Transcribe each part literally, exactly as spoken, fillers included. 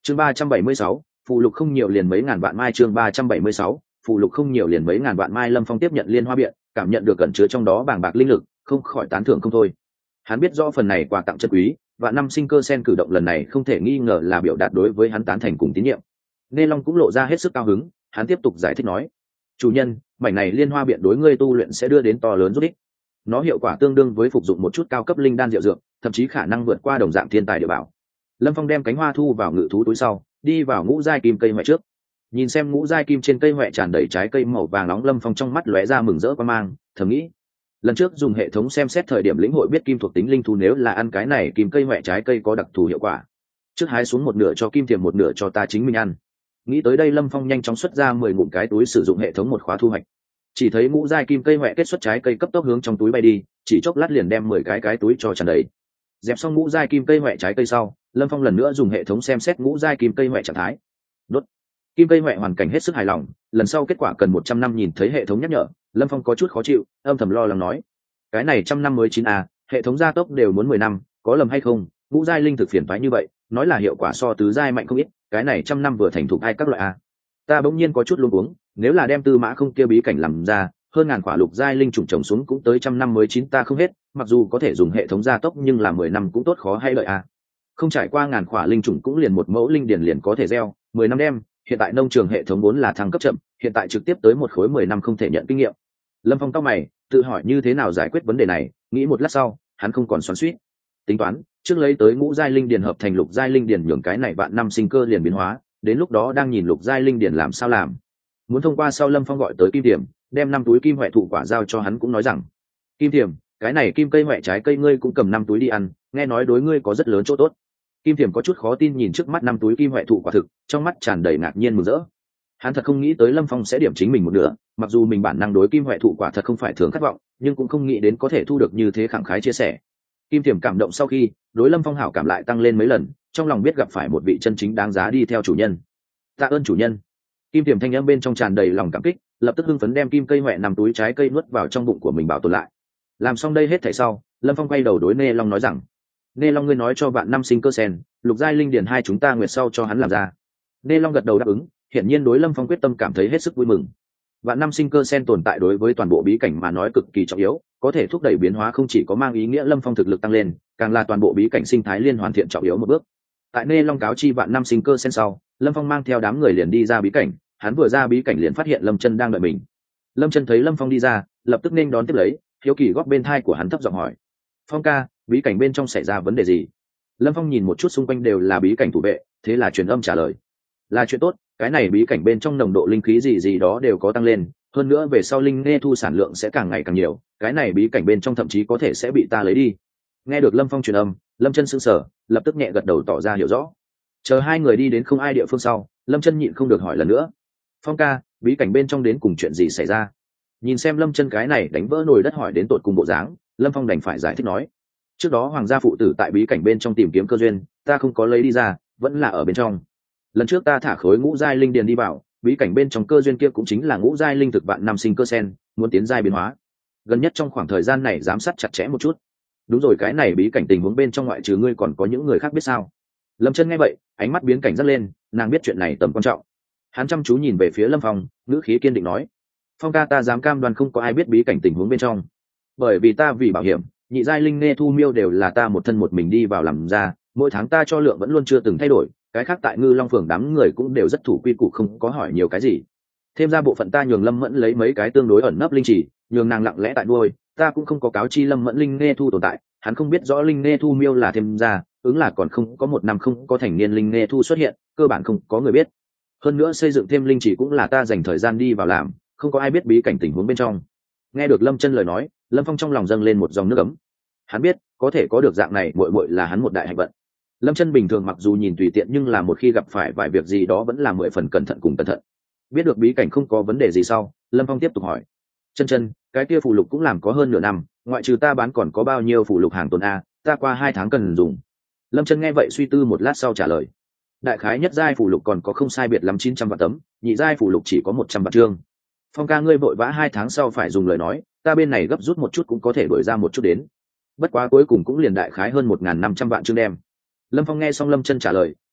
chương ba trăm bảy mươi sáu, phụ lục không nhiều liền mấy ngàn vạn mai. Chương ba trăm bảy mươi sáu, phụ lục không nhiều liền mấy ngàn vạn mai. Lâm Phong tiếp nhận liên hoa biện, cảm nhận được cẩn chứa trong đó bàng bạc linh lực, không khỏi tán thưởng không thôi. Hắn biết rõ phần này quà tặng chân quý, vạn năm sinh cơ sen cử động lần này không thể nghi ngờ là biểu đạt đối với hắn tán thành cùng tín nhiệm. Nê Long cũng lộ ra hết sức cao hứng, hắn tiếp tục giải thích nói: chủ nhân, mảnh này liên hoa biện đối ngươi tu luyện sẽ đưa đến to lớn giúp ích. Nó hiệu quả tương đương với phục dụng một chút cao cấp linh đan diệu dược, thậm chí khả năng vượt qua đồng dạng thiên tài địa bảo. Lâm Phong đem cánh hoa thu vào ngự thú túi sau, đi vào ngũ giai kim cây hoại trước. Nhìn xem ngũ giai kim trên cây hoại tràn đầy trái cây màu vàng nóng, Lâm Phong trong mắt lóe ra mừng rỡ quan mang, thầm nghĩ: lần trước dùng hệ thống xem xét thời điểm lĩnh hội biết kim thuộc tính linh thú nếu là ăn cái này kim cây hoại trái cây có đặc thù hiệu quả. Trước hái xuống một nửa cho kim tiềm, một nửa cho ta chính mình ăn. Nghĩ tới đây, Lâm Phong nhanh chóng xuất ra mười ngụm cái túi sử dụng hệ thống một khóa thu hoạch. Chỉ thấy ngũ giai kim cây hoại kết xuất trái cây cấp tốc hướng trong túi bay đi, chỉ chốc lát liền đem mười cái cái túi cho tràn đầy. Dẹp xong ngũ giai kim cây hoại trái cây sau, Lâm Phong lần nữa dùng hệ thống xem xét ngũ giai kim cây hoại trạng thái. Đốt. Kim cây hoại hoàn cảnh hết sức hài lòng, lần sau kết quả cần một trăm năm. Nhìn thấy hệ thống nhắc nhở, Lâm Phong có chút khó chịu, âm thầm lo lắng nói: cái này trăm năm mới chín a, hệ thống gia tốc đều muốn mười năm, có lầm hay không? Ngũ giai linh thực phiền toái như vậy, nói là hiệu quả so tứ giai mạnh không ít, cái này trăm năm vừa thành thục hai các loại a. Ta bỗng nhiên có chút luống cuống, nếu là đem tư mã không kia bí cảnh làm ra, hơn ngàn quả lục giai linh trùng trồng xuống cũng tới trăm năm mới chín, ta không hết, mặc dù có thể dùng hệ thống gia tốc nhưng là mười năm cũng tốt khó hay lợi a. Không trải qua ngàn quả linh trùng cũng liền một mẫu linh điển liền có thể gieo, mười năm đem, hiện tại nông trường hệ thống vốn là thăng cấp chậm, hiện tại trực tiếp tới một khối mười năm không thể nhận kinh nghiệm. Lâm Phong cau mày, tự hỏi như thế nào giải quyết vấn đề này, nghĩ một lát sau, hắn không còn xoắn xuýt. Tính toán, trước lấy tới ngũ giai linh điển hợp thành lục giai linh điển, nhường cái này vạn năm sinh cơ liền biến hóa, đến lúc đó đang nhìn lục giai linh điển làm sao làm. Muốn thông qua sau, Lâm Phong gọi tới Kim Tiềm, đem năm túi kim huệ thụ quả giao cho hắn, cũng nói rằng: Kim Tiềm, cái này kim cây huệ trái cây ngươi cũng cầm năm túi đi ăn, nghe nói đối ngươi có rất lớn chỗ tốt. Kim Tiềm có chút khó tin nhìn trước mắt năm túi kim huệ thụ quả thực, trong mắt tràn đầy ngạc nhiên mừng rỡ. Hắn thật không nghĩ tới Lâm Phong sẽ điểm chính mình một nửa, mặc dù mình bản năng đối kim huệ thụ quả thật không phải thường khát vọng, nhưng cũng không nghĩ đến có thể thu được như thế khẳng khái chia sẻ. Kim Tiềm cảm động sau khi, đối Lâm Phong hảo cảm lại tăng lên mấy lần, trong lòng biết gặp phải một vị chân chính đáng giá đi theo chủ nhân. Tạ ơn chủ nhân. Kim Tiềm thanh âm bên trong tràn đầy lòng cảm kích, lập tức hưng phấn đem kim cây huệ nằm túi trái cây nuốt vào trong bụng của mình bảo tồn lại. Làm xong đây hết thảy sau, Lâm Phong quay đầu đối Nê Long nói rằng: Nê Long, ngươi nói cho bạn năm sinh cơ sen, lục giai linh điển hai chúng ta nguyệt sau cho hắn làm ra. Nê Long gật đầu đáp ứng, hiển nhiên đối Lâm Phong quyết tâm cảm thấy hết sức vui mừng. Vạn năm sinh cơ sen tồn tại đối với toàn bộ bí cảnh mà nói cực kỳ trọng yếu, có thể thúc đẩy biến hóa, không chỉ có mang ý nghĩa Lâm Phong thực lực tăng lên, càng là toàn bộ bí cảnh sinh thái liên hoàn thiện trọng yếu một bước. Tại Nê Long cáo chi vạn năm sinh cơ sen sau, Lâm Phong mang theo đám người liền đi ra bí cảnh. Hắn vừa ra bí cảnh liền phát hiện Lâm Chân đang đợi mình. Lâm Chân thấy Lâm Phong đi ra, lập tức nên đón tiếp lấy, hiếu kỳ góp bên thai của hắn thấp giọng hỏi: Phong ca, bí cảnh bên trong xảy ra vấn đề gì? Lâm Phong nhìn một chút xung quanh đều là bí cảnh thủ vệ, thế là truyền âm trả lời: là chuyện tốt, cái này bí cảnh bên trong nồng độ linh khí gì gì đó đều có tăng lên, hơn nữa về sau linh nghe thu sản lượng sẽ càng ngày càng nhiều, cái này bí cảnh bên trong thậm chí có thể sẽ bị ta lấy đi. Nghe được Lâm Phong truyền âm, Lâm Chân sững sờ, lập tức nhẹ gật đầu tỏ ra hiểu rõ. Chờ hai người đi đến không ai địa phương sau, Lâm Chân nhịn không được hỏi lần nữa: Phong ca, bí cảnh bên trong đến cùng chuyện gì xảy ra? Nhìn xem Lâm Chân cái này đánh vỡ nồi đất hỏi đến tột cùng bộ dáng, Lâm Phong đành phải giải thích nói: trước đó hoàng gia phụ tử tại bí cảnh bên trong tìm kiếm cơ duyên, ta không có lấy đi ra, vẫn là ở bên trong. Lần trước ta thả khối ngũ giai linh điền đi vào, bí cảnh bên trong cơ duyên kia cũng chính là ngũ giai linh thực vạn năm sinh cơ sen, muốn tiến giai biến hóa. Gần nhất trong khoảng thời gian này giám sát chặt chẽ một chút. Đúng rồi, cái này bí cảnh tình huống bên trong ngoại trừ ngươi còn có những người khác biết sao? Lâm Chân nghe vậy, ánh mắt biến cảnh rất lên, nàng biết chuyện này tầm quan trọng. Hắn chăm chú nhìn về phía Lâm Phong, ngữ khí kiên định nói: Phong ca, ta dám cam đoan không có ai biết bí cảnh tình huống bên trong, bởi vì ta vì bảo hiểm, nhị giai linh nghe thu miêu đều là ta một thân một mình đi vào làm ra, mỗi tháng ta cho lượng vẫn luôn chưa từng thay đổi, cái khác tại Ngư Long phường đám người cũng đều rất thủ quy củ, không có hỏi nhiều cái gì. Thêm ra bộ phận ta nhường Lâm Mẫn lấy mấy cái tương đối ẩn nấp linh chỉ, nhường nàng lặng lẽ tại nuôi, ta cũng không có cáo chi Lâm Mẫn linh nghe thu tồn tại, hắn không biết rõ linh nghe thu miêu là thêm ra, ứng là còn không có một năm không có thành niên linh nghe thu xuất hiện, cơ bản không có người biết. Hơn nữa xây dựng thêm linh chỉ cũng là ta dành thời gian đi vào làm, không có ai biết bí cảnh tình huống bên trong. Nghe được Lâm Chân lời nói, Lâm Phong trong lòng dâng lên một dòng nước ấm. Hắn biết, có thể có được dạng này muội muội là hắn một đại hạnh vận. Lâm Chân bình thường mặc dù nhìn tùy tiện, nhưng là một khi gặp phải vài việc gì đó vẫn là mười phần cẩn thận cùng cẩn thận. Biết được bí cảnh không có vấn đề gì sau, Lâm Phong tiếp tục hỏi: Chân Chân, cái kia phù lục cũng làm có hơn nửa năm, ngoại trừ ta bán còn có bao nhiêu phù lục hàng tồn a, ta qua hai tháng cần dùng. Lâm Chân nghe vậy suy tư một lát sau trả lời: đại khái nhất giai phù lục còn có không sai biệt lắm chín trăm vạn tấm, nhị giai phù lục chỉ có một trăm vạn chương. Phong ca, ngươi vội vã hai tháng sau phải dùng lời nói, ta bên này gấp rút một chút cũng có thể đổi ra một chút đến. Bất quá cuối cùng cũng liền đại khái hơn một nghìn năm trăm vạn chương đem. Lâm Phong nghe xong Lâm Chân trả lời,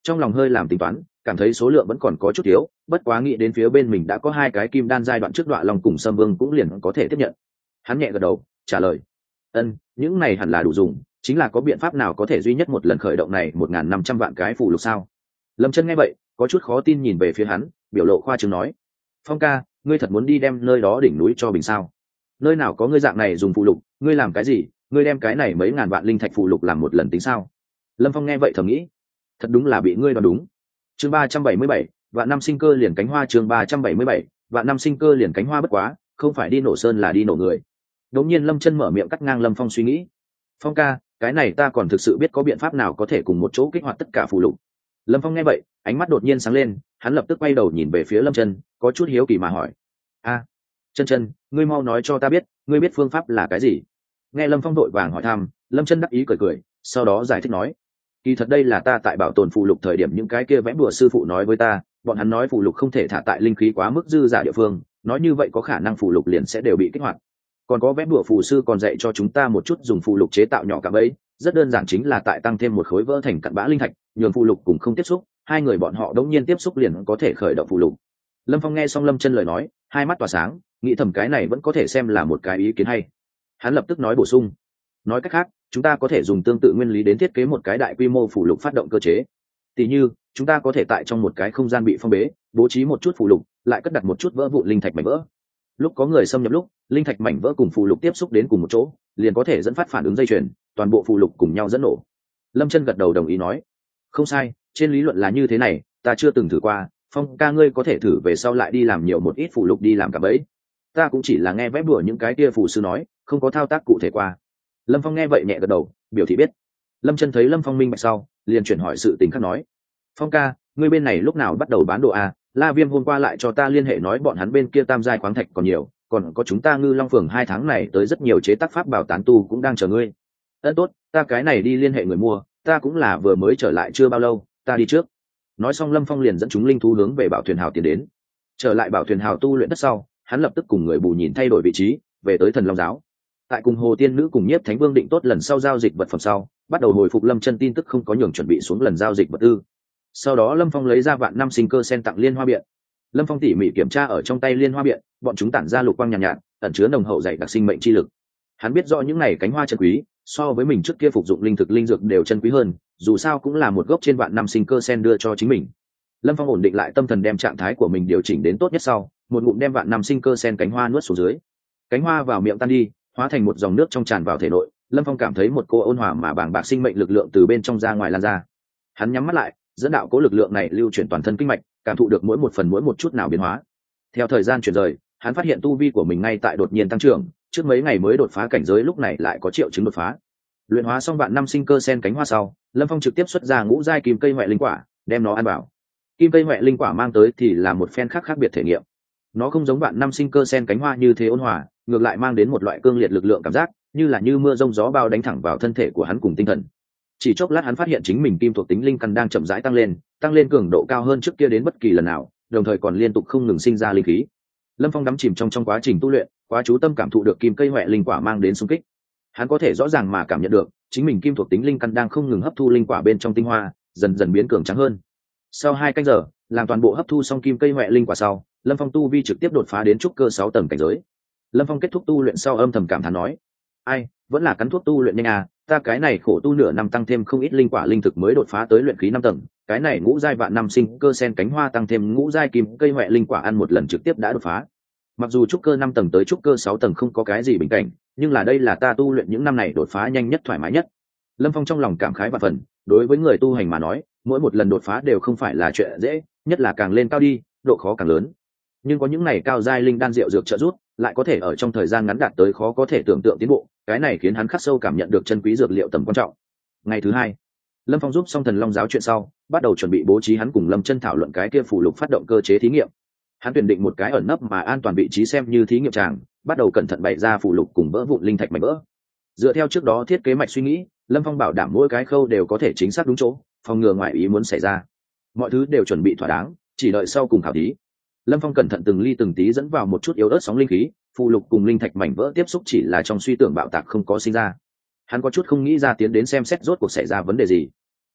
trong lòng hơi làm tính toán, cảm thấy số lượng vẫn còn có chút thiếu, bất quá nghĩ đến phía bên mình đã có hai cái kim đan giai đoạn trước đoạn lòng cùng sâm vương cũng liền có thể tiếp nhận. Hắn nhẹ gật đầu trả lời, ân, những này hẳn là đủ dùng, chính là có biện pháp nào có thể duy nhất một lần khởi động này một nghìn năm trăm vạn cái phù lục sao? Lâm Chân nghe vậy có chút khó tin nhìn về phía hắn, biểu lộ khoa trương nói, Phong ca, ngươi thật muốn đi đem nơi đó đỉnh núi cho bình sao? Nơi nào có ngươi dạng này dùng phù lục, ngươi làm cái gì? Ngươi đem cái này mấy ngàn vạn linh thạch phù lục làm một lần tính sao? Lâm Phong nghe vậy thầm nghĩ, thật đúng là bị ngươi đoán đúng. Chương ba trăm bảy mươi bảy, vạn năm sinh cơ liền cánh hoa. Chương ba trăm bảy mươi bảy, vạn năm sinh cơ liền cánh hoa. Bất quá, không phải đi nổ sơn là đi nổ người. Đột nhiên Lâm Chân mở miệng cắt ngang Lâm Phong suy nghĩ. Phong ca, cái này ta còn thực sự biết có biện pháp nào có thể cùng một chỗ kích hoạt tất cả phù lục. Lâm Phong nghe vậy, ánh mắt đột nhiên sáng lên, hắn lập tức quay đầu nhìn về phía Lâm Chân, có chút hiếu kỳ mà hỏi: "A, Chân Chân, ngươi mau nói cho ta biết, ngươi biết phương pháp là cái gì?" Nghe Lâm Phong đội vàng hỏi thăm, Lâm Chân đắc ý cười cười, sau đó giải thích nói: "Kỳ thật đây là ta tại bảo tồn phù lục thời điểm những cái kia vẽ bùa sư phụ nói với ta, bọn hắn nói phù lục không thể thả tại linh khí quá mức dư giả địa phương, nói như vậy có khả năng phù lục liền sẽ đều bị kích hoạt. Còn có vẽ bùa phù sư còn dạy cho chúng ta một chút dùng phù lục chế tạo nhỏ cạm bẫy, rất đơn giản chính là tại tăng thêm một khối vỡ thành cặn bã linh thạch, nhường phù lục cùng không tiếp xúc, hai người bọn họ đống nhiên tiếp xúc liền có thể khởi động phù lục." Lâm Phong nghe xong Lâm Chân lời nói, hai mắt tỏa sáng, nghĩ thầm cái này vẫn có thể xem là một cái ý kiến hay. Hắn lập tức nói bổ sung: "Nói cách khác, chúng ta có thể dùng tương tự nguyên lý đến thiết kế một cái đại quy mô phù lục phát động cơ chế. Tỷ như, chúng ta có thể tại trong một cái không gian bị phong bế, bố trí một chút phù lục, lại cất đặt một chút vỡ vụn linh thạch mảnh vỡ. Lúc có người xâm nhập lúc, linh thạch mảnh vỡ cùng phù lục tiếp xúc đến cùng một chỗ, liền có thể dẫn phát phản ứng dây chuyền, toàn bộ phù lục cùng nhau dẫn nổ." Lâm Chân gật đầu đồng ý nói: "Không sai, trên lý luận là như thế này, ta chưa từng thử qua, Phong ca ngươi có thể thử về sau lại đi làm nhiều một ít phù lục đi làm cả bẫy. Ta cũng chỉ là nghe vẽ bùa những cái kia phù sư nói, không có thao tác cụ thể qua." Lâm Phong nghe vậy nhẹ gật đầu, biểu thị biết. Lâm Chân thấy Lâm Phong minh bạch sau, liền chuyển hỏi sự tình khác nói: "Phong ca, ngươi bên này lúc nào bắt đầu bán đồ a? La Viêm hôm qua lại cho ta liên hệ nói bọn hắn bên kia tam giai khoáng thạch còn nhiều, còn có chúng ta Ngư Long phường hai tháng này tới rất nhiều chế tác pháp bảo tán tu cũng đang chờ ngươi." "Ân tốt, ta cái này đi liên hệ người mua, ta cũng là vừa mới trở lại chưa bao lâu, ta đi trước." Nói xong Lâm Phong liền dẫn chúng linh thú hướng về Bảo Thuyền Hào tiến đến. Trở lại Bảo Thuyền Hào tu luyện đất sau, hắn lập tức cùng người bù nhìn thay đổi vị trí, về tới Thần Long giáo. Tại cùng Hồ Tiên Nữ cùng Nhiếp Thánh Vương định tốt lần sau giao dịch vật phẩm sau, bắt đầu hồi phục Lâm Chân tin tức không có nhường chuẩn bị xuống lần giao dịch vật tư. Sau đó Lâm Phong lấy ra vạn năm sinh cơ sen tặng liên hoa biện. Lâm Phong tỉ mỉ kiểm tra ở trong tay liên hoa biện, bọn chúng tản ra lục quang nhàn nhạt, nhạt, ẩn chứa nồng hậu dày đặc sinh mệnh chi lực. Hắn biết rõ những này cánh hoa chân quý, so với mình trước kia phục dụng linh thực linh dược đều chân quý hơn, dù sao cũng là một gốc trên vạn năm sinh cơ sen đưa cho chính mình. Lâm Phong ổn định lại tâm thần đem trạng thái của mình điều chỉnh đến tốt nhất sau, một ngụm đem vạn năm sinh cơ sen cánh hoa nuốt xuống dưới. Cánh hoa vào miệng tan đi, hóa thành một dòng nước trong tràn vào thể nội. Lâm Phong cảm thấy một cô ôn hòa mà bàng bạc sinh mệnh lực lượng từ bên trong ra ngoài lan ra. Hắn nhắm mắt lại, dẫn đạo cố lực lượng này lưu chuyển toàn thân kinh mạch, cảm thụ được mỗi một phần mỗi một chút nào biến hóa. Theo thời gian chuyển rời, hắn phát hiện tu vi của mình ngay tại đột nhiên tăng trưởng, trước mấy ngày mới đột phá cảnh giới lúc này lại có triệu chứng đột phá. Luyện hóa xong vạn năm sinh cơ sen cánh hoa sau, Lâm Phong trực tiếp xuất ra ngũ giai kim cây hoại linh quả, đem nó ăn vào. Kim cây hoại linh quả mang tới thì là một phen khác khác biệt thể nghiệm. Nó không giống vạn năm sinh cơ sen cánh hoa như thế ôn hòa, ngược lại mang đến một loại cương liệt lực lượng cảm giác, như là như mưa rông gió bao đánh thẳng vào thân thể của hắn cùng tinh thần. Chỉ chốc lát hắn phát hiện chính mình kim thuộc tính linh căn đang chậm rãi tăng lên, tăng lên cường độ cao hơn trước kia đến bất kỳ lần nào, đồng thời còn liên tục không ngừng sinh ra linh khí. Lâm Phong đắm chìm trong trong quá trình tu luyện, quá chú tâm cảm thụ được kim cây hoại linh quả mang đến xung kích. Hắn có thể rõ ràng mà cảm nhận được, chính mình kim thuộc tính linh căn đang không ngừng hấp thu linh quả bên trong tinh hoa, dần dần biến cường trắng hơn. Sau hai canh giờ, làm toàn bộ hấp thu xong kim cây hoại linh quả sau, Lâm Phong tu vi trực tiếp đột phá đến trúc cơ sáu tầng cảnh giới. Lâm Phong kết thúc tu luyện sau âm thầm cảm thán nói: "Ai, vẫn là cắn thuốc tu luyện nhanh à, ta cái này khổ tu nửa năm tăng thêm không ít linh quả linh thực mới đột phá tới luyện khí năm tầng, cái này ngũ giai vạn năm sinh cơ sen cánh hoa tăng thêm ngũ giai kim cây hoại linh quả ăn một lần trực tiếp đã đột phá. Mặc dù trúc cơ năm tầng tới trúc cơ sáu tầng không có cái gì bình cảnh, nhưng là đây là ta tu luyện những năm này đột phá nhanh nhất thoải mái nhất." Lâm Phong trong lòng cảm khái và phần, đối với người tu hành mà nói, mỗi một lần đột phá đều không phải là chuyện dễ, nhất là càng lên cao đi, độ khó càng lớn. Nhưng có những này cao giai linh đan rượu dược trợ giúp, lại có thể ở trong thời gian ngắn đạt tới khó có thể tưởng tượng tiến bộ, cái này khiến hắn khắc sâu cảm nhận được chân quý dược liệu tầm quan trọng. Ngày thứ hai, Lâm Phong giúp xong Thần Long giáo chuyện sau, bắt đầu chuẩn bị bố trí hắn cùng Lâm Chân thảo luận cái kia phù lục phát động cơ chế thí nghiệm. Hắn tuyển định một cái ẩn nấp mà an toàn vị trí xem như thí nghiệm tràng, bắt đầu cẩn thận bày ra phù lục cùng vỡ vụn linh thạch mảnh vỡ. Dựa theo trước đó thiết kế mạch suy nghĩ, Lâm Phong bảo đảm mỗi cái khâu đều có thể chính xác đúng chỗ, phòng ngừa ngoại ý muốn xảy ra. Mọi thứ đều chuẩn bị thỏa đáng, chỉ đợi sau cùng khảo thí. Lâm Phong cẩn thận từng ly từng tí dẫn vào một chút yếu ớt sóng linh khí, phù lục cùng linh thạch mảnh vỡ tiếp xúc chỉ là trong suy tưởng bạo tạc không có sinh ra. Hắn có chút không nghĩ ra tiến đến xem xét rốt cuộc xảy ra vấn đề gì.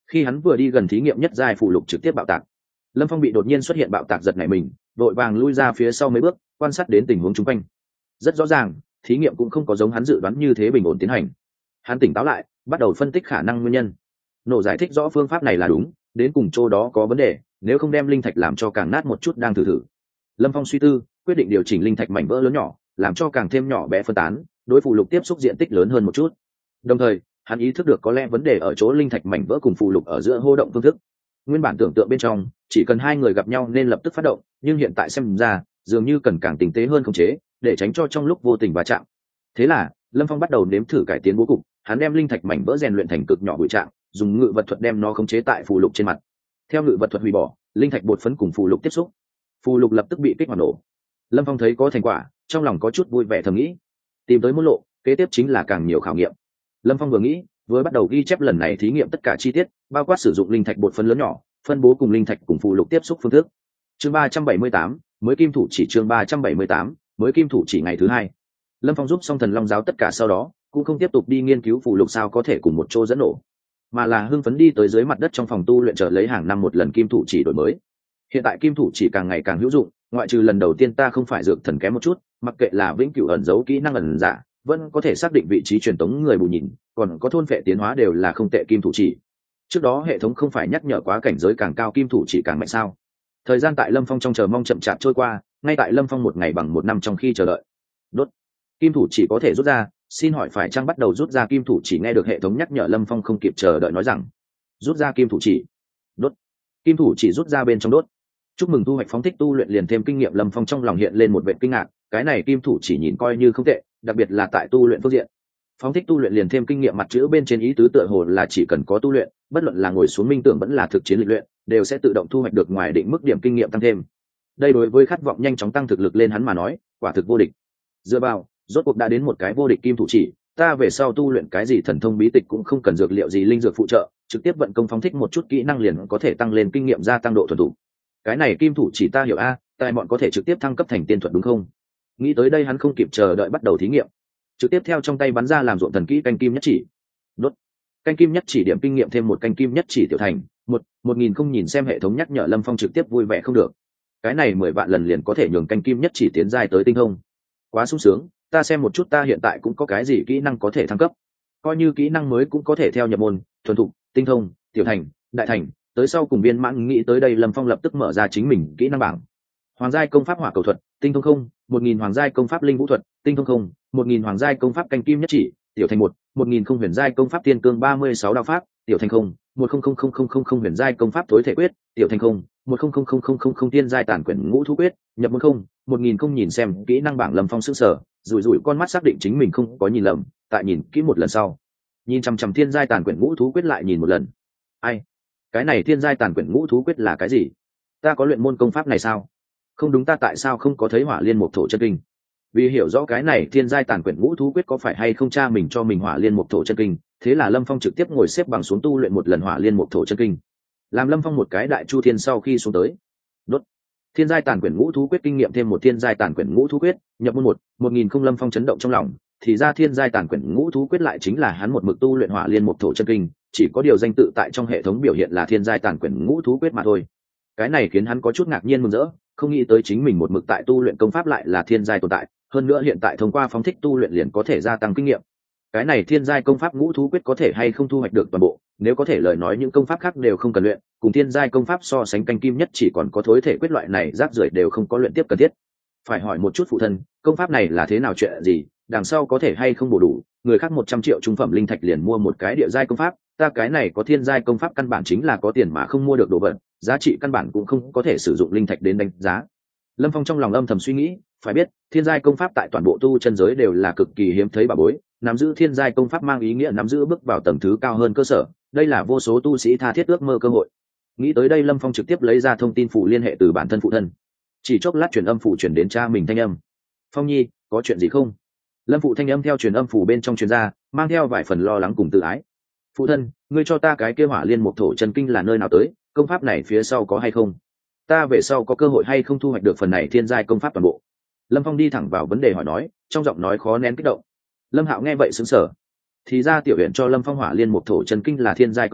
Khi hắn vừa đi gần thí nghiệm nhất giai phụ lục trực tiếp bạo tạc. Lâm Phong bị đột nhiên xuất hiện bạo tạc giật nảy mình, đội vàng lui ra phía sau mấy bước, quan sát đến tình huống chung quanh. Rất rõ ràng, thí nghiệm cũng không có giống hắn dự đoán như thế bình ổn tiến hành. Hắn tỉnh táo lại, bắt đầu phân tích khả năng nguyên nhân. Nổ giải thích rõ phương pháp này là đúng, đến cùng chỗ đó có vấn đề, nếu không đem linh thạch làm cho càng nát một chút đang thử thử. Lâm Phong suy tư, quyết định điều chỉnh linh thạch mảnh vỡ lớn nhỏ, làm cho càng thêm nhỏ bé phân tán, đối phụ lục tiếp xúc diện tích lớn hơn một chút. Đồng thời, hắn ý thức được có lẽ vấn đề ở chỗ linh thạch mảnh vỡ cùng phụ lục ở giữa hô động phương thức. Nguyên bản tưởng tượng bên trong, chỉ cần hai người gặp nhau nên lập tức phát động, nhưng hiện tại xem ra, dường như cần càng tinh tế hơn khống chế, để tránh cho trong lúc vô tình va chạm. Thế là, Lâm Phong bắt đầu nếm thử cải tiến bố cục, hắn đem linh thạch mảnh vỡ rèn luyện thành cực nhỏ bụi trạng, dùng ngự vật thuật đem nó khống chế tại phù lục trên mặt. Theo ngự vật thuật hủy bỏ, linh thạch bột phấn cùng phù lục tiếp xúc, phù lục lập tức bị kích hoạt nổ. Lâm Phong thấy có thành quả, trong lòng có chút vui vẻ thầm nghĩ, tìm tới môn lộ, kế tiếp chính là càng nhiều khảo nghiệm. Lâm Phong vừa nghĩ, vừa bắt đầu ghi chép lần này thí nghiệm tất cả chi tiết, bao quát sử dụng linh thạch bột phấn lớn nhỏ, phân bố cùng linh thạch cùng phù lục tiếp xúc phương thức. Chương ba trăm bảy mươi tám, mới kim thủ chỉ chương ba trăm bảy mươi tám, mới kim thủ chỉ ngày thứ hai. Lâm Phong giúp xong Thần Long giáo tất cả sau đó, cũng không tiếp tục đi nghiên cứu phù lục sao có thể cùng một chỗ dẫn nổ, mà là hưng phấn đi tới dưới mặt đất trong phòng tu luyện chờ lấy hàng năm một lần kim thủ chỉ đổi mới. Hiện tại kim thủ chỉ càng ngày càng hữu dụng, ngoại trừ lần đầu tiên ta không phải dược thần kém một chút, mặc kệ là vĩnh cửu ẩn giấu kỹ năng ẩn giả, vẫn có thể xác định vị trí truyền tống người bù nhìn, còn có thôn vệ tiến hóa đều là không tệ kim thủ chỉ. Trước đó hệ thống không phải nhắc nhở quá cảnh giới càng cao kim thủ chỉ càng mạnh sao? Thời gian tại Lâm Phong trong chờ mong chậm chạp trôi qua, ngay tại Lâm Phong một ngày bằng một năm trong khi chờ đợi. Đốt. Kim thủ chỉ có thể rút ra, xin hỏi phải chăng bắt đầu rút ra kim thủ chỉ? Nghe được hệ thống nhắc nhở, Lâm Phong không kịp chờ đợi nói rằng, rút ra kim thủ chỉ. Đốt. Kim thủ chỉ rút ra bên trong đốt. Chúc mừng thu hoạch phóng thích tu luyện liền thêm kinh nghiệm. Lâm Phong trong lòng hiện lên một vẻ kinh ngạc, cái này kim thủ chỉ nhìn coi như không tệ, đặc biệt là tại tu luyện phương diện. Phóng thích tu luyện liền thêm kinh nghiệm mặt chữ bên trên ý tứ tựa hồ là chỉ cần có tu luyện, bất luận là ngồi xuống minh tưởng vẫn là thực chiến lịch luyện, đều sẽ tự động thu hoạch được ngoài định mức điểm kinh nghiệm tăng thêm. Đây đối với khát vọng nhanh chóng tăng thực lực lên hắn mà nói, quả thực vô địch. Dựa vào, rốt cuộc đã đến một cái vô địch kim thủ chỉ, ta về sau tu luyện cái gì thần thông bí tịch cũng không cần dược liệu gì linh dược phụ trợ, trực tiếp vận công phóng thích một chút kỹ năng liền có thể tăng lên kinh nghiệm, gia tăng độ thuần thủ. Cái này kim thủ chỉ ta hiểu a, tại bọn có thể trực tiếp thăng cấp thành tiên thuật đúng không? Nghĩ tới đây hắn không kịp chờ đợi bắt đầu thí nghiệm, trực tiếp theo trong tay bắn ra làm ruộng thần kỹ canh kim nhất chỉ. Đốt. Canh kim nhất chỉ điểm kinh nghiệm thêm một canh kim nhất chỉ tiểu thành một một nghìn không. Nhìn xem hệ thống nhắc nhở, Lâm Phong trực tiếp vui vẻ không được. Cái này mười vạn lần liền có thể nhường canh kim nhất chỉ tiến giai tới tinh thông, quá sung sướng. Ta xem một chút ta hiện tại cũng có cái gì kỹ năng có thể thăng cấp, coi như kỹ năng mới cũng có thể theo nhập môn, thuần thục, tinh thông, tiểu thành, đại thành, tới sau cùng viên mãn. Nghĩ tới đây Lâm Phong lập tức mở ra chính mình kỹ năng bảng. Hoàng giai công pháp hỏa cầu thuật, tinh thông không, một nghìn hoàng giai công pháp linh vũ thuật, tinh thông không, một nghìn hoàng giai công pháp canh kim nhất chỉ, tiểu thành một, một nghìn không huyền giai công pháp tiên cương ba mươi sáu đao pháp, tiểu thành không, một không không không không không không huyền giai công pháp tối thể quyết, tiểu thành không, một không không không không không không tiên giai tản quyển ngũ thú quyết, nhập môn không, một nghìn không. Nhìn xem kỹ năng bảng Lâm Phong sững sờ, rủi rủi con mắt xác định chính mình không có nhìn lầm, tại nhìn kỹ một lần sau, nhìn chằm chằm thiên giai tản quyển ngũ thú quyết lại nhìn một lần. Ai? Cái này thiên giai tản quyển ngũ thú quyết là cái gì? Ta có luyện môn công pháp này sao? Không đúng, ta tại sao không có thấy hỏa liên mục thổ chân kinh? Vì hiểu rõ cái này thiên giai tản quyển ngũ thú quyết có phải hay không cha mình cho mình hỏa liên mục thổ chân kinh, thế là Lâm Phong trực tiếp ngồi xếp bằng xuống tu luyện một lần hỏa liên mục thổ chân kinh. Làm Lâm Phong một cái đại chu thiên sau khi xuống tới. Đốt. Thiên giai tản quyển ngũ thú quyết kinh nghiệm thêm một thiên giai tản quyển ngũ thú quyết, nhập môn một, một nghìn không. Lâm Phong chấn động trong lòng, thì ra thiên giai tản quyển ngũ thú quyết lại chính là hắn một mực tu luyện hỏa liên mục thổ chân kinh, chỉ có điều danh tự tại trong hệ thống biểu hiện là thiên giai tản quyển ngũ thú quyết mà thôi. Cái này khiến hắn có chút ngạc nhiên mừng rỡ, không nghĩ tới chính mình một mực tại tu luyện công pháp lại là thiên giai tồn tại, hơn nữa hiện tại thông qua phóng thích tu luyện liền có thể gia tăng kinh nghiệm. Cái này thiên giai công pháp ngũ thú quyết có thể hay không thu hoạch được toàn bộ, nếu có thể lời nói những công pháp khác đều không cần luyện, cùng thiên giai công pháp so sánh canh kim nhất chỉ còn có thối thể quyết loại này rác rưởi đều không có luyện tiếp cần thiết. Phải hỏi một chút phụ thân, công pháp này là thế nào, chuyện gì, đằng sau có thể hay không bổ đủ, người khác một trăm triệu trung phẩm linh thạch liền mua một cái địa giai công pháp, ta cái này có thiên giai công pháp căn bản chính là có tiền mà không mua được đồ vật, giá trị căn bản cũng không có thể sử dụng linh thạch đến đánh giá. Lâm Phong trong lòng âm thầm suy nghĩ, phải biết thiên giai công pháp tại toàn bộ tu chân giới đều là cực kỳ hiếm thấy bà bối, nắm giữ thiên giai công pháp mang ý nghĩa nắm giữ bước vào tầng thứ cao hơn cơ sở, đây là vô số tu sĩ tha thiết ước mơ cơ hội. Nghĩ tới đây Lâm Phong trực tiếp lấy ra thông tin phủ liên hệ từ bản thân phụ thân, chỉ chốc lát truyền âm phủ chuyển đến cha mình thanh âm. Phong nhi, có chuyện gì không? Lâm phụ thanh âm theo truyền âm phủ bên trong truyền ra, mang theo vài phần lo lắng cùng tự ái. Phụ thân, ngươi cho ta cái kia hỏa liên mục thổ chân kinh là nơi nào tới, công pháp này phía sau có hay không? Ta về sau có cơ hội hay không thu hoạch được phần này thiên giai công pháp toàn bộ? Lâm Phong đi thẳng vào vấn đề hỏi nói, trong giọng nói khó nén kích động. Lâm Hạo nghe vậy sững sờ. Thì ra tiểu huyện cho Lâm Phong hỏa liên mục thổ chân kinh là thiên giai công pháp,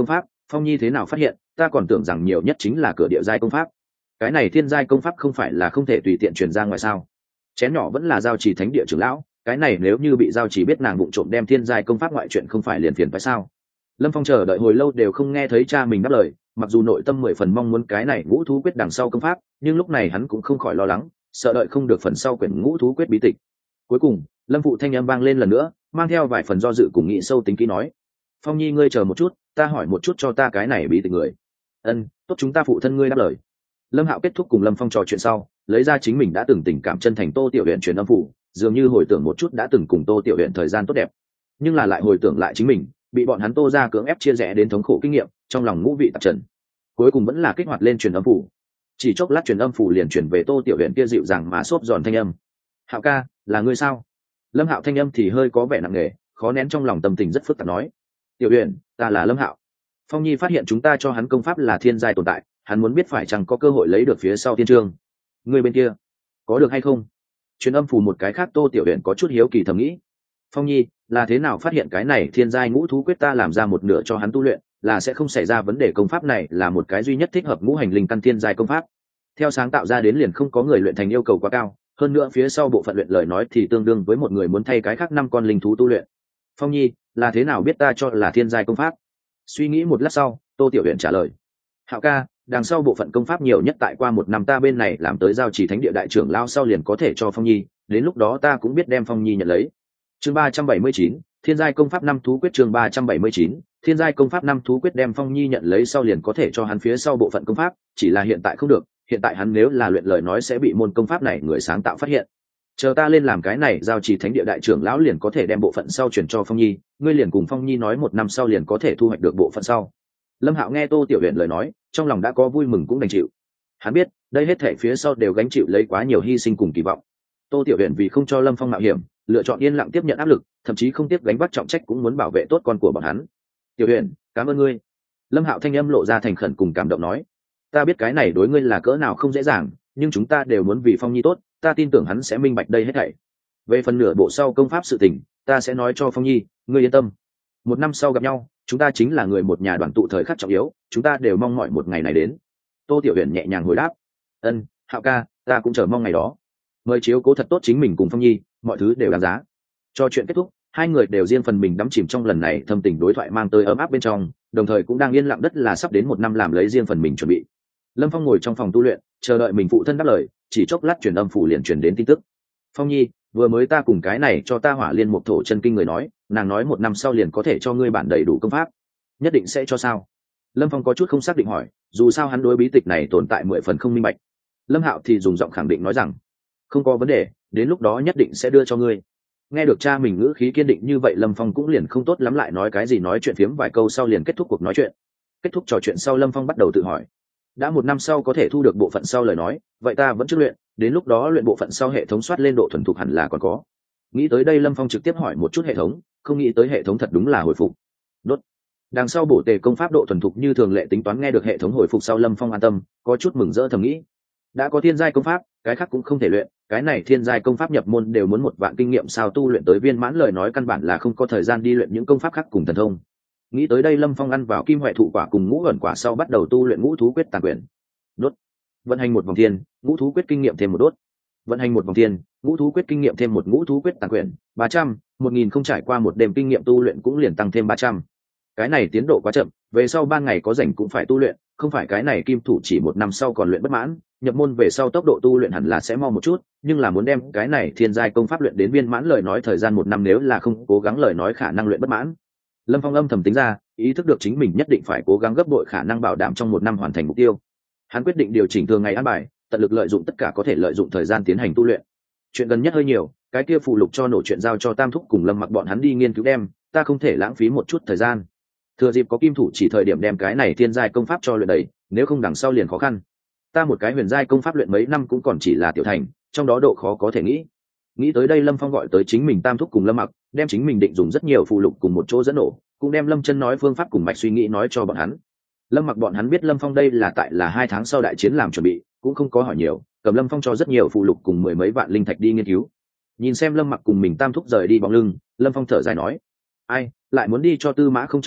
Phong Nhi thế nào phát hiện, ta còn tưởng rằng nhiều nhất chính là cửa địa giai công pháp. Cái này thiên giai công pháp không phải là không thể tùy tiện truyền ra ngoài sao? Chén nhỏ vẫn là giao trì thánh địa trưởng lão, cái này nếu như bị giao trì biết nàng vụng trộm đem thiên giai công pháp ngoại chuyện không phải liền phiền phải sao? Lâm Phong chờ đợi hồi lâu đều không nghe thấy cha mình đáp lời, mặc dù nội tâm mười phần mong muốn cái này ngũ thú quyết đằng sau công pháp, nhưng lúc này hắn cũng không khỏi lo lắng, sợ đợi không được phần sau quyển ngũ thú quyết bí tịch. Cuối cùng, Lâm phụ thanh âm vang lên lần nữa, mang theo vài phần do dự cùng nghĩ sâu tính kỹ nói: Phong Nhi ngươi chờ một chút, ta hỏi một chút cho ta cái này bí tịch người. Ân, tốt, chúng ta phụ thân ngươi đáp lời. Lâm Hạo kết thúc cùng Lâm Phong trò chuyện sau, lấy ra chính mình đã từng tình cảm chân thành Tô Tiểu Uyển truyền âm phủ, dường như hồi tưởng một chút đã từng cùng Tô Tiểu Uyển thời gian tốt đẹp, nhưng là lại hồi tưởng lại chính mình bị bọn hắn Tô ra cưỡng ép chia rẽ đến thống khổ kinh nghiệm, trong lòng ngũ vị tạp trần. Cuối cùng vẫn là kích hoạt lên truyền âm phủ. Chỉ chốc lát truyền âm phủ liền truyền về Tô Tiểu Uyển kia dịu dàng mà xốp giòn thanh âm. Hạo ca, là ngươi sao? Lâm Hạo thanh âm thì hơi có vẻ nặng nề, khó nén trong lòng tâm tình rất phức tạp nói: Tiểu Uyển, ta là Lâm Hạo. Phong Nhi phát hiện chúng ta cho hắn công pháp là thiên giai tồn tại, hắn muốn biết phải chăng có cơ hội lấy được phía sau thiên chương. Người bên kia có được hay không? Truyền âm phù một cái khác Tô Tiểu Uyển có chút hiếu kỳ thầm nghĩ. Phong Nhi là thế nào phát hiện cái này thiên giai ngũ thú quyết ta làm ra một nửa cho hắn tu luyện, là sẽ không xảy ra vấn đề, công pháp này là một cái duy nhất thích hợp ngũ hành linh căn thiên giai công pháp. Theo sáng tạo ra đến liền không có người luyện thành yêu cầu quá cao, hơn nữa phía sau bộ phận luyện lời nói thì tương đương với một người muốn thay cái khác năm con linh thú tu luyện. Phong Nhi là thế nào biết ta cho là thiên giai công pháp? Suy nghĩ một lát sau, Tô Tiểu Uyển trả lời: Hạo ca, đằng sau bộ phận công pháp nhiều nhất tại qua một năm ta bên này làm tới giao trì thánh địa đại trưởng lao sau liền có thể cho Phong Nhi, đến lúc đó ta cũng biết đem Phong Nhi nhận lấy. Chương ba trăm bảy mươi chín, thiên giai công pháp năm thú quyết. Chương ba trăm bảy mươi chín, thiên giai công pháp năm thú quyết đem Phong Nhi nhận lấy sau liền có thể cho hắn phía sau bộ phận công pháp, chỉ là hiện tại không được, hiện tại hắn nếu là luyện lời nói sẽ bị môn công pháp này người sáng tạo phát hiện. Chờ ta lên làm cái này giao trì thánh địa đại trưởng lão liền có thể đem bộ phận sau chuyển cho Phong Nhi, ngươi liền cùng Phong Nhi nói một năm sau liền có thể thu hoạch được bộ phận sau. Lâm Hạo nghe Tô Tiểu Uyển lời nói, trong lòng đã có vui mừng cũng đành chịu. Hắn biết, đây hết thảy phía sau đều gánh chịu lấy quá nhiều hy sinh cùng kỳ vọng. Tô Tiểu Uyển vì không cho Lâm Phong mạo hiểm, lựa chọn yên lặng tiếp nhận áp lực, thậm chí không tiếc gánh vác trọng trách cũng muốn bảo vệ tốt con của bọn hắn. Tiểu Uyển, cảm ơn ngươi. Lâm Hạo thanh âm lộ ra thành khẩn cùng cảm động nói: Ta biết cái này đối ngươi là cỡ nào không dễ dàng, nhưng chúng ta đều muốn vì Phong Nhi tốt, ta tin tưởng hắn sẽ minh bạch đây hết thảy. Về phần nửa bộ sau công pháp sự tình, ta sẽ nói cho Phong Nhi, ngươi yên tâm. Một năm sau gặp nhau, chúng ta chính là người một nhà đoàn tụ thời khắc trọng yếu, chúng ta đều mong mỏi một ngày này đến. Tô Tiểu Uyển nhẹ nhàng hồi đáp: Ân, Hạo ca, ta cũng chờ mong ngày đó. Mời chiếu cố thật tốt chính mình cùng Phong Nhi, mọi thứ đều đáng giá. Cho chuyện kết thúc, hai người đều riêng phần mình đắm chìm trong lần này thâm tình đối thoại mang tới ấm áp bên trong, đồng thời cũng đang yên lặng đất là sắp đến một năm làm lấy riêng phần mình chuẩn bị. Lâm Phong ngồi trong phòng tu luyện, chờ đợi mình phụ thân đáp lời, chỉ chốc lát truyền âm phủ liền truyền đến tin tức. Phong Nhi, vừa mới ta cùng cái này cho ta hỏa liên một thổ chân kinh người nói, nàng nói một năm sau liền có thể cho ngươi bản đầy đủ công pháp. Nhất định sẽ cho sao? Lâm Phong có chút không xác định hỏi, dù sao hắn đối bí tịch này tồn tại mười phần không minh bạch. Lâm Hạo thì dùng giọng khẳng định nói rằng, không có vấn đề, đến lúc đó nhất định sẽ đưa cho ngươi. Nghe được cha mình ngữ khí kiên định như vậy, Lâm Phong cũng liền không tốt lắm lại nói cái gì, nói chuyện phiếm vài câu sau liền kết thúc cuộc nói chuyện. Kết thúc trò chuyện sau, Lâm Phong bắt đầu tự hỏi, đã một năm sau có thể thu được bộ phận sau lời nói, vậy ta vẫn chưa luyện, đến lúc đó luyện bộ phận sau hệ thống soát lên độ thuần thục hẳn là còn có. Nghĩ tới đây, Lâm Phong trực tiếp hỏi một chút hệ thống, không nghĩ tới hệ thống thật đúng là hồi phục. Đốt. Đằng sau bổ tề công pháp độ thuần thục như thường lệ tính toán. Nghe được hệ thống hồi phục sau, Lâm Phong an tâm, có chút mừng rỡ thầm nghĩ, đã có thiên giai công pháp, cái khác cũng không thể luyện, cái này thiên giai công pháp nhập môn đều muốn một vạn kinh nghiệm, sao tu luyện tới viên mãn lời nói căn bản là không có thời gian đi luyện những công pháp khác cùng thần thông. Nghĩ tới đây, Lâm Phong ăn vào kim huệ thụ quả cùng ngũ ẩn quả sau bắt đầu tu luyện ngũ thú quyết tàn quyển. Đốt. Vận hành một vòng thiên, ngũ thú quyết kinh nghiệm thêm một đốt. Vận hành một vòng thiên, ngũ thú quyết kinh nghiệm thêm một ngũ thú quyết tàn quyển, ba trăm, một nghìn không trải qua một đêm kinh nghiệm tu luyện cũng liền tăng thêm ba trăm. Cái này tiến độ quá chậm, về sau ban ngày có rảnh cũng phải tu luyện, không phải cái này kim thủ chỉ một năm sau còn luyện bất mãn, nhập môn về sau tốc độ tu luyện hẳn là sẽ mau một chút, nhưng là muốn đem cái này thiên giai công pháp luyện đến viên mãn lời nói thời gian một năm, nếu là không cố gắng lời nói khả năng luyện bất mãn. Lâm Phong âm thầm tính ra, ý thức được chính mình nhất định phải cố gắng gấp bội khả năng bảo đảm trong một năm hoàn thành mục tiêu. Hắn quyết định điều chỉnh thường ngày ăn bài, tận lực lợi dụng tất cả có thể lợi dụng thời gian tiến hành tu luyện. Chuyện gần nhất hơi nhiều, cái kia phụ lục cho nổ chuyện giao cho Tam Thúc cùng Lâm Mặc bọn hắn đi nghiên cứu đem, ta không thể lãng phí một chút thời gian. Thừa dịp có kim thủ chỉ thời điểm đem cái này thiên giai công pháp cho luyện đầy, nếu không đằng sau liền khó khăn. Ta một cái huyền giai công pháp luyện mấy năm cũng còn chỉ là tiểu thành, trong đó độ khó có thể nghĩ. Nghĩ tới đây, Lâm Phong gọi tới chính mình Tam Thúc cùng Lâm Mặc, đem chính mình định dùng rất nhiều phụ lục cùng một chỗ dẫn nổ, cũng đem Lâm Chân nói phương pháp cùng mạch suy nghĩ nói cho bọn hắn. Lâm Mặc bọn hắn biết Lâm Phong đây là tại là hai tháng sau đại chiến làm chuẩn bị, cũng không có hỏi nhiều, cầm Lâm Phong cho rất nhiều phụ lục cùng mười mấy vạn linh thạch đi nghiên cứu. Nhìn xem Lâm Mặc cùng mình Tam Thúc rời đi bóng lưng, Lâm Phong thở dài nói, ai lại muốn đi cho Tư Mã không trồng trọt,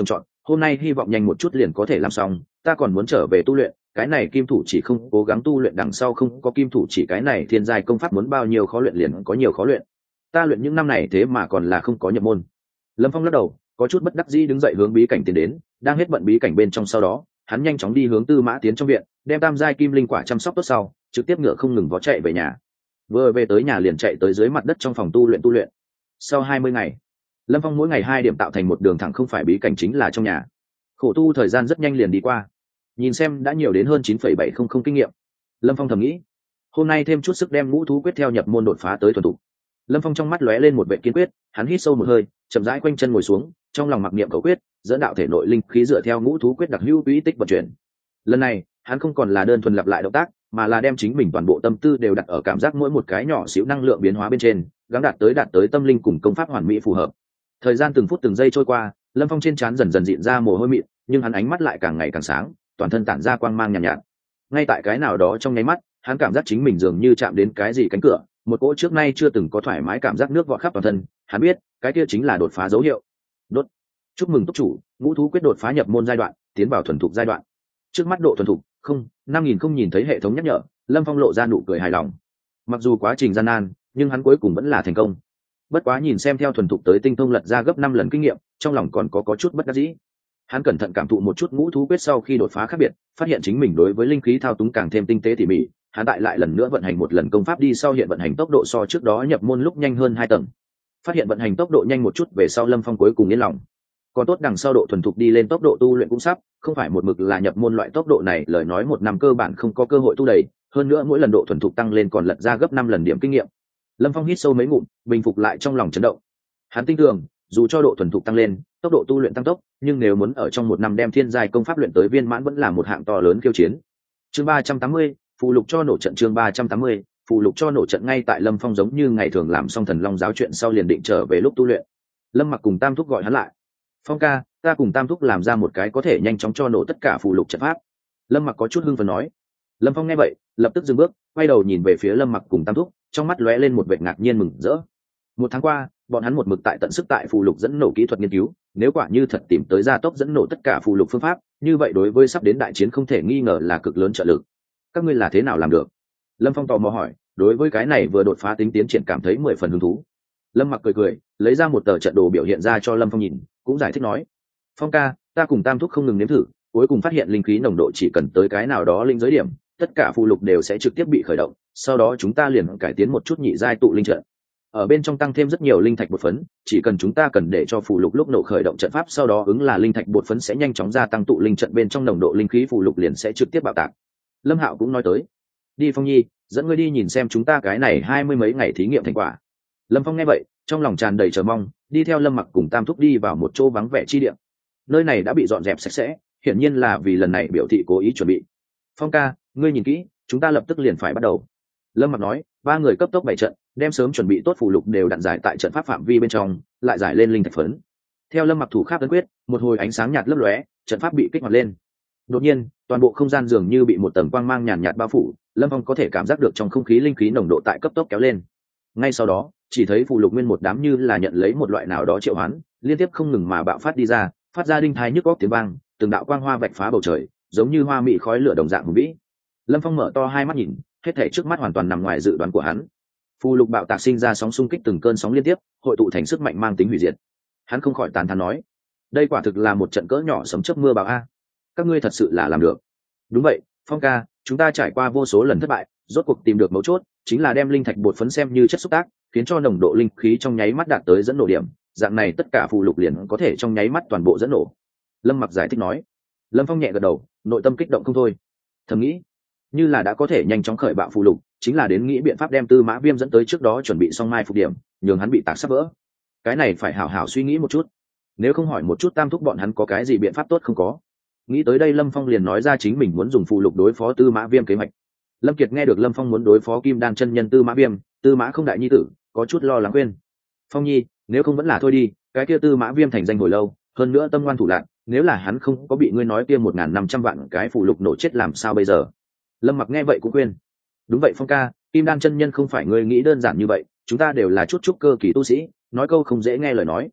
hôm nay hy vọng nhanh một chút liền có thể làm xong, ta còn muốn trở về tu luyện. Cái này kim thủ chỉ không cố gắng tu luyện đằng sau không có kim thủ chỉ cái này thiên giai công pháp muốn bao nhiêu khó luyện liền có nhiều khó luyện. Ta luyện những năm này thế mà còn là không có nhập môn. Lâm Phong lắc đầu, có chút bất đắc dĩ đứng dậy hướng bí cảnh tiến đến, đang hết bận bí cảnh bên trong sau đó, hắn nhanh chóng đi hướng Tư Mã tiến trong viện, đem tam giai kim linh quả chăm sóc tốt sau, trực tiếp ngựa không ngừng vó chạy về nhà. Vừa về tới nhà liền chạy tới dưới mặt đất trong phòng tu luyện tu luyện. Sau hai mươi ngày, Lâm Phong mỗi ngày hai điểm tạo thành một đường thẳng không phải bí cảnh chính là trong nhà. Khổ tu thời gian rất nhanh liền đi qua. Nhìn xem đã nhiều đến hơn chín phẩy bảy không không kinh nghiệm. Lâm Phong thầm nghĩ, hôm nay thêm chút sức đem ngũ thú quyết theo nhập môn đột phá tới thuần thục. Lâm Phong trong mắt lóe lên một vẻ kiên quyết, hắn hít sâu một hơi, chậm rãi quanh chân ngồi xuống, trong lòng mặc niệm cầu quyết, dẫn đạo thể nội linh khí dựa theo ngũ thú quyết đặc hữu quỹ tích vận chuyển. Lần này, hắn không còn là đơn thuần lặp lại động tác, mà là đem chính mình toàn bộ tâm tư đều đặt ở cảm giác mỗi một cái nhỏ xíu năng lượng biến hóa bên trên, gắng đạt tới đạt tới tâm linh cùng công pháp hoàn mỹ phù hợp. Thời gian từng phút từng giây trôi qua, Lâm Phong trên trán dần dần dịn ra mồ hôi mịn, nhưng hắn ánh mắt lại càng ngày càng sáng, toàn thân tản ra quang mang nhàn nhạt, nhạt. Ngay tại cái nào đó trong nháy mắt, hắn cảm giác chính mình dường như chạm đến cái gì cánh cửa, một cỗ trước nay chưa từng có thoải mái cảm giác nước vọt khắp toàn thân. Hắn biết, cái kia chính là đột phá dấu hiệu. Đốt. Chúc mừng túc chủ, ngũ thú quyết đột phá nhập môn giai đoạn, tiến vào thuần thục giai đoạn. Trước mắt độ thuần thục, không, năm nghìn không nhìn thấy hệ thống nhắc nhở, Lâm Phong lộ ra nụ cười hài lòng. Mặc dù quá trình gian nan, nhưng hắn cuối cùng vẫn là thành công. Bất quá nhìn xem theo thuần thục tới tinh thông lật ra gấp năm lần kinh nghiệm, trong lòng còn có có chút bất đắc dĩ. Hắn cẩn thận cảm thụ một chút ngũ thú quyết sau khi đột phá khác biệt, phát hiện chính mình đối với linh khí thao túng càng thêm tinh tế tỉ mỉ. Hắn tại lại lần nữa vận hành một lần công pháp đi sau hiện vận hành tốc độ so trước đó nhập môn lúc nhanh hơn hai tầng. Phát hiện vận hành tốc độ nhanh một chút về sau Lâm Phong cuối cùng yên lòng. Còn tốt đằng sau độ thuần thục đi lên tốc độ tu luyện cũng sắp, không phải một mực là nhập môn loại tốc độ này, lời nói một năm cơ bản không có cơ hội tu đầy, hơn nữa mỗi lần độ thuần thục tăng lên còn lật ra gấp năm lần điểm kinh nghiệm. Lâm Phong hít sâu mấy ngụm, bình phục lại trong lòng chấn động. Hắn tin tưởng, dù cho độ thuần thục tăng lên, tốc độ tu luyện tăng tốc, nhưng nếu muốn ở trong một năm đem thiên giai công pháp luyện tới viên mãn vẫn là một hạng to lớn khiêu chiến. Chương ba trăm tám mươi, phụ lục cho nổ trận chương ba trăm tám mươi, phụ lục cho nổ trận ngay tại Lâm Phong giống như ngày thường làm xong thần long giáo chuyện sau liền định trở về lúc tu luyện. Lâm Mặc cùng Tam Thúc gọi hắn lại. Phong ca, ta cùng Tam Thúc làm ra một cái có thể nhanh chóng cho nổ tất cả phụ lục trận pháp. Lâm Mặc có chút hưng phấn nói. Lâm Phong nghe vậy, lập tức dừng bước, quay đầu nhìn về phía Lâm Mặc cùng Tam Thúc, trong mắt lóe lên một vẻ ngạc nhiên mừng rỡ. Một tháng qua, bọn hắn một mực tại tận sức tại phụ lục dẫn nổ kỹ thuật nghiên cứu, nếu quả như thật tìm tới gia tốc dẫn nổ tất cả phụ lục phương pháp, như vậy đối với sắp đến đại chiến không thể nghi ngờ là cực lớn trợ lực. Các ngươi là thế nào làm được? Lâm Phong tò mò hỏi, đối với cái này vừa đột phá tính tiến triển cảm thấy mười phần hứng thú. Lâm Mặc cười cười, lấy ra một tờ trận đồ biểu hiện ra cho Lâm Phong nhìn, cũng giải thích nói: Phong ca, ta cùng Tam Thúc không ngừng nếm thử, cuối cùng phát hiện linh khí nồng độ chỉ cần tới cái nào đó linh giới điểm, tất cả phụ lục đều sẽ trực tiếp bị khởi động, sau đó chúng ta liền cải tiến một chút nhị giai tụ linh trận. Ở bên trong tăng thêm rất nhiều linh thạch bột phấn, chỉ cần chúng ta cần để cho phụ lục lúc nổ khởi động trận pháp sau đó ứng là linh thạch bột phấn sẽ nhanh chóng gia tăng tụ linh trận bên trong nồng độ linh khí phụ lục liền sẽ trực tiếp bạo tạc. Lâm Hạo cũng nói tới. Đi Phong Nhi, dẫn ngươi đi nhìn xem chúng ta cái này hai mươi mấy ngày thí nghiệm thành quả. Lâm Phong nghe vậy, trong lòng tràn đầy chờ mong, đi theo Lâm Mặc cùng Tam Thúc đi vào một chỗ vắng vẻ chi địa. Nơi này đã bị dọn dẹp sạch sẽ, hiển nhiên là vì lần này biểu thị cố ý chuẩn bị. Phong ca, ngươi nhìn kỹ, chúng ta lập tức liền phải bắt đầu. Lâm Mặc nói, ba người cấp tốc bày trận, đem sớm chuẩn bị tốt phù lục đều đặn giải tại trận pháp phạm vi bên trong, lại giải lên linh thạch phấn. Theo Lâm Mặc thủ kháp ấn quyết, một hồi ánh sáng nhạt lấp lóe, trận pháp bị kích hoạt lên. Đột nhiên, toàn bộ không gian dường như bị một tầng quang mang nhàn nhạt bao phủ, Lâm Phong có thể cảm giác được trong không khí linh khí nồng độ tại cấp tốc kéo lên. Ngay sau đó, chỉ thấy phù lục nguyên một đám như là nhận lấy một loại nào đó triệu hoán, liên tiếp không ngừng mà bạo phát đi ra, phát ra đinh thai nhức óc tiếng vang, từng đạo quang hoa vạch phá bầu trời, giống như hoa mị khói lửa đồng dạng hùng vĩ. Lâm Phong mở to hai mắt nhìn, hết thảy trước mắt hoàn toàn nằm ngoài dự đoán của hắn. Phù lục bạo tạc sinh ra sóng xung kích từng cơn sóng liên tiếp, hội tụ thành sức mạnh mang tính hủy diệt. Hắn không khỏi tán thán nói, đây quả thực là một trận cỡ nhỏ sấm chớp mưa bão a. Các ngươi thật sự là làm được. Đúng vậy, Phong ca, chúng ta trải qua vô số lần thất bại, rốt cuộc tìm được mấu chốt, chính là đem linh thạch bột phấn xem như chất xúc tác, khiến cho nồng độ linh khí trong nháy mắt đạt tới dẫn nổ điểm, dạng này tất cả phù lục liền có thể trong nháy mắt toàn bộ dẫn nổ. Lâm Mặc giải thích nói. Lâm Phong nhẹ gật đầu, nội tâm kích động không thôi. Thầm nghĩ, như là đã có thể nhanh chóng khởi bạo phù lục, chính là đến nghĩ biện pháp đem Tư Mã Viêm dẫn tới trước đó chuẩn bị xong mai phục điểm, nhường hắn bị tạc sắp vỡ. Cái này phải hảo hảo suy nghĩ một chút. Nếu không hỏi một chút Tam Thúc bọn hắn có cái gì biện pháp tốt không có. Nghĩ tới đây Lâm Phong liền nói ra chính mình muốn dùng phù lục đối phó Tư Mã Viêm kế hoạch. Lâm Kiệt nghe được Lâm Phong muốn đối phó Kim Đan chân nhân Tư Mã Viêm, Tư Mã không đại nhi tử, có chút lo lắng khuyên: Phong Nhi, nếu không vẫn là thôi đi, cái kia Tư Mã Viêm thành danh hồi lâu, hơn nữa tâm ngoan thủ lạn, nếu là hắn không có bị ngươi nói kia một ngàn năm trăm vạn cái phù lục nổ chết làm sao bây giờ? Lâm Mặc nghe vậy cũng khuyên: đúng vậy Phong ca, Kim Đan chân nhân không phải ngươi nghĩ đơn giản như vậy, chúng ta đều là chút chút cơ kỳ tu sĩ, nói câu không dễ nghe lời nói.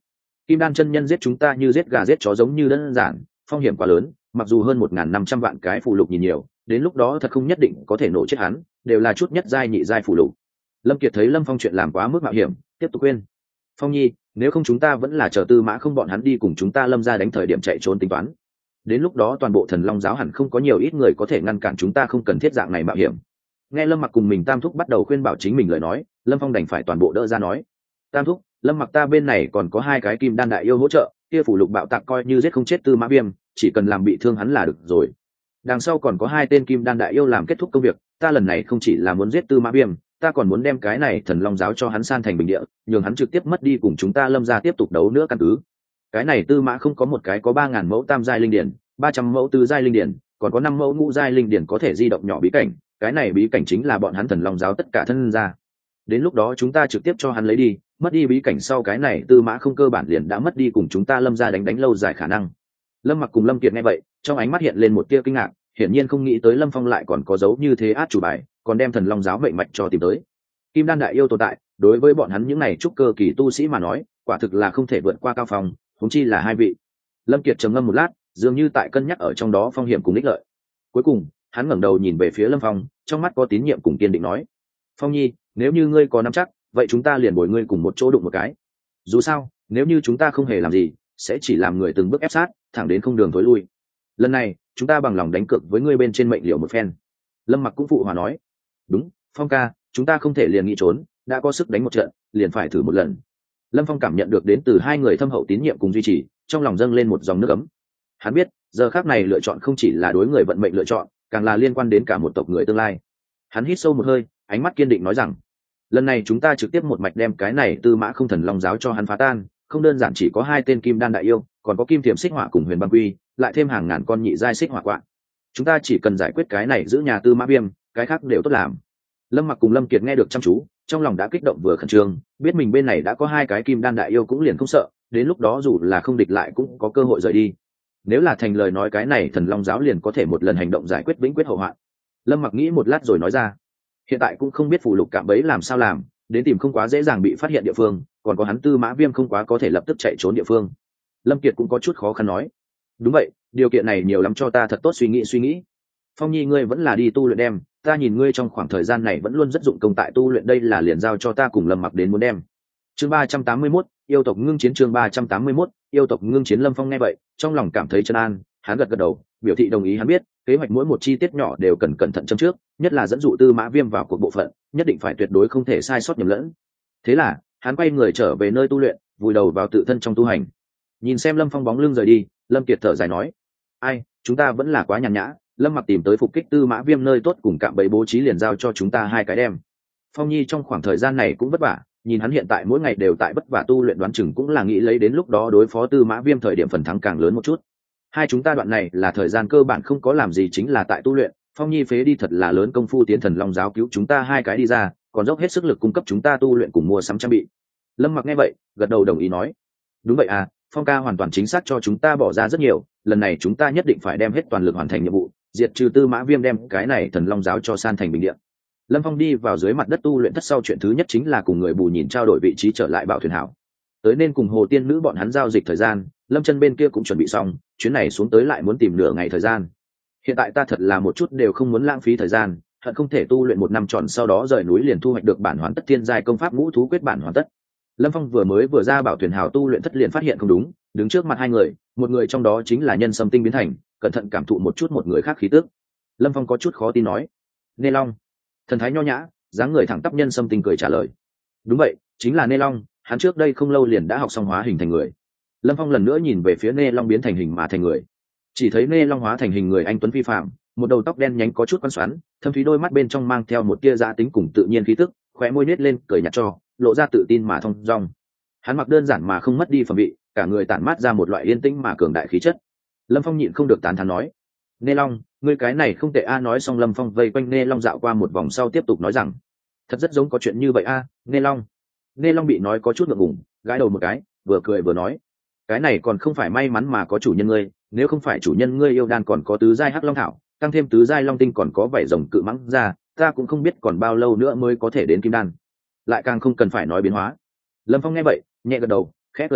Kim đan chân nhân giết chúng ta như giết gà giết chó giống như đơn giản, phong hiểm quá lớn, mặc dù hơn một ngàn năm trăm vạn cái phù lục nhìn nhiều, đến lúc đó thật không nhất định có thể nổ chết hắn, đều là chút nhất giai nhị giai phù lục. Lâm Kiệt thấy Lâm Phong chuyện làm quá mức mạo hiểm, tiếp tục khuyên: "Phong Nhi, nếu không chúng ta vẫn là chờ Tư Mã không bọn hắn đi cùng chúng ta Lâm gia đánh thời điểm chạy trốn tính toán. Đến lúc đó toàn bộ Thần Long giáo hẳn không có nhiều ít người có thể ngăn cản chúng ta, không cần thiết dạng này mạo hiểm." Nghe Lâm Mặc cùng mình Tam thúc bắt đầu khuyên bảo chính mình lời nói, Lâm Phong đành phải toàn bộ đỡ ra nói: "Tam thúc, Lâm Mặc ta bên này còn có hai cái kim đan đại yêu hỗ trợ, kia phủ lục bạo tạc coi như giết không chết Tư Mã Viêm, chỉ cần làm bị thương hắn là được rồi. Đằng sau còn có hai tên kim đan đại yêu làm kết thúc công việc, ta lần này không chỉ là muốn giết Tư Mã Viêm, ta còn muốn đem cái này Thần Long giáo cho hắn san thành bình địa, nhường hắn trực tiếp mất đi cùng chúng ta Lâm gia tiếp tục đấu nữa căn cứ. Cái này Tư Mã không có một cái có ba ngàn mẫu tam giai linh điển, ba trăm mẫu tứ giai linh điển, còn có năm mẫu ngũ giai linh điển có thể di động nhỏ bí cảnh, cái này bí cảnh chính là bọn hắn Thần Long giáo tất cả thân gia. Đến lúc đó chúng ta trực tiếp cho hắn lấy đi, mất đi bí cảnh sau cái này Tư Mã không cơ bản liền đã mất đi cùng chúng ta Lâm gia đánh đánh lâu dài khả năng." Lâm Mặc cùng Lâm Kiệt nghe vậy, trong ánh mắt hiện lên một tia kinh ngạc, hiển nhiên không nghĩ tới Lâm Phong lại còn có dấu như thế át chủ bài, còn đem Thần Long giáo mệnh mạch cho tìm tới. Kim đan đại yêu tồn tại, đối với bọn hắn những này trúc cơ kỳ tu sĩ mà nói, quả thực là không thể vượt qua cao phong, huống chi là hai vị. Lâm Kiệt trầm ngâm một lát, dường như tại cân nhắc ở trong đó phong hiểm cùng ích lợi. Cuối cùng, hắn ngẩng đầu nhìn về phía Lâm Phong, trong mắt có tín nhiệm cùng kiên định nói: "Phong Nhi, nếu như ngươi có nắm chắc, vậy chúng ta liền bồi ngươi cùng một chỗ đụng một cái. Dù sao, nếu như chúng ta không hề làm gì, sẽ chỉ làm người từng bước ép sát, thẳng đến không đường thối lui. Lần này, chúng ta bằng lòng đánh cược với ngươi bên trên mệnh liệu một phen." Lâm Mặc cũng phụ hòa nói: "Đúng, Phong ca, chúng ta không thể liền nghĩ trốn, đã có sức đánh một trận, liền phải thử một lần." Lâm Phong cảm nhận được đến từ hai người thâm hậu tín nhiệm cùng duy trì, trong lòng dâng lên một dòng nước ấm. Hắn biết, giờ khắc này lựa chọn không chỉ là đối người vận mệnh lựa chọn, càng là liên quan đến cả một tộc người tương lai. Hắn hít sâu một hơi, ánh mắt kiên định nói rằng: "Lần này chúng ta trực tiếp một mạch đem cái này Tư Mã không Thần Long giáo cho hắn phá tan, không đơn giản chỉ có hai tên kim đan đại yêu, còn có kim thiểm xích hỏa cùng huyền băng quy, lại thêm hàng ngàn con nhị giai xích hỏa quạ. Chúng ta chỉ cần giải quyết cái này giữ nhà Tư Mã Viêm, cái khác đều tốt làm." Lâm Mặc cùng Lâm Kiệt nghe được chăm chú, trong lòng đã kích động vừa khẩn trương, biết mình bên này đã có hai cái kim đan đại yêu cũng liền không sợ, đến lúc đó dù là không địch lại cũng có cơ hội rời đi. Nếu là thành lời nói cái này Thần Long giáo liền có thể một lần hành động giải quyết vĩnh quyết hậu hoạn. Lâm Mặc nghĩ một lát rồi nói ra: "Hiện tại cũng không biết phù lục cạm bẫy làm sao làm, đến tìm không quá dễ dàng bị phát hiện địa phương, còn có hắn Tư Mã Viêm không quá có thể lập tức chạy trốn địa phương." Lâm Kiệt cũng có chút khó khăn nói: "Đúng vậy, điều kiện này nhiều lắm, cho ta thật tốt suy nghĩ suy nghĩ. Phong Nhi ngươi vẫn là đi tu luyện đem, ta nhìn ngươi trong khoảng thời gian này vẫn luôn rất dụng công tại tu luyện, đây là liền giao cho ta cùng Lâm Mặc đến muốn đem." Chương ba trăm tám mươi mốt, yêu tộc ngưng chiến. Chương ba trăm tám mươi mốt, yêu tộc ngưng chiến. Lâm Phong nghe vậy, trong lòng cảm thấy trấn an, hắn gật gật đầu, biểu thị đồng ý. Hắn biết, kế hoạch mỗi một chi tiết nhỏ đều cần cẩn thận châm trước, nhất là dẫn dụ Tư Mã Viêm vào cuộc bộ phận, nhất định phải tuyệt đối không thể sai sót nhầm lẫn. Thế là, hắn quay người trở về nơi tu luyện, vùi đầu vào tự thân trong tu hành. Nhìn xem Lâm Phong bóng lưng rời đi, Lâm Kiệt thở dài nói: "Ai, chúng ta vẫn là quá nhàn nhã, Lâm Mặc tìm tới phục kích Tư Mã Viêm nơi tốt cùng cạm bẫy bố trí liền giao cho chúng ta hai cái đem. Phong Nhi trong khoảng thời gian này cũng vất vả, nhìn hắn hiện tại mỗi ngày đều tại vất vả tu luyện, đoán chừng cũng là nghĩ lấy đến lúc đó đối phó Tư Mã Viêm thời điểm phần thắng càng lớn một chút. Hai chúng ta đoạn này là thời gian cơ bản không có làm gì, chính là tại tu luyện. Phong Nhi phế đi thật là lớn công phu tiến Thần Long giáo cứu chúng ta hai cái đi ra, còn dốc hết sức lực cung cấp chúng ta tu luyện cùng mua sắm trang bị." Lâm Mặc nghe vậy, gật đầu đồng ý nói: "Đúng vậy à, Phong ca hoàn toàn chính xác cho chúng ta bỏ ra rất nhiều, lần này chúng ta nhất định phải đem hết toàn lực hoàn thành nhiệm vụ, diệt trừ Tư Mã Viêm, đem cái này Thần Long giáo cho san thành bình địa." Lâm Phong đi vào dưới mặt đất tu luyện thất sau, chuyện thứ nhất chính là cùng người bù nhìn trao đổi vị trí trở lại Bảo Thuyền Hảo. Tới nên cùng Hồ Tiên Nữ bọn hắn giao dịch thời gian, Lâm Chân bên kia cũng chuẩn bị xong, chuyến này xuống tới lại muốn tìm nửa ngày thời gian. Hiện tại ta thật là một chút đều không muốn lãng phí thời gian, hận không thể tu luyện một năm trọn sau đó rời núi liền thu hoạch được bản hoàn tất thiên giai công pháp ngũ thú quyết bản hoàn tất. Lâm Phong vừa mới vừa ra Bảo Thuyền Hào tu luyện thất liền phát hiện không đúng, đứng trước mặt hai người, một người trong đó chính là Nhân Sâm Tinh biến thành, cẩn thận cảm thụ một chút một người khác khí tức. Lâm Phong có chút khó tin nói: "Nê Long." Thần thái nho nhã, dáng người thẳng tắp Nhân Sâm Tinh cười trả lời: "Đúng vậy, chính là Nê Long, hắn trước đây không lâu liền đã học xong hóa hình thành người." Lâm Phong lần nữa nhìn về phía Nê Long biến thành hình mà thành người, chỉ thấy Nê Long hóa thành hình người anh tuấn phi phạm, một đầu tóc đen nhánh có chút quăn xoắn, thâm thúy đôi mắt bên trong mang theo một tia giá tính cùng tự nhiên khí tức, khóe môi nết lên cười nhạt cho, lộ ra tự tin mà thông dong. Hắn mặc đơn giản mà không mất đi phẩm vị, cả người tản mát ra một loại yên tĩnh mà cường đại khí chất. Lâm Phong nhịn không được tán thán nói: "Nê Long, ngươi cái này không tệ a." Nói xong Lâm Phong vây quanh Nê Long dạo qua một vòng sau tiếp tục nói rằng: "Thật rất giống có chuyện như vậy a, Nê Long." Nê Long bị nói có chút ngượng ngùng, gãi đầu một cái, vừa cười vừa nói: "Cái này còn không phải may mắn mà có chủ nhân ngươi, nếu không phải chủ nhân ngươi yêu đan còn có tứ giai hắc long thảo, tăng thêm tứ giai long tinh còn có vảy rồng cự mãng ra, ta cũng không biết còn bao lâu nữa mới có thể đến kim đan, lại càng không cần phải nói biến hóa." Lâm Phong nghe vậy, nhẹ gật đầu, khẽ cười nói: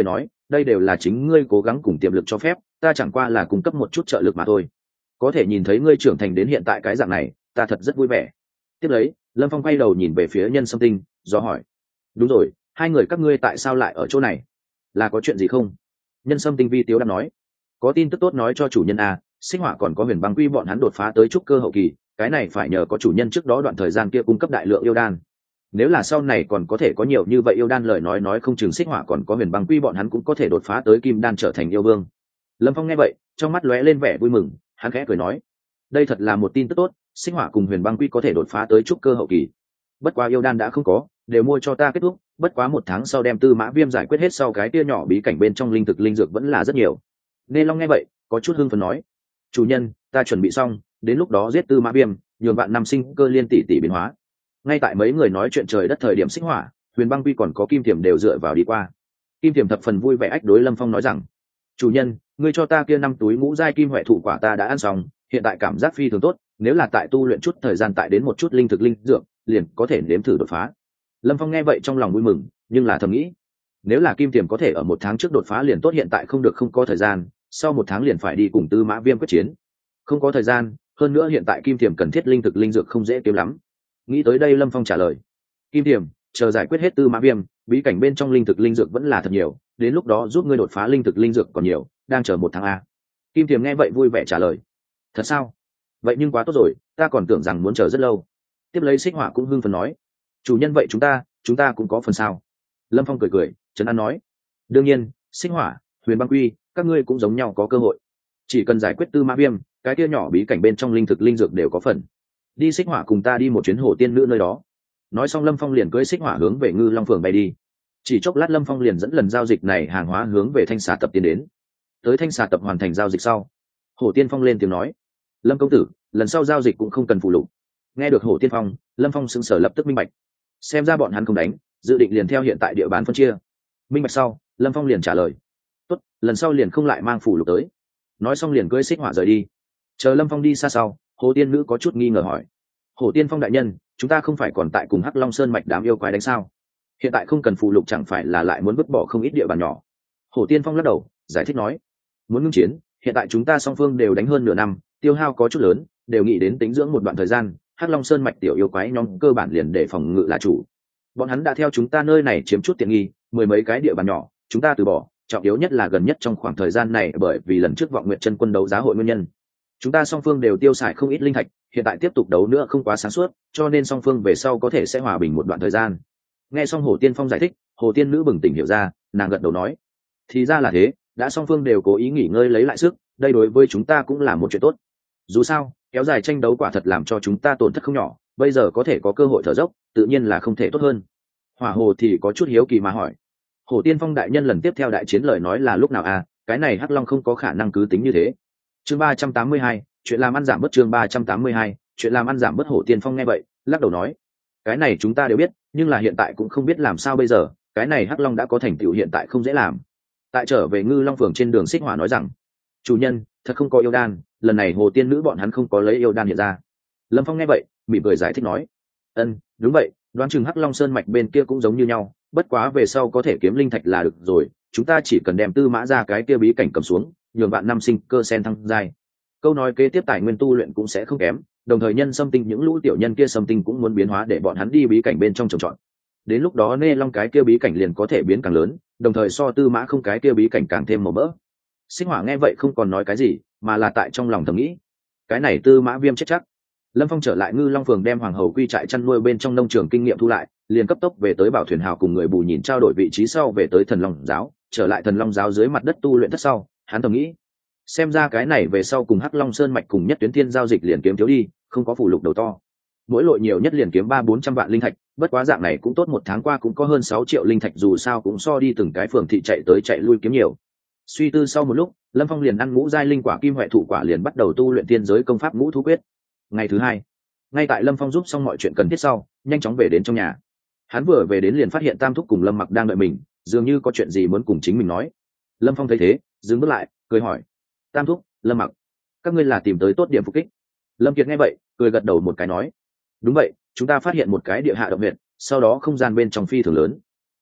đây đều là chính ngươi cố gắng cùng tiềm lực cho phép, ta chẳng qua là cung cấp một chút trợ lực mà thôi. Có thể nhìn thấy ngươi trưởng thành đến hiện tại cái dạng này, ta thật rất vui vẻ. Tiếp lấy, Lâm Phong quay đầu nhìn về phía Nhân Sâm Tinh, do hỏi: đúng rồi, hai người các ngươi tại sao lại ở chỗ này, là có chuyện gì không? Nhân Sâm Tinh vi tiếu đáp nói: có tin tức tốt nói cho chủ nhân a, Xích Hỏa còn có Huyền Băng Quy bọn hắn đột phá tới trúc cơ hậu kỳ, cái này phải nhờ có chủ nhân trước đó đoạn thời gian kia cung cấp đại lượng yêu đan. Nếu là sau này còn có thể có nhiều như vậy yêu đan lời nói nói không chừng Xích Hỏa còn có Huyền Băng Quy bọn hắn cũng có thể đột phá tới kim đan trở thành yêu vương. Lâm Phong nghe vậy, trong mắt lóe lên vẻ vui mừng, hắn khẽ cười nói: đây thật là một tin tức tốt, Xích Hỏa cùng Huyền Băng Quy có thể đột phá tới trúc cơ hậu kỳ. Bất quá yêu đan đã không có, đều mua cho ta kết thúc, bất quá một tháng sau đem Tư Mã Viêm giải quyết hết sau cái tia nhỏ bí cảnh bên trong linh thực linh dược vẫn là rất nhiều. Nghe Long nghe vậy, có chút hưng phấn nói: chủ nhân, ta chuẩn bị xong, đến lúc đó giết Tư Mã Viêm, nhường vạn năm sinh cơ liên tỷ tỷ biến hóa. Ngay tại mấy người nói chuyện trời đất thời điểm Xích Hỏa, Huyền Băng Quy còn có Kim Tiềm đều dựa vào đi qua. Kim Tiềm thập phần vui vẻ ách đối Lâm Phong nói rằng: chủ nhân, ngươi cho ta kia năm túi ngũ giai kim huệ thụ quả ta đã ăn xong, hiện tại cảm giác phi thường tốt, nếu là tại tu luyện chút thời gian tại đến một chút linh thực linh dược, liền có thể nếm thử đột phá. Lâm Phong nghe vậy trong lòng vui mừng, nhưng là thầm nghĩ, nếu là Kim Tiềm có thể ở một tháng trước đột phá liền tốt, hiện tại không được, không có thời gian, sau một tháng liền phải đi cùng Tư Mã Viêm quyết chiến, không có thời gian, hơn nữa hiện tại Kim Tiềm cần thiết linh thực linh dược không dễ kiếm lắm. Nghĩ tới đây Lâm Phong trả lời: Kim Tiềm, chờ giải quyết hết Tư Mã Viêm, bí cảnh bên trong linh thực linh dược vẫn là thật nhiều, đến lúc đó giúp ngươi đột phá linh thực linh dược còn nhiều, đang chờ một tháng a. Kim Tiềm nghe vậy vui vẻ trả lời: thật sao? Vậy nhưng quá tốt rồi, ta còn tưởng rằng muốn chờ rất lâu. Tiếp lấy Xích Hỏa cũng hưng phấn nói: chủ nhân, vậy chúng ta chúng ta cũng có phần sao? Lâm Phong cười cười trấn an nói: đương nhiên, Xích Hỏa, Huyền Băng Quy, các ngươi cũng giống nhau có cơ hội, chỉ cần giải quyết Tư Mã Viêm, cái kia nhỏ bí cảnh bên trong linh thực linh dược đều có phần. Đi Xích Hỏa, cùng ta đi một chuyến hồ tiên nữ nơi đó. Nói xong Lâm Phong liền cưỡi Xích Hỏa hướng về Ngư Long Phường bay đi. Chỉ chốc lát Lâm Phong liền dẫn lần giao dịch này hàng hóa hướng về Thanh Xà tập tiến đến. Tới Thanh Xà tập hoàn thành giao dịch sau, Hổ Tiên Phong lên tiếng nói: Lâm công tử, lần sau giao dịch cũng không cần phụ lục. Nghe được Hổ Tiên Phong, Lâm Phong sững sờ lập tức minh bạch, xem ra bọn hắn không đánh, dự định liền theo hiện tại địa bàn phân chia. Minh bạch sau, Lâm Phong liền trả lời: tốt, lần sau liền không lại mang phụ lục tới. Nói xong liền cưỡi Xích Hỏa rời đi. Chờ Lâm Phong đi xa sau, Hồ Tiên nữ có chút nghi ngờ hỏi: Hổ Tiên Phong đại nhân, chúng ta không phải còn tại cùng Hắc Long Sơn mạch đám yêu quái đánh sao? Hiện tại không cần phụ lục chẳng phải là lại muốn vứt bỏ không ít địa bàn nhỏ? Hổ Tiên Phong lắc đầu giải thích nói: muốn ngưng chiến, hiện tại chúng ta song phương đều đánh hơn nửa năm, tiêu hao có chút lớn, đều nghĩ đến tính dưỡng một đoạn thời gian. Hắc Long Sơn mạch tiểu yêu quái nhóm cơ bản liền để phòng ngự là chủ, bọn hắn đã theo chúng ta nơi này chiếm chút tiện nghi, mười mấy cái địa bàn nhỏ chúng ta từ bỏ, trọng yếu nhất là gần nhất trong khoảng thời gian này bởi vì lần trước Vọng Nguyệt Chân Quân đấu giá hội nguyên nhân, chúng ta song phương đều tiêu xài không ít linh thạch, hiện tại tiếp tục đấu nữa không quá sáng suốt, cho nên song phương về sau có thể sẽ hòa bình một đoạn thời gian. Nghe xong Hồ Tiên Phong giải thích, Hồ Tiên nữ bừng tỉnh hiểu ra, nàng gật đầu nói: thì ra là thế, đã song phương đều cố ý nghỉ ngơi lấy lại sức, đây đối với chúng ta cũng là một chuyện tốt. Dù sao kéo dài tranh đấu quả thật làm cho chúng ta tổn thất không nhỏ, bây giờ có thể có cơ hội thở dốc, tự nhiên là không thể tốt hơn. Hỏa Hồ thì có chút hiếu kỳ mà hỏi: Hồ Tiên Phong đại nhân lần tiếp theo đại chiến lời nói là lúc nào à? Cái này Hắc Long không có khả năng cứ tính như thế. Chương ba trăm tám mươi hai, chuyện làm ăn giảm bớt. Chương ba trăm tám mươi hai, chuyện làm ăn giảm bớt. Hổ Tiên Phong nghe vậy, lắc đầu nói: cái này chúng ta đều biết, nhưng là hiện tại cũng không biết làm sao bây giờ, cái này Hắc Long đã có thành tựu, hiện tại không dễ làm. Tại trở về Ngư Long Phường trên đường, Xích Hỏa nói rằng: chủ nhân, thật không có yêu đan, lần này Hồ Tiên nữ bọn hắn không có lấy yêu đan hiện ra. Lâm Phong nghe vậy, mỉm cười giải thích nói: ân, đúng vậy, đoán chừng Hắc Long Sơn mạch bên kia cũng giống như nhau, bất quá về sau có thể kiếm linh thạch là được rồi, chúng ta chỉ cần đem Tư Mã ra cái kia bí cảnh cầm xuống, nhường bạn năm sinh cơ sen thăng giai. Câu nói kế tiếp tài nguyên tu luyện cũng sẽ không kém, đồng thời nhân xâm tinh những lũ tiểu nhân kia xâm tinh cũng muốn biến hóa để bọn hắn đi bí cảnh bên trong trồng trọt. Đến lúc đó Nê Long cái kia bí cảnh liền có thể biến càng lớn, đồng thời so Tư Mã không cái kia bí cảnh càng thêm màu mỡ. Xích Hỏa nghe vậy không còn nói cái gì, mà là tại trong lòng thầm nghĩ: cái này Tư Mã Viêm chết chắc. Lâm Phong trở lại Ngư Long Phường đem Hoàng Hầu Quy trại chăn nuôi bên trong nông trường kinh nghiệm thu lại, liền cấp tốc về tới Bảo Thuyền Hào cùng người bù nhìn trao đổi vị trí sau về tới Thần Long giáo, trở lại Thần Long giáo dưới mặt đất tu luyện thất sau, hắn thầm nghĩ: xem ra cái này về sau cùng Hắc Long Sơn mạch cùng Nhất Tuyến Thiên giao dịch liền kiếm thiếu đi, không có phụ lục đầu to, mỗi lội nhiều nhất liền kiếm ba bốn trăm vạn linh thạch, bất quá dạng này cũng tốt, một tháng qua cũng có hơn sáu triệu linh thạch, dù sao cũng so đi từng cái phường thị chạy tới chạy lui kiếm nhiều. Suy tư sau một lúc, Lâm Phong liền ăn ngũ giai linh quả kim huệ thụ quả, liền bắt đầu tu luyện tiên giới công pháp ngũ thú quyết. Ngày thứ hai, ngay tại Lâm Phong giúp xong mọi chuyện cần thiết sau, nhanh chóng về đến trong nhà. Hắn vừa về đến liền phát hiện Tam Thúc cùng Lâm Mặc đang đợi mình, dường như có chuyện gì muốn cùng chính mình nói. Lâm Phong thấy thế, dừng bước lại, cười hỏi: Tam Thúc, Lâm Mặc, các ngươi là tìm tới tốt điểm phục kích? Lâm Kiệt nghe vậy, cười gật đầu một cái nói: đúng vậy, chúng ta phát hiện một cái địa hạ động huyệt, sau đó không gian bên trong phi thường lớn,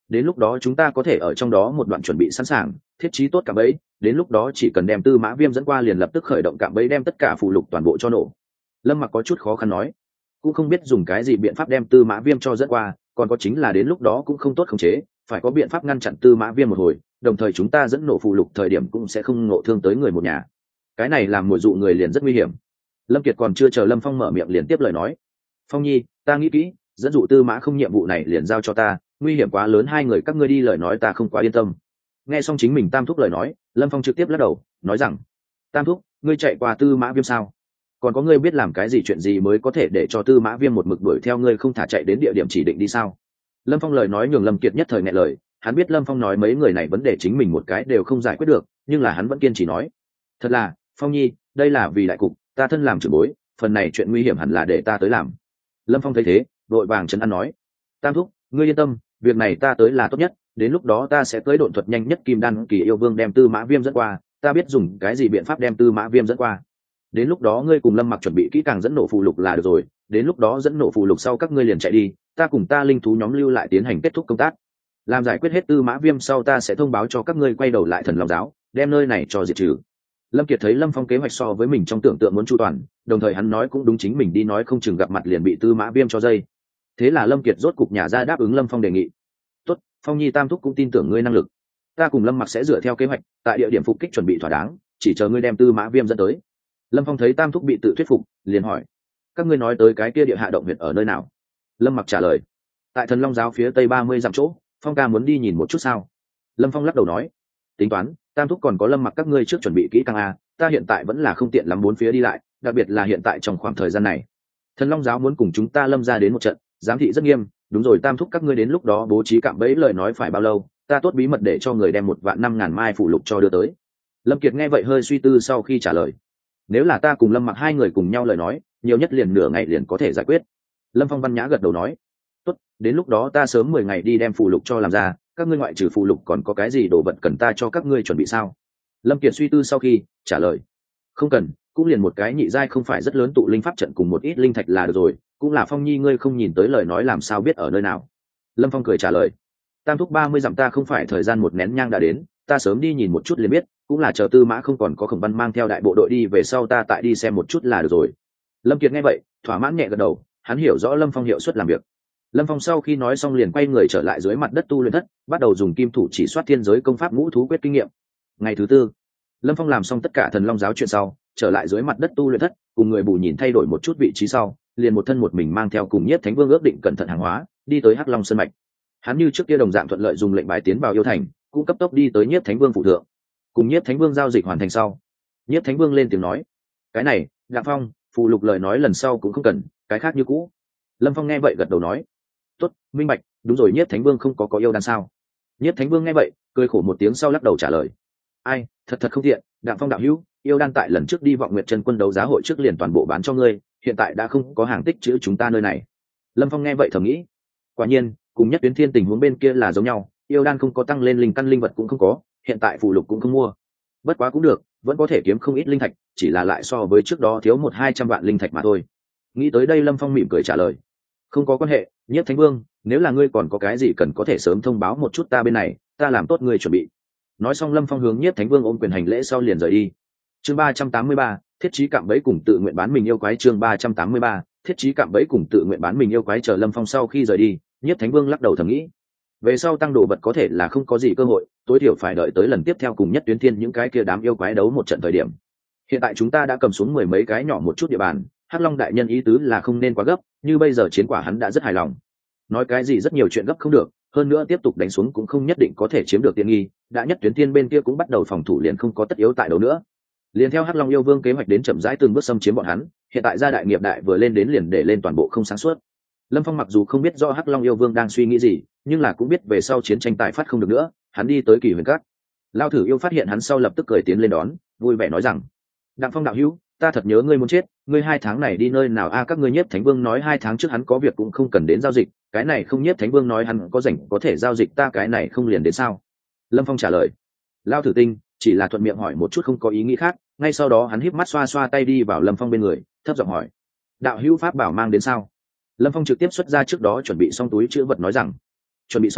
đến lúc đó chúng ta có thể ở trong đó một đoạn chuẩn bị sẵn sàng thiết trí tốt cạm bẫy, đến lúc đó chỉ cần đem tư mã viêm dẫn qua liền lập tức khởi động cạm bẫy đem tất cả phụ lục toàn bộ cho nổ. Lâm Mặc có chút khó khăn nói, cũng không biết dùng cái gì biện pháp đem tư mã viêm cho dẫn qua, còn có chính là đến lúc đó cũng không tốt khống chế, phải có biện pháp ngăn chặn tư mã viêm một hồi, đồng thời chúng ta dẫn nổ phụ lục thời điểm cũng sẽ không ngộ thương tới người một nhà, cái này làm mồi dụ người liền rất nguy hiểm. Lâm Kiệt còn chưa chờ Lâm Phong mở miệng liền tiếp lời nói, Phong Nhi, ta nghĩ kỹ, dẫn dụ tư mã không nhiệm vụ này liền giao cho ta, nguy hiểm quá lớn hai người các ngươi đi lời nói ta không quá yên tâm. Nghe xong chính mình Tam Thúc lời nói, Lâm Phong trực tiếp lắc đầu nói rằng, Tam Thúc, ngươi chạy qua tư mã viêm sao? Còn có ngươi biết làm cái gì chuyện gì mới có thể để cho tư mã viêm một mực đuổi theo ngươi không thả chạy đến địa điểm chỉ định đi sao? Lâm Phong lời nói nhường Lâm Kiệt nhất thời nghẹn lời, hắn biết Lâm Phong nói mấy người này vấn đề chính mình một cái đều không giải quyết được, nhưng là hắn vẫn kiên trì nói, thật là, Phong Nhi, đây là vì đại cục, ta thân làm trưởng bối, phần này chuyện nguy hiểm hẳn là để ta tới làm. Lâm Phong thấy thế, vội vàng trấn an nói, Tam Thúc, ngươi yên tâm, việc này ta tới là tốt nhất, đến lúc đó ta sẽ tới độn thuật nhanh nhất kim đan kỳ yêu vương đem tư mã viêm dẫn qua, ta biết dùng cái gì biện pháp đem tư mã viêm dẫn qua. Đến lúc đó ngươi cùng Lâm Mặc chuẩn bị kỹ càng dẫn nổ phù lục là được rồi, đến lúc đó dẫn nổ phù lục sau các ngươi liền chạy đi, ta cùng ta linh thú nhóm lưu lại tiến hành kết thúc công tác. Làm giải quyết hết tư mã viêm sau ta sẽ thông báo cho các ngươi quay đầu lại Thần Long giáo, đem nơi này cho diệt trừ. Lâm Kiệt thấy Lâm Phong kế hoạch so với mình trong tưởng tượng muốn chu toàn, đồng thời hắn nói cũng đúng, chính mình đi nói không chừng gặp mặt liền bị tư mã viêm cho dây. Thế là Lâm Kiệt rốt cục nhả ra đáp ứng Lâm Phong đề nghị. Tốt, Phong Nhi Tam Thúc cũng tin tưởng ngươi năng lực, ta cùng Lâm Mặc sẽ dựa theo kế hoạch tại địa điểm phục kích chuẩn bị thỏa đáng, chỉ chờ ngươi đem tư mã viêm dẫn tới. Lâm Phong thấy Tam Thúc bị tự thuyết phục, liền hỏi, các ngươi nói tới cái kia địa hạ động huyệt ở nơi nào? Lâm Mặc trả lời, tại Thần Long giáo phía tây ba mươi dặm chỗ, Phong ca muốn đi nhìn một chút sao? Lâm Phong lắc đầu nói, tính toán, Tam Thúc còn có Lâm Mặc các ngươi trước chuẩn bị kỹ càng a, ta hiện tại vẫn là không tiện lắm bốn phía đi lại, đặc biệt là hiện tại trong khoảng thời gian này. Thần Long giáo muốn cùng chúng ta Lâm ra đến một trận, giám thị rất nghiêm, đúng rồi Tam Thúc các ngươi đến lúc đó bố trí cạm bẫy lời nói phải bao lâu, ta tốt bí mật để cho người đem một vạn năm ngàn mai phụ lục cho đưa tới. Lâm Kiệt nghe vậy hơi suy tư sau khi trả lời, nếu là ta cùng Lâm Mặc hai người cùng nhau lời nói, nhiều nhất liền nửa ngày liền có thể giải quyết. Lâm Phong văn nhã gật đầu nói, tốt, đến lúc đó ta sớm mười ngày đi đem phụ lục cho làm ra, các ngươi ngoại trừ phụ lục còn có cái gì đồ vật cần ta cho các ngươi chuẩn bị sao? Lâm Kiệt suy tư sau khi trả lời, không cần, cũng liền một cái nhị giai không phải rất lớn tụ linh pháp trận cùng một ít linh thạch là được rồi, cũng là Phong Nhi ngươi không nhìn tới lời nói làm sao biết ở nơi nào? Lâm Phong cười trả lời, Tam Thúc ba mươi dặm ta không phải thời gian một nén nhang đã đến, ta sớm đi nhìn một chút liền biết, cũng là chờ tư mã không còn có Khổng Văn mang theo đại bộ đội đi về sau ta tại đi xem một chút là được rồi. Lâm Kiệt nghe vậy thỏa mãn nhẹ gật đầu, hắn hiểu rõ Lâm Phong hiệu suất làm việc. Lâm Phong sau khi nói xong liền quay người trở lại dưới mặt đất tu luyện thất, bắt đầu dùng kim thủ chỉ soát thiên giới công pháp ngũ thú quyết kinh nghiệm. Ngày thứ tư, Lâm Phong làm xong tất cả Thần Long giáo chuyện sau, trở lại dưới mặt đất tu luyện thất, cùng người bù nhìn thay đổi một chút vị trí sau, liền một thân một mình mang theo cùng Nhiếp Thánh Vương ước định cẩn thận hàng hóa, đi tới Hắc Long Sơn mạch. Hắn như trước kia đồng dạng thuận lợi dùng lệnh bài tiến vào yêu thành, cũng cấp tốc đi tới Nhiếp Thánh Vương phủ thượng. Cùng Nhiếp Thánh Vương giao dịch hoàn thành sau, Nhiếp Thánh Vương lên tiếng nói, cái này, Đặng Phong, phụ lục lời nói lần sau cũng không cần, cái khác như cũ. Lâm Phong nghe vậy gật đầu nói, tốt, minh bạch, đúng rồi Nhiếp Thánh Vương không có có yêu đan sao? Nhiếp Thánh Vương nghe vậy cười khổ một tiếng sau lắc đầu trả lời, ai, thật thật không tiện, Đặng Phong đạo hữu, yêu đan tại lần trước đi Vọng Nguyệt Chân Quân đấu giá hội trước liền toàn bộ bán cho ngươi, hiện tại đã không có hàng tích trữ chúng ta nơi này. Lâm Phong nghe vậy thầm nghĩ, quả nhiên cùng Nhất Tuyến Thiên tình huống bên kia là giống nhau, yêu đan không có tăng lên linh căn linh vật cũng không có, hiện tại phụ lục cũng không mua. Bất quá cũng được, vẫn có thể kiếm không ít linh thạch, chỉ là lại so với trước đó thiếu một hai trăm vạn linh thạch mà thôi. Nghĩ tới đây Lâm Phong mỉm cười trả lời, không có quan hệ, Nhiếp Thánh Vương, nếu là ngươi còn có cái gì cần có thể sớm thông báo một chút ta bên này, ta làm tốt ngươi chuẩn bị. Nói xong Lâm Phong hướng Nhiếp Thánh Vương ôm quyền hành lễ sau liền rời đi. Chương ba trăm tám mươi ba, thiết trí cạm bẫy cùng tự nguyện bán mình yêu quái. Chương ba trăm tám mươi ba, thiết trí cạm bẫy cùng tự nguyện bán mình yêu quái. Chờ Lâm Phong sau khi rời đi, Nhiếp Thánh Vương lắc đầu thầm nghĩ, về sau tăng đồ vật có thể là không có gì cơ hội, tối thiểu phải đợi tới lần tiếp theo cùng Nhất Tuyến Thiên những cái kia đám yêu quái đấu một trận thời điểm. Hiện tại chúng ta đã cầm xuống mười mấy cái nhỏ một chút địa bàn, Hắc Long đại nhân ý tứ là không nên quá gấp, như bây giờ chiến quả hắn đã rất hài lòng. Nói cái gì rất nhiều chuyện gấp không được, hơn nữa tiếp tục đánh xuống cũng không nhất định có thể chiếm được tiện nghi, đã Nhất Tuyến Thiên bên kia cũng bắt đầu phòng thủ liền không có tất yếu tại đâu nữa. Liền theo Hắc Long yêu vương kế hoạch đến chậm rãi từng bước xâm chiếm bọn hắn, hiện tại gia đại nghiệp đại vừa lên đến liền để lên toàn bộ không sáng suốt. Lâm Phong mặc dù không biết rõ Hắc Long yêu vương đang suy nghĩ gì, nhưng là cũng biết về sau chiến tranh tài phát không được nữa, hắn đi tới Kỳ Huyền Các. Lao Thử yêu phát hiện hắn sau lập tức cười tiến lên đón, vui vẻ nói rằng, Đặng Phong đạo hữu, ta thật nhớ ngươi muốn chết, ngươi hai tháng này đi nơi nào a? À, các ngươi Nhiếp Thánh Vương nói hai tháng trước hắn có việc cũng không cần đến giao dịch, cái này không Nhiếp Thánh Vương nói hắn có rảnh có thể giao dịch, ta cái này không liền đến sao? Lâm Phong trả lời. Lao Thử tinh chỉ là thuận miệng hỏi một chút không có ý nghĩ khác, ngay sau đó hắn híp mắt xoa xoa tay đi vào Lâm Phong bên người, thấp giọng hỏi, đạo hữu pháp bảo mang đến sao? Lâm Phong trực tiếp xuất ra trước đó chuẩn bị xong túi chữ vật nói rằng, chuẩn bị xong,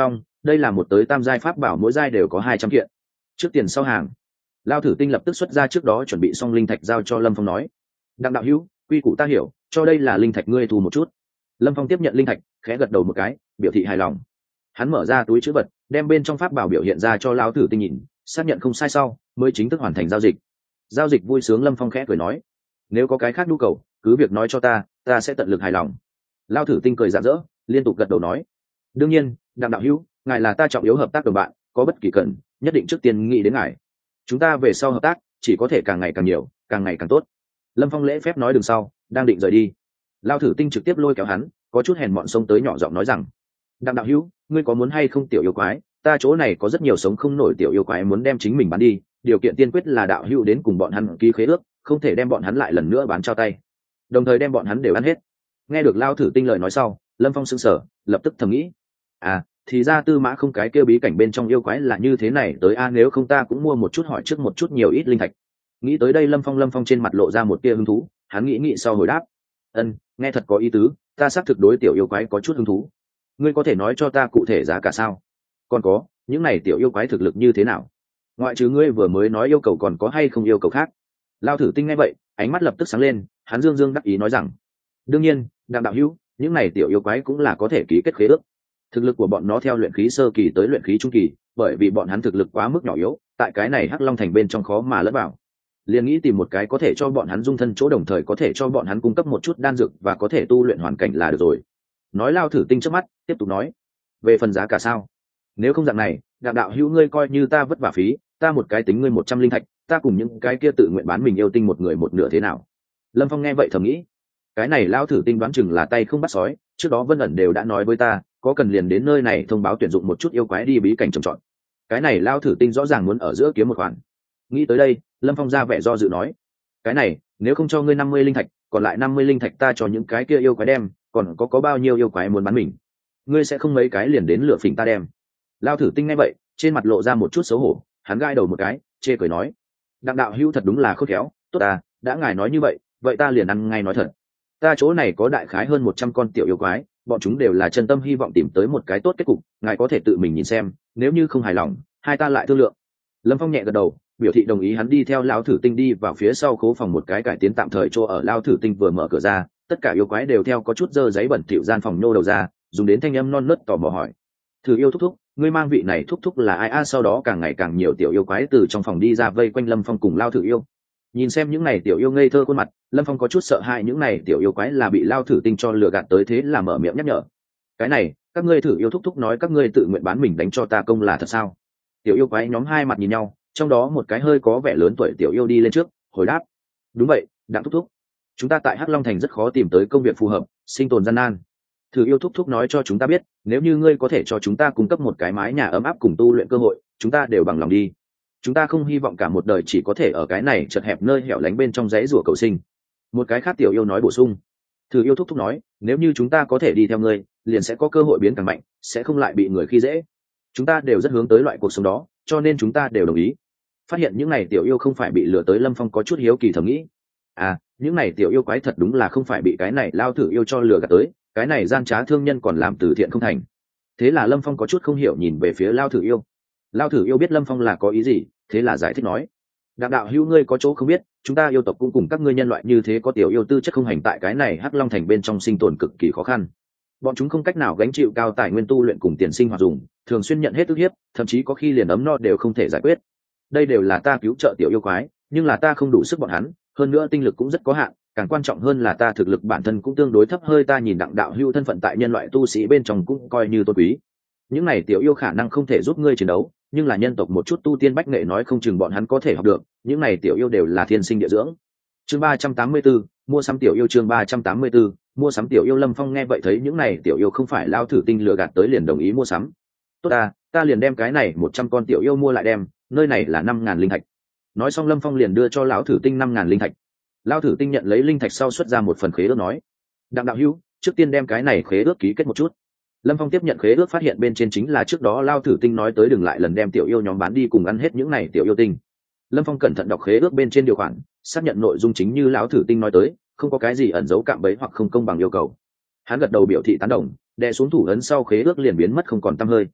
đây là một tới tam giai pháp bảo, mỗi giai đều có hai trăm kiện. Trước tiền sau hàng. Lao Thử Tinh lập tức xuất ra trước đó chuẩn bị xong linh thạch giao cho Lâm Phong nói: Đặng đạo hữu, quy củ ta hiểu, cho đây là linh thạch, ngươi thu một chút. Lâm Phong tiếp nhận linh thạch, khẽ gật đầu một cái, biểu thị hài lòng. Hắn mở ra túi trữ vật, đem bên trong pháp bảo biểu hiện ra cho Lao Thử Tinh nhìn, xác nhận không sai sau mới chính thức hoàn thành giao dịch. Giao dịch vui sướng, Lâm Phong khẽ cười nói: nếu có cái khác nhu cầu cứ việc nói cho ta, ta sẽ tận lực hài lòng. Lao Thử Tinh cười rạng rỡ, liên tục gật đầu nói: đương nhiên, Đặng đạo hữu, ngài là ta trọng yếu hợp tác đồng bạn, có bất kỳ cần nhất định trước tiên nghĩ đến ngài. Chúng ta về sau hợp tác chỉ có thể càng ngày càng nhiều, càng ngày càng tốt. Lâm Phong lễ phép nói đường sau, đang định rời đi. Lao Thử Tinh trực tiếp lôi kéo hắn, có chút hèn mọn xông tới nhỏ giọng nói rằng: Đặng đạo hữu, ngươi có muốn hay không tiểu yêu quái, ta chỗ này có rất nhiều sống không nổi tiểu yêu quái muốn đem chính mình bán đi, điều kiện tiên quyết là đạo hữu đến cùng bọn hắn ký khế ước, không thể đem bọn hắn lại lần nữa bán trao tay, đồng thời đem bọn hắn đều ăn hết. Nghe được Lao Thử Tinh lời nói sau, Lâm Phong sững sờ, lập tức thầm nghĩ: à, thì ra Tư Mã Không cái kêu bí cảnh bên trong yêu quái là như thế này tới a, nếu không ta cũng mua một chút hỏi trước một chút nhiều ít linh thạch. Nghĩ tới đây, Lâm Phong Lâm Phong trên mặt lộ ra một tia hứng thú, hắn nghĩ nghĩ sau hồi đáp: ân, nghe thật có ý tứ, ta xác thực đối tiểu yêu quái có chút hứng thú. Ngươi có thể nói cho ta cụ thể giá cả sao? Còn có, những này tiểu yêu quái thực lực như thế nào? Ngoại trừ ngươi vừa mới nói yêu cầu, còn có hay không yêu cầu khác? Lao Thử Tinh nghe vậy, ánh mắt lập tức sáng lên, hắn dương dương đắc ý nói rằng: đương nhiên, Đặng đạo hữu, những này tiểu yêu quái cũng là có thể ký kết khế ước. Thực lực của bọn nó theo luyện khí sơ kỳ tới luyện khí trung kỳ, bởi vì bọn hắn thực lực quá mức nhỏ yếu, tại cái này Hắc Long thành bên trong khó mà lẫn vào. Liền nghĩ tìm một cái có thể cho bọn hắn dung thân chỗ, đồng thời có thể cho bọn hắn cung cấp một chút đan dược và có thể tu luyện hoàn cảnh là được rồi. Nói Lao Thử Tinh trước mắt, tiếp tục nói: về phần giá cả sao? Nếu không dạng này, Đặng đạo hữu, ngươi coi như ta vất vả phí, ta một cái tính ngươi một trăm linh thạch, ta cùng những cái kia tự nguyện bán mình yêu tinh một người một nửa thế nào? Lâm Phong nghe vậy thầm nghĩ: cái này Lao Thử Tinh đoán chừng là tay không bắt sói, trước đó Vân ẩn đều đã nói với ta, có cần liền đến nơi này thông báo tuyển dụng một chút yêu quái đi bí cảnh trồng trọt. Cái này Lao Thử Tinh rõ ràng muốn ở giữa kiếm một khoản. Nghĩ tới đây, Lâm Phong ra vẻ do dự nói: cái này, nếu không cho ngươi năm mươi linh thạch, còn lại năm mươi linh thạch ta cho những cái kia yêu quái đem, còn có có bao nhiêu yêu quái muốn bán mình, ngươi sẽ không mấy cái liền đến lựa phỉnh ta đem? Lao Thử Tinh nghe vậy, trên mặt lộ ra một chút xấu hổ, hắn gai đầu một cái, chê cười nói: Đặng đạo hữu thật đúng là khôn khéo, tốt à, đã ngài nói như vậy, vậy ta liền ăn ngay nói thật. Ta chỗ này có đại khái hơn một trăm con tiểu yêu quái, bọn chúng đều là chân tâm hy vọng tìm tới một cái tốt kết cục, ngài có thể tự mình nhìn xem, nếu như không hài lòng, hai ta lại thương lượng. Lâm Phong nhẹ gật đầu, biểu thị đồng ý. Hắn đi theo Lao Thử Tinh đi vào phía sau khố phòng một cái cải tiến tạm thời chỗ ở. Lao Thử Tinh vừa mở cửa ra, tất cả yêu quái đều theo có chút dơ giấy bẩn thỉu gian phòng nhô đầu ra, dùng đến thanh âm non nớt tò mò hỏi: Thử yêu thúc thúc, ngươi mang vị này thúc thúc là ai a? Sau đó càng ngày càng nhiều tiểu yêu quái từ trong phòng đi ra vây quanh Lâm Phong cùng Lao Thử yêu. Nhìn xem những này tiểu yêu ngây thơ khuôn mặt, Lâm Phong có chút sợ hãi những này tiểu yêu quái là bị Lao Thử Tinh cho lừa gạt tới, thế là mở miệng nhắc nhở: cái này, các ngươi thử yêu thúc thúc nói các ngươi tự nguyện bán mình đánh cho ta công là thật sao? Tiểu yêu quái nhóm hai mặt nhìn nhau, trong đó một cái hơi có vẻ lớn tuổi tiểu yêu đi lên trước, hồi đáp: đúng vậy, Đặng thúc thúc, chúng ta tại Hắc Long thành rất khó tìm tới công việc phù hợp, sinh tồn gian nan. Thử yêu thúc thúc nói cho chúng ta biết, nếu như ngươi có thể cho chúng ta cung cấp một cái mái nhà ấm áp cùng tu luyện cơ hội, chúng ta đều bằng lòng đi. Chúng ta không hy vọng cả một đời chỉ có thể ở cái này chật hẹp nơi hẻo lánh bên trong giấy rủa cầu sinh. Một cái khác tiểu yêu nói bổ sung: Thử yêu thúc thúc nói, nếu như chúng ta có thể đi theo ngươi, liền sẽ có cơ hội biến càng mạnh, sẽ không lại bị người khi dễ. Chúng ta đều rất hướng tới loại cuộc sống đó, cho nên chúng ta đều đồng ý. Phát hiện những này tiểu yêu không phải bị lừa tới, Lâm Phong có chút hiếu kỳ thầm nghĩ: à, những này tiểu yêu quái thật đúng là không phải bị cái này Lao Thử yêu cho lừa gạt tới, cái này gian trá thương nhân còn làm từ thiện không thành. Thế là Lâm Phong có chút không hiểu nhìn về phía Lao Thử yêu. Lao Thử yêu biết Lâm Phong là có ý gì, thế là giải thích nói: Đặng đạo hữu, ngươi có chỗ không biết, chúng ta yêu tộc cũng cùng các ngươi nhân loại như thế có tiểu yêu tư chất không hành, tại cái này Hắc Long thành bên trong sinh tồn cực kỳ khó khăn. Bọn chúng không cách nào gánh chịu cao tài nguyên tu luyện cùng tiền sinh hoạt dùng, thường xuyên nhận hết ức hiếp, thậm chí có khi liền ấm no đều không thể giải quyết. Đây đều là ta cứu trợ tiểu yêu quái, nhưng là ta không đủ sức bọn hắn, hơn nữa tinh lực cũng rất có hạn, càng quan trọng hơn là ta thực lực bản thân cũng tương đối thấp hơi. Ta nhìn Đặng đạo hữu thân phận tại nhân loại tu sĩ bên trong cũng coi như tôn quý. Những này tiểu yêu khả năng không thể giúp ngươi chiến đấu, nhưng là nhân tộc một chút tu tiên bách nghệ nói không chừng bọn hắn có thể học được. Những này tiểu yêu đều là thiên sinh địa dưỡng. Chương ba trăm tám mươi tư, mua sắm tiểu yêu. Chương ba trăm tám mươi tư, mua sắm tiểu yêu. Lâm Phong nghe vậy thấy những này tiểu yêu không phải Lao Thử Tinh lừa gạt tới, liền đồng ý mua sắm. Tốt ta, ta liền đem cái này một trăm con tiểu yêu mua lại đem, nơi này là năm ngàn linh thạch. Nói xong Lâm Phong liền đưa cho lão Thử Tinh năm ngàn linh thạch. Lao Thử Tinh nhận lấy linh thạch sau xuất ra một phần khế ước nói: Đặng đạo hữu, trước tiên đem cái này khế ước ký kết một chút. Lâm Phong tiếp nhận khế ước, phát hiện bên trên chính là trước đó Lao Thử Tinh nói tới đừng lại lần đem tiểu yêu nhóm bán đi cùng ăn hết những này tiểu yêu tinh. Lâm Phong cẩn thận đọc khế ước bên trên điều khoản, xác nhận nội dung chính như lão Thử Tinh nói tới, không có cái gì ẩn giấu cạm bẫy hoặc không công bằng yêu cầu. Hắn gật đầu biểu thị tán đồng, đè xuống thủ ấn sau khế ước liền biến mất không còn tăm hơi.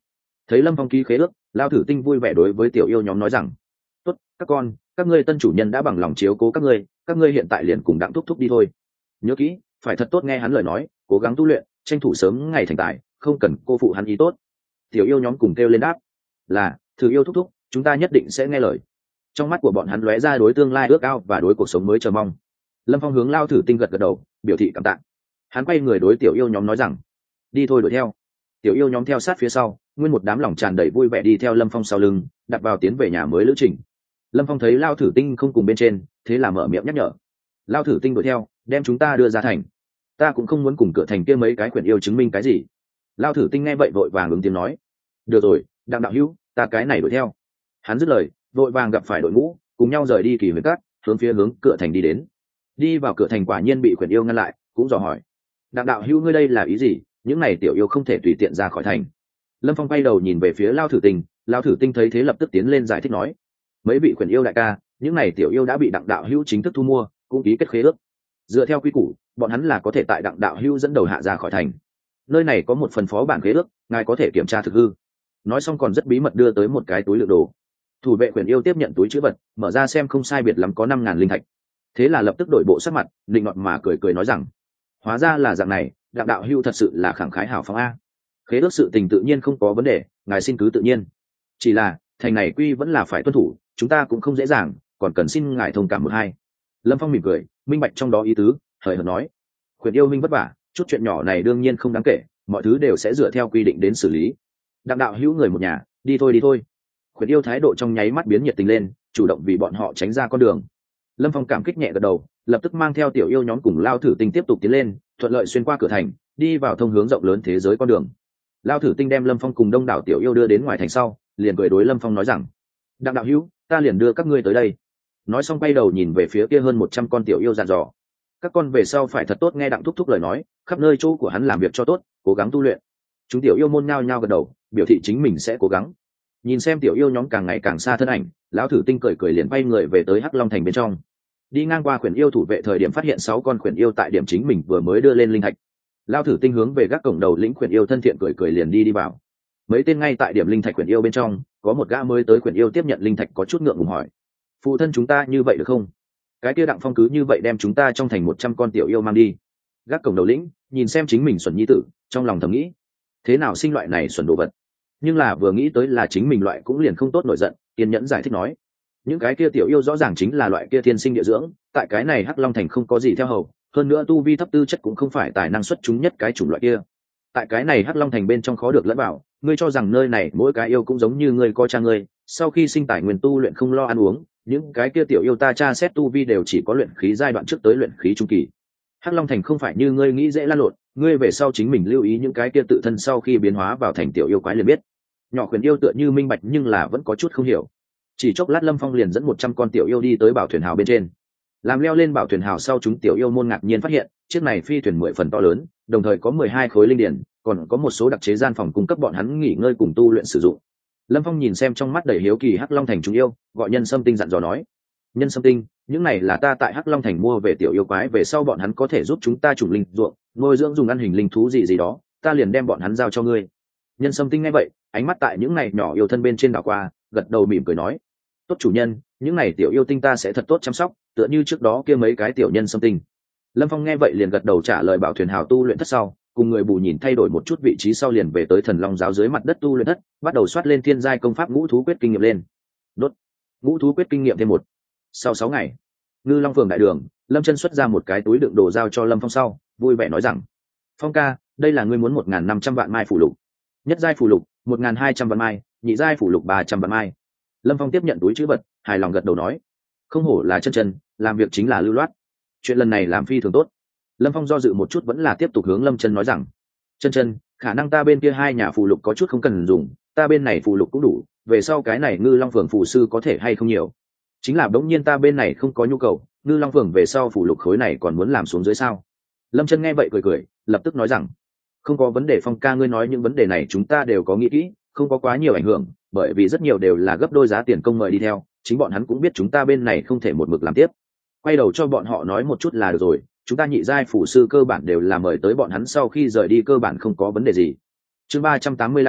Thấy Lâm Phong ký khế ước, Lao Thử Tinh vui vẻ đối với tiểu yêu nhóm nói rằng: tốt, các con, các ngươi tân chủ nhân đã bằng lòng chiếu cố các ngươi, các ngươi hiện tại liền cùng Đặng thúc thúc đi thôi. Nhớ kỹ, phải thật tốt nghe hắn lời nói, cố gắng tu luyện, tranh thủ sớm ngày thành tài, không cần cô phụ hắn ý tốt. Tiểu yêu nhóm cùng kêu lên đáp: là, Thử yêu thúc thúc, chúng ta nhất định sẽ nghe lời. Trong mắt của bọn hắn lóe ra đối tương lai ước ao và đối cuộc sống mới chờ mong. Lâm Phong hướng Lao Thử Tinh gật gật đầu, biểu thị cảm tạ. Hắn quay người đối tiểu yêu nhóm nói rằng: đi thôi, đuổi theo. Tiểu yêu nhóm theo sát phía sau, nguyên một đám lòng tràn đầy vui vẻ đi theo Lâm Phong sau lưng, đặt vào tiến về nhà mới lữ trình. Lâm Phong thấy Lao Thử Tinh không cùng bên trên, thế là mở miệng nhắc nhở: Lao Thử Tinh đuổi theo, đem chúng ta đưa ra thành. Ta cũng không muốn cùng cửa thành kia mấy cái quyển yêu chứng minh cái gì. Lao Thử Tinh nghe vậy vội vàng ứng tiếng nói: được rồi, Đặng đạo hữu, ta cái này đuổi theo. Hắn dứt lời, vội vàng gặp phải đội ngũ, cùng nhau rời đi Kỳ Huyền Các, hướng phía hướng cửa thành đi đến. Đi vào cửa thành quả nhiên bị quyển yêu ngăn lại, cũng dò hỏi: Đặng đạo hữu, ngươi đây là ý gì? Những này tiểu yêu không thể tùy tiện ra khỏi thành. Lâm Phong quay đầu nhìn về phía Lao Thử Tinh, Lao Thử Tinh thấy thế lập tức tiến lên giải thích nói: mấy vị quyển yêu đại ca, những này tiểu yêu đã bị Đặng đạo hữu chính thức thu mua, cũng ký kết khế ước. Dựa theo quy củ, bọn hắn là có thể tại Đặng đạo hữu dẫn đầu hạ ra khỏi thành. Nơi này có một phần phó bản khế ước, ngài có thể kiểm tra thực hư. Nói xong còn rất bí mật đưa tới một cái túi đựng đồ. Thủ vệ quyển yêu tiếp nhận túi chữ vật, mở ra xem không sai biệt lắm có năm ngàn linh thạch. Thế là lập tức đổi bộ sắc mặt, định ngọt mà cười cười nói rằng: hóa ra là dạng này, Đặng đạo hữu thật sự là khẳng khái hào phóng a. Khế ước sự tình tự nhiên không có vấn đề, ngài xin cứ tự nhiên. Chỉ là thành này quy vẫn là phải tuân thủ, chúng ta cũng không dễ dàng, còn cần xin ngài thông cảm một hai. Lâm Phong mỉm cười, minh bạch trong đó ý tứ, hời hợt nói: quyển yêu minh vất vả, chút chuyện nhỏ này đương nhiên không đáng kể, mọi thứ đều sẽ dựa theo quy định đến xử lý. Đặng đạo hữu người một nhà, đi thôi đi thôi. Quyển yêu thái độ trong nháy mắt biến nhiệt tình lên, chủ động vì bọn họ tránh ra con đường. Lâm Phong cảm kích nhẹ gật đầu, lập tức mang theo tiểu yêu nhóm cùng Lao Thử Tinh tiếp tục tiến lên, thuận lợi xuyên qua cửa thành, đi vào thông hướng rộng lớn thế giới con đường. Lao Thử Tinh đem Lâm Phong cùng đông đảo tiểu yêu đưa đến ngoài thành sau, liền cười đối Lâm Phong nói rằng: Đặng đạo hữu, ta liền đưa các ngươi tới đây. Nói xong quay đầu nhìn về phía kia hơn một trăm con tiểu yêu dặn dò: các con về sau phải thật tốt nghe Đặng thúc thúc lời nói, khắp nơi chỗ của hắn làm việc cho tốt, cố gắng tu luyện. Chúng tiểu yêu môn nhao nhao gật đầu, biểu thị chính mình sẽ cố gắng. Nhìn xem tiểu yêu nhóm càng ngày càng xa thân ảnh, Lão Thử Tinh cười cười liền bay người về tới Hắc Long thành bên trong. Đi ngang qua khuyển yêu thủ vệ thời điểm phát hiện sáu con khuyển yêu tại điểm chính mình vừa mới đưa lên linh thạch. Lão Thử Tinh hướng về gác cổng đầu lĩnh khuyển yêu thân thiện cười cười liền đi đi vào. Mấy tên ngay tại điểm linh thạch khuyển yêu bên trong, có một gã mới tới khuyển yêu tiếp nhận linh thạch có chút ngượng ngùng hỏi: phụ thân chúng ta như vậy được không? Cái kia Đặng Phong cứ như vậy đem chúng ta trong thành một trăm con tiểu yêu mang đi. Gác cổng đầu lĩnh nhìn xem chính mình xuẩn nhi tử, trong lòng thầm nghĩ: thế nào sinh loại này xuẩn đồ vật. Nhưng là vừa nghĩ tới là chính mình loại cũng liền không tốt nổi giận, kiên nhẫn giải thích nói: những cái kia tiểu yêu rõ ràng chính là loại kia thiên sinh địa dưỡng, tại cái này Hắc Long thành không có gì theo hầu, hơn nữa tu vi thấp tư chất cũng không phải tài năng xuất chúng nhất cái chủng loại kia. Tại cái này Hắc Long thành bên trong khó được lẫn vào, ngươi cho rằng nơi này mỗi cái yêu cũng giống như ngươi có cha ngươi, sau khi sinh tài nguyên tu luyện không lo ăn uống, những cái kia tiểu yêu ta tra xét tu vi đều chỉ có luyện khí giai đoạn trước tới luyện khí trung kỳ. Hắc Long thành không phải như ngươi nghĩ dễ lan lộn, ngươi về sau chính mình lưu ý những cái kia tự thân sau khi biến hóa vào thành tiểu yêu quái liền biết. Nhỏ khuyển yêu tựa như minh bạch nhưng là vẫn có chút không hiểu. Chỉ chốc lát Lâm Phong liền dẫn một trăm con tiểu yêu đi tới bảo thuyền hào bên trên. Làm leo lên bảo thuyền hào sau, chúng tiểu yêu môn ngạc nhiên phát hiện chiếc này phi thuyền mười phần to lớn, đồng thời có mười hai khối linh điển, còn có một số đặc chế gian phòng cung cấp bọn hắn nghỉ ngơi cùng tu luyện sử dụng. Lâm Phong nhìn xem trong mắt đầy hiếu kỳ Hắc Long thành chúng yêu, gọi Nhân Sâm Tinh dặn dò nói: Nhân Sâm Tinh, những này là ta tại Hắc Long thành mua về tiểu yêu quái, về sau bọn hắn có thể giúp chúng ta trùng linh ruộng, nuôi dưỡng dùng ăn hình linh thú gì gì đó, ta liền đem bọn hắn giao cho ngươi. Nhân Sâm Tinh nghe vậy, ánh mắt tại những này nhỏ yêu thân bên trên đảo qua, gật đầu mỉm cười nói: tốt chủ nhân, những này tiểu yêu tinh ta sẽ thật tốt chăm sóc, tựa như trước đó kia mấy cái tiểu nhân Sâm Tinh. Lâm Phong nghe vậy liền gật đầu trả lời bảo thuyền hào tu luyện thất sau, cùng người bù nhìn thay đổi một chút vị trí sau liền về tới Thần Long giáo dưới mặt đất tu luyện thất, bắt đầu soát lên thiên giai công pháp ngũ thú quyết kinh nghiệm lên. Đốt ngũ thú quyết kinh nghiệm thêm một. Sau sáu ngày, Ngư Long phường đại đường, Lâm Chân xuất ra một cái túi đựng đồ giao cho Lâm Phong sau, vui vẻ nói rằng: Phong ca, đây là ngươi muốn một ngàn năm trăm vạn mai phủ lục. Nhất giai phủ lục một ngàn hai trăm vạn mai, nhị giai phủ lục ba trăm vạn mai. Lâm Phong tiếp nhận túi chữ vật, hài lòng gật đầu nói: không hổ là Chân Chân, làm việc chính là lưu loát. Chuyện lần này làm phi thường tốt. Lâm Phong do dự một chút vẫn là tiếp tục hướng Lâm Chân nói rằng: Chân Chân, khả năng ta bên kia hai nhà phù lục có chút không cần dùng, ta bên này phù lục cũng đủ, về sau cái này Ngư Long phường phù sư có thể hay không nhiều. Chính là bỗng nhiên ta bên này không có nhu cầu, Ngư Long phường về sau phù lục khối này còn muốn làm xuống dưới sao? Lâm Chân nghe vậy cười cười, lập tức nói rằng: không có vấn đề Phong ca, ngươi nói những vấn đề này chúng ta đều có nghĩ kỹ, không có quá nhiều ảnh hưởng, bởi vì rất nhiều đều là gấp đôi giá tiền công mời đi theo, chính bọn hắn cũng biết chúng ta bên này không thể một mực làm tiếp. Quay đầu cho bọn họ nói một chút là được rồi, chúng ta nhị giai phủ sư cơ bản đều là mời tới bọn hắn sau khi rời đi cơ bản không có vấn đề gì. Chương ba trăm tám mươi lăm,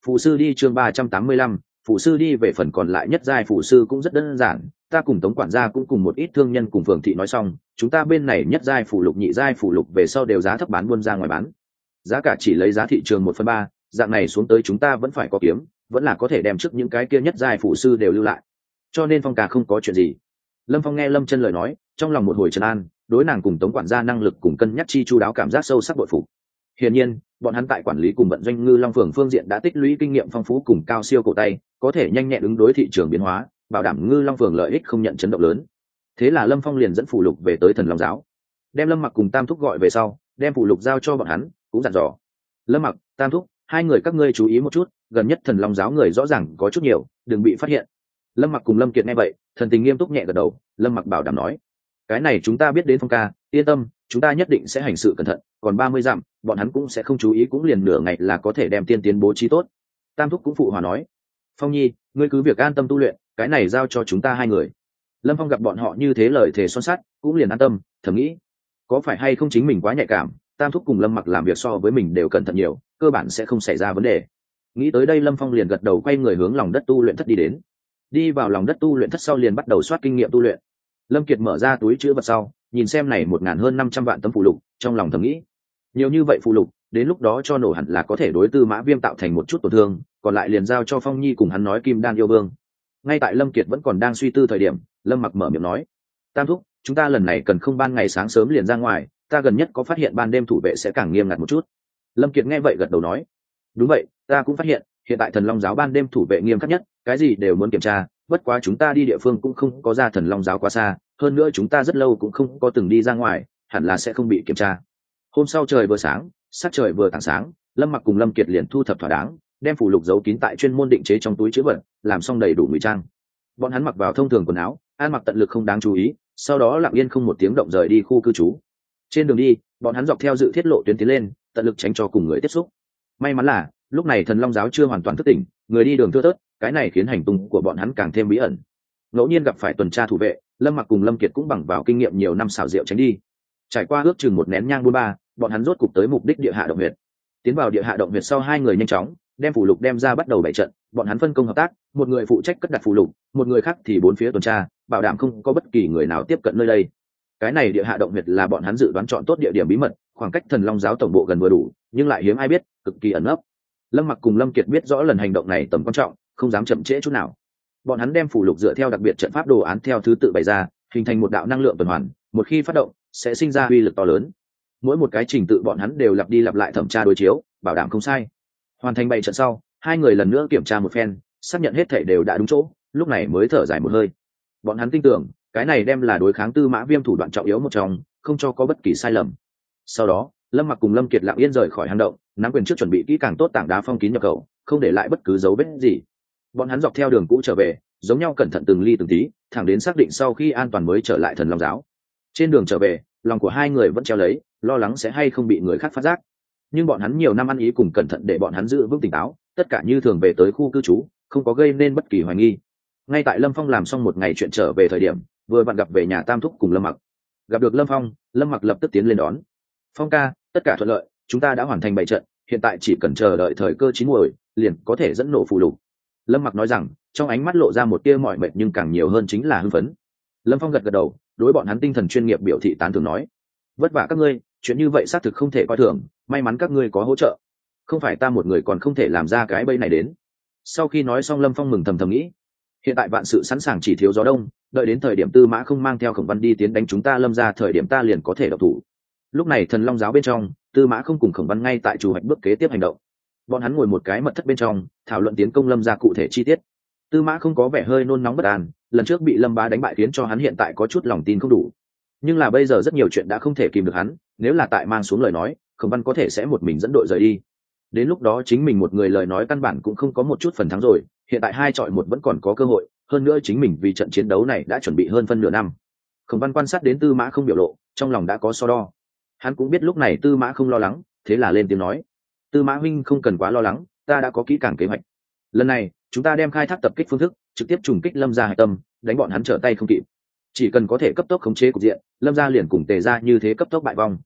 Phù sư đi chương ba trăm tám mươi lăm, phù sư đi. Về phần còn lại nhất giai phù sư cũng rất đơn giản, ta cùng Tống quản gia cũng cùng một ít thương nhân cùng phường thị nói xong, chúng ta bên này nhất giai phù lục nhị giai phù lục về sau đều giá thấp bán buôn ra ngoài bán. Giá cả chỉ lấy giá thị trường một phần ba, dạng này xuống tới chúng ta vẫn phải có kiếm, vẫn là có thể đem trước những cái kia nhất giai phù sư đều lưu lại. Cho nên Phong ca không có chuyện gì. Lâm Phong nghe Lâm Chân lời nói, trong lòng một hồi trấn an, đối nàng cùng Tống quản gia năng lực cùng cân nhắc chi chu đáo cảm giác sâu sắc bội phục. Hiển nhiên, bọn hắn tại quản lý cùng vận doanh Ngư Long phường phương diện đã tích lũy kinh nghiệm phong phú cùng cao siêu cổ tay, có thể nhanh nhẹn ứng đối thị trường biến hóa, bảo đảm Ngư Long phường lợi ích không nhận chấn động lớn. Thế là Lâm Phong liền dẫn phụ lục về tới Thần Long giáo, đem Lâm Mặc cùng Tam Thúc gọi về sau, đem phụ lục giao cho bọn hắn, cũng dặn dò: Lâm Mặc, Tam Thúc, hai người các ngươi chú ý một chút, gần nhất Thần Long giáo người rõ ràng có chút nhiều, đừng bị phát hiện. Lâm Mặc cùng Lâm Kiệt nghe vậy, thần tình nghiêm túc nhẹ gật đầu. Lâm Mặc bảo đảm nói: cái này chúng ta biết đến Phong ca, yên tâm, chúng ta nhất định sẽ hành sự cẩn thận, còn ba mươi dặm bọn hắn cũng sẽ không chú ý, cũng liền nửa ngày là có thể đem tiên tiến bố trí tốt. Tam Thúc cũng phụ hòa nói: Phong nhi, ngươi cứ việc an tâm tu luyện, cái này giao cho chúng ta hai người. Lâm Phong gặp bọn họ như thế lời thề son sắt, cũng liền an tâm, thầm nghĩ có phải hay không chính mình quá nhạy cảm, Tam Thúc cùng Lâm Mặc làm việc so với mình đều cẩn thận nhiều, cơ bản sẽ không xảy ra vấn đề. Nghĩ tới đây Lâm Phong liền gật đầu, quay người hướng lòng đất tu luyện thất đi đến. Đi vào lòng đất tu luyện thất sau liền bắt đầu soát kinh nghiệm tu luyện. Lâm Kiệt mở ra túi chứa vật sau, nhìn xem này một ngàn hơn năm trăm vạn tấm phụ lục, trong lòng thầm nghĩ nhiều như vậy phụ lục, đến lúc đó cho nổ hẳn là có thể đối Tư Mã Viêm tạo thành một chút tổn thương, còn lại liền giao cho Phong Nhi cùng hắn nói Kim Đan yêu vương. Ngay tại Lâm Kiệt vẫn còn đang suy tư thời điểm, Lâm Mặc mở miệng nói: Tam Thúc, chúng ta lần này cần không ban ngày sáng sớm liền ra ngoài, ta gần nhất có phát hiện ban đêm thủ vệ sẽ càng nghiêm ngặt một chút. Lâm Kiệt nghe vậy gật đầu nói: đúng vậy, ta cũng phát hiện, hiện tại Thần Long giáo ban đêm thủ vệ nghiêm khắc nhất, cái gì đều muốn kiểm tra, bất quá chúng ta đi địa phương cũng không có ra Thần Long giáo quá xa, hơn nữa chúng ta rất lâu cũng không có từng đi ra ngoài, hẳn là sẽ không bị kiểm tra. Hôm sau trời vừa sáng, sắc trời vừa tảng sáng, Lâm Mặc cùng Lâm Kiệt liền thu thập thỏa đáng, đem phủ lục giấu kín tại chuyên môn định chế trong túi chứa vật, làm xong đầy đủ ngụy trang. Bọn hắn mặc vào thông thường quần áo, ăn mặc tận lực không đáng chú ý, sau đó lặng yên không một tiếng động rời đi khu cư trú. Trên đường đi, bọn hắn dọc theo dự thiết lộ tuyến tiến lên, tận lực tránh cho cùng người tiếp xúc. May mắn là lúc này Thần Long giáo chưa hoàn toàn thức tỉnh, người đi đường thưa thớt, cái này khiến hành tung của bọn hắn càng thêm bí ẩn. Ngẫu nhiên gặp phải tuần tra thủ vệ, Lâm Mặc cùng Lâm Kiệt cũng bằng vào kinh nghiệm nhiều năm xảo diệu tránh đi. Trải qua ước chừng một nén nhang buôn ba, bọn hắn rốt cục tới mục đích địa hạ động huyệt. Tiến vào địa hạ động huyệt sau, hai người nhanh chóng đem phù lục đem ra bắt đầu bày trận. Bọn hắn phân công hợp tác, một người phụ trách cất đặt phù lục, một người khác thì bốn phía tuần tra, bảo đảm không có bất kỳ người nào tiếp cận nơi đây. Cái này địa hạ động huyệt là bọn hắn dự đoán chọn tốt địa điểm bí mật, khoảng cách Thần Long giáo tổng bộ gần vừa đủ, nhưng lại hiếm ai biết, cực kỳ ẩn nấp. Lâm Mặc cùng Lâm Kiệt biết rõ lần hành động này tầm quan trọng, không dám chậm trễ chút nào. Bọn hắn đem phù lục dựa theo đặc biệt trận pháp đồ án theo thứ tự bày ra, hình thành một đạo năng lượng tuần hoàn, một khi phát động sẽ sinh ra uy lực to lớn. Mỗi một cái trình tự bọn hắn đều lặp đi lặp lại thẩm tra đối chiếu, bảo đảm không sai. Hoàn thành bày trận sau, hai người lần nữa kiểm tra một phen, xác nhận hết thảy đều đã đúng chỗ, lúc này mới thở dài một hơi. Bọn hắn tin tưởng, cái này đem là đối kháng Tư Mã Viêm thủ đoạn trọng yếu một trong, không cho có bất kỳ sai lầm. Sau đó, Lâm Mặc cùng Lâm Kiệt lặng yên rời khỏi hang động, nắm quyền trước chuẩn bị kỹ càng tốt tảng đá phong kín nhập khẩu, không để lại bất cứ dấu vết gì. Bọn hắn dọc theo đường cũ trở về, giống nhau cẩn thận từng ly từng tí, thẳng đến xác định sau khi an toàn mới trở lại Thần Long giáo. Trên đường trở về, lòng của hai người vẫn treo lấy, lo lắng sẽ hay không bị người khác phát giác. Nhưng bọn hắn nhiều năm ăn ý cùng cẩn thận để bọn hắn giữ vững tỉnh táo, tất cả như thường về tới khu cư trú, không có gây nên bất kỳ hoài nghi. Ngay tại Lâm Phong làm xong một ngày chuyện trở về thời điểm, vừa vặn gặp về nhà Tam Thúc cùng Lâm Mặc. Gặp được Lâm Phong, Lâm Mặc lập tức tiến lên đón. Phong ca, tất cả thuận lợi, chúng ta đã hoàn thành bảy trận, hiện tại chỉ cần chờ đợi thời cơ chín muồi, liền có thể dẫn nổ phù lục. Lâm Mặc nói rằng, trong ánh mắt lộ ra một tia mỏi mệt nhưng càng nhiều hơn chính là hưng phấn. Lâm Phong gật gật đầu, đối bọn hắn tinh thần chuyên nghiệp biểu thị tán thưởng nói: vất vả các ngươi, chuyện như vậy xác thực không thể coi thường, may mắn các ngươi có hỗ trợ, không phải ta một người còn không thể làm ra cái bẫy này đến. Sau khi nói xong Lâm Phong mừng thầm thầm nghĩ, hiện tại vạn sự sẵn sàng, chỉ thiếu gió đông, đợi đến thời điểm Tư Mã không mang theo Khổng Văn đi tiến đánh chúng ta Lâm ra, thời điểm ta liền có thể độc thủ. Lúc này Thần Long giáo bên trong, Tư Mã không cùng Khổng Văn ngay tại chủ hoạch bước kế tiếp hành động. Bọn hắn ngồi một cái mật thất bên trong, thảo luận tiến công Lâm ra cụ thể chi tiết. Tư Mã không có vẻ hơi nôn nóng bất an, lần trước bị Lâm Bá đánh bại khiến cho hắn hiện tại có chút lòng tin không đủ. Nhưng là bây giờ rất nhiều chuyện đã không thể kìm được hắn, nếu là tại mang xuống lời nói, Khổng Văn có thể sẽ một mình dẫn đội rời đi. Đến lúc đó chính mình một người lời nói căn bản cũng không có một chút phần thắng rồi, hiện tại hai chọi một vẫn còn có cơ hội, hơn nữa chính mình vì trận chiến đấu này đã chuẩn bị hơn phân nửa năm. Khổng Văn quan sát đến Tư Mã không biểu lộ, trong lòng đã có so đo. Hắn cũng biết lúc này Tư Mã không lo lắng, thế là lên tiếng nói: Tư Mã huynh không cần quá lo lắng, ta đã có kỹ càng kế hoạch. Lần này chúng ta đem khai thác tập kích phương thức, trực tiếp trùng kích Lâm gia hải tâm, đánh bọn hắn trở tay không kịp. Chỉ cần có thể cấp tốc khống chế cục diện, Lâm gia liền cùng Tề gia như thế cấp tốc bại vong.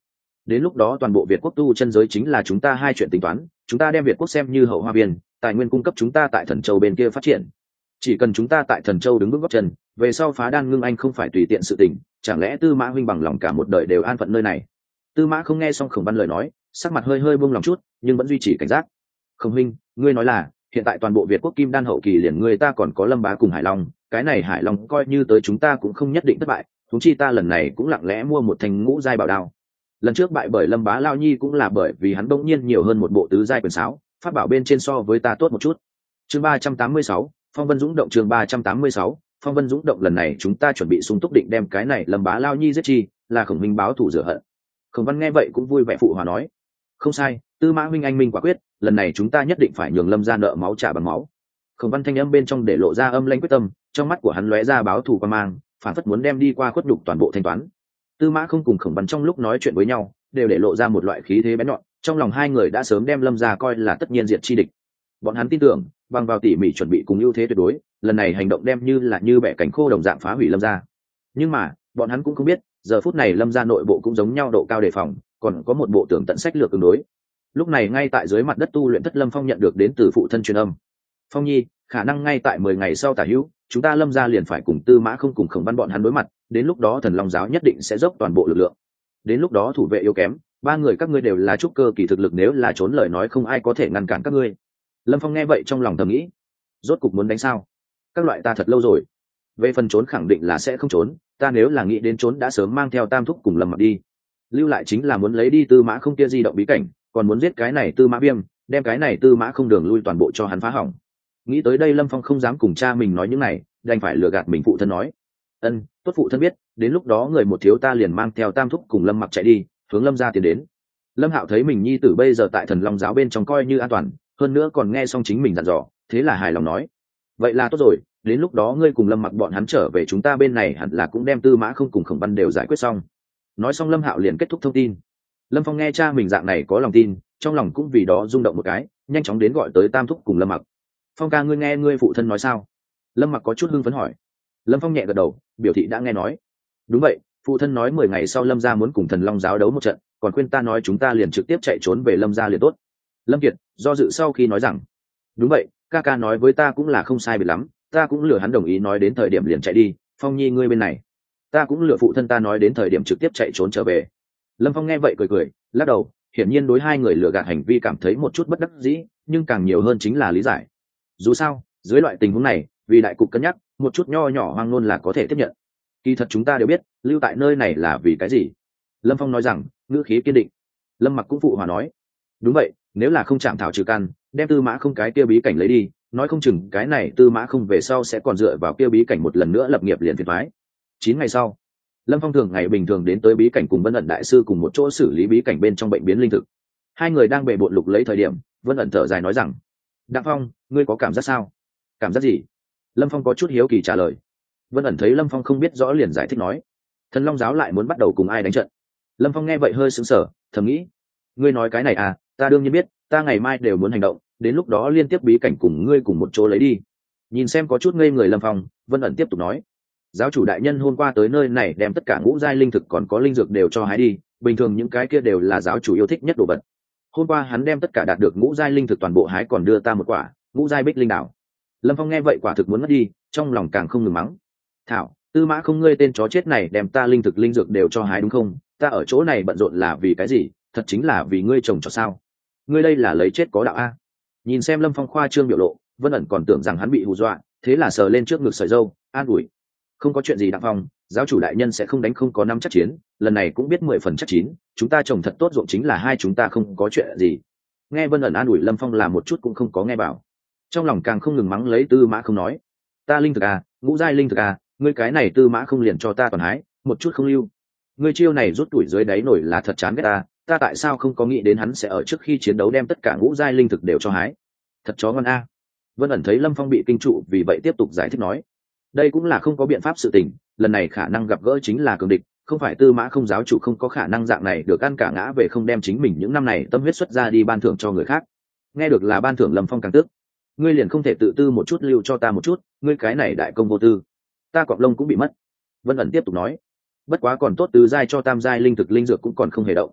đến lúc đó toàn bộ Việt quốc tu chân giới chính là chúng ta hai chuyện tính toán, chúng ta đem Việt quốc xem như hậu hoa viên, tài nguyên cung cấp chúng ta tại Thần Châu bên kia phát triển. Chỉ cần chúng ta tại Thần Châu đứng vững gót chân, về sau phá đan ngưng anh không phải tùy tiện sự tình, chẳng lẽ Tư Mã huynh bằng lòng cả một đời đều an phận nơi này? Tư Mã không nghe xong Khổng Văn lời nói, sắc mặt hơi hơi buông lòng chút, nhưng vẫn duy trì cảnh giác. Khổng huynh, ngươi nói là hiện tại toàn bộ Việt quốc kim đan hậu kỳ liền người ta còn có Lâm Bá cùng Hải Long, cái này Hải Long coi như tới chúng ta cũng không nhất định thất bại, huống chi ta lần này cũng lặng lẽ mua một thanh ngũ giai bảo đao. Lần trước bại bởi Lâm Bá Lao Nhi cũng là bởi vì hắn bỗng nhiên nhiều hơn một bộ tứ giai quyền sáo, pháp bảo bên trên so với ta tốt một chút. Chương ba trăm tám mươi sáu, Phong Vân Dũng động. Chương ba trăm tám mươi sáu, Phong Vân Dũng động. Lần này chúng ta chuẩn bị sung túc định đem cái này Lâm Bá Lao Nhi giết chi, là Khổng huynh báo thù rửa hận. Khổng Văn nghe vậy cũng vui vẻ phụ hòa nói, không sai, Tư Mã huynh anh minh quả quyết, lần này chúng ta nhất định phải nhường Lâm gia nợ máu trả bằng máu. Khổng Văn thanh âm bên trong để lộ ra âm lãnh quyết tâm, trong mắt của hắn lóe ra báo thù quan mang, phản phất muốn đem đi qua khuất nhục toàn bộ thanh toán. Tư Mã không cùng Khổng Văn trong lúc nói chuyện với nhau, đều để lộ ra một loại khí thế bén nhọn, trong lòng hai người đã sớm đem Lâm gia coi là tất nhiên diệt chi địch. Bọn hắn tin tưởng, bằng vào tỉ mỉ chuẩn bị cùng ưu thế tuyệt đối, lần này hành động đem như là như bẻ cánh khô đồng dạng phá hủy Lâm gia. Nhưng mà, bọn hắn cũng không biết, giờ phút này Lâm gia nội bộ cũng giống nhau độ cao đề phòng, còn có một bộ tưởng tận sách lược ứng đối. Lúc này ngay tại dưới mặt đất tu luyện thất Lâm Phong nhận được đến từ phụ thân truyền âm. Phong Nhi, khả năng ngay tại mười ngày sau tả hữu, chúng ta Lâm gia liền phải cùng Tư Mã không cùng Khổng Văn bọn hắn đối mặt, đến lúc đó Thần Long giáo nhất định sẽ dốc toàn bộ lực lượng. Đến lúc đó thủ vệ yếu kém, ba người các ngươi đều là trúc cơ kỳ thực lực, nếu là trốn lời nói không ai có thể ngăn cản các ngươi. Lâm Phong nghe vậy trong lòng thầm nghĩ, rốt cục muốn đánh sao? Các loại ta thật lâu rồi. Về phần trốn khẳng định là sẽ không trốn, ta nếu là nghĩ đến trốn đã sớm mang theo Tam thúc cùng Lâm Mặc đi. Lưu lại chính là muốn lấy đi Tư Mã không kia di động bí cảnh, còn muốn giết cái này Tư Mã Viêm, đem cái này Tư Mã không đường lui toàn bộ cho hắn phá hỏng. Nghĩ tới đây Lâm Phong không dám cùng cha mình nói những này, đành phải lừa gạt mình phụ thân nói, ân, tốt phụ thân biết, đến lúc đó người một thiếu ta liền mang theo Tam thúc cùng Lâm Mặc chạy đi, hướng Lâm gia tiến đến. Lâm Hạo thấy mình nhi tử bây giờ tại Thần Long giáo bên trong coi như an toàn, hơn nữa còn nghe xong chính mình dặn dò, thế là hài lòng nói, vậy là tốt rồi, đến lúc đó ngươi cùng Lâm Mặc bọn hắn trở về chúng ta bên này hẳn là cũng đem Tư Mã không cùng Khổng Văn đều giải quyết xong. Nói xong Lâm Hạo liền kết thúc thông tin. Lâm Phong nghe cha mình dạng này có lòng tin, trong lòng cũng vì đó rung động một cái, nhanh chóng đến gọi tới Tam thúc cùng Lâm Mặc. Phong ca, ngươi nghe ngươi phụ thân nói sao? Lâm Mặc có chút hưng phấn hỏi. Lâm Phong nhẹ gật đầu, biểu thị đã nghe nói. Đúng vậy, phụ thân nói mười ngày sau Lâm gia muốn cùng Thần Long giáo đấu một trận, còn khuyên ta nói chúng ta liền trực tiếp chạy trốn về Lâm gia liền tốt. Lâm Kiệt do dự sau khi nói rằng, đúng vậy, ca ca nói với ta cũng là không sai biệt lắm, ta cũng lừa hắn đồng ý nói đến thời điểm liền chạy đi. Phong Nhi ngươi bên này, ta cũng lừa phụ thân ta nói đến thời điểm trực tiếp chạy trốn trở về. Lâm Phong nghe vậy cười cười, lắc đầu, hiển nhiên đối hai người lừa gạt hành vi cảm thấy một chút bất đắc dĩ, nhưng càng nhiều hơn chính là lý giải. Dù sao, dưới loại tình huống này, vì đại cục cân nhắc, một chút nho nhỏ hoang ngôn là có thể tiếp nhận. Kỳ thật chúng ta đều biết, lưu tại nơi này là vì cái gì. Lâm Phong nói rằng, ngữ khí kiên định. Lâm Mặc cũng phụ hòa nói, đúng vậy, nếu là không chạm thảo trừ căn, đem Tư Mã không cái kia bí cảnh lấy đi, nói không chừng cái này Tư Mã không về sau sẽ còn dựa vào kia bí cảnh một lần nữa lập nghiệp liền phiền toái. Chín ngày sau, Lâm Phong thường ngày bình thường đến tới bí cảnh cùng Vân ẩn đại sư cùng một chỗ xử lý bí cảnh bên trong bệnh biến linh thực. Hai người đang bề bộn lục lấy thời điểm, Vân ẩn thở dài nói rằng, Đặng Phong, ngươi có cảm giác sao? Cảm giác gì? Lâm Phong có chút hiếu kỳ trả lời. Vân ẩn thấy Lâm Phong không biết rõ liền giải thích nói, Thần Long giáo lại muốn bắt đầu cùng ai đánh trận. Lâm Phong nghe vậy hơi sững sờ, thầm nghĩ, ngươi nói cái này à, ta đương nhiên biết, ta ngày mai đều muốn hành động, đến lúc đó liên tiếp bí cảnh cùng ngươi cùng một chỗ lấy đi. Nhìn xem có chút ngây người Lâm Phong, Vân ẩn tiếp tục nói, giáo chủ đại nhân hôm qua tới nơi này đem tất cả ngũ giai linh thực còn có linh dược đều cho hái đi, bình thường những cái kia đều là giáo chủ yêu thích nhất đồ vật. Hôm qua hắn đem tất cả đạt được ngũ giai linh thực toàn bộ hái, còn đưa ta một quả ngũ giai bích linh đảo. Lâm Phong nghe vậy quả thực muốn mất đi, trong lòng càng không ngừng mắng, thảo, Tư Mã không, ngươi tên chó chết này đem ta linh thực linh dược đều cho hái đúng không? Ta ở chỗ này bận rộn là vì cái gì? Thật chính là vì ngươi trồng cho sao? Ngươi đây là lấy chết có đạo a. Nhìn xem Lâm Phong khoa trương biểu lộ, Vân ẩn còn tưởng rằng hắn bị hù dọa, thế là sờ lên trước ngực sợi râu, an ủi, không có chuyện gì Đặng Phong, giáo chủ đại nhân sẽ không đánh không có năm chắc chiến, lần này cũng biết mười phần chắc chín, chúng ta trồng thật tốt ruộng chính là hai chúng ta không có chuyện gì. Nghe Vân ẩn an ủi Lâm Phong là một chút cũng không có nghe bảo, trong lòng càng không ngừng mắng lấy Tư Mã không nói, ta linh thực à, ngũ giai linh thực à, ngươi cái này Tư Mã không liền cho ta toàn hái, một chút không lưu. Ngươi chiêu này rút tuổi dưới đáy nổi là thật chán ghét ta, ta tại sao không có nghĩ đến hắn sẽ ở trước khi chiến đấu đem tất cả ngũ giai linh thực đều cho hái. Thật chó ngon a. Vân ẩn thấy Lâm Phong bị kinh trụ, vì vậy tiếp tục giải thích nói, đây cũng là không có biện pháp sự tình, lần này khả năng gặp gỡ chính là cường địch, không phải Tư Mã không giáo chủ không có khả năng dạng này được ăn cả ngã về không đem chính mình những năm này tâm huyết xuất ra đi ban thưởng cho người khác. Nghe được là ban thưởng Lâm Phong càng tức, ngươi liền không thể tự tư một chút lưu cho ta một chút, ngươi cái này đại công vô tư, ta cọp lông cũng bị mất. Vân ẩn tiếp tục nói, bất quá còn tốt tứ giai cho tam giai linh thực linh dược cũng còn không hề động.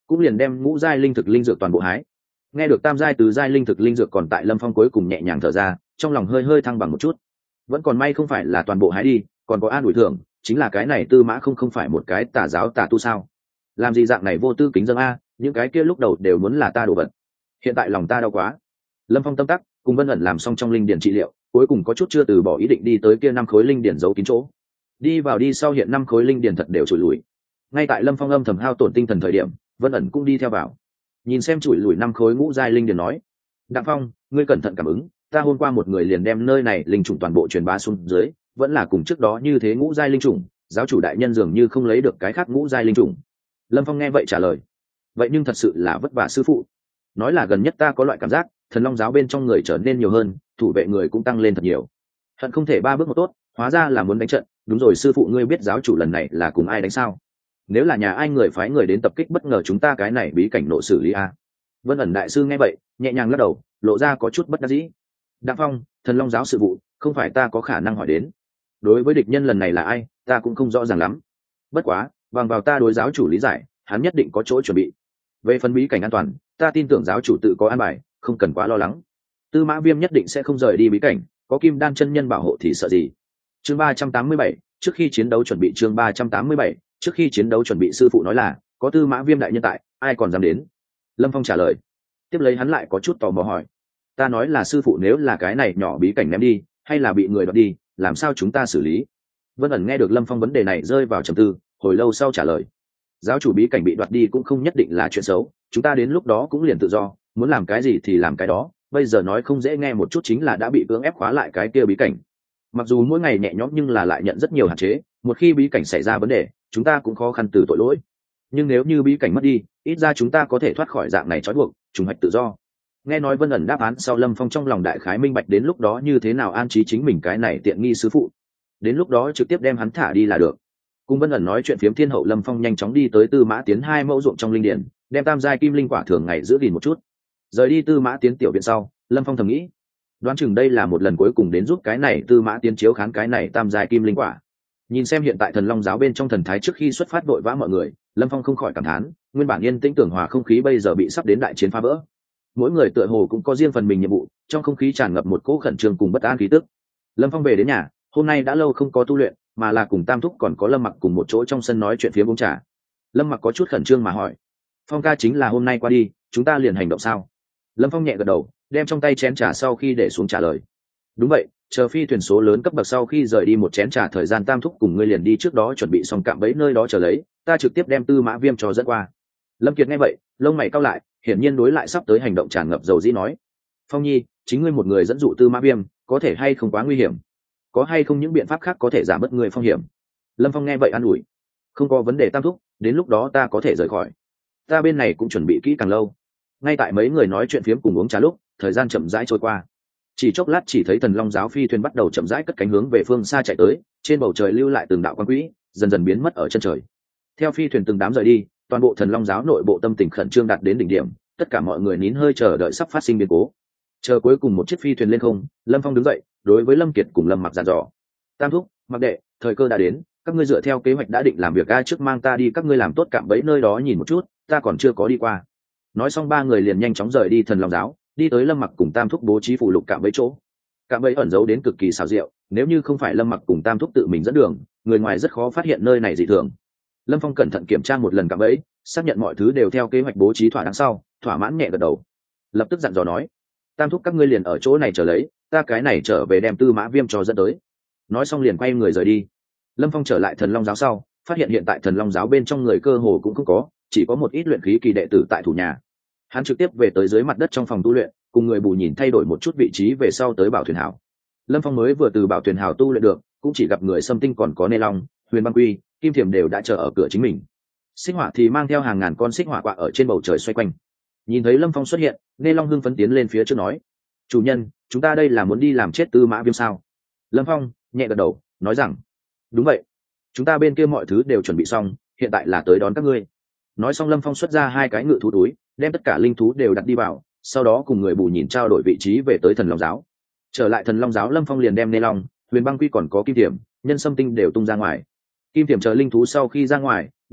cũng liền đem ngũ giai linh thực linh dược toàn bộ hái. Nghe được tam giai tứ giai linh thực linh dược còn tại, Lâm Phong cuối cùng nhẹ nhàng thở ra, trong lòng hơi hơi thăng bằng một chút. Vẫn còn may không phải là toàn bộ hái đi, còn có an ủi thưởng, chính là cái này Tư Mã không không phải một cái tà giáo tà tu sao? Làm gì dạng này vô tư kính dâng a, những cái kia lúc đầu đều muốn là ta đồ vật. Hiện tại lòng ta đau quá. Lâm Phong tâm tắc, cùng Vân ẩn làm xong trong linh điển trị liệu, cuối cùng có chút chưa từ bỏ ý định đi tới kia năm khối linh điển giấu kín chỗ. Đi vào đi sau hiện năm khối linh điển thật đều trụi lùi. Ngay tại Lâm Phong âm thầm hao tổn tinh thần thời điểm, Vân ẩn cũng đi theo vào. Nhìn xem trụi lùi năm khối ngũ giai linh điển nói: "Đặng Phong, ngươi cẩn thận cảm ứng, ta hôm qua một người liền đem nơi này linh trùng toàn bộ truyền bá xuống dưới, vẫn là cùng trước đó như thế ngũ giai linh trùng, giáo chủ đại nhân dường như không lấy được cái khác ngũ giai linh trùng." Lâm Phong nghe vậy trả lời: "Vậy nhưng thật sự là vất vả sư phụ. Nói là gần nhất ta có loại cảm giác, Thần Long giáo bên trong người trở nên nhiều hơn, thủ vệ người cũng tăng lên thật nhiều. Hận không thể ba bước một tốt, hóa ra là muốn đánh trận. Đúng rồi sư phụ, ngươi biết giáo chủ lần này là cùng ai đánh sao? Nếu là nhà ai người phái người đến tập kích bất ngờ chúng ta cái này bí cảnh nộ xử lý a?" Vân ẩn đại sư nghe vậy, nhẹ nhàng lắc đầu, lộ ra có chút bất đắc dĩ. "Đặng Phong, Thần Long giáo sự vụ, không phải ta có khả năng hỏi đến. Đối với địch nhân lần này là ai, ta cũng không rõ ràng lắm. Bất quá, bằng vào ta đối giáo chủ lý giải, hắn nhất định có chỗ chuẩn bị. Về phần bí cảnh an toàn, ta tin tưởng giáo chủ tự có an bài, không cần quá lo lắng. Tư Mã Viêm nhất định sẽ không rời đi bí cảnh, có Kim Đan chân nhân bảo hộ thì sợ gì." Chương ba trăm tám mươi bảy, trước khi chiến đấu chuẩn bị. Chương ba trăm tám mươi bảy, trước khi chiến đấu chuẩn bị. Sư phụ nói là có Tư Mã Viêm đại nhân tại, ai còn dám đến? Lâm Phong trả lời. Tiếp lấy hắn lại có chút tò mò hỏi: "Ta nói là sư phụ, nếu là cái này nhỏ bí cảnh ném đi, hay là bị người đoạt đi, làm sao chúng ta xử lý?" Vân ẩn nghe được Lâm Phong vấn đề này rơi vào trầm tư, hồi lâu sau trả lời: "Giáo chủ bí cảnh bị đoạt đi cũng không nhất định là chuyện xấu, chúng ta đến lúc đó cũng liền tự do, muốn làm cái gì thì làm cái đó. Bây giờ nói không dễ nghe một chút chính là đã bị cưỡng ép khóa lại cái kia bí cảnh. Mặc dù mỗi ngày nhẹ nhõm nhưng là lại nhận rất nhiều hạn chế, một khi bí cảnh xảy ra vấn đề, chúng ta cũng khó khăn từ tội lỗi. Nhưng nếu như bí cảnh mất đi, ít ra chúng ta có thể thoát khỏi dạng này trói buộc, trùng hoạch tự do." Nghe nói Vân ẩn đáp án sau, Lâm Phong trong lòng đại khái minh bạch đến lúc đó như thế nào an trí chính mình cái này tiện nghi sư phụ. Đến lúc đó trực tiếp đem hắn thả đi là được. Cùng Vân ẩn nói chuyện phiếm thiên hậu, Lâm Phong nhanh chóng đi tới Tư Mã Tiến hai mẫu ruộng trong linh điển, đem tam giai kim linh quả thường ngày giữ gìn một chút. Rời đi Tư Mã Tiến tiểu viện sau, Lâm Phong thầm nghĩ, đoán chừng đây là một lần cuối cùng đến giúp cái này Tư Mã Tiến chiếu khán cái này tam giai kim linh quả. Nhìn xem hiện tại Thần Long giáo bên trong thần thái trước khi xuất phát vội vã mọi người, Lâm Phong không khỏi cảm thán, nguyên bản yên tĩnh tưởng hòa không khí bây giờ bị sắp đến đại chiến phá vỡ. Mỗi người tựa hồ cũng có riêng phần mình nhiệm vụ, trong không khí tràn ngập một cỗ khẩn trương cùng bất an khí tức. Lâm Phong về đến nhà, hôm nay đã lâu không có tu luyện, mà là cùng Tam Thúc còn có Lâm Mặc cùng một chỗ trong sân nói chuyện phía uống trà. Lâm Mặc có chút khẩn trương mà hỏi: "Phong ca chính là hôm nay qua đi, chúng ta liền hành động sao?" Lâm Phong nhẹ gật đầu, đem trong tay chén trà sau khi để xuống trả lời: "Đúng vậy, chờ phi thuyền số lớn cấp bậc sau khi rời đi một chén trà thời gian, Tam Thúc cùng ngươi liền đi trước đó chuẩn bị xong cạm bẫy nơi đó chờ lấy, ta trực tiếp đem Tư Mã Viêm cho dẫn qua." Lâm Kiệt nghe vậy, lông mày cau lại, hiển nhiên đối lại sắp tới hành động tràn ngập dầu dĩ nói: "Phong nhi, chính ngươi một người dẫn dụ Tư Mã Viêm, có thể hay không quá nguy hiểm? Có hay không những biện pháp khác có thể giảm bớt người phong hiểm?" Lâm Phong nghe vậy an ủi: "Không có vấn đề Tam Thúc, đến lúc đó ta có thể rời khỏi. Ta bên này cũng chuẩn bị kỹ càng lâu." Ngay tại mấy người nói chuyện phiếm cùng uống trà lúc, thời gian chậm rãi trôi qua. Chỉ chốc lát chỉ thấy Thần Long giáo phi thuyền bắt đầu chậm rãi cất cánh hướng về phương xa chạy tới, trên bầu trời lưu lại từng đạo quang quỹ, dần dần biến mất ở chân trời. Theo phi thuyền từng đám rời đi, toàn bộ Thần Long giáo nội bộ tâm tình khẩn trương đạt đến đỉnh điểm, tất cả mọi người nín hơi chờ đợi sắp phát sinh biến cố. Chờ cuối cùng một chiếc phi thuyền lên không, Lâm Phong đứng dậy, đối với Lâm Kiệt cùng Lâm Mặc dặn dò: "Tam Thúc, Mặc đệ, thời cơ đã đến, các ngươi dựa theo kế hoạch đã định làm việc, a trước mang ta đi các ngươi làm tốt cạm bẫy nơi đó nhìn một chút, ta còn chưa có đi qua." Nói xong ba người liền nhanh chóng rời đi Thần Long giáo, đi tới Lâm Mặc cùng Tam Thúc bố trí phụ lục cạm bẫy chỗ. Cạm bẫy ẩn giấu đến cực kỳ xảo diệu, nếu như không phải Lâm Mặc cùng Tam Thúc tự mình dẫn đường, người ngoài rất khó phát hiện nơi này dị thường. Lâm Phong cẩn thận kiểm tra một lần cạm bẫy, xác nhận mọi thứ đều theo kế hoạch bố trí thỏa đáng sau, thỏa mãn nhẹ gật đầu, lập tức dặn dò nói: "Tam Thúc các ngươi liền ở chỗ này chờ lấy, ta cái này trở về đem Tư Mã Viêm cho dẫn tới." Nói xong liền quay người rời đi. Lâm Phong trở lại Thần Long giáo sau, phát hiện hiện tại Thần Long giáo bên trong người cơ hồ cũng không có, chỉ có một ít luyện khí kỳ đệ tử tại thủ nhà. Hắn trực tiếp về tới dưới mặt đất trong phòng tu luyện, cùng người bù nhìn thay đổi một chút vị trí về sau tới Bảo Thuyền Hào. Lâm Phong mới vừa từ Bảo Thuyền Hào tu luyện được, cũng chỉ gặp người Xâm Tinh còn có Nê Long, Huyền Băng Quy, Kim Thiềm đều đã chờ ở cửa chính mình. Xích Hỏa thì mang theo hàng ngàn con xích hỏa quạ ở trên bầu trời xoay quanh. Nhìn thấy Lâm Phong xuất hiện, Nê Long hưng phấn tiến lên phía trước nói: "Chủ nhân, chúng ta đây là muốn đi làm chết Tư Mã Viêm sao?" Lâm Phong nhẹ gật đầu, nói rằng: "Đúng vậy, chúng ta bên kia mọi thứ đều chuẩn bị xong, hiện tại là tới đón các ngươi." Nói xong Lâm Phong xuất ra hai cái ngự thú túi, đem tất cả linh thú đều đặt đi vào, sau đó cùng người bù nhìn trao đổi vị trí về tới Thần Long giáo. Trở lại Thần Long giáo, Lâm Phong liền đem Nê Long, Huyền Băng Quy còn có Kim Thiềm, Nhân Xâm Tinh đều tung ra ngoài. Kim Thiềm chờ linh thú sau khi ra ngoài,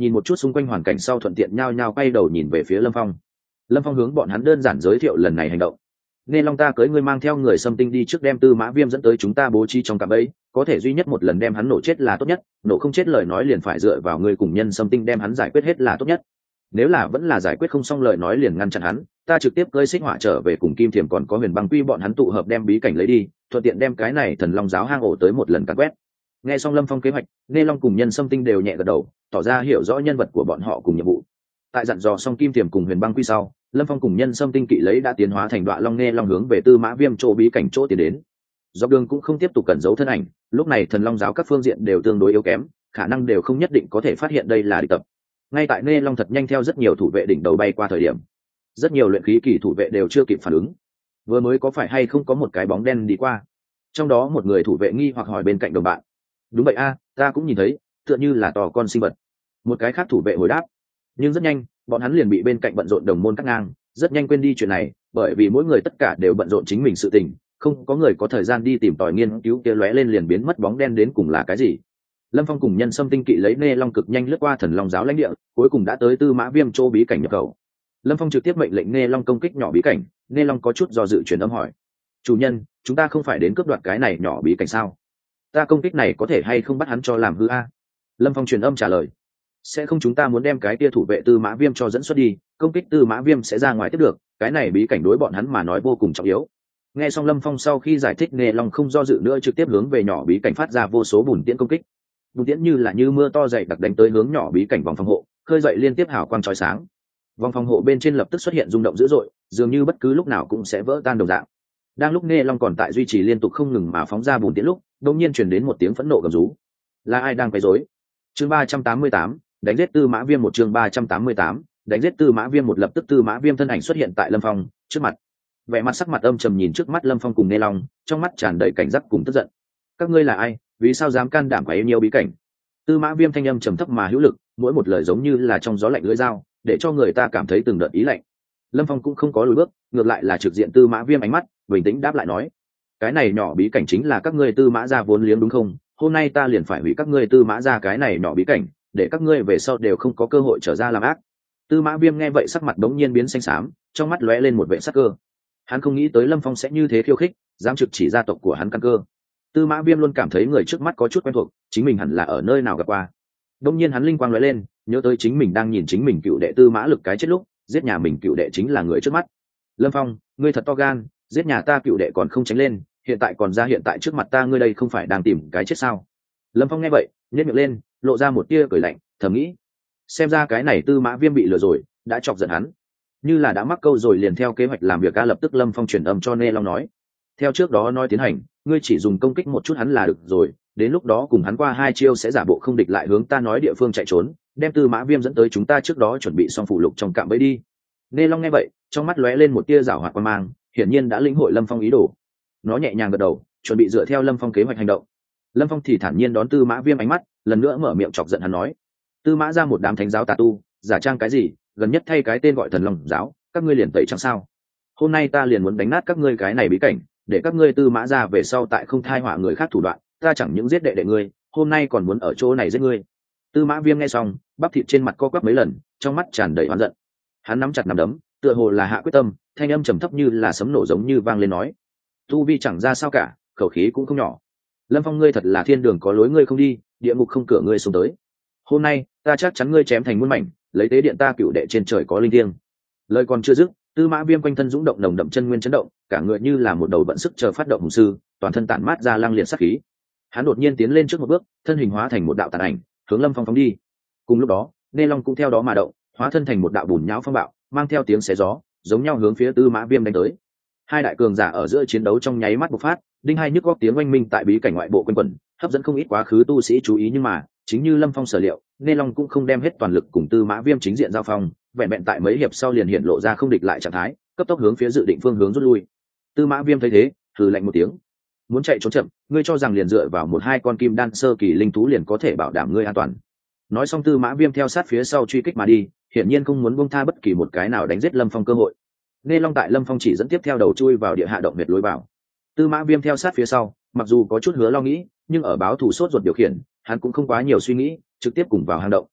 nhìn một chút xung quanh hoàn cảnh sau thuận tiện nhao nhao quay đầu nhìn về phía lâm phong. Lâm phong hướng bọn hắn đơn giản giới thiệu lần này hành động. Nên long ta cưới ngươi mang theo người xâm tinh đi trước đem Tư Mã Viêm dẫn tới chúng ta bố trí trong cạm bẫy, có thể duy nhất một lần đem hắn nổ chết là tốt nhất, nổ không chết lời nói liền phải dựa vào ngươi cùng nhân xâm tinh đem hắn giải quyết hết là tốt nhất. Nếu là vẫn là giải quyết không xong lời nói liền ngăn chặn hắn, ta trực tiếp cơi xích hỏa trở về cùng Kim Thiềm còn có Huyền Băng Quy bọn hắn tụ hợp đem bí cảnh lấy đi, thuận tiện đem cái này Thần Long giáo hang ổ tới một lần càn quét. Nghe xong Lâm Phong kế hoạch, Nê Long cùng nhân xâm tinh đều nhẹ gật đầu, tỏ ra hiểu rõ nhân vật của bọn họ cùng nhiệm vụ. Tại dặn dò xong Kim Thiềm cùng Huyền Băng Quy sau, Lâm Phong cùng nhân xâm tinh kỵ lấy đã tiến hóa thành Đoạ Long Nê Long hướng về Tư Mã Viêm chỗ bí cảnh chỗ tiến đến. Dọc đường cũng không tiếp tục cẩn giấu thân ảnh, lúc này Thần Long giáo các phương diện đều tương đối yếu kém, khả năng đều không nhất định có thể phát hiện đây là địch tập. Ngay tại Nê Long thật nhanh theo rất nhiều thủ vệ đỉnh đầu bay qua thời điểm, rất nhiều luyện khí kỳ thủ vệ đều chưa kịp phản ứng. Vừa mới có phải hay không có một cái bóng đen đi qua? Trong đó một người thủ vệ nghi hoặc hỏi bên cạnh đồng bạn. Đúng vậy a, ta cũng nhìn thấy, tựa như là tò con sinh vật. Một cái khác thủ vệ hồi đáp. Nhưng rất nhanh, bọn hắn liền bị bên cạnh bận rộn đồng môn cắt ngang, rất nhanh quên đi chuyện này, bởi vì mỗi người tất cả đều bận rộn chính mình sự tình, không có người có thời gian đi tìm tòi nghiên cứu kia lóe lên liền biến mất bóng đen đến cùng là cái gì. Lâm Phong cùng nhân xâm tinh kỵ lấy Nê Long cực nhanh lướt qua Thần Long giáo lãnh địa, cuối cùng đã tới Tư Mã Viêm chỗ bí cảnh nhập khẩu. Lâm Phong trực tiếp mệnh lệnh Nê Long công kích nhỏ bí cảnh. Nê Long có chút do dự truyền âm hỏi: chủ nhân, chúng ta không phải đến cướp đoạt cái này nhỏ bí cảnh sao? Ta công kích này có thể hay không bắt hắn cho làm hư a? Lâm Phong truyền âm trả lời: sẽ không, chúng ta muốn đem cái tia thủ vệ Tư Mã Viêm cho dẫn xuất đi, công kích Tư Mã Viêm sẽ ra ngoài tiếp được, cái này bí cảnh đối bọn hắn mà nói vô cùng trọng yếu. Nghe xong Lâm Phong sau khi giải thích, Nê Long không do dự nữa trực tiếp hướng về nhỏ bí cảnh phát ra vô số bùn tiễn công kích. Bùn tiễn như là như mưa to dày đặc đánh tới hướng nhỏ bí cảnh vòng phòng hộ, khơi dậy liên tiếp hào quang chói sáng. Vòng phòng hộ bên trên lập tức xuất hiện rung động dữ dội, dường như bất cứ lúc nào cũng sẽ vỡ tan đồng dạng. Đang lúc Nê Long còn tại duy trì liên tục không ngừng mà phóng ra bùn tiễn lúc, đột nhiên truyền đến một tiếng phẫn nộ gầm rú. Là ai đang quấy rối? Chương ba trăm tám mươi tám, đánh giết Tư Mã Viêm. Một chương ba trăm tám mươi tám, đánh giết Tư Mã Viêm. Một lập tức Tư Mã Viêm thân ảnh xuất hiện tại Lâm Phong trước mặt. Vẻ mặt sắc mặt âm trầm nhìn trước mắt Lâm Phong cùng Nê Long, trong mắt tràn đầy cảnh giác cùng tức giận. Các ngươi là ai? Vì sao dám can đảm quấy nhiễu bí cảnh? Tư Mã Viêm thanh âm trầm thấp mà hữu lực, mỗi một lời giống như là trong gió lạnh lưỡi dao, để cho người ta cảm thấy từng đợt ý lạnh. Lâm Phong cũng không có lùi bước, ngược lại là trực diện Tư Mã Viêm ánh mắt bình tĩnh đáp lại nói: cái này nhỏ bí cảnh chính là các ngươi Tư Mã gia vốn liếng đúng không? Hôm nay ta liền phải hủy các ngươi Tư Mã gia cái này nhỏ bí cảnh, để các ngươi về sau đều không có cơ hội trở ra làm ác. Tư Mã Viêm nghe vậy sắc mặt đống nhiên biến xanh xám, trong mắt lóe lên một vẻ sắc cơ. Hắn không nghĩ tới Lâm Phong sẽ như thế khiêu khích, dám trực chỉ gia tộc của hắn căn cơ. Tư Mã Viêm luôn cảm thấy người trước mắt có chút quen thuộc, chính mình hẳn là ở nơi nào gặp qua. Đống nhiên hắn linh quang lóe lên, nhớ tới chính mình đang nhìn chính mình cựu đệ Tư Mã Lực cái chết lúc, giết nhà mình cựu đệ chính là người trước mắt. Lâm Phong, ngươi thật to gan, giết nhà ta cựu đệ còn không tránh lên, hiện tại còn ra hiện tại trước mặt ta, ngươi đây không phải đang tìm cái chết sao? Lâm Phong nghe vậy, nhếch miệng lên, lộ ra một tia cười lạnh, thầm nghĩ, xem ra cái này Tư Mã Viêm bị lừa rồi, đã chọc giận hắn. Như là đã mắc câu rồi liền theo kế hoạch làm việc ca, lập tức Lâm Phong truyền âm cho Nê Long nói: theo trước đó nói tiến hành, ngươi chỉ dùng công kích một chút hắn là được rồi, đến lúc đó cùng hắn qua hai chiêu sẽ giả bộ không địch lại hướng ta nói địa phương chạy trốn, đem Tư Mã Viêm dẫn tới chúng ta trước đó chuẩn bị xong phụ lục trong cạm bẫy đi. Nê Long nghe vậy, trong mắt lóe lên một tia giảo hoạt quan mang, hiển nhiên đã lĩnh hội Lâm Phong ý đồ. Nó nhẹ nhàng gật đầu, chuẩn bị dựa theo Lâm Phong kế hoạch hành động. Lâm Phong thì thản nhiên đón Tư Mã Viêm ánh mắt, lần nữa mở miệng chọc giận hắn nói: Tư Mã ra một đám thánh giáo tà tu, giả trang cái gì, gần nhất thay cái tên gọi Thần Long giáo, các ngươi liền tẩy trắng sao? Hôm nay ta liền muốn đánh nát các ngươi cái này bí cảnh, để các ngươi Tư Mã ra về sau tại không thai họa người khác thủ đoạn, ta chẳng những giết đệ đệ ngươi, hôm nay còn muốn ở chỗ này giết ngươi. Tư Mã Viêm nghe xong, bắp thịt trên mặt co quắp mấy lần, trong mắt tràn đầy oán giận. Hắn nắm chặt nắm đấm, tựa hồ là hạ quyết tâm, thanh âm trầm thấp như là sấm nổ giống như vang lên nói: tu vi chẳng ra sao cả, khẩu khí cũng không nhỏ. Lâm Phong, ngươi thật là thiên đường có lối ngươi không đi, địa ngục không cửa ngươi xuống tới. Hôm nay ta chắc chắn ngươi chém thành muôn mảnh, lấy tế điện ta cựu đệ trên trời có linh thiêng. Lời còn chưa dứt, Tư Mã Viêm quanh thân dũng động, nồng đậm chân nguyên chấn động, cả người như là một đầu vận sức chờ phát động hùng sư, toàn thân tản mát ra lăng liệt sát khí. Hắn đột nhiên tiến lên trước một bước, thân hình hóa thành một đạo tàn ảnh, hướng Lâm Phong phóng đi. Cùng lúc đó, Nê Long cũng theo đó mà động, hóa thân thành một đạo bùn nhão phong bạo, mang theo tiếng xé gió, giống nhau hướng phía Tư Mã Viêm đánh tới. Hai đại cường giả ở giữa chiến đấu trong nháy mắt bộc phát, đinh hai nhức góc tiếng oanh minh tại bí cảnh ngoại bộ quanh quẩn, hấp dẫn không ít quá khứ tu sĩ chú ý, nhưng mà chính như Lâm Phong sở liệu, Nê Long cũng không đem hết toàn lực cùng Tư Mã Viêm chính diện giao phong, vẹn vẹn tại mấy hiệp sau liền hiện lộ ra không địch lại trạng thái, cấp tốc hướng phía dự định phương hướng rút lui. Tư Mã Viêm thấy thế, hừ lạnh một tiếng: muốn chạy trốn chậm, ngươi cho rằng liền dựa vào một hai con kim đan sơ kỳ linh thú liền có thể bảo đảm ngươi an toàn? Nói xong, Tư Mã Viêm theo sát phía sau truy kích mà đi, hiển nhiên không muốn buông tha bất kỳ một cái nào đánh giết Lâm Phong cơ hội. Nê Long tại Lâm Phong chỉ dẫn tiếp theo đầu chui vào địa hạ động huyệt lối vào. Tư Mã Viêm theo sát phía sau, mặc dù có chút hứa lo nghĩ, nhưng ở báo thủ sốt ruột điều khiển, hắn cũng không quá nhiều suy nghĩ, trực tiếp cùng vào hang động.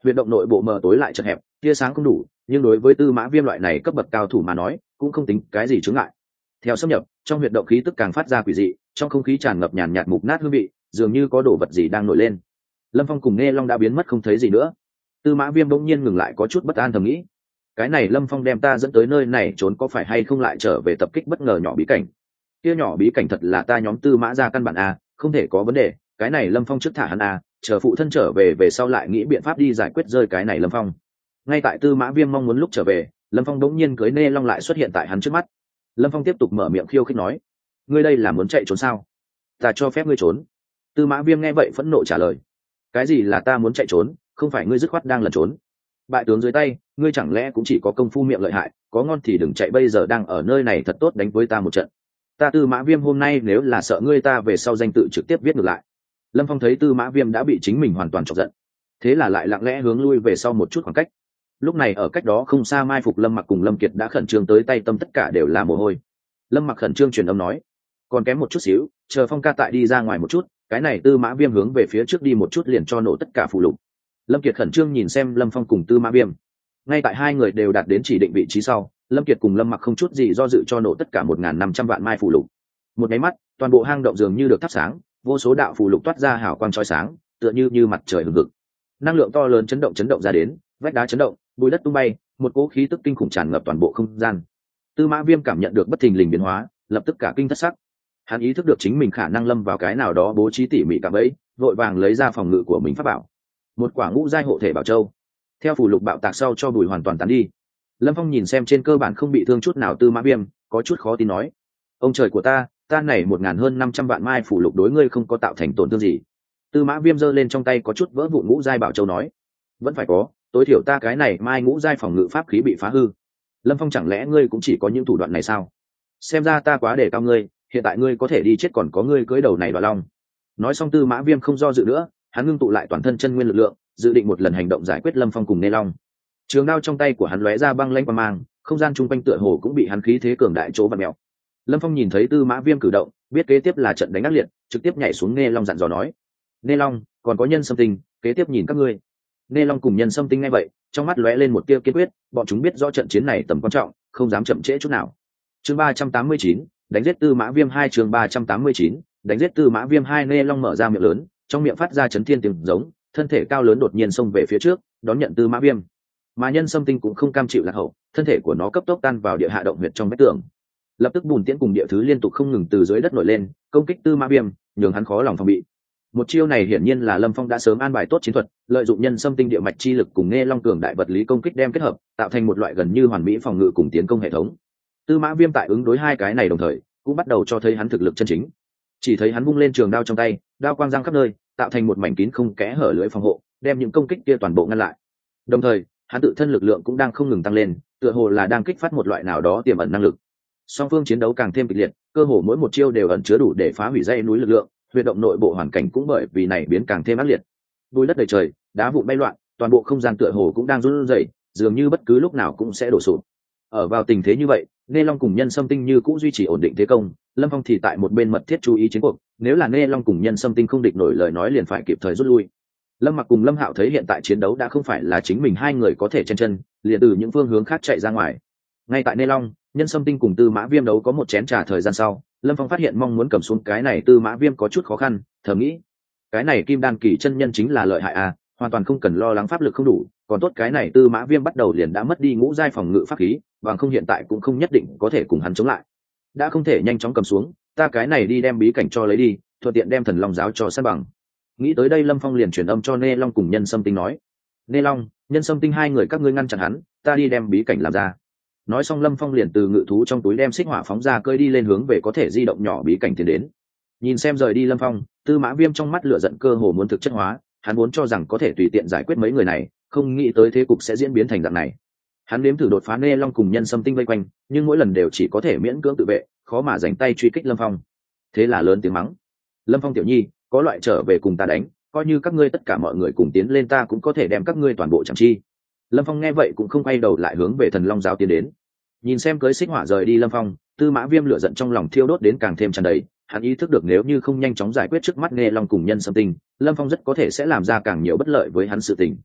Huyệt động nội bộ mờ tối lại chật hẹp, tia sáng không đủ, nhưng đối với Tư Mã Viêm loại này cấp bậc cao thủ mà nói, cũng không tính cái gì chướng ngại. Theo xâm nhập, trong huyệt động khí tức càng phát ra quỷ dị, trong không khí tràn ngập nhàn nhạt mục nát hương vị, dường như có đồ vật gì đang nổi lên. Lâm Phong cùng Nghe Long đã biến mất không thấy gì nữa. Tư Mã Viêm bỗng nhiên ngừng lại, có chút bất an thầm nghĩ, cái này Lâm Phong đem ta dẫn tới nơi này trốn có phải hay không lại trở về tập kích bất ngờ nhỏ bí cảnh. Kia nhỏ bí cảnh thật là ta nhóm Tư Mã ra căn bản a, không thể có vấn đề, cái này Lâm Phong trước thả hắn a, chờ phụ thân trở về về sau lại nghĩ biện pháp đi giải quyết rơi cái này Lâm Phong. Ngay tại Tư Mã Viêm mong muốn lúc trở về, Lâm Phong đống nhiên cưới Nê Long lại xuất hiện tại hắn trước mắt. Lâm Phong tiếp tục mở miệng khiêu khích nói, ngươi đây là muốn chạy trốn sao? Ta cho phép ngươi trốn. Tư Mã Viêm nghe vậy phẫn nộ trả lời, cái gì là ta muốn chạy trốn, không phải ngươi dứt khoát đang lẩn trốn. Bại tướng dưới tay, ngươi chẳng lẽ cũng chỉ có công phu miệng lợi hại, có ngon thì đừng chạy, bây giờ đang ở nơi này thật tốt đánh với ta một trận. Ta Tư Mã Viêm hôm nay nếu là sợ ngươi ta về sau danh tự trực tiếp viết ngược lại. Lâm Phong thấy Tư Mã Viêm đã bị chính mình hoàn toàn chọc giận, thế là lại lặng lẽ hướng lui về sau một chút khoảng cách. Lúc này ở cách đó không xa mai phục Lâm Mặc cùng Lâm Kiệt đã khẩn trương tới tay tâm tất cả đều là mồ hôi. Lâm Mặc khẩn trương truyền âm nói, còn kém một chút xíu, chờ Phong ca tại đi ra ngoài một chút, cái này Tư Mã Viêm hướng về phía trước đi một chút liền cho nổ tất cả phù lục. Lâm Kiệt khẩn trương nhìn xem Lâm Phong cùng Tư Mã Viêm. Ngay tại hai người đều đạt đến chỉ định vị trí sau, Lâm Kiệt cùng Lâm Mặc không chút gì do dự cho nổ tất cả một nghìn năm trăm vạn mai phù lục. Một cái mắt, toàn bộ hang động dường như được thắp sáng, vô số đạo phù lục toát ra hào quang chói sáng, tựa như như mặt trời hừng hực. Năng lượng to lớn chấn động chấn động ra đến, vách đá chấn động, bụi đất tung bay, một cỗ khí tức kinh khủng tràn ngập toàn bộ không gian. Tư Mã Viêm cảm nhận được bất thình lình biến hóa, lập tức cả kinh thất sắc. Hắn ý thức được chính mình khả năng lâm vào cái nào đó bố trí tỉ mỉ cả bẫy, vội vàng lấy ra phòng ngự của mình pháp bảo, một quả ngũ giai hộ thể bảo châu. Theo phù lục bạo tạc sau cho bụi hoàn toàn tán đi. Lâm Phong nhìn xem trên cơ bản không bị thương chút nào Tư Mã Viêm, có chút khó tin nói, ông trời của ta, ta này một ngàn hơn năm trăm vạn mai phù lục đối ngươi không có tạo thành tổn thương gì. Tư Mã Viêm giơ lên trong tay có chút vỡ vụn ngũ giai bảo châu nói, vẫn phải có, tối thiểu ta cái này mai ngũ giai phòng ngự pháp khí bị phá hư. Lâm Phong, chẳng lẽ ngươi cũng chỉ có những thủ đoạn này sao? Xem ra ta quá đề cao ngươi, hiện tại ngươi có thể đi chết còn có ngươi cưỡi đầu này Đoạ Long. Nói xong Tư Mã Viêm không do dự nữa, hắn ngưng tụ lại toàn thân chân nguyên lực lượng, dự định một lần hành động giải quyết Lâm Phong cùng Nê Long. Trường đao trong tay của hắn lóe ra băng lãnh quang mang, không gian chung quanh tựa hồ cũng bị hắn khí thế cường đại chỗ vặn mèo. Lâm Phong nhìn thấy Tư Mã Viêm cử động, biết kế tiếp là trận đánh ác liệt, trực tiếp nhảy xuống Nê Long dặn dò nói, Nê Long, còn có Nhân Sâm Tinh, kế tiếp nhìn các ngươi. Nê Long cùng Nhân Sâm Tinh nghe vậy, trong mắt lóe lên một tia kiên quyết, bọn chúng biết rõ trận chiến này tầm quan trọng, không dám chậm trễ chút nào. Chương ba trăm tám mươi chín, đánh giết Tư Mã Viêm hai. Chương ba trăm tám mươi chín, đánh giết Tư Mã Viêm hai. Nê Long mở ra miệng lớn, trong miệng phát ra chấn thiên tiếng giống, thân thể cao lớn đột nhiên xông về phía trước, đón nhận Tư Mã Viêm. Mà Nhân Sâm Tinh cũng không cam chịu lạc hậu, thân thể của nó cấp tốc tan vào địa hạ động huyệt trong vách tường. Lập tức bùn tiễn cùng địa thứ liên tục không ngừng từ dưới đất nổi lên, công kích Tư Mã Viêm, nhường hắn khó lòng phòng bị. Một chiêu này hiển nhiên là Lâm Phong đã sớm an bài tốt chiến thuật, lợi dụng Nhân Sâm Tinh địa mạch chi lực cùng Nghe Long cường đại vật lý công kích đem kết hợp, tạo thành một loại gần như hoàn mỹ phòng ngự cùng tiến công hệ thống. Tư Mã Viêm tại ứng đối hai cái này đồng thời, cũng bắt đầu cho thấy hắn thực lực chân chính. Chỉ thấy hắn vung lên trường đao trong tay, đao quang giăng khắp nơi, tạo thành một mảnh kín không kẽ hở lưới phòng hộ, đem những công kích kia toàn bộ ngăn lại. Đồng thời, hắn tự thân lực lượng cũng đang không ngừng tăng lên, tựa hồ là đang kích phát một loại nào đó tiềm ẩn năng lực. Song phương chiến đấu càng thêm kịch liệt, cơ hồ mỗi một chiêu đều ẩn chứa đủ để phá hủy dãy núi lực lượng, huy động nội bộ hoàn cảnh cũng bởi vì này biến càng thêm ác liệt. Bụi đất đầy trời, đá vụn bay loạn, toàn bộ không gian tựa hồ cũng đang run rẩy, dường như bất cứ lúc nào cũng sẽ đổ sụp. Ở vào tình thế như vậy, Nê Long cùng Nhân Sâm Tinh như cũng duy trì ổn định thế công, Lâm Phong thì tại một bên mật thiết chú ý chiến cuộc, nếu là Nê Long cùng Nhân Sâm Tinh không địch nổi lời nói liền phải kịp thời rút lui. Lâm Mặc cùng Lâm Hạo thấy hiện tại chiến đấu đã không phải là chính mình hai người có thể chen chân, liền từ những phương hướng khác chạy ra ngoài. Ngay tại Nê Long, Nhân Sâm Tinh cùng Tư Mã Viêm đấu có một chén trà thời gian sau, Lâm Phong phát hiện mong muốn cầm xuống cái này Tư Mã Viêm có chút khó khăn, thầm nghĩ, cái này Kim Đan kỳ chân nhân chính là lợi hại à, hoàn toàn không cần lo lắng pháp lực không đủ, còn tốt cái này Tư Mã Viêm bắt đầu liền đã mất đi ngũ giai phòng ngự pháp khí, bằng không hiện tại cũng không nhất định có thể cùng hắn chống lại. Đã không thể nhanh chóng cầm xuống, ta cái này đi đem bí cảnh cho lấy đi, thuận tiện đem Thần Long giáo cho san bằng. Nghĩ tới đây Lâm Phong liền truyền âm cho Nê Long cùng Nhân Sâm Tinh nói, Nê Long, Nhân Sâm Tinh hai người các ngươi ngăn chặn hắn, ta đi đem bí cảnh làm ra. Nói xong Lâm Phong liền từ ngự thú trong túi đem xích hỏa phóng ra, cơi đi lên hướng về có thể di động nhỏ bí cảnh tiến đến. Nhìn xem rời đi Lâm Phong, Tư Mã Viêm trong mắt lửa giận cơ hồ muốn thực chất hóa, hắn muốn cho rằng có thể tùy tiện giải quyết mấy người này, không nghĩ tới thế cục sẽ diễn biến thành dạng này. Hắn nếm thử đột phá Nê Long cùng Nhân Sâm Tinh vây quanh, nhưng mỗi lần đều chỉ có thể miễn cưỡng tự vệ, khó mà giành tay truy kích Lâm Phong. Thế là lớn tiếng mắng, Lâm Phong tiểu nhi, có loại trở về cùng ta đánh, coi như các ngươi tất cả mọi người cùng tiến lên ta cũng có thể đem các ngươi toàn bộ chẳng chi. Lâm Phong nghe vậy cũng không quay đầu lại hướng về Thần Long giáo tiến đến. Nhìn xem cưới xích hỏa rời đi Lâm Phong, Tư Mã Viêm lửa giận trong lòng thiêu đốt đến càng thêm tràn đầy, hắn ý thức được nếu như không nhanh chóng giải quyết trước mắt Nghe Long cùng Nhân Sâm Tinh, Lâm Phong rất có thể sẽ làm ra càng nhiều bất lợi với hắn sự tình.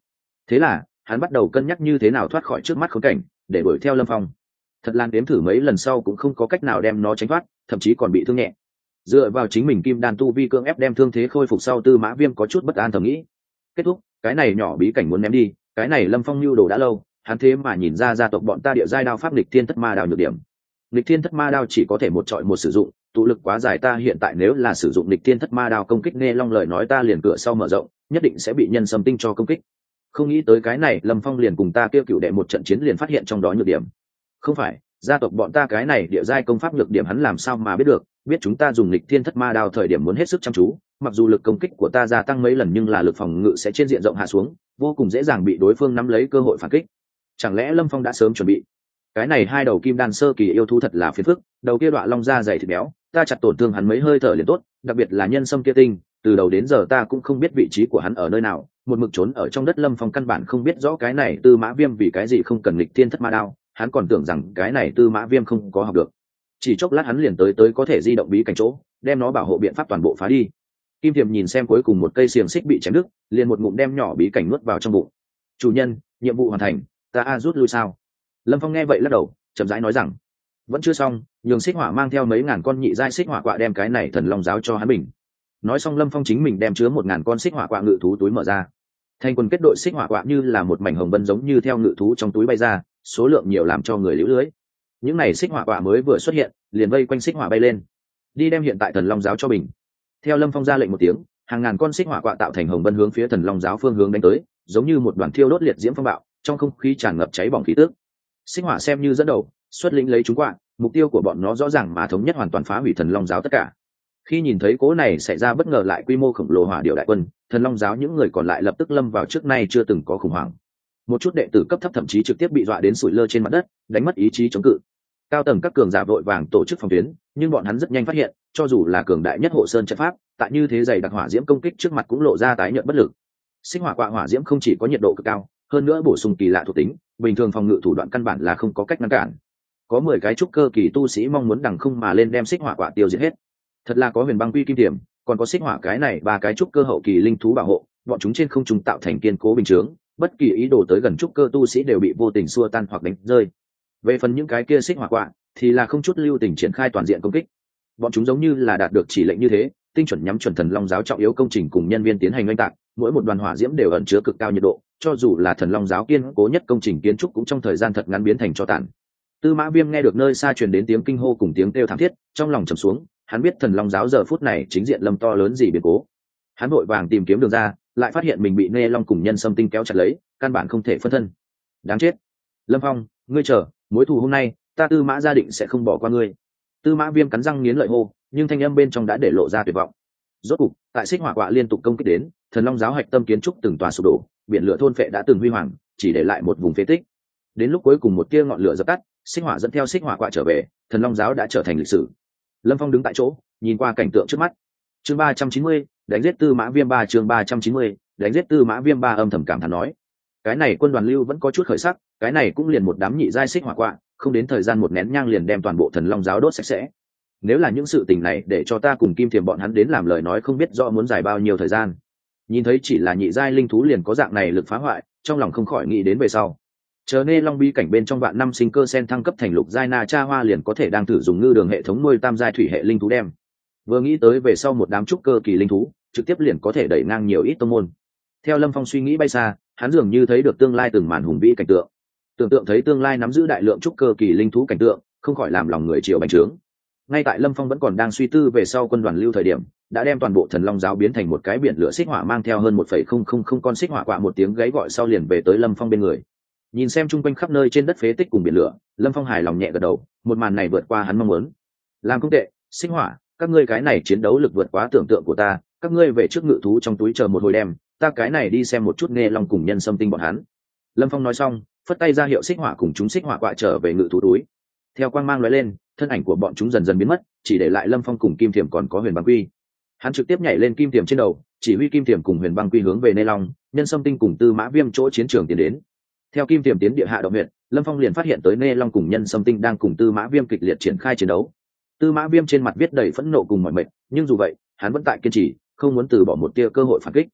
Thế là hắn bắt đầu cân nhắc như thế nào thoát khỏi trước mắt khốn cảnh để đuổi theo Lâm Phong. Thật lan đếm thử mấy lần sau cũng không có cách nào đem nó tránh thoát, thậm chí còn bị thương nhẹ. Dựa vào chính mình kim đan tu vi cưỡng ép đem thương thế khôi phục sau, Tư Mã Viêm có chút bất an thầm nghĩ. Kết thúc, cái này nhỏ bí cảnh muốn ném đi, cái này Lâm Phong lưu đồ đã lâu, hắn thế mà nhìn ra gia tộc bọn ta địa giai đao pháp nghịch thiên thất ma đao nhược điểm. Nghịch thiên thất ma đao chỉ có thể một trọi một sử dụng, tụ lực quá dài, ta hiện tại nếu là sử dụng nghịch thiên thất ma đao công kích Nghe Long lời nói ta liền cửa sau mở rộng, nhất định sẽ bị nhân sâm tinh cho công kích. Không nghĩ tới cái này Lâm Phong liền cùng ta kêu cựu đệ một trận chiến liền phát hiện trong đó nhược điểm. Không phải, gia tộc bọn ta cái này địa giai công pháp nhược điểm hắn làm sao mà biết được, biết chúng ta dùng nghịch thiên thất ma đao thời điểm muốn hết sức chăm chú, mặc dù lực công kích của ta gia tăng mấy lần nhưng là lực phòng ngự sẽ trên diện rộng hạ xuống, vô cùng dễ dàng bị đối phương nắm lấy cơ hội phản kích. Chẳng lẽ Lâm Phong đã sớm chuẩn bị? Cái này hai đầu kim đan sơ kỳ yêu thú thật là phiền phức, đầu kia đọa long da dày thịt béo, ta chặt tổn thương hắn mấy hơi thở liền tốt, đặc biệt là nhân sâm kia tinh, từ đầu đến giờ ta cũng không biết vị trí của hắn ở nơi nào, một mực trốn ở trong đất. Lâm Phong căn bản không biết rõ cái này Tư Mã Viêm vì cái gì không cần nghịch thiên thất ma đao, hắn còn tưởng rằng cái này Tư Mã Viêm không có học được. Chỉ chốc lát hắn liền tới tới có thể di động bí cảnh chỗ, đem nó bảo hộ biện pháp toàn bộ phá đi. Kim Thiềm nhìn xem cuối cùng một cây xiềng xích bị chém đứt, liền một ngụm đem nhỏ bí cảnh nuốt vào trong bụng. Chủ nhân, nhiệm vụ hoàn thành, ta a rút lui sao? Lâm Phong nghe vậy lắc đầu, chậm rãi nói rằng, vẫn chưa xong, nhường xích hỏa mang theo mấy ngàn con nhị giai xích hỏa quạ đem cái này thần long giáo cho hắn bình. Nói xong Lâm Phong chính mình đem chứa một ngàn con xích hỏa quạ ngự thú túi mở ra. Thành quần kết đội xích hỏa quạ như là một mảnh hồng vân giống như theo ngự thú trong túi bay ra, số lượng nhiều làm cho người liễu lưới. Những này xích hỏa quạ mới vừa xuất hiện, liền vây quanh xích hỏa bay lên. Đi đem hiện tại thần long giáo cho bình. Theo Lâm Phong ra lệnh một tiếng, hàng ngàn con xích hỏa quạ tạo thành hồng vân hướng phía thần long giáo phương hướng đánh tới, giống như một đoàn thiêu đốt liệt diễm phong bạo, trong không khí tràn ngập cháy bỏng khí tức. Xích hỏa xem như dẫn đầu, xuất lĩnh lấy chúng quạ, mục tiêu của bọn nó rõ ràng mà thống nhất, hoàn toàn phá hủy thần long giáo tất cả. Khi nhìn thấy cố này xảy ra bất ngờ lại quy mô khổng lồ hỏa điệu đại quân, thần long giáo những người còn lại lập tức lâm vào trước nay chưa từng có khủng hoảng. Một chút đệ tử cấp thấp thậm chí trực tiếp bị dọa đến sủi lơ trên mặt đất, đánh mất ý chí chống cự. Cao tầng các cường giả vội vàng tổ chức phòng tuyến, nhưng bọn hắn rất nhanh phát hiện, cho dù là cường đại nhất hộ sơn trận pháp, tại như thế dày đặc hỏa diễm công kích trước mặt cũng lộ ra tái nhợt bất lực. Sinh hỏa quạ hỏa diễm không chỉ có nhiệt độ cực cao, hơn nữa bổ sung kỳ lạ thuộc tính, bình thường phòng ngự thủ đoạn căn bản là không có cách ngăn cản. Có mười cái trúc cơ kỳ tu sĩ mong muốn đằng không mà lên đem xích hỏa quạ tiêu diệt hết. Thật là có huyền băng quy kim tiềm, còn có xích hỏa cái này ba cái trúc cơ hậu kỳ linh thú bảo hộ, bọn chúng trên không trung tạo thành kiên cố bình chướng, bất kỳ ý đồ tới gần trúc cơ tu sĩ đều bị vô tình xua tan hoặc đánh rơi. Về phần những cái kia xích hỏa quạ thì là không chút lưu tình triển khai toàn diện công kích. Bọn chúng giống như là đạt được chỉ lệnh như thế, tinh chuẩn nhắm chuẩn thần long giáo trọng yếu công trình cùng nhân viên tiến hành oanh tạc, mỗi một đoàn hỏa diễm đều ẩn chứa cực cao nhiệt độ, cho dù là thần long giáo kiên cố nhất công trình kiến trúc cũng trong thời gian thật ngắn biến thành tro tàn. Tư Mã Viêm nghe được nơi xa truyền đến tiếng kinh hô cùng tiếng kêu thảm thiết, trong lòng trầm xuống, hắn biết thần long giáo giờ phút này chính diện lâm to lớn gì biến cố. Hắn vội vàng tìm kiếm đường ra, lại phát hiện mình bị Nghe Long cùng nhân sâm tinh kéo chặt lấy, căn bản không thể phân thân. Đáng chết! Lâm Phong, ngươi chờ, mối thù hôm nay, ta Tư Mã gia định sẽ không bỏ qua ngươi. Tư Mã Viêm cắn răng nghiến lợi hô, nhưng thanh âm bên trong đã để lộ ra tuyệt vọng. Rốt cục, tại xích hỏa quạ liên tục công kích đến, thần long giáo hạch tâm kiến trúc từng tòa sụp đổ, biển lửa thôn phệ đã từng huy hoàng, chỉ để lại một vùng phế tích. Đến lúc cuối cùng một tia ngọn lửa dập tắt, xích hỏa dẫn theo xích hỏa quạ trở về, thần long giáo đã trở thành lịch sử. Lâm Phong đứng tại chỗ, nhìn qua cảnh tượng trước mắt. Chương ba trăm chín mươi, đánh giết Tư Mã Viêm ba. Chương ba trăm chín mươi, đánh giết Tư Mã Viêm ba. Âm thầm cảm thán nói, cái này quân đoàn lưu vẫn có chút khởi sắc, cái này cũng liền một đám nhị giai xích hỏa quạ, không đến thời gian một nén nhang liền đem toàn bộ thần long giáo đốt sạch sẽ. Nếu là những sự tình này để cho ta cùng Kim Thiềm bọn hắn đến làm lời nói, không biết rõ muốn dài bao nhiêu thời gian. Nhìn thấy chỉ là nhị giai linh thú liền có dạng này lực phá hoại, trong lòng không khỏi nghĩ đến về sau. Chờ Nê Long bí cảnh bên trong vạn năm sinh cơ sen thăng cấp thành lục giai na cha hoa liền có thể đang thử dùng ngư đường hệ thống nuôi tam giai thủy hệ linh thú đem. Vừa nghĩ tới về sau một đám trúc cơ kỳ linh thú, trực tiếp liền có thể đẩy ngang nhiều ít tông môn. Theo Lâm Phong suy nghĩ bay xa, hắn dường như thấy được tương lai từng màn hùng vĩ cảnh tượng. Tưởng tượng thấy tương lai nắm giữ đại lượng trúc cơ kỳ linh thú cảnh tượng, không khỏi làm lòng người chiều bành trướng. Ngay tại Lâm Phong vẫn còn đang suy tư về sau quân đoàn lưu thời điểm, đã đem toàn bộ thần long giáo biến thành một cái biển lửa xích hỏa, mang theo hơn một phẩy không không không con xích hỏa quạ một tiếng gáy gọi sau liền về tới Lâm Phong bên người. Nhìn xem chung quanh khắp nơi trên đất phế tích cùng biển lửa, Lâm Phong hài lòng nhẹ gật đầu, một màn này vượt qua hắn mong muốn. Làm không tệ, xích hỏa, các ngươi cái này chiến đấu lực vượt quá tưởng tượng của ta, các ngươi về trước ngự thú trong túi chờ một hồi đem, ta cái này đi xem một chút Nghe Long cùng nhân sâm tinh bọn hắn. Lâm Phong nói xong, phất tay ra hiệu xích hỏa cùng chúng xích hỏa quạ trở về ngự thú túi. Theo quang mang lóe lên, thân ảnh của bọn chúng dần dần biến mất, chỉ để lại Lâm Phong cùng Kim Thiềm còn có Huyền Băng Quy. Hắn trực tiếp nhảy lên Kim Thiềm trên đầu, chỉ huy Kim Thiềm cùng Huyền Băng Quy hướng về Nê Long, nhân sâm tinh cùng Tư Mã Viêm chỗ chiến trường tiến đến. Theo Kim Thiềm tiến địa hạ động huyện, Lâm Phong liền phát hiện tới Nê Long cùng nhân sâm tinh đang cùng Tư Mã Viêm kịch liệt triển khai chiến đấu. Tư Mã Viêm trên mặt viết đầy phẫn nộ cùng mỏi mệt, nhưng dù vậy, hắn vẫn tại kiên trì, không muốn từ bỏ một tia cơ hội phản kích.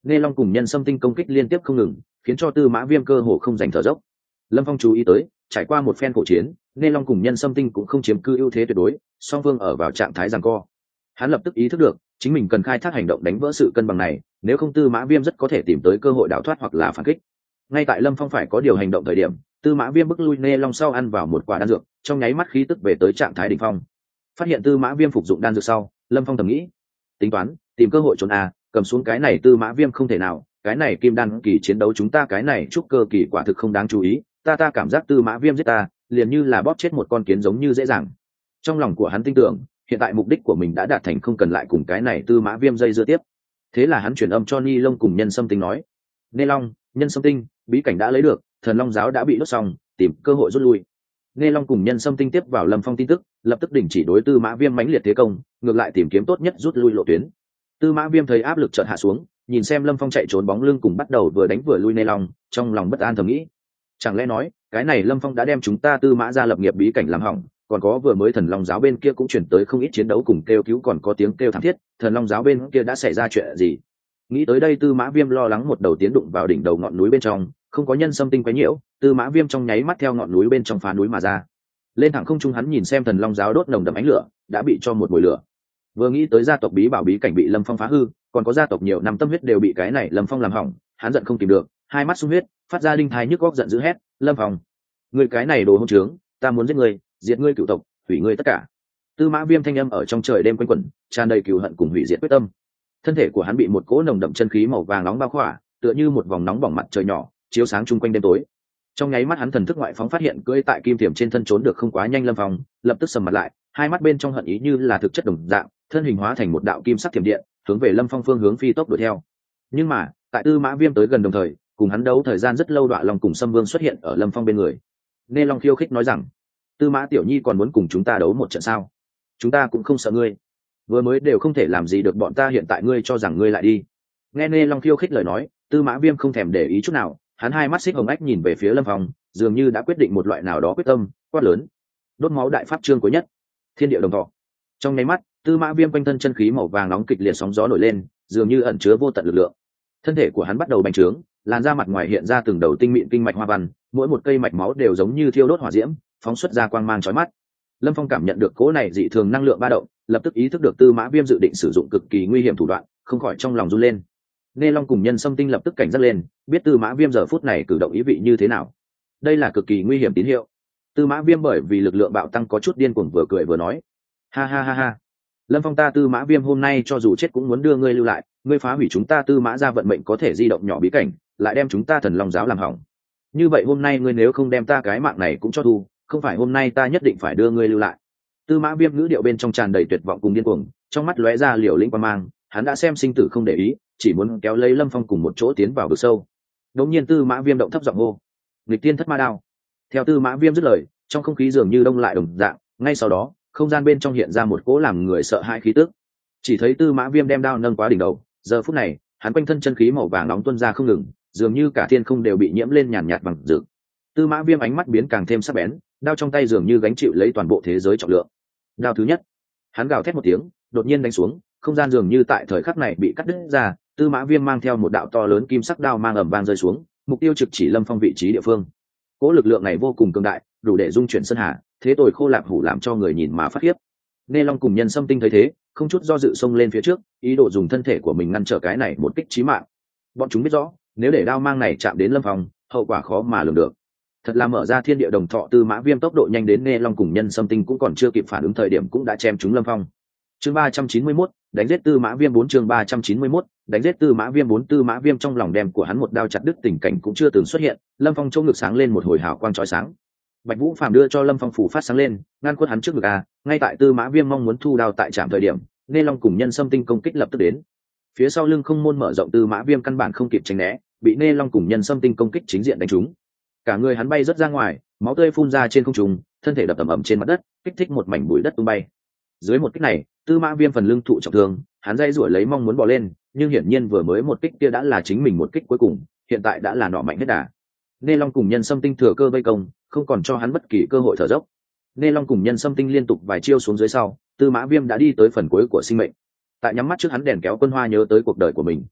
nghe long cùng nhân xâm tinh công kích liên tiếp không ngừng, khiến cho tư mã viêm cơ hồ không giành thở dốc. Lâm Phong chú ý tới, trải qua một phen cổ chiến, nghe long cùng nhân xâm tinh cũng không chiếm cư ưu thế tuyệt đối, song phương ở vào trạng thái giằng co. Hắn lập tức ý thức được chính mình cần khai thác hành động đánh vỡ sự cân bằng này, nếu không tư mã viêm rất có thể tìm tới cơ hội đào thoát hoặc là phản kích. Ngay tại Lâm Phong phải có điều hành động thời điểm, tư mã viêm bức lui nghe long sau ăn vào một quả đan dược, trong nháy mắt khí tức về tới trạng thái đỉnh phong. Phát hiện tư mã viêm phục dụng đan dược sau, Lâm Phong thầm nghĩ, tính toán tìm cơ hội trốn à, cầm xuống cái này tư mã viêm không thể nào, cái này kim đan kỳ chiến đấu chúng ta cái này trúc cơ kỳ quả thực không đáng chú ý, ta ta cảm giác tư mã viêm giết ta liền như là bóp chết một con kiến giống như dễ dàng. Trong lòng của hắn tin tưởng hiện tại mục đích của mình đã đạt thành, không cần lại cùng cái này tư mã viêm dây dưa tiếp. Thế là hắn chuyển âm cho Ni Long cùng nhân xâm tinh nói, Nê Long, nhân xâm tinh, bí cảnh đã lấy được, thần long giáo đã bị đốt xong, tìm cơ hội rút lui. Nê Long cùng nhân xâm tinh tiếp vào Lâm Phong tin tức, lập tức đình chỉ đối tư mã viêm mãnh liệt thế công, ngược lại tìm kiếm tốt nhất rút lui lộ tuyến. Tư mã viêm thấy áp lực chợt hạ xuống, nhìn xem Lâm Phong chạy trốn bóng lưng cùng bắt đầu vừa đánh vừa lui Nê Long, trong lòng bất an thầm nghĩ, chẳng lẽ nói cái này Lâm Phong đã đem chúng ta tư mã ra lập nghiệp bí cảnh làm hỏng, còn có vừa mới thần long giáo bên kia cũng chuyển tới không ít chiến đấu cùng kêu cứu, còn có tiếng kêu thảm thiết, thần long giáo bên kia đã xảy ra chuyện gì? Nghĩ tới đây tư mã viêm lo lắng một đầu tiến đụng vào đỉnh đầu ngọn núi bên trong, không có nhân xâm tinh quấy nhiễu, tư mã viêm trong nháy mắt theo ngọn núi bên trong phá núi mà ra. Lên thẳng không trung, hắn nhìn xem thần long giáo đốt nồng đậm ánh lửa, đã bị cho một mùi lửa. Vừa nghĩ tới gia tộc bí bảo bí cảnh bị Lâm Phong phá hư, còn có gia tộc nhiều năm tâm huyết đều bị cái này Lâm Phong làm hỏng, hắn giận không kìm được, hai mắt sung huyết, phát ra đinh thai nhức góc giận dữ hét, Lâm Phong, ngươi cái này đồ hỗn trướng, ta muốn giết ngươi, diệt ngươi cửu tộc, hủy ngươi tất cả. Tư mã viêm thanh âm ở trong trời đêm quanh quẩn, tràn đầy cừu hận cùng hủy diệt quyết tâm. Thân thể của hắn bị một cỗ nồng đậm chân khí màu vàng nóng bao khỏa, tựa như một vòng nóng bỏng mặt trời nhỏ, chiếu sáng chung quanh đêm tối. Trong nháy mắt hắn thần thức ngoại phóng phát hiện cưỡi tại kim thiểm trên thân trốn được không quá nhanh Lâm Phong, lập tức sầm mặt lại, hai mắt bên trong hận ý như là thực chất đồng dạng, thân hình hóa thành một đạo kim sắc thiểm điện, hướng về Lâm Phong phương hướng phi tốc đuổi theo. Nhưng mà, tại Tư Mã Viêm tới gần đồng thời, cùng hắn đấu thời gian rất lâu Đoạ Long cùng Sâm Vương xuất hiện ở Lâm Phong bên người. Nê Long khiêu khích nói rằng, Tư Mã tiểu nhi còn muốn cùng chúng ta đấu một trận sao? Chúng ta cũng không sợ ngươi, vừa mới đều không thể làm gì được bọn ta, hiện tại ngươi cho rằng ngươi lại đi. Nghe Nê Long khiêu khích lời nói, Tư Mã Viêm không thèm để ý chút nào, hắn hai mắt xích hồng ách nhìn về phía Lâm Phong, dường như đã quyết định một loại nào đó quyết tâm, quát lớn, đốt máu đại pháp chương cuối nhất, thiên địa đồng thọ. Trong nháy mắt, Tư Mã Viêm quanh thân chân khí màu vàng nóng kịch liệt sóng gió nổi lên, dường như ẩn chứa vô tận lực lượng. Thân thể của hắn bắt đầu bành trướng, làn da mặt ngoài hiện ra từng đầu tinh mịn kinh mạch hoa văn, mỗi một cây mạch máu đều giống như thiêu đốt hỏa diễm, phóng xuất ra quang mang chói mắt. Lâm Phong cảm nhận được cỗ này dị thường năng lượng ba động, lập tức ý thức được Tư Mã Viêm dự định sử dụng cực kỳ nguy hiểm thủ đoạn, không khỏi trong lòng run lên. Nê Long cùng Nhân Sâm Tinh lập tức cảnh giác lên, biết Tư Mã Viêm giờ phút này cử động ý vị như thế nào. Đây là cực kỳ nguy hiểm tín hiệu. Tư Mã Viêm bởi vì lực lượng bạo tăng có chút điên cuồng, vừa cười vừa nói, ha ha ha ha, Lâm Phong, ta Tư Mã Viêm hôm nay cho dù chết cũng muốn đưa ngươi lưu lại, ngươi phá hủy chúng ta Tư Mã gia vận mệnh có thể di động nhỏ bí cảnh, lại đem chúng ta Thần Long giáo làm hỏng. Như vậy hôm nay ngươi nếu không đem ta cái mạng này cũng cho thu, không phải hôm nay ta nhất định phải đưa ngươi lưu lại. Tư Mã Viêm ngữ điệu bên trong tràn đầy tuyệt vọng cùng điên cuồng, trong mắt lóe ra liều lĩnh quan mang, hắn đã xem sinh tử không để ý, chỉ muốn kéo lấy Lâm Phong cùng một chỗ tiến vào vực sâu. Đống nhiên Tư Mã Viêm động thấp giọng hô, nghịch tiên thất ma đao. Theo Tư Mã Viêm dứt lời, trong không khí dường như đông lại đồng dạng, ngay sau đó không gian bên trong hiện ra một cỗ làm người sợ hãi khí tức. Chỉ thấy Tư Mã Viêm đem đao nâng quá đỉnh đầu, giờ phút này hắn quanh thân chân khí màu vàng nóng tuôn ra không ngừng, dường như cả thiên không đều bị nhiễm lên nhàn nhạt bằng rực. Tư Mã Viêm ánh mắt biến càng thêm sắc bén, đao trong tay dường như gánh chịu lấy toàn bộ thế giới trọng lượng. Đao thứ nhất, hắn gào thét một tiếng, đột nhiên đánh xuống, không gian dường như tại thời khắc này bị cắt đứt ra, Tư Mã Viêm mang theo một đạo to lớn kim sắc đao mang ầm vang rơi xuống, mục tiêu trực chỉ Lâm Phong vị trí địa phương. Cỗ lực lượng này vô cùng cường đại, đủ để dung chuyển sơn hà, thế tồi khô lạp hủ, làm cho người nhìn mà phát khiếp. Nê Long cùng Nhân Sâm Tinh thấy thế, không chút do dự xông lên phía trước, ý đồ dùng thân thể của mình ngăn trở cái này một kích chí mạng. Bọn chúng biết rõ, nếu để đao mang này chạm đến Lâm Phong, hậu quả khó mà lường được. Thật là mở ra thiên địa đồng thọ, Tư Mã Viêm tốc độ nhanh đến Nê Long cùng Nhân Sâm Tinh cũng còn chưa kịp phản ứng thời điểm cũng đã chém trúng Lâm Phong. Chương ba trăm chín mươi mốt, đánh giết Tư Mã Viêm bốn, chương ba trăm chín mươi mốt, đánh giết Tư Mã Viêm bốn. Tư Mã Viêm trong lòng đem của hắn một đao chặt đứt tình cảnh cũng chưa từng xuất hiện, Lâm Phong chỗ ngực sáng lên một hồi hào quang chói sáng. Bạch Vũ Phàm đưa cho Lâm Phong phủ phát sáng lên, ngăn khuất hắn trước ngực a, ngay tại Tư Mã Viêm mong muốn thu đao tại trạm thời điểm, Nê Long cùng Nhân Sâm Tinh công kích lập tức đến. Phía sau lưng không môn mở rộng, Tư Mã Viêm căn bản không kịp tránh né, bị Nê Long cùng Nhân Sâm Tinh công kích chính diện đánh trúng. Cả người hắn bay rất ra ngoài, máu tươi phun ra trên không trung, thân thể đập ầm ầm trên mặt đất, kích thích một mảnh bụi đất tung bay. Dưới một kích này, Tư Mã Viêm phần lưng thụ trọng thương, hắn dây rủi lấy mong muốn bò lên, nhưng hiển nhiên vừa mới một kích kia đã là chính mình một kích cuối cùng, hiện tại đã là nọ mạnh hết đà. Nê Long cùng Nhân Sâm Tinh thừa cơ vây công, không còn cho hắn bất kỳ cơ hội thở dốc. Nê Long cùng Nhân Sâm Tinh liên tục vài chiêu xuống dưới sau, Tư Mã Viêm đã đi tới phần cuối của sinh mệnh. Tại nhắm mắt trước hắn đèn kéo quân hoa nhớ tới cuộc đời của mình.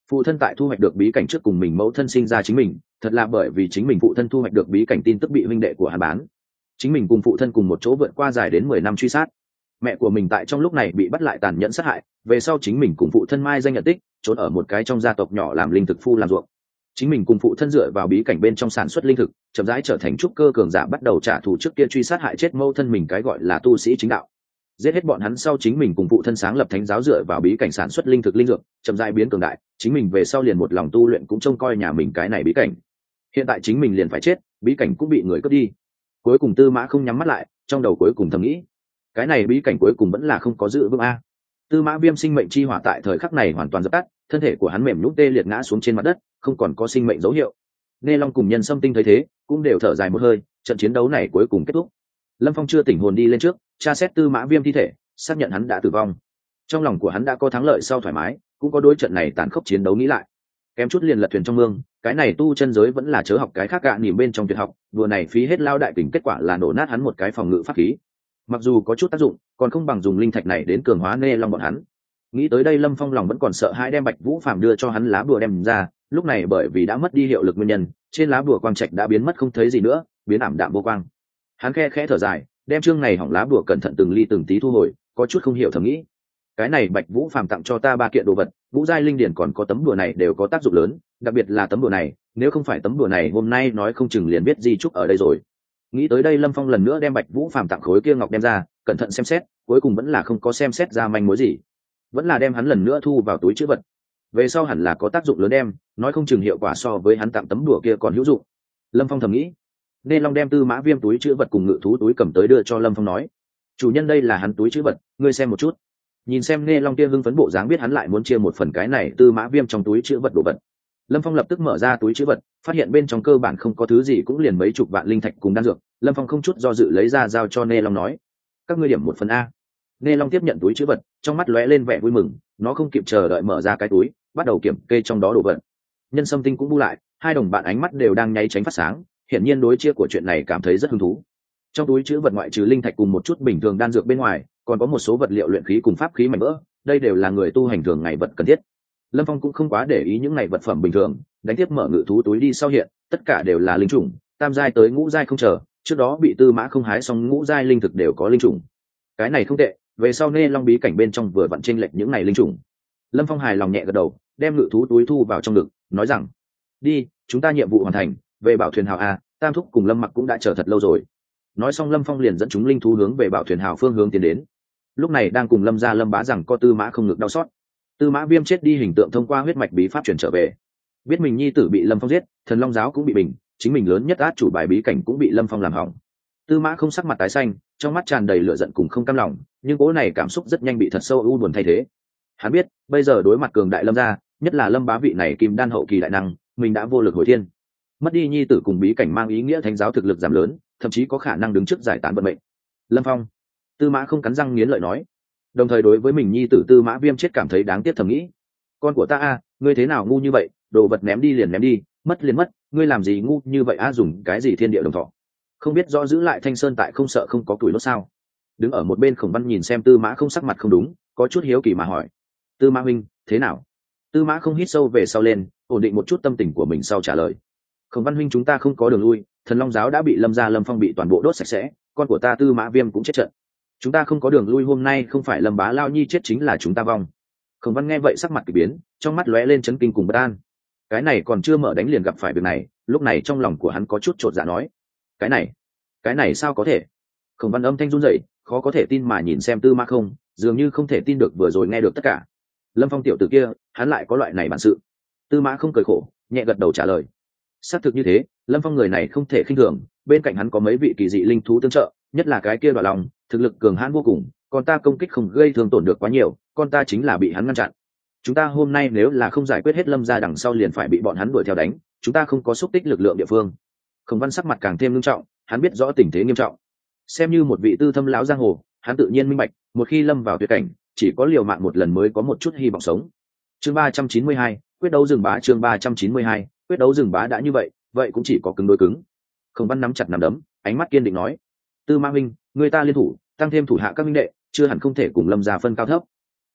Phụ thân tại thu hoạch được bí cảnh trước cùng mình mẫu thân sinh ra chính mình, thật là bởi vì chính mình phụ thân thu hoạch được bí cảnh tin tức bị huynh đệ của hắn bán. Chính mình cùng phụ thân cùng một chỗ vượt qua dài đến mười năm truy sát. Mẹ của mình tại trong lúc này bị bắt lại tàn nhẫn sát hại, về sau chính mình cùng phụ thân mai danh nhận tích, trốn ở một cái trong gia tộc nhỏ làm linh thực phu làm ruộng. Chính mình cùng phụ thân dựa vào bí cảnh bên trong sản xuất linh thực, chậm rãi trở thành trúc cơ cường giả, bắt đầu trả thù trước kia truy sát hại chết mẫu thân mình cái gọi là tu sĩ chính đạo. Giết hết bọn hắn sau, chính mình cùng phụ thân sáng lập thánh giáo dựa vào bí cảnh sản xuất linh thực linh dược, chậm rãi biến cường đại, chính mình về sau liền một lòng tu luyện cũng trông coi nhà mình cái này bí cảnh. Hiện tại chính mình liền phải chết, bí cảnh cũng bị người cướp đi. Cuối cùng Tư Mã không nhắm mắt lại, trong đầu cuối cùng thầm nghĩ, cái này bí cảnh cuối cùng vẫn là không có giữ vững a. Tư Mã Viêm sinh mệnh chi hỏa tại thời khắc này hoàn toàn dập tắt, thân thể của hắn mềm nhũn tê liệt ngã xuống trên mặt đất, không còn có sinh mệnh dấu hiệu. Nghe Long cùng Nhân Sâm Tinh thấy thế, cũng đều thở dài một hơi, trận chiến đấu này cuối cùng kết thúc. Lâm Phong chưa tỉnh hồn đi lên trước, tra xét Tư Mã Viêm thi thể, xác nhận hắn đã tử vong. Trong lòng của hắn đã có thắng lợi sau thoải mái, cũng có đối trận này tàn khốc chiến đấu nghĩ lại. Kém chút liền lật thuyền trong mương, cái này tu chân giới vẫn là chớ học cái khác gạ nỉm bên trong tuyệt học, đùa này phí hết lao đại kình, kết quả là nổ nát hắn một cái phòng ngự pháp khí. Mặc dù có chút tác dụng, còn không bằng dùng linh thạch này đến cường hóa Nghe Long bọn hắn. Nghĩ tới đây, Lâm Phong lòng vẫn còn sợ hãi, đem Bạch Vũ Phàm đưa cho hắn lá bùa đem ra, lúc này bởi vì đã mất đi hiệu lực nguyên nhân, trên lá bùa quang trạch đã biến mất không thấy gì nữa, biến ảm đạm vô quang. Hắn khe khẽ thở dài, đem chương này hỏng lá bùa cẩn thận từng ly từng tí thu hồi, có chút không hiểu thầm nghĩ, cái này Bạch Vũ Phàm tặng cho ta ba kiện đồ vật, ngũ giai linh điển còn có tấm đùa này đều có tác dụng lớn, đặc biệt là tấm đùa này, nếu không phải tấm đùa này hôm nay nói không chừng liền biết di trúc ở đây rồi. Nghĩ tới đây, Lâm Phong lần nữa đem Bạch Vũ Phàm tặng khối kia ngọc đem ra, cẩn thận xem xét, cuối cùng vẫn là không có xem xét ra manh mối gì, vẫn là đem hắn lần nữa thu vào túi trữ vật. Về sau hẳn là có tác dụng lớn, đem nói không chừng hiệu quả so với hắn tặng tấm đùa kia còn hữu dụng. Lâm Phong thầm nghĩ. Nên Long đem Tư Mã Viêm túi trữ vật cùng ngự thú túi cầm tới đưa cho Lâm Phong, nói, chủ nhân đây là hắn túi trữ vật, ngươi xem một chút. Nhìn xem Nghe Long kia hưng phấn bộ dáng, biết hắn lại muốn chia một phần cái này Tư Mã Viêm trong túi trữ vật đồ vật. Lâm Phong lập tức mở ra túi trữ vật, phát hiện bên trong cơ bản không có thứ gì, cũng liền mấy chục vạn linh thạch cùng đan dược. Lâm Phong không chút do dự lấy ra giao cho Nghe Long, nói, các ngươi điểm một phần a. Nghe Long tiếp nhận túi trữ vật, trong mắt lóe lên vẻ vui mừng, nó không kịp chờ đợi mở ra cái túi, bắt đầu kiểm kê trong đó đồ vật. Nhân Sâm Tinh cũng bu lại, hai đồng bạn ánh mắt đều đang nháy tránh phát sáng, hiển nhiên đối chia của chuyện này cảm thấy rất hứng thú. Trong túi trữ vật ngoại trừ linh thạch cùng một chút bình thường đan dược bên ngoài, còn có một số vật liệu luyện khí cùng pháp khí mảnh vỡ, đây đều là người tu hành thường ngày vật cần thiết. Lâm Phong cũng không quá để ý những này vật phẩm bình thường, đánh tiếp mở ngự thú túi đi sau, hiện tất cả đều là linh chủng, tam giai tới ngũ giai không chờ, trước đó bị Tư Mã không hái xong ngũ giai linh thực đều có linh chủng. Cái này không tệ, về sau Nghe Long bí cảnh bên trong vừa vặn chênh lệch những này linh chủng. Lâm Phong hài lòng nhẹ gật đầu, đem ngự thú túi thu vào trong ngực, nói rằng, đi, chúng ta nhiệm vụ hoàn thành, về bảo thuyền hào a, Tam thúc cùng Lâm Mặc cũng đã chờ thật lâu rồi. Nói xong, Lâm Phong liền dẫn chúng linh thú hướng về bảo thuyền hào phương hướng tiến đến. Lúc này đang cùng Lâm gia Lâm Bá rằng có Tư Mã không ngực đau xót. Tư Mã Viêm chết đi hình tượng thông qua huyết mạch bí pháp chuyển trở về, biết mình nhi tử bị Lâm Phong giết, Thần Long giáo cũng bị bình, chính mình lớn nhất át chủ bài bí cảnh cũng bị Lâm Phong làm hỏng. Tư Mã không sắc mặt tái xanh, trong mắt tràn đầy lửa giận cùng không cam lòng, nhưng cố này cảm xúc rất nhanh bị thật sâu u buồn thay thế. Hắn biết, bây giờ đối mặt cường đại Lâm gia, nhất là Lâm Bá vị này kim đan hậu kỳ đại năng, mình đã vô lực hồi thiên. Mất đi nhi tử cùng bí cảnh mang ý nghĩa thánh giáo thực lực giảm lớn, thậm chí có khả năng đứng trước giải tán vận mệnh. Lâm Phong, Tư Mã không cắn răng nghiến lợi nói, đồng thời đối với mình nhi tử Tư Mã Viêm chết cảm thấy đáng tiếc, thầm nghĩ, con của ta a, ngươi thế nào ngu như vậy, đồ vật ném đi liền ném đi, mất liền mất, ngươi làm gì ngu như vậy a, dùng cái gì thiên địa đồng thọ, không biết rõ giữ lại Thanh Sơn tại không sợ không có tuổi đốt sao? Đứng ở một bên Khổng Văn nhìn xem Tư Mã không sắc mặt không đúng, có chút hiếu kỳ mà hỏi, Tư Mã huynh thế nào? Tư Mã không hít sâu về sau lên, ổn định một chút tâm tình của mình sau trả lời, Khổng Văn huynh, chúng ta không có đường lui, Thần Long giáo đã bị Lâm gia Lâm Phong bị toàn bộ đốt sạch sẽ, con của ta Tư Mã Viêm cũng chết trận, chúng ta không có đường lui, hôm nay không phải Lâm Bá Lao Nhi chết chính là chúng ta vong. Khổng Văn nghe vậy sắc mặt kỳ biến, trong mắt lóe lên chấn kinh cùng bất an. Cái này còn chưa mở đánh liền gặp phải việc này, lúc này trong lòng của hắn có chút chột dạ, nói, cái này cái này sao có thể? Khổng Văn âm thanh run rẩy, khó có thể tin mà nhìn xem Tư Mã không, dường như không thể tin được vừa rồi nghe được tất cả. Lâm Phong tiểu tử kia, hắn lại có loại này bản sự. Tư Mã không cười khổ, nhẹ gật đầu trả lời, xác thực như thế, Lâm Phong người này không thể khinh thường, bên cạnh hắn có mấy vị kỳ dị linh thú tương trợ, nhất là cái kia Đoạt Long, thực lực cường hãn vô cùng, còn ta công kích không gây thương tổn được quá nhiều, con ta chính là bị hắn ngăn chặn. Chúng ta hôm nay nếu là không giải quyết hết Lâm gia, đằng sau liền phải bị bọn hắn đuổi theo đánh, chúng ta không có xúc tích lực lượng địa phương. Khổng Văn sắc mặt càng thêm nghiêm trọng, hắn biết rõ tình thế nghiêm trọng. Xem như một vị tư thâm lão giang hồ, hắn tự nhiên minh bạch, một khi lâm vào tuyệt cảnh, chỉ có liều mạng một lần mới có một chút hy vọng sống. Chương ba trăm chín mươi hai, quyết đấu rừng bá. Chương ba trăm chín mươi hai, quyết đấu rừng bá đã như vậy, vậy cũng chỉ có cứng đối cứng. Khổng Văn nắm chặt nắm đấm, ánh mắt kiên định nói, Tư Mã huynh, người ta liên thủ, tăng thêm thủ hạ các minh đệ, chưa hẳn không thể cùng Lâm gia phân cao thấp.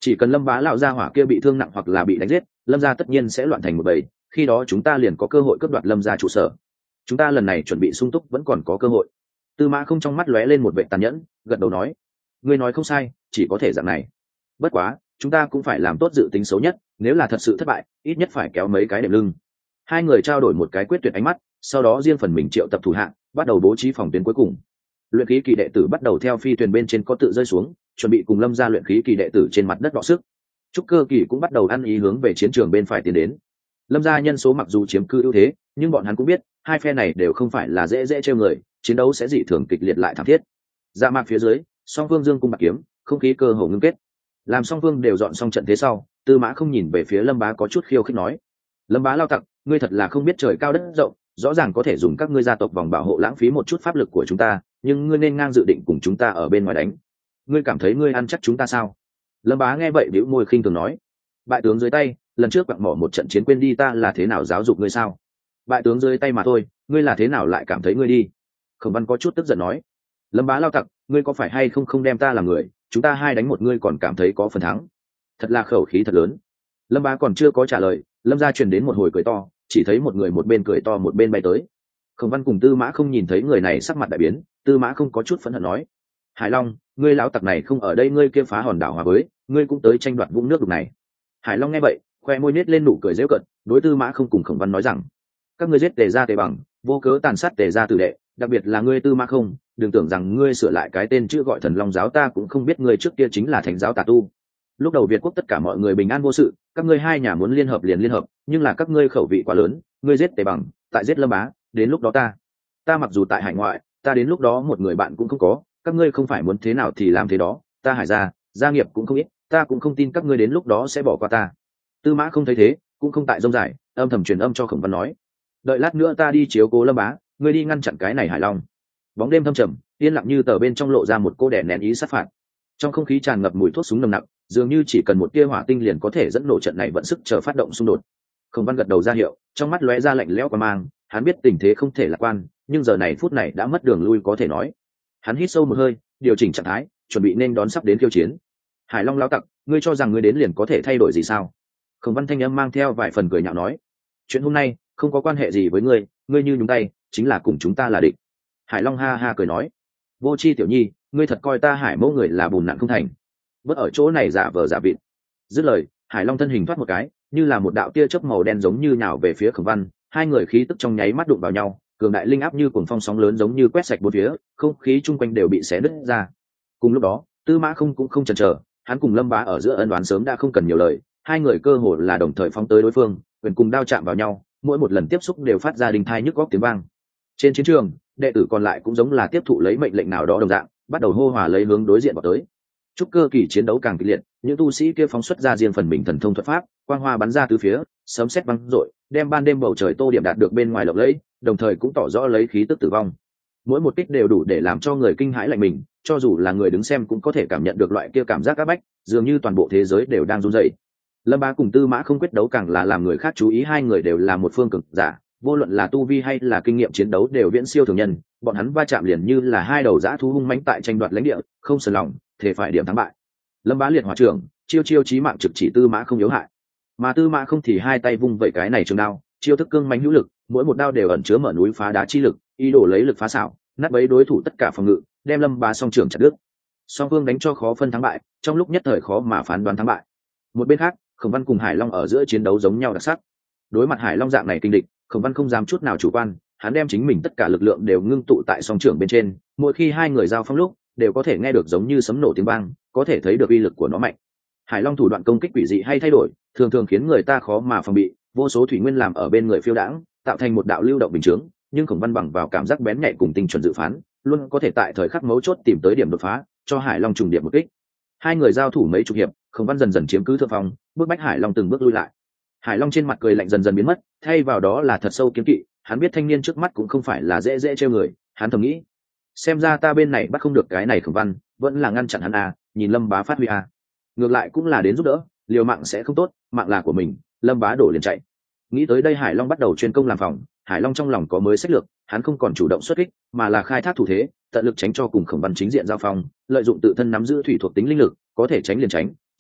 chỉ cần lâm bá lão gia hỏa kia bị thương nặng hoặc là bị đánh giết, lâm gia tất nhiên sẽ loạn thành một bầy, khi đó chúng ta liền có cơ hội cướp đoạt lâm gia trụ sở. Chúng ta lần này chuẩn bị sung túc, vẫn còn có cơ hội. Tư Mã Không trong mắt lóe lên một vẻ tàn nhẫn, gật đầu nói: ngươi nói không sai, chỉ có thể dạng này. Bất quá chúng ta cũng phải làm tốt dự tính xấu nhất, nếu là thật sự thất bại, ít nhất phải kéo mấy cái đệm lưng. Hai người trao đổi một cái quyết tuyệt ánh mắt, sau đó riêng phần mình triệu tập thủ hạ, bắt đầu bố trí phòng tuyến cuối cùng. Luyện khí kỳ đệ tử bắt đầu theo phi thuyền bên trên có tự rơi xuống, chuẩn bị cùng lâm gia luyện khí kỳ đệ tử trên mặt đất đọ sức. Trúc cơ kỳ cũng bắt đầu ăn ý hướng về chiến trường bên phải tiến đến. Lâm gia nhân số mặc dù chiếm cư ưu thế, nhưng bọn hắn cũng biết hai phe này đều không phải là dễ dễ trêu người, chiến đấu sẽ dị thường kịch liệt lại thảm thiết. Dạ mạc phía dưới, song phương dương cung bạc kiếm, không khí cơ hồ ngưng kết. Làm song phương đều dọn xong trận thế sau, Tư Mã Không nhìn về phía Lâm Bá có chút khiêu khích nói: lâm bá lao tặc, ngươi thật là không biết trời cao đất rộng, rõ ràng có thể dùng các ngươi gia tộc vòng bảo hộ lãng phí một chút pháp lực của chúng ta, nhưng ngươi nên ngang dự định cùng chúng ta ở bên ngoài đánh. Ngươi cảm thấy ngươi ăn chắc chúng ta sao? Lâm Bá nghe vậy bĩu môi khinh thường nói: bại tướng dưới tay, lần trước bạn bỏ một trận chiến quên đi ta là thế nào giáo dục ngươi sao? Bại tướng dưới tay mà thôi, ngươi là thế nào lại cảm thấy ngươi đi? Khổng Văn có chút tức giận nói: Lâm Bá lao tặc, ngươi có phải hay không không đem ta làm người, chúng ta hai đánh một ngươi còn cảm thấy có phần thắng? Thật là khẩu khí thật lớn. Lâm Bá còn chưa có trả lời, Lâm gia truyền đến một hồi cười to, chỉ thấy một người một bên cười to một bên bay tới. Khổng Văn cùng Tư Mã Không nhìn thấy người này sắc mặt đại biến, Tư Mã Không có chút phẫn hận nói: Hải Long, ngươi lão tặc này không ở đây, ngươi kia phá hòn đảo hòa với, ngươi cũng tới tranh đoạt vũng nước đục này. Hải Long nghe vậy, khoe môi nết lên nụ cười giễu cợt, đối Tư Mã Không cùng Khổng Văn nói rằng: các ngươi giết Tề gia Tề Bằng, vô cớ tàn sát Tề gia tử đệ, đặc biệt là ngươi Tư Mã Không, đừng tưởng rằng ngươi sửa lại cái tên chữ gọi Thần Long giáo ta cũng không biết ngươi trước kia chính là thánh giáo tà tu. Lúc đầu Việt quốc tất cả mọi người bình an vô sự, các ngươi hai nhà muốn liên hợp liền liên hợp, nhưng là các ngươi khẩu vị quá lớn, ngươi giết Tề Bằng, tại giết Lâm Bá, đến lúc đó ta, ta mặc dù tại hải ngoại, ta đến lúc đó một người bạn cũng không có, các ngươi không phải muốn thế nào thì làm thế đó, ta Hải gia, gia nghiệp cũng không ít, ta cũng không tin các ngươi đến lúc đó sẽ bỏ qua ta. Tư Mã Không thấy thế, cũng không tại rông dài, âm thầm truyền âm cho Khổng Văn nói: đợi lát nữa ta đi chiếu cố Lâm Bá, ngươi đi ngăn chặn cái này Hải Long. Bóng đêm thâm trầm, yên lặng như tờ bên trong lộ ra một cô đẻ nén ý sát phạt. Trong không khí tràn ngập mùi thuốc súng nồng nặc, dường như chỉ cần một tia hỏa tinh liền có thể dẫn nổ trận này vận sức chờ phát động xung đột. Khổng Văn gật đầu ra hiệu, trong mắt lóe ra lạnh lẽo qua mang, hắn biết tình thế không thể lạc quan, nhưng giờ này phút này đã mất đường lui có thể nói. Hắn hít sâu một hơi, điều chỉnh trạng thái, chuẩn bị nên đón sắp đến khiêu chiến. Hải Long lão tặc, ngươi cho rằng ngươi đến liền có thể thay đổi gì sao? Khổng Văn thanh âm mang theo vài phần cười nhạo nói: chuyện hôm nay không có quan hệ gì với ngươi, ngươi như nhúng tay chính là cùng chúng ta là địch. Hải Long ha ha cười nói: vô chi tiểu nhi, ngươi thật coi ta Hải mẫu người là bùn nặng không thành, bớt ở chỗ này giả vờ giả vịt. Dứt lời, Hải Long thân hình thoát một cái, như là một đạo tia chớp màu đen giống như nhào về phía Khổng Văn, hai người khí tức trong nháy mắt đụng vào nhau, cường đại linh áp như cuồng phong sóng lớn giống như quét sạch bốn phía, không khí chung quanh đều bị xé nứt ra. Cùng lúc đó, Tư Mã Không cũng không chần chờ, hắn cùng Lâm Bá ở giữa ân đoán sớm đã không cần nhiều lời, hai người cơ hồ là đồng thời phóng tới đối phương, quyền cùng đao chạm vào nhau, mỗi một lần tiếp xúc đều phát ra đình thai nhức góc tiếng vang. Trên chiến trường, đệ tử còn lại cũng giống là tiếp thụ lấy mệnh lệnh nào đó đồng dạng, bắt đầu hô hòa lấy hướng đối diện vào tới. Trúc cơ kỳ chiến đấu càng kịch liệt, những tu sĩ kia phóng xuất ra riêng phần mình thần thông thuật pháp, quang hoa bắn ra từ phía, sấm sét vang rội, đem ban đêm bầu trời tô điểm đạt được bên ngoài lộng lẫy, đồng thời cũng tỏ rõ lấy khí tức tử vong. Mỗi một kích đều đủ để làm cho người kinh hãi lạnh mình, cho dù là người đứng xem cũng có thể cảm nhận được loại kia cảm giác áp bách, dường như toàn bộ thế giới đều đang run rẩy. Lâm Bá cùng Tư Mã Không quyết đấu càng là làm người khác chú ý, hai người đều là một phương cường giả, vô luận là tu vi hay là kinh nghiệm chiến đấu đều viễn siêu thường nhân, bọn hắn va chạm liền như là hai đầu dã thú hung mãnh tại tranh đoạt lãnh địa, không sờn lòng, thể phải điểm thắng bại. Lâm Bá liệt hỏa trưởng, chiêu chiêu chí mạng trực chỉ Tư Mã Không yếu hại, mà Tư Mã Không thì hai tay vung vẩy cái này trường đao, chiêu thức cương mãnh hữu lực, mỗi một đao đều ẩn chứa mở núi phá đá chi lực, ý đồ lấy lực phá xảo, nát bấy đối thủ tất cả phòng ngự, đem Lâm Bá song trưởng chặt đứt. Song phương đánh cho khó phân thắng bại, trong lúc nhất thời khó mà phán đoán thắng bại. Một bên khác, Khổng Văn cùng Hải Long ở giữa chiến đấu giống nhau đặc sắc. Đối mặt Hải Long dạng này kinh địch, Khổng Văn không dám chút nào chủ quan, hắn đem chính mình tất cả lực lượng đều ngưng tụ tại song trưởng bên trên, mỗi khi hai người giao phong lúc, đều có thể nghe được giống như sấm nổ tiếng vang, có thể thấy được uy lực của nó mạnh. Hải Long thủ đoạn công kích quỷ dị hay thay đổi, thường thường khiến người ta khó mà phòng bị, vô số thủy nguyên làm ở bên người phiêu đãng, tạo thành một đạo lưu động bình chướng, nhưng Khổng Văn bằng vào cảm giác bén nhạy cùng tinh chuẩn dự phán, luôn có thể tại thời khắc mấu chốt tìm tới điểm đột phá, cho Hải Long trùng điểm một kích. Hai người giao thủ mấy chục hiệp, Khổng Văn dần dần chiếm cứ thượng phong, bước bách Hải Long từng bước lui lại. Hải Long trên mặt cười lạnh dần dần biến mất, thay vào đó là thật sâu kiếm kỵ, hắn biết thanh niên trước mắt cũng không phải là dễ dễ trêu người, hắn thầm nghĩ, xem ra ta bên này bắt không được cái này Khổng Văn, vẫn là ngăn chặn hắn à, nhìn Lâm Bá phát huy à. Ngược lại cũng là đến giúp đỡ, liều mạng sẽ không tốt, mạng là của mình, Lâm Bá đổ liền chạy. Nghĩ tới đây Hải Long bắt đầu chuyên công làm phòng, Hải Long trong lòng có mới sách lược, hắn không còn chủ động xuất kích, mà là khai thác thủ thế, tận lực tránh cho cùng Khổng Văn chính diện giao phong, lợi dụng tự thân nắm giữ thủy thuộc tính linh lực, có thể tránh liền tránh,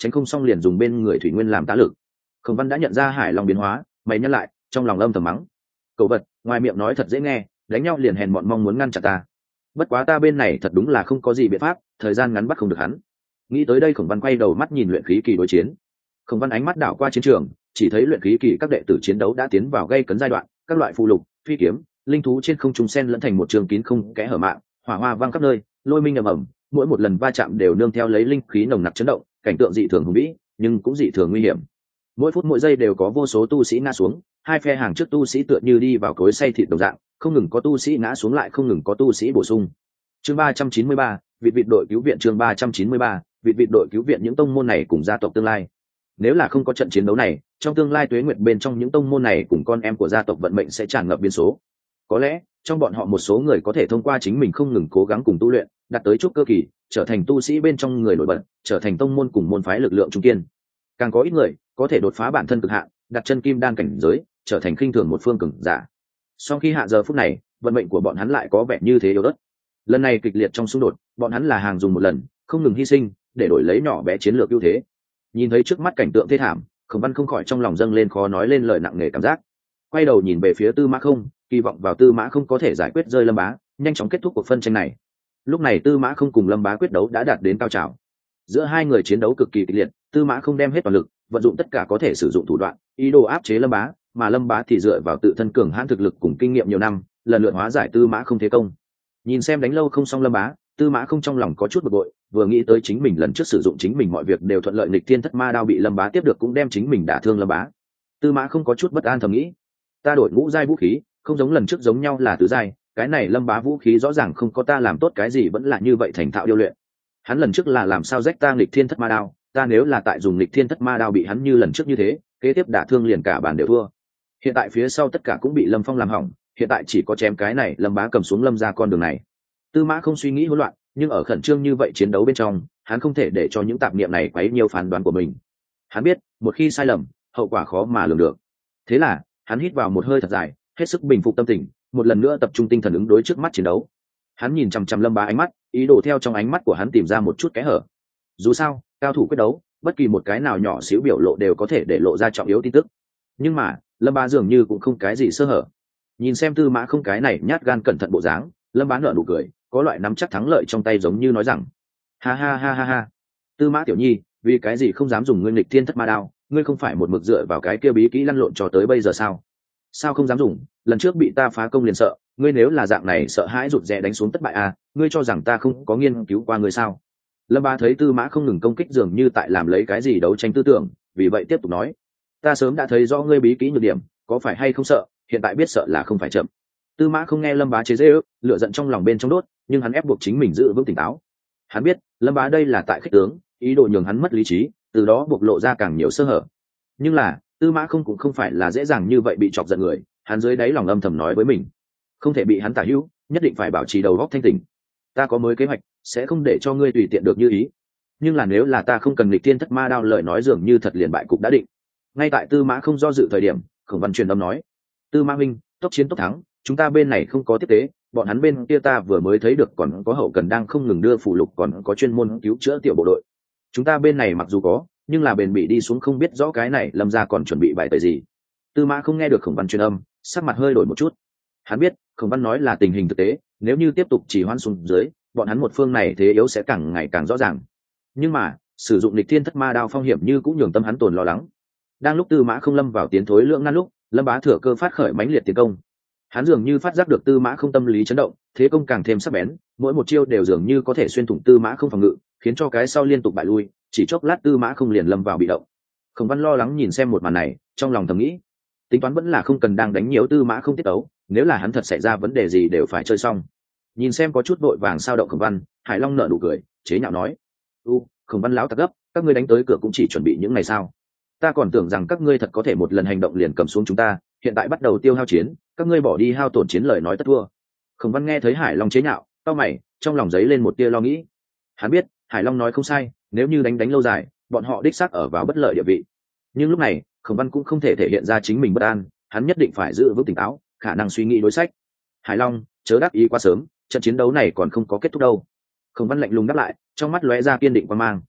tránh không xong liền dùng bên người thủy nguyên làm tá lực. Khổng Văn đã nhận ra Hải Long biến hóa, mày nhắc lại, trong lòng âm thầm mắng: cậu vật, ngoài miệng nói thật dễ nghe, đánh nhau liền hèn mọn mong muốn ngăn chặn ta. Bất quá ta bên này thật đúng là không có gì biện pháp, thời gian ngắn bắt không được hắn. Nghĩ tới đây Khổng Văn quay đầu mắt nhìn luyện khí kỳ đối chiến. Khổng Văn ánh mắt đảo qua chiến trường, chỉ thấy luyện khí kỳ các đệ tử chiến đấu đã tiến vào gây cấn giai đoạn, các loại phù lục, phi kiếm, linh thú trên không trung xen lẫn thành một trường kín không kẽ hở mạng, hỏa hoa vang khắp nơi, lôi minh ầm ầm, mỗi một lần va chạm đều nương theo lấy linh khí nồng nặc chấn động, cảnh tượng dị thường hùng vĩ, nhưng cũng dị thường nguy hiểm. Mỗi phút mỗi giây đều có vô số tu sĩ ngã xuống, hai phe hàng trước tu sĩ tựa như đi vào cối xay thịt đồng dạng, không ngừng có tu sĩ ngã xuống lại không ngừng có tu sĩ bổ sung. Chương ba trăm chín mươi ba, vịt vịt đội cứu viện. Chương ba trăm chín mươi ba, vịt vịt đội cứu viện. Những tông môn này cùng gia tộc tương lai, nếu là không có trận chiến đấu này, trong tương lai tuế nguyệt bên trong những tông môn này cùng con em của gia tộc vận mệnh sẽ tràn ngập biến số. Có lẽ trong bọn họ một số người có thể thông qua chính mình không ngừng cố gắng cùng tu luyện, đạt tới trúc cơ kỳ, trở thành tu sĩ bên trong người nổi bật, trở thành tông môn cùng môn phái lực lượng trung kiên. Càng có ít người có thể đột phá bản thân cực hạn, đặt chân kim đan cảnh giới, trở thành khinh thường một phương cường giả. Sau khi hạ giờ phút này, vận mệnh của bọn hắn lại có vẻ như thế yếu ớt. Lần này kịch liệt trong xung đột, bọn hắn là hàng dùng một lần, không ngừng hy sinh để đổi lấy nhỏ bé chiến lược ưu thế. Nhìn thấy trước mắt cảnh tượng thê thảm, Khổng Văn không khỏi trong lòng dâng lên khó nói lên lời nặng nề cảm giác. Quay đầu nhìn về phía Tư Mã Không, kỳ vọng vào Tư Mã Không có thể giải quyết rơi Lâm Bá, nhanh chóng kết thúc cuộc phân tranh này. Lúc này Tư Mã Không cùng Lâm Bá quyết đấu đã đạt đến cao trào. Giữa hai người chiến đấu cực kỳ kịch liệt, Tư Mã Không đem hết toàn lực, vận dụng tất cả có thể sử dụng thủ đoạn, ý đồ áp chế Lâm Bá, mà Lâm Bá thì dựa vào tự thân cường hãn thực lực cùng kinh nghiệm nhiều năm, lần lượt hóa giải Tư Mã Không thế công. Nhìn xem đánh lâu không xong Lâm Bá, Tư Mã Không trong lòng có chút bực bội, vừa nghĩ tới chính mình lần trước sử dụng chính mình mọi việc đều thuận lợi, nghịch thiên thất ma đao bị Lâm Bá tiếp được cũng đem chính mình đả thương Lâm Bá. Tư Mã Không có chút bất an thầm nghĩ, ta đổi ngũ giai vũ khí, không giống lần trước giống nhau là tứ giai, cái này Lâm Bá vũ khí rõ ràng không có ta làm tốt cái gì vẫn là như vậy thành thạo điêu luyện. Hắn lần trước là làm sao rách ta nghịch thiên thất ma đao, ta nếu là tại dùng nghịch thiên thất ma đao bị hắn như lần trước như thế, kế tiếp đả thương liền cả bàn đều thua. Hiện tại phía sau tất cả cũng bị Lâm Phong làm hỏng, hiện tại chỉ có chém cái này Lâm Bá cầm xuống Lâm ra con đường này. Tư Mã Không suy nghĩ hỗn loạn, nhưng ở khẩn trương như vậy chiến đấu bên trong, hắn không thể để cho những tạp niệm này quấy nhiều phán đoán của mình. Hắn biết, một khi sai lầm, hậu quả khó mà lường được. Thế là, hắn hít vào một hơi thật dài, hết sức bình phục tâm tình, một lần nữa tập trung tinh thần ứng đối trước mắt chiến đấu. Hắn nhìn chằm chằm Lâm Bá ánh mắt, ý đồ theo trong ánh mắt của hắn tìm ra một chút kẽ hở. Dù sao, cao thủ quyết đấu, bất kỳ một cái nào nhỏ xíu biểu lộ đều có thể để lộ ra trọng yếu tin tức. Nhưng mà, Lâm Bá dường như cũng không cái gì sơ hở. Nhìn xem Tư Mã Không cái này nhát gan cẩn thận bộ dáng, Lâm Bá nở nụ cười, có loại nắm chắc thắng lợi trong tay, giống như nói rằng: ha ha ha ha ha, Tư Mã tiểu nhi, vì cái gì không dám dùng ngươi nghịch thiên thất ma đao, ngươi không phải một mực dựa vào cái kia bí kỹ lăn lộn cho tới bây giờ sao? Sao không dám dùng? Lần trước bị ta phá công liền sợ, ngươi nếu là dạng này sợ hãi rụt rè đánh xuống thất bại à, ngươi cho rằng ta không có nghiên cứu qua ngươi sao? Lâm Bá thấy Tư Mã không ngừng công kích dường như tại làm lấy cái gì đấu tranh tư tưởng, vì vậy tiếp tục nói: ta sớm đã thấy rõ ngươi bí kỹ nhược điểm, có phải hay không sợ, hiện tại biết sợ là không phải chậm. Tư Mã không nghe Lâm Bá chế giễu, lửa giận trong lòng bên trong đốt, nhưng hắn ép buộc chính mình giữ vững tỉnh táo. Hắn biết, Lâm Bá đây là tại khích tướng, ý đồ nhường hắn mất lý trí, từ đó bộc lộ ra càng nhiều sơ hở. Nhưng là, Tư Mã không cũng không phải là dễ dàng như vậy bị chọc giận người, hắn dưới đáy lòng âm thầm nói với mình, không thể bị hắn tả hữu, nhất định phải bảo trì đầu óc thanh tỉnh. Ta có mới kế hoạch, sẽ không để cho ngươi tùy tiện được như ý. Nhưng là nếu là ta không cần nghịch thiên thất ma đao, lời nói dường như thật liền bại cục đã định. Ngay tại Tư Mã không do dự thời điểm, Khổng Văn truyền âm nói: Tư Mã huynh, tốc chiến tốc thắng, chúng ta bên này không có tiếp tế, bọn hắn bên kia ta vừa mới thấy được còn có hậu cần đang không ngừng đưa phụ lục, còn có chuyên môn cứu chữa tiểu bộ đội. Chúng ta bên này mặc dù có, nhưng là bền bị đi xuống không biết rõ cái này Lâm gia còn chuẩn bị bài tẩy gì. Tư Mã không nghe được Khổng Văn truyền âm, sắc mặt hơi đổi một chút. Hắn biết Khổng Văn nói là tình hình thực tế, nếu như tiếp tục chỉ hoãn xuống dưới, bọn hắn một phương này thế yếu sẽ càng ngày càng rõ ràng. Nhưng mà sử dụng lịch thiên thất ma đao phong hiểm như cũng nhường tâm hắn tồn lo lắng. Đang lúc Tư Mã không lâm vào tiến thối lưỡng nan lúc, Lâm Bá thừa cơ phát khởi mãnh liệt tiến công. Hắn dường như phát giác được Tư Mã không tâm lý chấn động, thế công càng thêm sắc bén, mỗi một chiêu đều dường như có thể xuyên thủng Tư Mã không phòng ngự, khiến cho cái sau liên tục bại lui, chỉ chốc lát Tư Mã không liền lâm vào bị động. Khổng Văn lo lắng nhìn xem một màn này, trong lòng thầm nghĩ, tính toán vẫn là không cần đang đánh nhiễu Tư Mã không tiết tấu, nếu là hắn thật xảy ra vấn đề gì đều phải chơi xong. Nhìn xem có chút vội vàng sao động Khổng Văn, Hải Long nở nụ cười, chế nhạo nói: "U, Khổng Văn lão tặc gấp, các ngươi đánh tới cửa cũng chỉ chuẩn bị những ngày sao? Ta còn tưởng rằng các ngươi thật có thể một lần hành động liền cầm xuống chúng ta, hiện tại bắt đầu tiêu hao chiến, các ngươi bỏ đi hao tổn chiến lời nói tất thua." Khổng Văn nghe thấy Hải Long chế nhạo, cau mày, trong lòng giấy lên một tia lo nghĩ. Hắn biết, Hải Long nói không sai, nếu như đánh đánh lâu dài, bọn họ đích xác ở vào bất lợi địa vị. Nhưng lúc này, Khổng Văn cũng không thể thể hiện ra chính mình bất an, hắn nhất định phải giữ vững tỉnh táo, khả năng suy nghĩ đối sách. Hải Long, chớ đắc ý quá sớm, trận chiến đấu này còn không có kết thúc đâu. Khổng Văn lạnh lùng đáp lại, trong mắt lóe ra kiên định quan mang.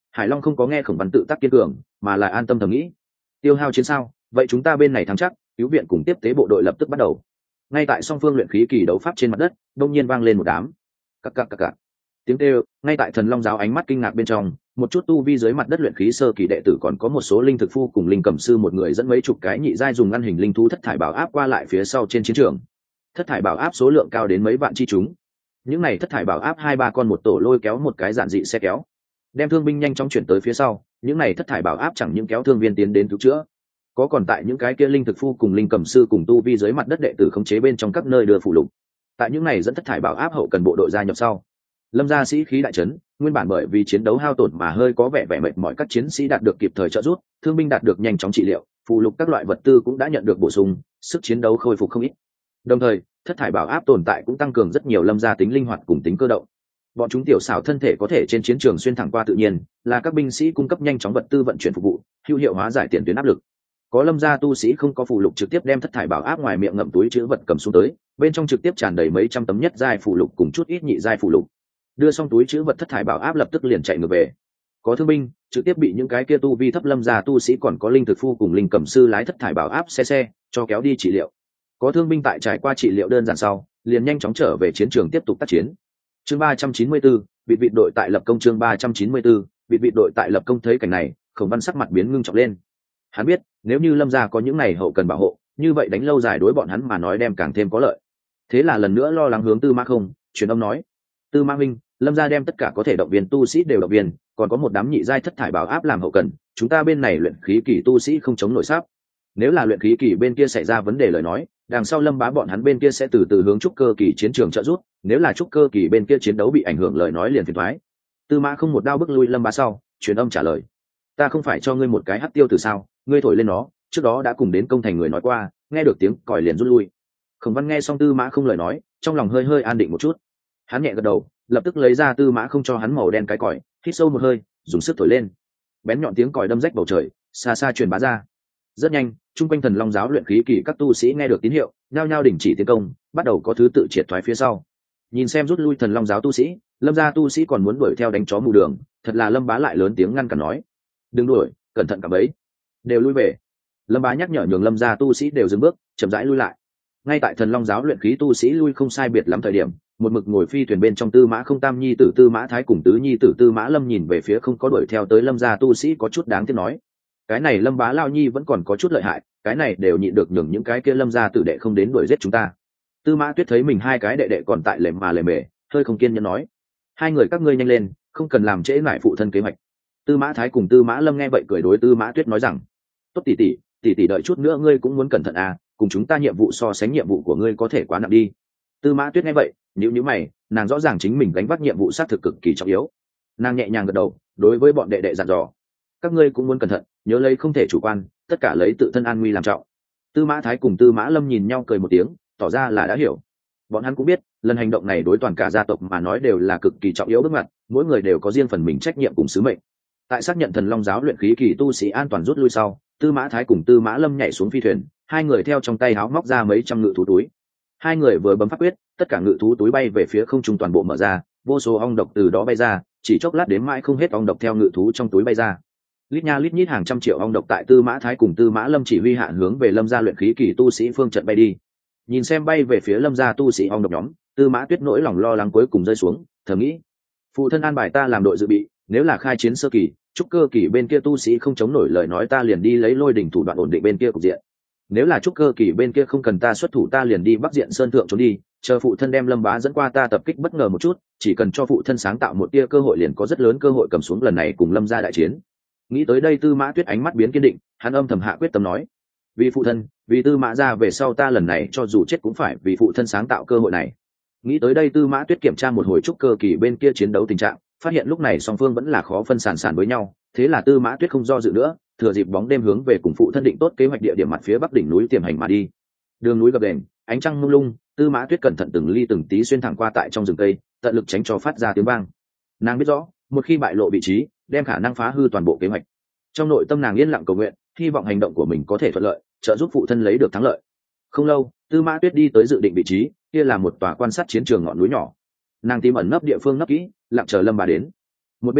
Hải Long không có nghe Khổng Văn tự tác kiên cường, mà là an tâm thầm nghĩ. Tiêu hao chiến sao, vậy chúng ta bên này thắng chắc, cứu viện cùng tiếp tế bộ đội lập tức bắt đầu. Ngay tại song phương luyện khí kỳ đấu pháp trên mặt đất, đông nhiên vang lên một đám cặc cặc cặc cặc tiếng kêu. Ngay tại Thần Long giáo ánh mắt kinh ngạc bên trong, một chút tu vi dưới mặt đất luyện khí sơ kỳ đệ tử còn có một số linh thực phu cùng linh cẩm sư một người dẫn mấy chục cái nhị giai dùng ngăn hình linh thú thất thải bảo áp qua lại phía sau trên chiến trường. Thất thải bảo áp số lượng cao đến mấy vạn chi chúng. Những này thất thải bảo áp hai ba con một tổ lôi kéo một cái giản dị xe kéo, đem thương binh nhanh chóng chuyển tới phía sau. Những này thất thải bảo áp chẳng những kéo thương viên tiến đến cứu chữa, có còn tại những cái kia linh thực phu cùng linh cẩm sư cùng tu vi dưới mặt đất đệ tử khống chế bên trong các nơi đưa phụ lục. Tại những này dẫn thất thải bảo áp hậu cần bộ đội gia nhập sau, Lâm gia sĩ khí đại trấn. Nguyên bản bởi vì chiến đấu hao tổn mà hơi có vẻ vẻ mệt mỏi các chiến sĩ đạt được kịp thời trợ giúp, thương binh đạt được nhanh chóng trị liệu, phụ lục các loại vật tư cũng đã nhận được bổ sung, sức chiến đấu khôi phục không ít. Đồng thời, thất thải bảo áp tồn tại cũng tăng cường rất nhiều Lâm gia tính linh hoạt cùng tính cơ động. Bọn chúng tiểu xảo thân thể có thể trên chiến trường xuyên thẳng qua tự nhiên, là các binh sĩ cung cấp nhanh chóng vật tư vận chuyển phục vụ, hữu hiệu hóa giải tiền tuyến áp lực. Có Lâm gia tu sĩ không có phụ lục trực tiếp đem thất thải bảo áp ngoài miệng ngậm túi chứa vật cầm xuống tới, bên trong trực tiếp tràn đầy mấy trăm tấm nhất giai phụ lục cùng chút ít nhị giai phụ lục. Đưa xong túi chứa vật thất thải bảo áp lập tức liền chạy ngược về. Có thương binh trực tiếp bị những cái kia tu vi thấp Lâm gia tu sĩ còn có linh thực phu cùng linh cẩm sư lái thất thải bảo áp xe xe cho kéo đi trị liệu. Có thương binh tại trải qua trị liệu đơn giản sau, liền nhanh chóng trở về chiến trường tiếp tục tác chiến. Chương ba trăm chín mươi tư, vị vị đội tại lập công. Chương ba trăm chín mươi tư, vị vị đội tại lập công. Thấy cảnh này, Khổng Văn sắc mặt biến ngưng trọng lên. Hắn biết, nếu như Lâm gia có những này hậu cần bảo hộ, như vậy đánh lâu dài đối bọn hắn mà nói đem càng thêm có lợi. Thế là lần nữa lo lắng hướng Tư Mã Không truyền âm nói: Tư Mã Minh, Lâm gia đem tất cả có thể động viên tu sĩ đều động viên, còn có một đám nhị giai thất thải bảo áp làm hậu cần, chúng ta bên này luyện khí kỳ tu sĩ không chống nổi sáp. Nếu là luyện khí kỳ bên kia xảy ra vấn đề lời nói, đằng sau Lâm bá bọn hắn bên kia sẽ từ từ hướng trúc cơ kỳ chiến trường trợ giúp, nếu là trúc cơ kỳ bên kia chiến đấu bị ảnh hưởng lời nói liền phiền toái. Tư Mã Không một đao bức lui Lâm bá sau, truyền âm trả lời: Ta không phải cho ngươi một cái hắc tiêu từ sao, ngươi thổi lên nó, trước đó đã cùng đến công thành người nói qua, nghe được tiếng còi liền rút lui. Khổng Văn nghe xong Tư Mã Không lời nói, trong lòng hơi hơi an định một chút. Hắn nhẹ gật đầu, lập tức lấy ra Tư Mã Không cho hắn màu đen cái còi, hít sâu một hơi, dùng sức thổi lên. Bén nhọn tiếng còi đâm rách bầu trời, xa xa truyền bá ra. Rất nhanh, trung quanh Thần Long giáo luyện khí kỳ các tu sĩ nghe được tín hiệu, nhao nhao đình chỉ tiến công, bắt đầu có thứ tự triệt thoái phía sau. Nhìn xem rút lui Thần Long giáo tu sĩ, Lâm gia tu sĩ còn muốn đuổi theo đánh chó mù đường, thật là Lâm bá lại lớn tiếng ngăn cản nói: Đừng đuổi, cẩn thận cả bấy, đều lui về. Lâm bá nhắc nhở nhường Lâm gia tu sĩ đều dừng bước, chậm rãi lui lại. Ngay tại Thần Long giáo luyện khí tu sĩ lui không sai biệt lắm thời điểm, một mực ngồi phi thuyền bên trong Tư Mã Không tam nhi tử Tư Mã Thái cùng tứ nhi tử Tư Mã Lâm nhìn về phía không có đuổi theo tới Lâm gia tu sĩ có chút đáng tiếc nói: Cái này Lâm bá lao nhi vẫn còn có chút lợi hại, cái này đều nhịn được nhường những cái kia Lâm gia tử đệ không đến đuổi giết chúng ta. Tư Mã Tuyết thấy mình hai cái đệ đệ còn tại lề mà lề mề, hơi không kiên nhẫn nói: Hai người các ngươi nhanh lên, không cần làm trễ nải phụ thân kế hoạch. Tư Mã Thái cùng Tư Mã Lâm nghe vậy cười đối Tư Mã Tuyết nói rằng: Tốt tỷ tỷ, tỷ tỷ đợi chút nữa ngươi cũng muốn cẩn thận à, cùng chúng ta nhiệm vụ so sánh nhiệm vụ của ngươi có thể quá nặng đi. Tư Mã Tuyết nghe vậy, nhíu nhíu mày, nàng rõ ràng chính mình gánh vác nhiệm vụ xác thực cực kỳ trọng yếu. Nàng nhẹ nhàng gật đầu, đối với bọn đệ đệ dặn dò: Các ngươi cũng muốn cẩn thận, nhớ lấy không thể chủ quan, tất cả lấy tự thân an nguy làm trọng. Tư Mã Thái cùng Tư Mã Lâm nhìn nhau cười một tiếng, tỏ ra là đã hiểu. Bọn hắn cũng biết, lần hành động này đối toàn cả gia tộc mà nói đều là cực kỳ trọng yếu bước ngoặt, mỗi người đều có riêng phần mình trách nhiệm cùng sứ mệnh. Tại xác nhận Thần Long giáo luyện khí kỳ tu sĩ an toàn rút lui sau, Tư Mã Thái cùng Tư Mã Lâm nhảy xuống phi thuyền, hai người theo trong tay háo móc ra mấy trăm ngự thú túi. Hai người vừa bấm pháp quyết, tất cả ngự thú túi bay về phía không trung toàn bộ mở ra, vô số ong độc từ đó bay ra, chỉ chốc lát đến mãi không hết ong độc theo ngự thú trong túi bay ra. Lít nha lít nhít hàng trăm triệu ong độc tại Tư Mã Thái cùng Tư Mã Lâm chỉ huy hạn hướng về Lâm gia luyện khí kỳ tu sĩ phương trận bay đi. Nhìn xem bay về phía Lâm gia tu sĩ ong độc nhóm, Tư Mã Tuyết nỗi lòng lo lắng cuối cùng rơi xuống, thầm nghĩ: Phụ thân an bài ta làm đội dự bị, nếu là khai chiến sơ kỳ, trúc cơ kỳ bên kia tu sĩ không chống nổi lời nói ta liền đi lấy lôi đỉnh thủ đoạn ổn định bên kia cục diện. Nếu là trúc cơ kỳ bên kia không cần ta xuất thủ ta liền đi bắc diện sơn thượng trốn đi, chờ phụ thân đem Lâm bá dẫn qua ta tập kích bất ngờ một chút, chỉ cần cho phụ thân sáng tạo một tia cơ hội liền có rất lớn cơ hội cầm xuống lần này cùng Lâm gia đại chiến. Nghĩ tới đây Tư Mã Tuyết ánh mắt biến kiên định, hắn âm thầm hạ quyết tâm nói: Vì phụ thân, vì Tư Mã gia về sau ta lần này cho dù chết cũng phải vì phụ thân sáng tạo cơ hội này. Nghĩ tới đây Tư Mã Tuyết kiểm tra một hồi trúc cơ kỳ bên kia chiến đấu tình trạng, phát hiện lúc này song phương vẫn là khó phân sản sản với nhau, thế là Tư Mã Tuyết không do dự nữa, thừa dịp bóng đêm hướng về cùng phụ thân định tốt kế hoạch địa điểm mặt phía bắc đỉnh núi tiềm hành mà đi. Đường núi gập ghềnh, ánh trăng mông lung, Tư Mã Tuyết cẩn thận từng ly từng tí xuyên thẳng qua tại trong rừng cây, tận lực tránh cho phát ra tiếng vang. Nàng biết rõ, một khi bại lộ vị trí, đem khả năng phá hư toàn bộ kế hoạch. Trong nội tâm nàng yên lặng cầu nguyện, hy vọng hành động của mình có thể thuận lợi, trợ giúp phụ thân lấy được thắng lợi. Không lâu, Tư Mã Tuyết đi tới dự định vị trí, kia là một tòa quan sát chiến trường ngọn núi nhỏ. Nàng tìm ẩn nấp địa phương nấp kỹ, lặng chờ Lâm bá đến. Một bên khác,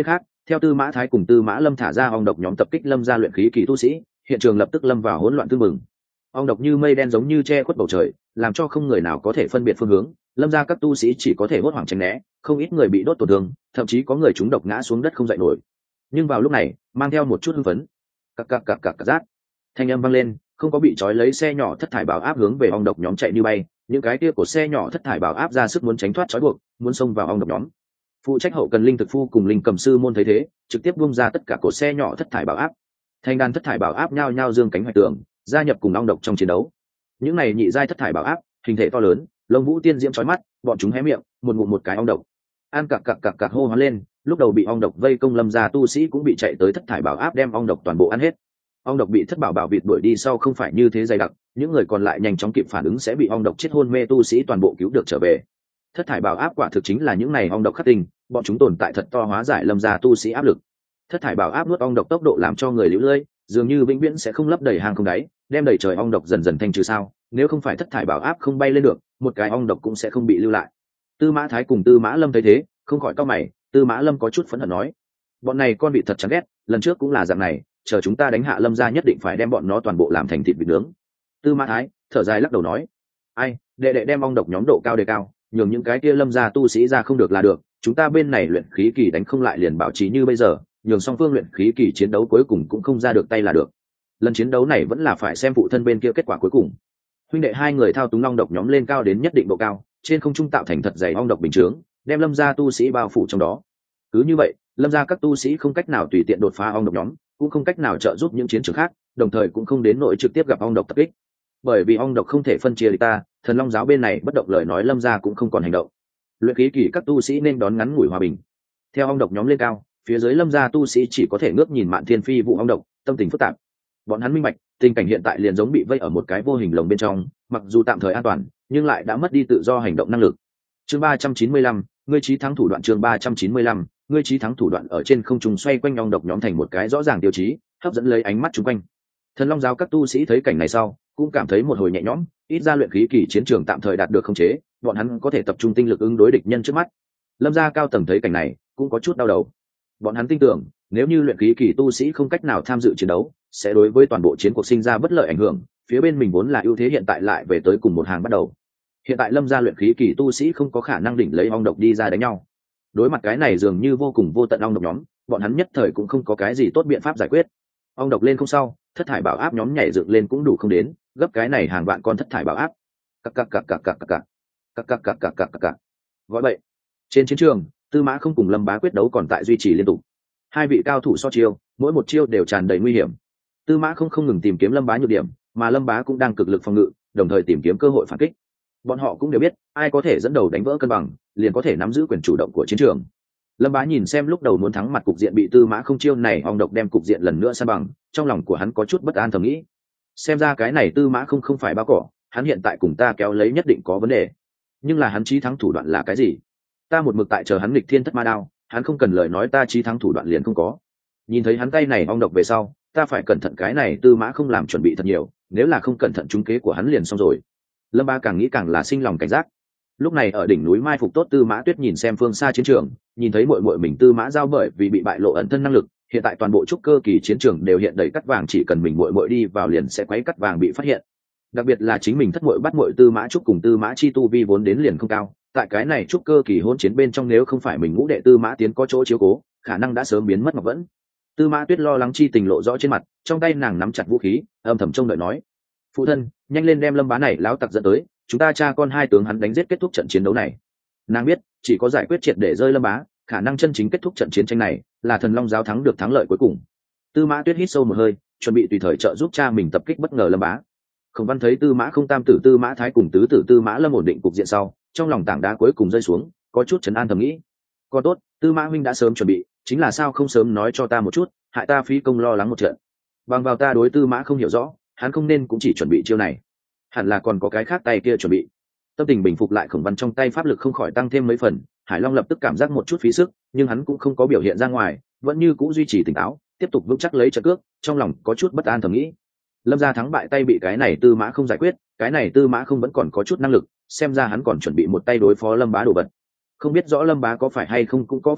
Theo Tư Mã Thái cùng Tư Mã Lâm thả ra ong độc nhóm tập kích Lâm gia luyện khí kỳ tu sĩ, hiện trường lập tức lâm vào hỗn loạn tương mừng. Ong độc như mây đen giống như che khuất bầu trời, làm cho không người nào có thể phân biệt phương hướng. Lâm gia các tu sĩ chỉ có thể hốt hoảng tránh né, không ít người bị đốt tổn thương, thậm chí có người trúng độc ngã xuống đất không dậy nổi. Nhưng vào lúc này, mang theo một chút hưng phấn, cặc cặc cặc cặc cặc rát, thanh âm vang lên, không có bị trói lấy xe nhỏ thất thải bảo áp hướng về ong độc nhóm chạy như bay, những cái kia của xe nhỏ thất thải bảo áp ra sức muốn tránh thoát trói buộc, muốn xông vào ong độc nhóm. Phụ trách hậu cần linh thực phu cùng linh cầm sư môn thấy thế, trực tiếp bung ra tất cả cổ xe nhỏ thất thải bảo áp. Thành đàn thất thải bảo áp nhao nhao dương cánh hoạch tường, gia nhập cùng ong độc trong chiến đấu. Những này nhị giai thất thải bảo áp, hình thể to lớn, lông vũ tiên diễm chói mắt, bọn chúng hé miệng, một ngụm một cái ong độc. An cặc cặc cặc cặc hô hoán lên, lúc đầu bị ong độc vây công Lâm gia tu sĩ cũng bị chạy tới thất thải bảo áp đem ong độc toàn bộ ăn hết. Ong độc bị thất bảo bảo vịt đuổi đi sau không phải như thế dày đặc, những người còn lại nhanh chóng kịp phản ứng sẽ bị ong độc chết hôn mê tu sĩ toàn bộ cứu được trở về. Thất thải bảo áp quả thực chính là những này ong độc khắc tinh, bọn chúng tồn tại thật to hóa giải Lâm gia tu sĩ áp lực. Thất thải bảo áp nuốt ong độc tốc độ làm cho người liễu lơi, dường như vĩnh viễn sẽ không lấp đầy hang không đáy, đem đầy trời ong độc dần dần thanh trừ sao, nếu không phải thất thải bảo áp không bay lên được, một cái ong độc cũng sẽ không bị lưu lại. Tư Mã Thái cùng Tư Mã Lâm thấy thế, không khỏi cau mày, Tư Mã Lâm có chút phẫn hận nói: "Bọn này con bị thật chán ghét, lần trước cũng là dạng này, chờ chúng ta đánh hạ Lâm gia nhất định phải đem bọn nó toàn bộ làm thành thịt vịt nướng." Tư Mã Thái thở dài lắc đầu nói: "Ai, đệ đệ đem ong độc nhóm độ cao đề cao, nhường những cái kia Lâm gia tu sĩ ra không được là được, chúng ta bên này luyện khí kỳ đánh không lại liền bảo trì như bây giờ, nhường song phương luyện khí kỳ chiến đấu cuối cùng cũng không ra được tay là được. Lần chiến đấu này vẫn là phải xem phụ thân bên kia kết quả cuối cùng." Huynh đệ hai người thao túng ong độc nhóm lên cao đến nhất định độ cao, trên không trung tạo thành thật dày ong độc bình chướng, đem Lâm gia tu sĩ bao phủ trong đó. Cứ như vậy, Lâm gia các tu sĩ không cách nào tùy tiện đột phá ong độc nhóm, cũng không cách nào trợ giúp những chiến trường khác, đồng thời cũng không đến nỗi trực tiếp gặp ong độc tập kích. Bởi vì ong độc không thể phân chia ta, Thần Long giáo bên này bất động lời nói Lâm gia cũng không còn hành động. Luyện khí kỳ các tu sĩ nên đón ngắn ngủi hòa bình. Theo ong độc nhóm lên cao, phía dưới Lâm gia tu sĩ chỉ có thể ngước nhìn Mạn Thiên Phi vụ ong độc, tâm tình phức tạp. Bọn hắn minh bạch, tình cảnh hiện tại liền giống bị vây ở một cái vô hình lồng bên trong, mặc dù tạm thời an toàn, nhưng lại đã mất đi tự do hành động năng lực. Chương ba trăm chín mươi lăm, ngươi chí thắng thủ đoạn. Chương ba trăm chín mươi lăm, ngươi chí thắng thủ đoạn. Ở trên không trung xoay quanh ong độc nhóm thành một cái rõ ràng tiêu chí, hấp dẫn lấy ánh mắt chúng quanh. Thần Long giáo các tu sĩ thấy cảnh này sau, cũng cảm thấy một hồi nhẹ nhõm, ít ra luyện khí kỳ chiến trường tạm thời đạt được khống chế, bọn hắn có thể tập trung tinh lực ứng đối địch nhân trước mắt. Lâm gia cao tầng thấy cảnh này, cũng có chút đau đầu. Bọn hắn tin tưởng, nếu như luyện khí kỳ tu sĩ không cách nào tham dự chiến đấu, sẽ đối với toàn bộ chiến cuộc sinh ra bất lợi ảnh hưởng, phía bên mình vốn là ưu thế hiện tại lại về tới cùng một hàng bắt đầu. Hiện tại Lâm gia luyện khí kỳ tu sĩ không có khả năng đỉnh lấy ong độc đi ra đánh nhau. Đối mặt cái này dường như vô cùng vô tận ong độc nhóm, bọn hắn nhất thời cũng không có cái gì tốt biện pháp giải quyết. Ong độc lên không sao, thất thải bảo áp nhóm nhảy dựng lên cũng đủ không đến, gấp cái này hàng vạn con thất thải bảo áp. Cặc cặc cặc cặc cặc cặc cặc cặc cặc cặc cặc cặc. Gọi vậy. Trên chiến trường, Tư Mã Không cùng Lâm Bá quyết đấu còn tại duy trì liên tục. Hai vị cao thủ so chiêu, mỗi một chiêu đều tràn đầy nguy hiểm. Tư Mã Không không ngừng tìm kiếm Lâm Bá nhược điểm, mà Lâm Bá cũng đang cực lực phòng ngự, đồng thời tìm kiếm cơ hội phản kích. Bọn họ cũng đều biết, ai có thể dẫn đầu đánh vỡ cân bằng, liền có thể nắm giữ quyền chủ động của chiến trường. Lâm Bá nhìn xem lúc đầu muốn thắng mặt cục diện bị Tư Mã Không chiêu này ong độc đem cục diện lần nữa san bằng, trong lòng của hắn có chút bất an thầm nghĩ. Xem ra cái này Tư Mã Không không phải bao cỏ, hắn hiện tại cùng ta kéo lấy nhất định có vấn đề. Nhưng là hắn chí thắng thủ đoạn là cái gì? Ta một mực tại chờ hắn nghịch thiên thất ma đao, hắn không cần lời nói ta chí thắng thủ đoạn liền không có. Nhìn thấy hắn tay này ong độc về sau, ta phải cẩn thận cái này Tư Mã Không làm chuẩn bị thật nhiều, nếu là không cẩn thận trúng kế của hắn liền xong rồi. Lâm Bá càng nghĩ càng là sinh lòng cảnh giác. Lúc này ở đỉnh núi mai phục tốt Tư Mã Tuyết nhìn xem phương xa chiến trường, nhìn thấy muội muội mình Tư Mã Giao bởi vì bị bại lộ ẩn thân năng lực, hiện tại toàn bộ trúc cơ kỳ chiến trường đều hiện đầy cắt vàng, chỉ cần mình muội muội đi vào liền sẽ quấy cắt vàng bị phát hiện. Đặc biệt là chính mình thất muội bắt muội Tư Mã Trúc cùng Tư Mã Chi tu vi vốn đến liền không cao, tại cái này trúc cơ kỳ hôn chiến bên trong nếu không phải mình ngũ đệ Tư Mã Tiến có chỗ chiếu cố, khả năng đã sớm biến mất ngọc vẫn. Tư Mã Tuyết lo lắng chi tình lộ rõ trên mặt, trong tay nàng nắm chặt vũ khí, âm thầm trông đợi nói: "Phụ thân, nhanh lên đem Lâm Bá này láo tặc dẫn tới, chúng ta cha con hai tướng hắn đánh giết kết thúc trận chiến đấu này." Nàng biết, chỉ có giải quyết triệt để rơi Lâm Bá, khả năng chân chính kết thúc trận chiến tranh này, là Thần Long giáo thắng được thắng lợi cuối cùng. Tư Mã Tuyết hít sâu một hơi, chuẩn bị tùy thời trợ giúp cha mình tập kích bất ngờ Lâm Bá. Khổng Văn thấy Tư Mã Không tam tử Tư Mã Thái cùng tứ tử Tư Mã Lâm ổn định cục diện sau, trong lòng tảng đá cuối cùng rơi xuống, có chút trấn an thầm nghĩ: "Có tốt, Tư Mã huynh đã sớm chuẩn bị, chính là sao không sớm nói cho ta một chút, hại ta phí công lo lắng một trận. Bằng vào ta đối Tư Mã Không hiểu rõ, hắn không nên cũng chỉ chuẩn bị chiêu này, hẳn là còn có cái khác tay kia chuẩn bị." Tâm tình bình phục lại, Khổng Văn trong tay pháp lực không khỏi tăng thêm mấy phần, Hải Long lập tức cảm giác một chút phí sức, nhưng hắn cũng không có biểu hiện ra ngoài, vẫn như cũ duy trì tỉnh táo, tiếp tục vững chắc lấy trận cước, trong lòng có chút bất an thầm nghĩ: Lâm gia thắng bại tay bị cái này Tư Mã Không giải quyết, cái này Tư Mã Không vẫn còn có chút năng lực, xem ra hắn còn chuẩn bị một tay đối phó Lâm Bá đồ vật. Không biết rõ Lâm Bá có phải hay không cũng có phòng bị,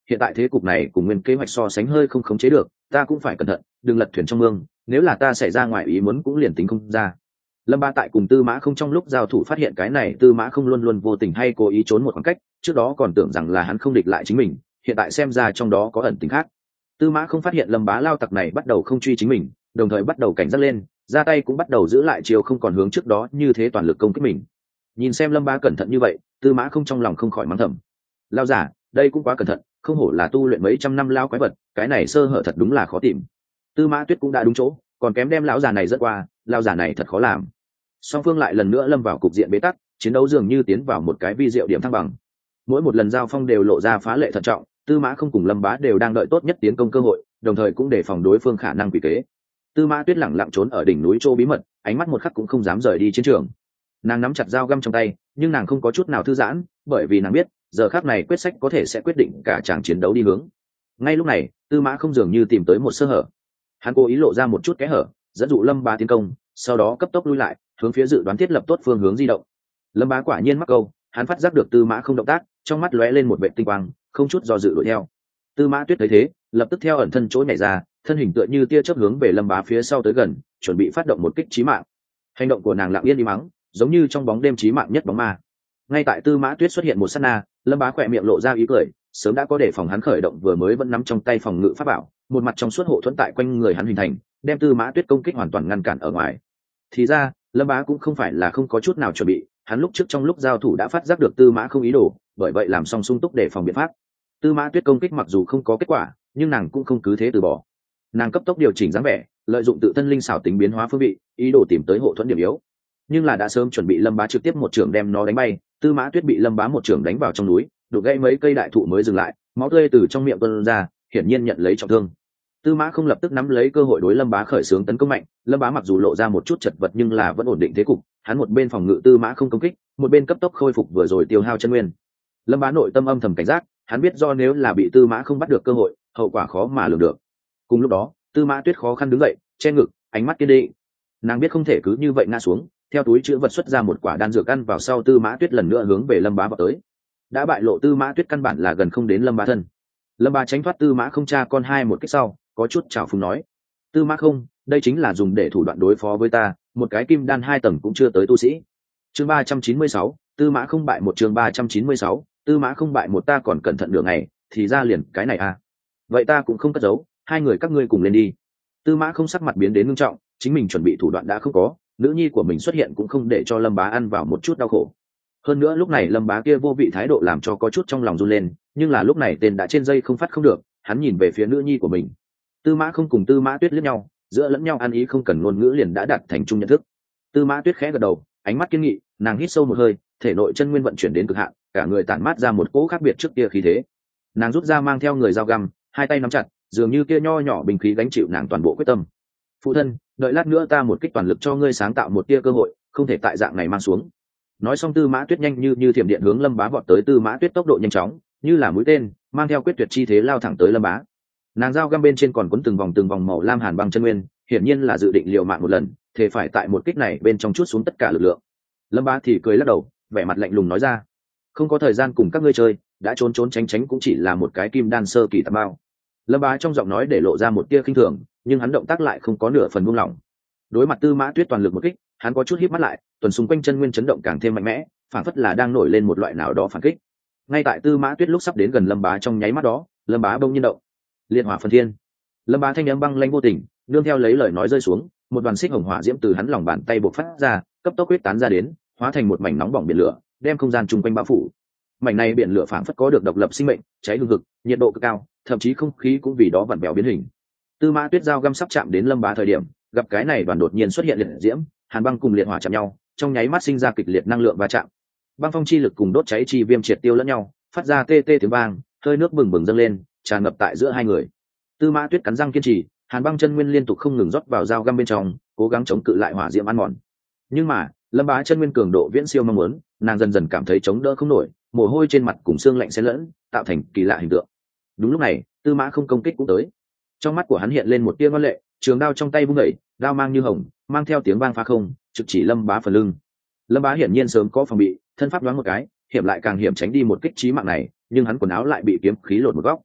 hiện tại thế cục này cùng nguyên kế hoạch so sánh hơi không khống chế được, ta cũng phải cẩn thận, đừng lật thuyền trong mương, nếu là ta xảy ra ngoài ý muốn cũng liền tính không ra. Lâm Bá tại cùng Tư Mã Không trong lúc giao thủ phát hiện cái này Tư Mã Không luôn luôn vô tình hay cố ý trốn một khoảng cách, trước đó còn tưởng rằng là hắn không địch lại chính mình, hiện tại xem ra trong đó có ẩn tình khác. Tư Mã Không phát hiện Lâm Bá lao tặc này bắt đầu không truy chính mình, đồng thời bắt đầu cảnh giác lên, ra tay cũng bắt đầu giữ lại chiều không còn hướng trước đó như thế toàn lực công kích mình. Nhìn xem Lâm Bá cẩn thận như vậy, Tư Mã Không trong lòng không khỏi mắng thầm: lao giả, đây cũng quá cẩn thận, không hổ là tu luyện mấy trăm năm lao quái vật, cái này sơ hở thật đúng là khó tìm. Tư Mã Tuyết cũng đã đúng chỗ, còn kém đem lão già này rất qua, lao giả này thật khó làm. Song phương lại lần nữa lâm vào cục diện bế tắc, chiến đấu dường như tiến vào một cái vi diệu điểm thăng bằng. Mỗi một lần giao phong đều lộ ra phá lệ thận trọng, Tư Mã Không cùng Lâm Bá đều đang đợi tốt nhất tiến công cơ hội, đồng thời cũng để phòng đối phương khả năng quỷ kế. Tư Mã Tuyết lẳng lặng trốn ở đỉnh núi chỗ bí mật, ánh mắt một khắc cũng không dám rời đi chiến trường. Nàng nắm chặt dao găm trong tay, nhưng nàng không có chút nào thư giãn, bởi vì nàng biết giờ khắc này quyết sách có thể sẽ quyết định cả tràng chiến đấu đi hướng. Ngay lúc này, Tư Mã Không dường như tìm tới một sơ hở, hắn cố ý lộ ra một chút kẽ hở, dẫn dụ Lâm Bá tiến công, sau đó cấp tốc lui lại, hướng phía dự đoán thiết lập tốt phương hướng di động. Lâm Bá quả nhiên mắc câu, hắn phát giác được Tư Mã Không động tác, trong mắt lóe lên một vệt tinh quang, không chút do dự đuổi theo. Tư Mã Tuyết thấy thế, lập tức theo ẩn thân chỗ nhảy ra, thân hình tựa như tia chớp hướng về Lâm Bá phía sau tới gần, chuẩn bị phát động một kích chí mạng. Hành động của nàng lặng yên im mắng, giống như trong bóng đêm chí mạng nhất bóng ma. Ngay tại Tư Mã Tuyết xuất hiện một sát na, Lâm Bá khỏe miệng lộ ra ý cười, sớm đã có đề phòng hắn khởi động vừa mới vẫn nắm trong tay phòng ngự pháp bảo, một mặt trong suốt hộ thuẫn tại quanh người hắn hình thành, đem Tư Mã Tuyết công kích hoàn toàn ngăn cản ở ngoài. Thì ra, Lâm Bá cũng không phải là không có chút nào chuẩn bị, hắn lúc trước trong lúc giao thủ đã phát giác được Tư Mã Không ý đồ, bởi vậy làm xong sung túc để phòng biện pháp. Tư Mã Tuyết công kích mặc dù không có kết quả, nhưng nàng cũng không cứ thế từ bỏ. Nàng cấp tốc điều chỉnh dáng vẻ, lợi dụng tự thân linh xảo tính biến hóa phương vị, ý đồ tìm tới hộ thuẫn điểm yếu. Nhưng là đã sớm chuẩn bị Lâm Bá trực tiếp một trường đem nó đánh bay, Tư Mã Tuyết bị Lâm Bá một trường đánh vào trong núi, đục gãy mấy cây đại thụ mới dừng lại, máu tươi từ trong miệng tuôn ra, hiển nhiên nhận lấy trọng thương. Tư Mã Không lập tức nắm lấy cơ hội đối Lâm Bá khởi xướng tấn công mạnh, Lâm Bá mặc dù lộ ra một chút chật vật nhưng là vẫn ổn định thế cục, hắn một bên phòng ngự Tư Mã Không công kích, một bên cấp tốc khôi phục vừa rồi tiêu hao chân nguyên. Lâm Bá nội tâm âm thầm cảnh giác, hắn biết do nếu là bị Tư Mã Không bắt được cơ hội, hậu quả khó mà lường được. Cùng lúc đó, Tư Mã Tuyết khó khăn đứng dậy, che ngực, ánh mắt kiên định. Nàng biết không thể cứ như vậy ngã xuống, theo túi chứa vật xuất ra một quả đan dược ăn vào sau, Tư Mã Tuyết lần nữa hướng về Lâm Bá vào tới. Đã bại lộ Tư Mã Tuyết căn bản là gần không đến Lâm Bá thân. Lâm Bá tránh thoát Tư Mã Không cha con hai một kích sau, có chút trào phúng nói: Tư Mã Không, đây chính là dùng để thủ đoạn đối phó với ta, một cái kim đan hai tầng cũng chưa tới tu sĩ. Chương ba trăm chín mươi sáu, Tư Mã Không bại một. Chương ba trăm chín mươi sáu, Tư Mã Không bại một. Ta còn cẩn thận đường này, thì ra liền cái này à? Vậy ta cũng không cất giấu, hai người các ngươi cùng lên đi. Tư Mã Không sắc mặt biến đến nghiêm trọng, chính mình chuẩn bị thủ đoạn đã không có, nữ nhi của mình xuất hiện cũng không để cho Lâm Bá ăn vào một chút đau khổ. Hơn nữa lúc này Lâm Bá kia vô vị thái độ làm cho có chút trong lòng run lên, nhưng là lúc này tên đã trên dây không phát không được, hắn nhìn về phía nữ nhi của mình. Tư Mã Không cùng Tư Mã Tuyết liếc nhau, giữa lẫn nhau ăn ý không cần ngôn ngữ liền đã đạt thành chung nhận thức. Tư Mã Tuyết khẽ gật đầu, ánh mắt kiên nghị, nàng hít sâu một hơi, thể nội chân nguyên vận chuyển đến cực hạn, cả người tản mát ra một cỗ khác biệt trước kia khí thế. Nàng rút ra mang theo người dao găm, hai tay nắm chặt, dường như kia nho nhỏ bình khí gánh chịu nàng toàn bộ quyết tâm. Phụ thân, đợi lát nữa ta một kích toàn lực cho ngươi sáng tạo một tia cơ hội, không thể tại dạng này mang xuống. Nói xong, Tư Mã Tuyết nhanh như như thiểm điện hướng Lâm Bá vọt tới. Tư Mã Tuyết tốc độ nhanh chóng, như là mũi tên, mang theo quyết tuyệt chi thế lao thẳng tới Lâm Bá. Nàng dao găm bên trên còn quấn từng vòng từng vòng màu lam hàn băng chân nguyên, hiển nhiên là dự định liều mạng một lần, thể phải tại một kích này bên trong chút xuống tất cả lực lượng. Lâm Bá thì cười lắc đầu, vẻ mặt lạnh lùng nói ra: không có thời gian cùng các ngươi chơi, đã trốn trốn tránh tránh cũng chỉ là một cái kim đan sơ kỳ tạp bao. Lâm Bá trong giọng nói để lộ ra một tia khinh thường, nhưng hắn động tác lại không có nửa phần buông lỏng. Đối mặt Tư Mã Tuyết toàn lực một kích, hắn có chút híp mắt lại, tuần xung quanh chân nguyên chấn động càng thêm mạnh mẽ, phản phất là đang nổi lên một loại nào đó phản kích. Ngay tại Tư Mã Tuyết lúc sắp đến gần Lâm Bá trong nháy mắt đó, Lâm Bá bỗng nhiên động. Liệt hỏa phần thiên. Lâm Bá thanh âm băng lãnh vô tình, nương theo lấy lời nói rơi xuống, một đoàn xích hồng hỏa diễm từ hắn lòng bàn tay bộc phát ra, cấp tốc huyết tán ra đến, hóa thành một mảnh nóng bỏng biển lửa, đem không gian chung quanh bao phủ. Mảnh này biển lửa phảng phất có được độc lập sinh mệnh, cháy hừng hực, nhiệt độ cực cao, thậm chí không khí cũng vì đó vặn vẹo biến hình. Tư Mã Tuyết dao găm sắp chạm đến Lâm Bá thời điểm, gặp cái này đoàn đột nhiên xuất hiện liệt diễm, hàn băng cùng liệt hỏa chạm nhau, trong nháy mắt sinh ra kịch liệt năng lượng va chạm. Băng phong chi lực cùng đốt cháy chi viêm triệt tiêu lẫn nhau, phát ra tê tê tiếng vang, hơi nước bừng bừng dâng lên, tràn ngập tại giữa hai người. Tư Mã Tuyết cắn răng kiên trì, hàn băng chân nguyên liên tục không ngừng rót vào dao găm bên trong, cố gắng chống cự lại hỏa diễm ăn mòn. Nhưng mà, Lâm Bá chân nguyên cường độ viễn siêu mong muốn, nàng dần dần cảm thấy chống đỡ không nổi, mồ hôi trên mặt cùng xương lạnh xen lẫn, tạo thành kỳ lạ hình tượng. Đúng lúc này, Tư Mã Không công kích cũng tới. Trong mắt của hắn hiện lên một tia ngoan lệ, trường đao trong tay vung đẩy, đao mang như hồng, mang theo tiếng vang phá không, trực chỉ Lâm Bá phần lưng. Lâm Bá hiển nhiên sớm có phòng bị, thân pháp đoán một cái, hiểm lại càng hiểm tránh đi một kích chí mạng này, nhưng hắn quần áo lại bị kiếm khí lột một góc.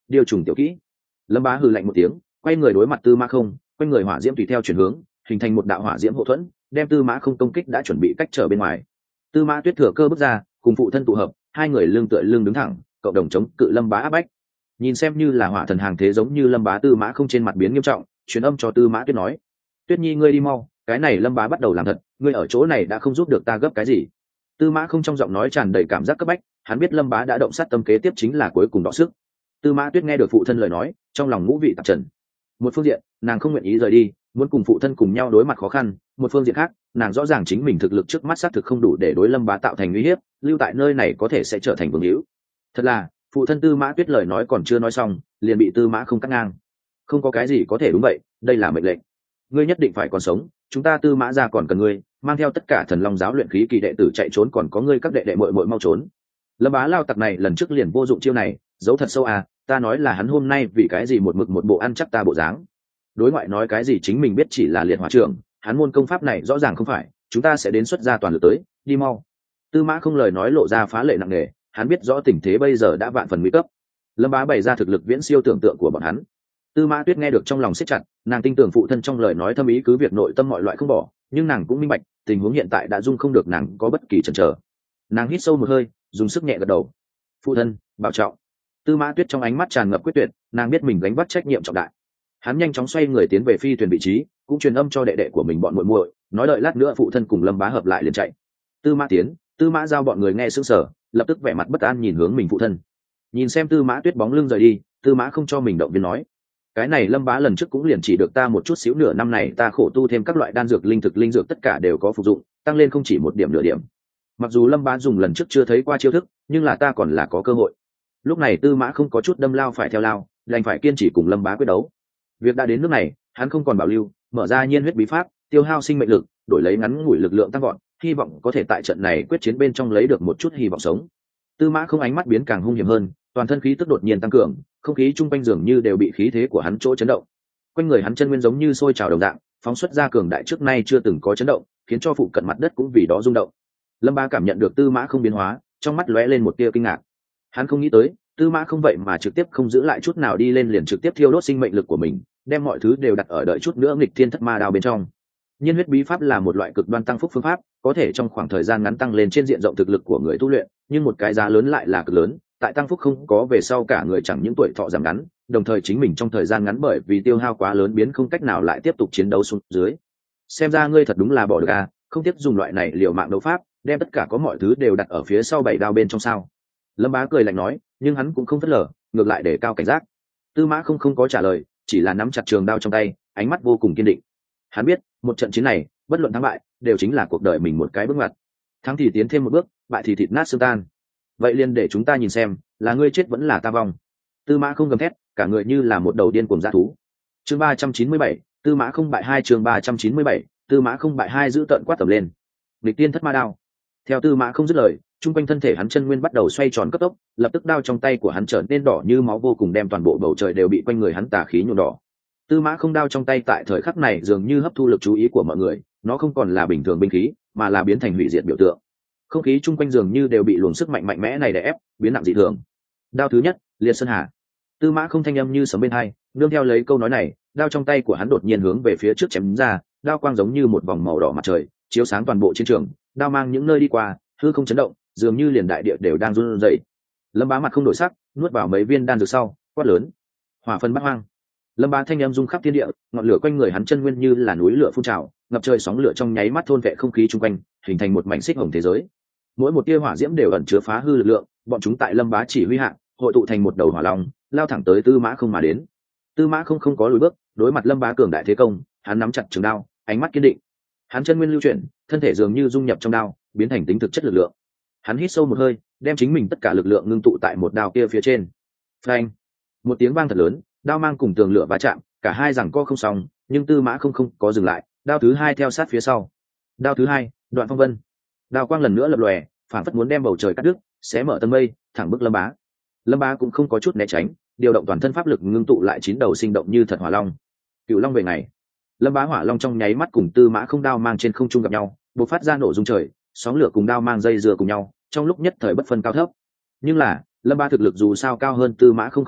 điều trùng tiểu kỹ. Lâm Bá hừ lạnh một tiếng, quay người đối mặt Tư Mã Không, quanh người hỏa diễm tùy theo chuyển hướng, hình thành một đạo hỏa diễm hộ thuẫn, đem Tư Mã Không công kích đã chuẩn bị cách trở bên ngoài. Tư Mã Tuyết thừa cơ bước ra, cùng phụ thân tụ hợp, hai người lưng tựa lưng đứng thẳng, cộng đồng chống cự Lâm Bá áp bách. Nhìn xem như là hỏa thần hàng thế giống như Lâm Bá, Tư Mã Không trên mặt biến nghiêm trọng, truyền âm cho Tư Mã Tuyết nói: "Tuyết Nhi ngươi đi mau, cái này Lâm Bá bắt đầu làm thật, ngươi ở chỗ này đã không giúp được ta gấp cái gì." Tư Mã Không trong giọng nói tràn đầy cảm giác cấp bách, hắn biết Lâm Bá đã động sát tâm, kế tiếp chính là cuối cùng đọ sức. Tư Mã Tuyết nghe được phụ thân lời nói, trong lòng ngũ vị tạp trần. Một phương diện, nàng không nguyện ý rời đi, muốn cùng phụ thân cùng nhau đối mặt khó khăn; một phương diện khác, nàng rõ ràng chính mình thực lực trước mắt xác thực không đủ để đối Lâm Bá tạo thành uy hiếp, lưu tại nơi này có thể sẽ trở thành vương hữu. Thật là, phụ thân Tư Mã Tuyết lời nói còn chưa nói xong, liền bị Tư Mã Không cắt ngang. Không có cái gì có thể đúng vậy, đây là mệnh lệnh. Ngươi nhất định phải còn sống, chúng ta Tư Mã gia còn cần ngươi, mang theo tất cả Thần Long giáo luyện khí kỳ đệ tử chạy trốn, còn có ngươi các đệ đệ muội muội mau trốn. Lâm Bá lao tặc này lần trước liền vô dụng chiêu này, giấu thật sâu à, ta nói là hắn hôm nay vì cái gì một mực một bộ ăn chắc ta bộ dáng. Đối ngoại nói cái gì chính mình biết chỉ là liệt hỏa trưởng, hắn môn công pháp này rõ ràng không phải, chúng ta sẽ đến xuất ra toàn lực tới, đi mau. Tư Mã Không lời nói lộ ra phá lệ nặng nề, hắn biết rõ tình thế bây giờ đã vạn phần nguy cấp. Lâm Bá bày ra thực lực viễn siêu tưởng tượng của bọn hắn. Tư Mã Tuyết nghe được trong lòng siết chặt, nàng tin tưởng phụ thân trong lời nói thâm ý, cứ việc nội tâm mọi loại không bỏ, nhưng nàng cũng minh bạch, tình huống hiện tại đã dung không được nàng có bất kỳ chần chờ. Nàng hít sâu một hơi, dùng sức nhẹ gật đầu. Phụ thân, bảo trọng. Tư Mã Tuyết trong ánh mắt tràn ngập quyết tuyệt, nàng biết mình gánh vác trách nhiệm trọng đại. Hắn nhanh chóng xoay người tiến về phi thuyền vị trí, cũng truyền âm cho đệ đệ của mình bọn muội muội, nói đợi lát nữa phụ thân cùng Lâm Bá hợp lại liền chạy. Tư Mã Tiến, Tư Mã Giao bọn người nghe sững sờ, lập tức vẻ mặt bất an nhìn hướng mình phụ thân. Nhìn xem Tư Mã Tuyết bóng lưng rời đi, Tư Mã Không cho mình động viên nói: cái này Lâm Bá lần trước cũng liền chỉ được ta một chút xíu, nửa năm này ta khổ tu thêm các loại đan dược, linh thực, linh dược tất cả đều có phục dụng, tăng lên không chỉ một điểm nửa điểm. Mặc dù Lâm Bá dùng lần trước chưa thấy qua chiêu thức, nhưng là ta còn là có cơ hội. Lúc này Tư Mã Không có chút đâm lao phải theo lao, đành phải kiên trì cùng Lâm Bá quyết đấu. Việc đã đến nước này, hắn không còn bảo lưu, mở ra nhiên huyết bí pháp, tiêu hao sinh mệnh lực, đổi lấy ngắn ngủi lực lượng tăng vọt, hy vọng có thể tại trận này quyết chiến bên trong lấy được một chút hy vọng sống. Tư Mã Không ánh mắt biến càng hung hiểm hơn, toàn thân khí tức đột nhiên tăng cường, không khí chung quanh dường như đều bị khí thế của hắn chỗ chấn động. Quanh người hắn chân nguyên giống như sôi trào đồng dạng, phóng xuất ra cường đại trước nay chưa từng có chấn động, khiến cho phụ cận mặt đất cũng vì đó rung động. Lâm Bá cảm nhận được Tư Mã Không biến hóa, trong mắt lóe lên một tia kinh ngạc. Hắn không nghĩ tới, Tư Mã Không vậy mà trực tiếp không giữ lại chút nào đi lên, liền trực tiếp thiêu đốt sinh mệnh lực của mình, đem mọi thứ đều đặt ở đợi chút nữa nghịch thiên thất ma đao bên trong. Nhiên huyết bí pháp là một loại cực đoan tăng phúc phương pháp, có thể trong khoảng thời gian ngắn tăng lên trên diện rộng thực lực của người tu luyện, nhưng một cái giá lớn lại là cực lớn, tại tăng phúc không có về sau cả người chẳng những tuổi thọ giảm ngắn, đồng thời chính mình trong thời gian ngắn bởi vì tiêu hao quá lớn biến không cách nào lại tiếp tục chiến đấu xuống dưới. Xem ra ngươi thật đúng là bỏ được à, không tiếp dùng loại này liều mạng đấu pháp, đem tất cả có mọi thứ đều đặt ở phía sau bảy đao bên trong sao? Lâm Bá cười lạnh nói, nhưng hắn cũng không phớt lờ, ngược lại để cao cảnh giác. Tư Mã Không không có trả lời, chỉ là nắm chặt trường đao trong tay, ánh mắt vô cùng kiên định. Hắn biết, một trận chiến này, bất luận thắng bại, đều chính là cuộc đời mình một cái bước ngoặt. Thắng thì tiến thêm một bước, bại thì thịt nát xương tan. Vậy liền để chúng ta nhìn xem, là ngươi chết vẫn là ta vong. Tư Mã Không gầm thét, cả người như là một đầu điên cuồng dã thú. Chương ba trăm chín mươi bảy, Tư Mã Không bại hai, chương ba trăm chín mươi bảy, Tư Mã Không bại hai, giữ tận quát tầm lên. Nghịch tiên thất ma đao. Theo Tư Mã Không dứt lời, trung quanh thân thể hắn chân nguyên bắt đầu xoay tròn cấp tốc, lập tức đao trong tay của hắn trở nên đỏ như máu vô cùng, đem toàn bộ bầu trời đều bị quanh người hắn tà khí nhuộm đỏ. Tư Mã Không đao trong tay tại thời khắc này dường như hấp thu lực chú ý của mọi người, nó không còn là bình thường binh khí, mà là biến thành hủy diệt biểu tượng. Không khí chung quanh dường như đều bị luồng sức mạnh mạnh mẽ này đè ép, biến nặng dị thường. Đao thứ nhất, Liệt Sơn Hà. Tư Mã Không thanh âm như sấm bên tai, nương theo lấy câu nói này, đao trong tay của hắn đột nhiên hướng về phía trước chém ra, đao quang giống như một vòng màu đỏ mặt trời, chiếu sáng toàn bộ chiến trường, đao mang những nơi đi qua, hư không chấn động, dường như liền đại địa đều đang run rẩy. Lâm Bá mặt không đổi sắc, nuốt vào mấy viên đan dược sau, quát lớn: Hỏa phân bát hoang. Lâm Bá thanh âm rung khắp thiên địa, ngọn lửa quanh người hắn chân nguyên như là núi lửa phun trào, ngập trời sóng lửa trong nháy mắt thôn vệ không khí chung quanh, hình thành một mảnh xích hồng thế giới. Mỗi một tia hỏa diễm đều ẩn chứa phá hư lực lượng, bọn chúng tại Lâm Bá chỉ huy hạ, hội tụ thành một đầu hỏa long, lao thẳng tới Tư Mã Không mà đến. Tư Mã Không không có lùi bước, đối mặt Lâm Bá cường đại thế công, hắn nắm chặt trường đao, ánh mắt kiên định. Hắn chân nguyên lưu chuyển, thân thể dường như dung nhập trong đao, biến thành tính thực chất lực lượng. Hắn hít sâu một hơi, đem chính mình tất cả lực lượng ngưng tụ tại một đao kia phía trên. Phanh! Một tiếng vang thật lớn, đao mang cùng tường lửa va chạm, cả hai giằng co không xong, nhưng Tư Mã Không không có dừng lại, đao thứ hai theo sát phía sau. Đao thứ hai, Đoạn Phong Vân. Đao quang lần nữa lập lòe, phản phất muốn đem bầu trời cắt đứt, xé mở tầng mây, thẳng bức Lâm Bá. Lâm Bá cũng không có chút né tránh, điều động toàn thân pháp lực ngưng tụ lại chín đầu sinh động như thật hỏa long. Cựu long về ngày. Lâm Bá hỏa long trong nháy mắt cùng Tư Mã Không đao mang trên không trung gặp nhau, bộc phát ra nổ rung trời, sóng lửa cùng đao mang dây dưa cùng nhau, trong lúc nhất thời bất phân cao thấp. Nhưng là, Lâm Bá thực lực dù sao cao hơn Tư Mã Không không ít,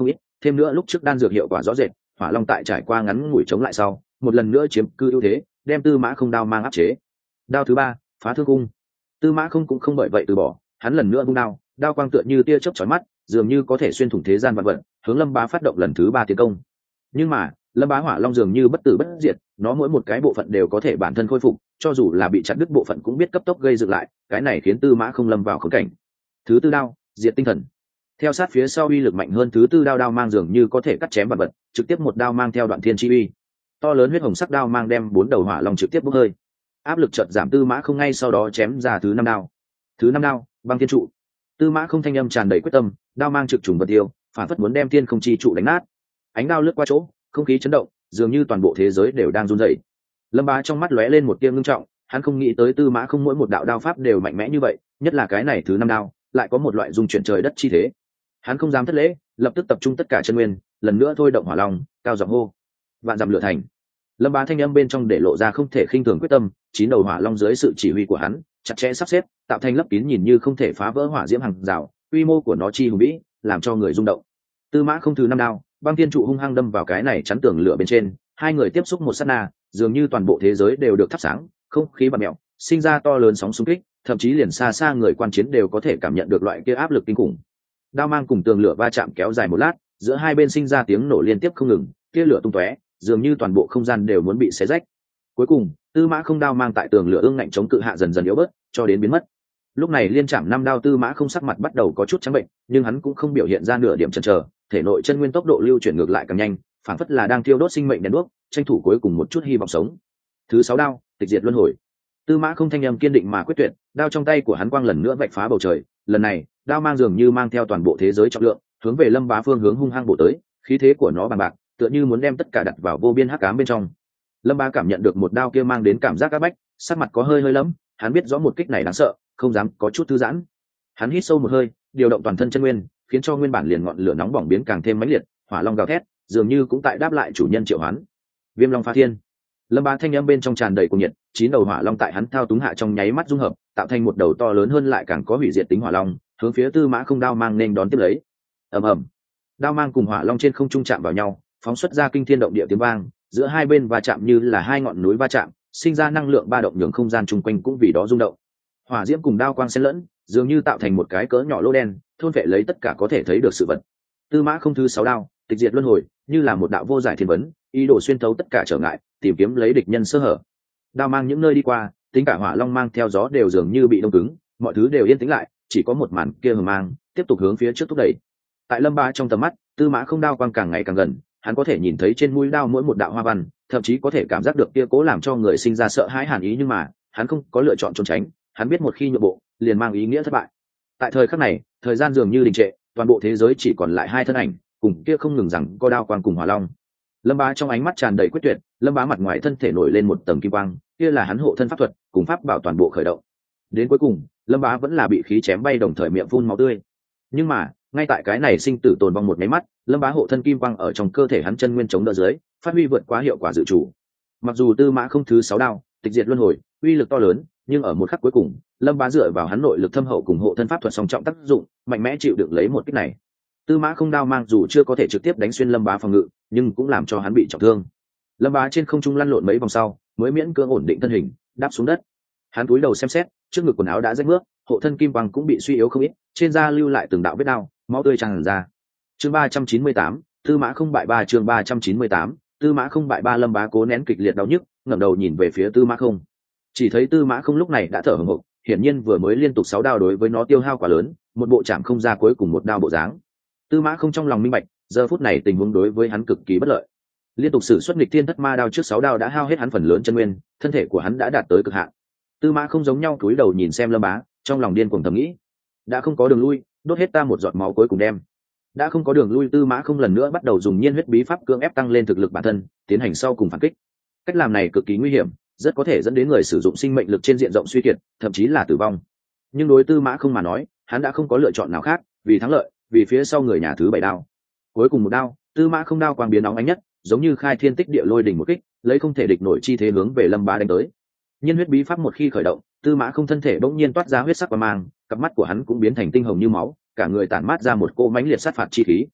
thêm nữa lúc trước đan dược hiệu quả rõ rệt, hỏa long tại trải qua ngắn ngủi chống lại sau một lần nữa chiếm cư ưu thế, đem tư mã không đao mang áp chế. Đao thứ ba, phá thương cung. Tư mã không cũng không bởi vậy từ bỏ, hắn lần nữa vung đao, đao quang tựa như tia chớp chói mắt, dường như có thể xuyên thủng thế gian vạn vật, hướng lâm bá phát động lần thứ ba tiến công. Nhưng mà lâm bá hỏa long dường như bất tử bất diệt, nó mỗi một cái bộ phận đều có thể bản thân khôi phục, cho dù là bị chặt đứt bộ phận cũng biết cấp tốc gây dựng lại, cái này khiến tư mã không lâm vào khốn cảnh. Thứ tư đao, diệt tinh thần. Theo sát phía sau uy lực mạnh hơn thứ tư đao, đao mang dường như có thể cắt chém vạn vật, trực tiếp một đao mang theo đoạn thiên chi uy, to lớn huyết hồng sắc đao mang đem bốn đầu hỏa long trực tiếp bốc hơi. Áp lực chợt giảm, tư mã không ngay sau đó chém ra thứ năm đao. Thứ năm đao, băng thiên trụ. Tư mã không thanh âm tràn đầy quyết tâm, đao mang trực trùng vật tiêu, phản phất muốn đem thiên không chi trụ đánh nát. Ánh đao lướt qua chỗ, không khí chấn động, dường như toàn bộ thế giới đều đang run rẩy. Lâm Bá trong mắt lóe lên một tia ngưng trọng, hắn không nghĩ tới tư mã không mỗi một đạo đao pháp đều mạnh mẽ như vậy, nhất là cái này thứ năm đao lại có một loại dung chuyển trời đất chi thế. Hắn không dám thất lễ, lập tức tập trung tất cả chân nguyên, lần nữa thôi động hỏa long, cao giọng hô: vạn dặm lửa thành. Lâm Bá thanh âm bên trong để lộ ra không thể khinh thường quyết tâm, chín đầu hỏa long dưới sự chỉ huy của hắn chặt chẽ sắp xếp, tạo thành lấp kín nhìn như không thể phá vỡ hỏa diễm hàng rào, quy mô của nó chi hùng vĩ, làm cho người rung động. Tư mã không thứ năm đao, băng thiên trụ hung hăng đâm vào cái này chắn tường lửa bên trên, hai người tiếp xúc một sát na, dường như toàn bộ thế giới đều được thắp sáng, không khí bạt mèo, sinh ra to lớn sóng xung kích, thậm chí liền xa xa người quan chiến đều có thể cảm nhận được loại kia áp lực kinh khủng. Đao mang cùng tường lửa va chạm kéo dài một lát, giữa hai bên sinh ra tiếng nổ liên tiếp không ngừng, tia lửa tung tóe, dường như toàn bộ không gian đều muốn bị xé rách. Cuối cùng tư mã không đao mang tại tường lửa ương ngạnh chống cự hạ dần dần yếu bớt, cho đến biến mất. Lúc này liên chạm năm đao, tư mã không sắc mặt bắt đầu có chút trắng bệnh, nhưng hắn cũng không biểu hiện ra nửa điểm chần chờ, thể nội chân nguyên tốc độ lưu chuyển ngược lại càng nhanh, phản phất là đang thiêu đốt sinh mệnh đèn đuốc, tranh thủ cuối cùng một chút hy vọng sống. Thứ sáu đao, tịch diệt luân hồi. Tư mã không thanh âm kiên định mà quyết tuyệt, đao trong tay của hắn quang lần nữa vạch phá bầu trời, lần này đao mang dường như mang theo toàn bộ thế giới trọng lượng, hướng về Lâm Bá phương hướng hung hăng bổ tới, khí thế của nó bằng bạc, tựa như muốn đem tất cả đặt vào vô biên hắc ám bên trong. Lâm Bá cảm nhận được một đao kia mang đến cảm giác áp bách, sắc mặt có hơi hơi lấm, hắn biết rõ một kích này đáng sợ, không dám có chút thư giãn. Hắn hít sâu một hơi, điều động toàn thân chân nguyên, khiến cho nguyên bản liền ngọn lửa nóng bỏng biến càng thêm mãnh liệt, hỏa long gào thét, dường như cũng tại đáp lại chủ nhân triệu hoán. Viêm long phá thiên. Lâm Bá thanh âm bên trong tràn đầy cuồng nhiệt, chín đầu hỏa long tại hắn thao túng hạ trong nháy mắt dung hợp, tạo thành một đầu to lớn hơn lại càng có hủy diệt tính hỏa long, hướng phía tư mã không đao mang nên đón tiếp lấy. Ầm ầm. Đao mang cùng hỏa long trên không trung chạm vào nhau, phóng xuất ra kinh thiên động địa tiếng vang, giữa hai bên va chạm như là hai ngọn núi va chạm, sinh ra năng lượng ba động nhường không gian chung quanh cũng vì đó rung động. Hỏa diễm cùng đao quang xen lẫn, dường như tạo thành một cái cỡ nhỏ lỗ đen, thôn phệ lấy tất cả có thể thấy được sự vật. Tư mã không thứ sáu đao, tịch diệt luân hồi, như là một đạo vô giải thiên vấn, ý đồ xuyên thấu tất cả trở ngại, tìm kiếm lấy địch nhân sơ hở. Đao mang những nơi đi qua, tính cả hỏa long mang theo gió đều dường như bị đông cứng, mọi thứ đều yên tĩnh lại, chỉ có một màn kia hờ mang tiếp tục hướng phía trước thúc đẩy. Tại Lâm Bá trong tầm mắt, tư mã không đao quang càng ngày càng gần, hắn có thể nhìn thấy trên mũi đao mỗi một đạo hoa văn, thậm chí có thể cảm giác được kia cố làm cho người sinh ra sợ hãi hàn ý, nhưng mà hắn không có lựa chọn trốn tránh, hắn biết một khi nhượng bộ liền mang ý nghĩa thất bại. Tại thời khắc này, thời gian dường như đình trệ, toàn bộ thế giới chỉ còn lại hai thân ảnh, cùng kia không ngừng rằng có đao quang cùng hỏa long. Lâm Bá trong ánh mắt tràn đầy quyết tuyệt, Lâm Bá mặt ngoài thân thể nổi lên một tầng kim quang, kia là hắn hộ thân pháp thuật, cùng pháp bảo toàn bộ khởi động. Đến cuối cùng, Lâm Bá vẫn là bị khí chém bay, đồng thời miệng phun máu tươi. Nhưng mà ngay tại cái này sinh tử tồn vong một máy mắt, Lâm Bá hộ thân kim quang ở trong cơ thể hắn chân nguyên chống đỡ dưới, phát huy vượt quá hiệu quả dự chủ. Mặc dù tư mã không thứ sáu đao, tịch diệt luân hồi, uy lực to lớn, nhưng ở một khắc cuối cùng, Lâm Bá dựa vào hắn nội lực thâm hậu cùng hộ thân pháp thuật song trọng tác dụng, mạnh mẽ chịu đựng lấy một kích này. Tư mã không đao mang dù chưa có thể trực tiếp đánh xuyên Lâm Bá phòng ngự, nhưng cũng làm cho hắn bị trọng thương. Lâm Bá trên không trung lăn lộn mấy vòng sau, mới miễn cưỡng ổn định thân hình, đáp xuống đất. Hắn cúi đầu xem xét, trước ngực quần áo đã rách mướp, hộ thân kim quang cũng bị suy yếu không ít, trên da lưu lại từng đạo vết đao, máu tươi tràn ra. Chương ba trăm chín mươi tám, Tư mã không bại ba. Chương ba trăm chín mươi tám, Tư mã không bại ba. Lâm Bá cố nén kịch liệt đau nhức, ngẩng đầu nhìn về phía Tư mã không. Chỉ thấy Tư mã không lúc này đã thở hổn hộc, hiển nhiên vừa mới liên tục sáu đao đối với nó tiêu hao quá lớn, một bộ chạm không ra cuối cùng một đao bộ dáng. Tư mã không trong lòng minh bạch, giờ phút này tình huống đối với hắn cực kỳ bất lợi. Liên tục sử xuất nghịch thiên thất ma đao trước sáu đao đã hao hết hắn phần lớn chân nguyên, thân thể của hắn đã đạt tới cực hạn. Tư mã không giống nhau cúi đầu nhìn xem Lâm Bá, trong lòng điên cuồng thầm nghĩ, đã không có đường lui, đốt hết ta một giọt máu cuối cùng đem. Đã không có đường lui, Tư mã không lần nữa bắt đầu dùng nhiên huyết bí pháp cưỡng ép tăng lên thực lực bản thân, tiến hành sau cùng phản kích. Cách làm này cực kỳ nguy hiểm, rất có thể dẫn đến người sử dụng sinh mệnh lực trên diện rộng suy kiệt, thậm chí là tử vong. Nhưng đối Tư mã không mà nói, hắn đã không có lựa chọn nào khác, vì thắng lợi, vì phía sau người nhà thứ bảy đao. Cuối cùng một đao, Tư mã không đao quang biến nóng ánh nhất, giống như khai thiên tích địa lôi đỉnh một kích, lấy không thể địch nổi chi thế hướng về Lâm Bá đánh tới. Nhiên huyết bí pháp một khi khởi động, Tư mã không thân thể bỗng nhiên toát ra huyết sắc và mang, cặp mắt của hắn cũng biến thành tinh hồng như máu, cả người tản mát ra một cỗ mãnh liệt sát phạt chi khí.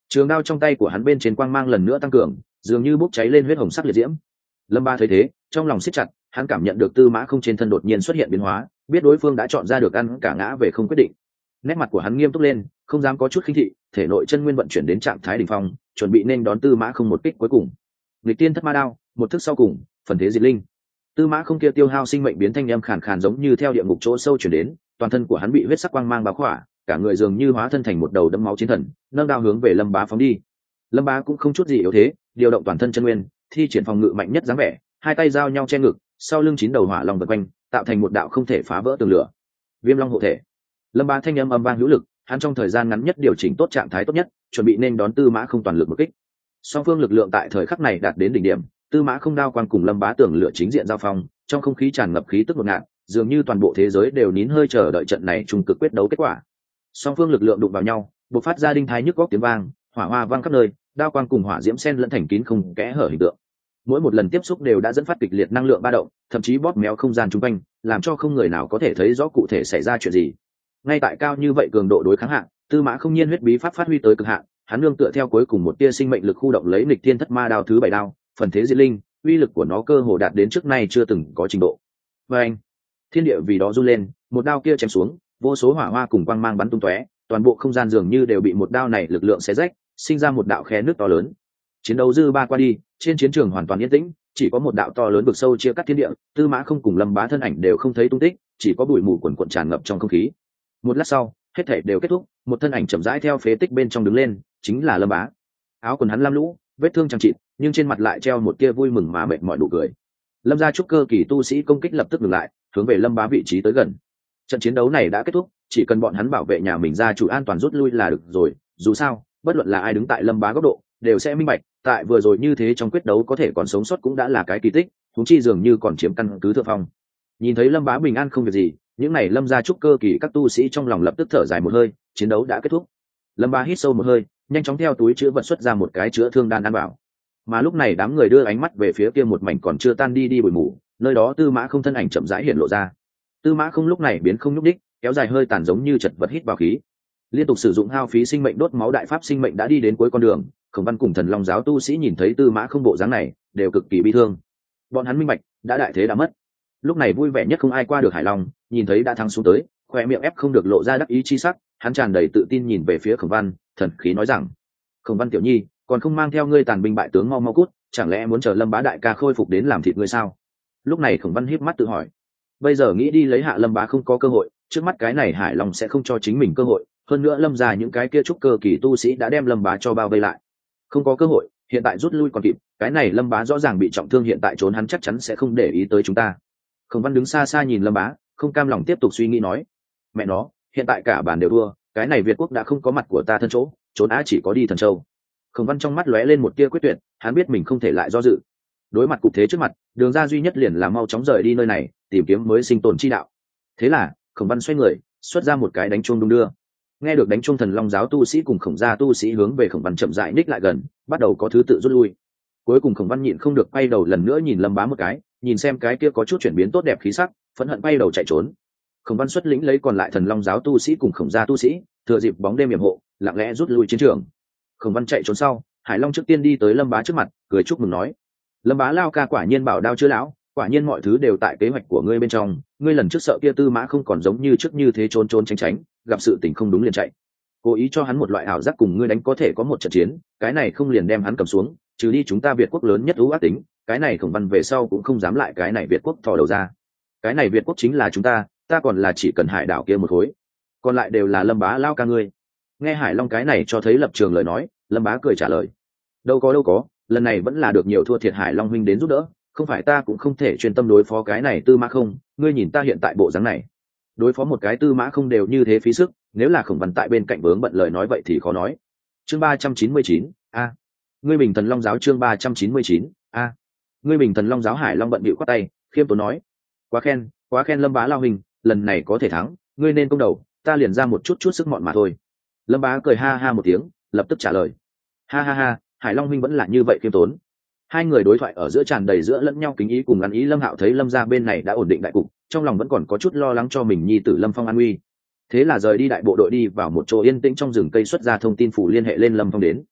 Trường đao trong tay của hắn bên trên quang mang lần nữa tăng cường, dường như bốc cháy lên huyết hồng sắc liệt diễm. Lâm Ba thấy thế, trong lòng siết chặt, hắn cảm nhận được Tư Mã Không trên thân đột nhiên xuất hiện biến hóa, biết đối phương đã chọn ra được ăn cả ngã về không quyết định. Nét mặt của hắn nghiêm túc lên, không dám có chút khinh thị, thể nội chân nguyên vận chuyển đến trạng thái đỉnh phong, chuẩn bị nên đón Tư Mã Không một kích cuối cùng. Nghịch tiên thất ma đao, một thức sau cùng, phần thế diệt linh. Tư Mã Không kia tiêu hao sinh mệnh biến thanh âm khàn khàn giống như theo địa ngục chỗ sâu chuyển đến, toàn thân của hắn bị huyết sắc quang mang bao khỏa, cả người dường như hóa thân thành một đầu đẫm máu chiến thần, nâng đao hướng về Lâm Bá phóng đi. Lâm Bá cũng không chút gì yếu thế, điều động toàn thân chân nguyên, thi triển phòng ngự mạnh nhất dáng vẻ, hai tay giao nhau che ngực, sau lưng chín đầu hỏa long vần quanh, tạo thành một đạo không thể phá vỡ tường lửa. Viêm long hộ thể. Lâm Bá thanh âm âm vang hữu lực, hắn trong thời gian ngắn nhất điều chỉnh tốt trạng thái tốt nhất, chuẩn bị nên đón Tư Mã Không toàn lực một kích. Song phương lực lượng tại thời khắc này đạt đến đỉnh điểm, Tư Mã Không đao quang cùng Lâm Bá tường lửa chính diện giao phong, trong không khí tràn ngập khí tức ngột ngạt, dường như toàn bộ thế giới đều nín hơi chờ đợi trận này trung cực quyết đấu kết quả. Song phương lực lượng đụng vào nhau, bộc phát ra đinh thái nhức góc tiếng vang, hỏa hoa vang khắp nơi, đao quang cùng hỏa diễm xen lẫn thành kín không kẽ hở hình tượng. Mỗi một lần tiếp xúc đều đã dẫn phát kịch liệt năng lượng ba động, thậm chí bóp méo không gian chung quanh, làm cho không người nào có thể thấy rõ cụ thể xảy ra chuyện gì. Ngay tại cao như vậy cường độ đối kháng hạng, Tư Mã Không nhiên huyết bí pháp phát huy tới cực hạn, hắn nương tựa theo cuối cùng một tia sinh mệnh lực khu động lấy nghịch thiên thất ma đao thứ bảy đao, phần thế diệt linh, uy lực của nó cơ hồ đạt đến trước nay chưa từng có trình độ. Và anh, thiên địa vì đó run lên, một đao kia chém xuống, vô số hỏa hoa cùng quang mang bắn tung tóe, toàn bộ không gian dường như đều bị một đao này lực lượng xé rách, sinh ra một đạo khe nước to lớn. Chiến đấu dư ba qua đi, trên chiến trường hoàn toàn yên tĩnh, chỉ có một đạo to lớn vực sâu chia cắt thiên địa, Tư Mã Không cùng Lâm Bá thân ảnh đều không thấy tung tích, chỉ có bụi mù quần quần tràn ngập trong không khí. Một lát sau, hết thảy đều kết thúc, một thân ảnh chậm rãi theo phế tích bên trong đứng lên, chính là Lâm Bá. Áo quần hắn lam lũ, vết thương chằng chịt, nhưng trên mặt lại treo một tia vui mừng mà mệt mỏi nụ cười. Lâm gia trúc cơ kỳ tu sĩ công kích lập tức ngừng lại, hướng về Lâm Bá vị trí tới gần. Trận chiến đấu này đã kết thúc, chỉ cần bọn hắn bảo vệ nhà mình gia chủ an toàn rút lui là được rồi, dù sao, bất luận là ai đứng tại Lâm Bá góc độ, đều sẽ minh bạch, tại vừa rồi như thế trong quyết đấu có thể còn sống sót cũng đã là cái kỳ tích, huống chi dường như còn chiếm căn cứ thượng phong. Nhìn thấy Lâm Bá bình an không việc gì, những này Lâm gia trúc cơ kỳ các tu sĩ trong lòng lập tức thở dài một hơi, chiến đấu đã kết thúc. Lâm Bá hít sâu một hơi, nhanh chóng theo túi chứa vật xuất ra một cái chữa thương đan ăn bảo. Mà lúc này đám người đưa ánh mắt về phía kia một mảnh còn chưa tan đi đi bụi mù, nơi đó Tư Mã Không thân ảnh chậm rãi hiện lộ ra. Tư Mã Không lúc này biến không nhúc đích, kéo dài hơi tàn giống như chật vật hít vào khí. Liên tục sử dụng hao phí sinh mệnh đốt máu đại pháp sinh mệnh đã đi đến cuối con đường, Khổng Văn cùng Thần Long giáo tu sĩ nhìn thấy Tư Mã Không bộ dáng này, đều cực kỳ bi thương. Bọn hắn minh bạch, đã đại thế đã mất. Lúc này vui vẻ nhất không ai qua được Hải Long, nhìn thấy đã thắng xuống tới, khóe miệng ép không được lộ ra đắc ý chi sắc, hắn tràn đầy tự tin nhìn về phía Khổng Văn, thần khí nói rằng: "Khổng Văn tiểu nhi, còn không mang theo ngươi tàn binh bại tướng mau mau cút, chẳng lẽ muốn chờ Lâm Bá đại ca khôi phục đến làm thịt ngươi sao?" Lúc này Khổng Văn híp mắt tự hỏi, bây giờ nghĩ đi lấy hạ Lâm Bá không có cơ hội, trước mắt cái này Hải Long sẽ không cho chính mình cơ hội, hơn nữa Lâm gia những cái kia trúc cơ kỳ tu sĩ đã đem Lâm Bá cho bao vây lại, không có cơ hội, hiện tại rút lui còn kịp, cái này Lâm Bá rõ ràng bị trọng thương hiện tại trốn hắn chắc chắn sẽ không để ý tới chúng ta. Khổng Văn đứng xa xa nhìn Lâm Bá, không cam lòng tiếp tục suy nghĩ nói: "Mẹ nó, hiện tại cả bàn đều thua, cái này Việt quốc đã không có mặt của ta thân chỗ, trốn á chỉ có đi Thần Châu." Khổng Văn trong mắt lóe lên một tia quyết tuyệt, hắn biết mình không thể lại do dự. Đối mặt cục thế trước mặt, đường ra duy nhất liền là mau chóng rời đi nơi này, tìm kiếm mới sinh tồn chi đạo. Thế là, Khổng Văn xoay người, xuất ra một cái đánh chuông đung đưa. Nghe được đánh chuông Thần Long giáo tu sĩ cùng Khổng gia tu sĩ hướng về Khổng Văn chậm rãi ních lại gần, bắt đầu có thứ tự rút lui. Cuối cùng Khổng Văn nhịn không được quay đầu lần nữa nhìn Lâm Bá một cái, nhìn xem cái kia có chút chuyển biến tốt đẹp khí sắc, phẫn hận quay đầu chạy trốn. Khổng Văn xuất lĩnh lấy còn lại Thần Long giáo tu sĩ cùng Khổng gia tu sĩ, thừa dịp bóng đêm yểm hộ, lặng lẽ rút lui chiến trường. Khổng Văn chạy trốn sau, Hải Long trước tiên đi tới Lâm Bá trước mặt, cười chúc mừng nói: "Lâm Bá lao ca quả nhiên bảo đao chưa lão, quả nhiên mọi thứ đều tại kế hoạch của ngươi bên trong, ngươi lần trước sợ kia Tư Mã không còn giống như trước như thế trốn trốn tránh tránh, gặp sự tình không đúng liền chạy. Cố ý cho hắn một loại ảo giác cùng ngươi đánh có thể có một trận chiến, cái này không liền đem hắn cầm xuống, trừ đi chúng ta Việt quốc lớn nhất ưu ác tính, cái này Khổng Văn về sau cũng không dám lại cái này Việt quốc thò đầu ra. Cái này Việt quốc chính là chúng ta, ta còn là chỉ cần Hải đảo kia một khối, còn lại đều là Lâm Bá lao ca ngươi." Nghe Hải Long cái này cho thấy lập trường lời nói, Lâm Bá cười trả lời: "Đâu có đâu có, lần này vẫn là được nhiều thua thiệt Hải Long huynh đến giúp đỡ, không phải ta cũng không thể chuyên tâm đối phó cái này Tư Mã không, ngươi nhìn ta hiện tại bộ dáng này, đối phó một cái Tư Mã không đều như thế phí sức, nếu là Khổng Văn tại bên cạnh vướng bận lời nói vậy thì khó nói." Chương ba trăm chín mươi chín, a. Ngươi Bình Thần Long giáo chương ba trăm chín mươi chín, a. Ngươi Bình Thần Long giáo Hải Long bận bịu quát tay, khiêm tốn nói: "Quá khen, quá khen Lâm Bá lao huynh, lần này có thể thắng, ngươi nên công đầu, ta liền ra một chút chút sức mọn mà thôi." Lâm Bá cười ha ha một tiếng, lập tức trả lời: "Ha ha ha, Hải Long huynh vẫn là như vậy khiêm tốn." Hai người đối thoại ở giữa tràn đầy giữa lẫn nhau kính ý cùng ăn ý. Lâm Hạo thấy Lâm gia bên này đã ổn định đại cục, trong lòng vẫn còn có chút lo lắng cho mình nhi tử Lâm Phong an nguy, thế là rời đi đại bộ đội đi vào một chỗ yên tĩnh trong rừng cây, xuất ra thông tin phủ liên hệ lên Lâm Phong đến.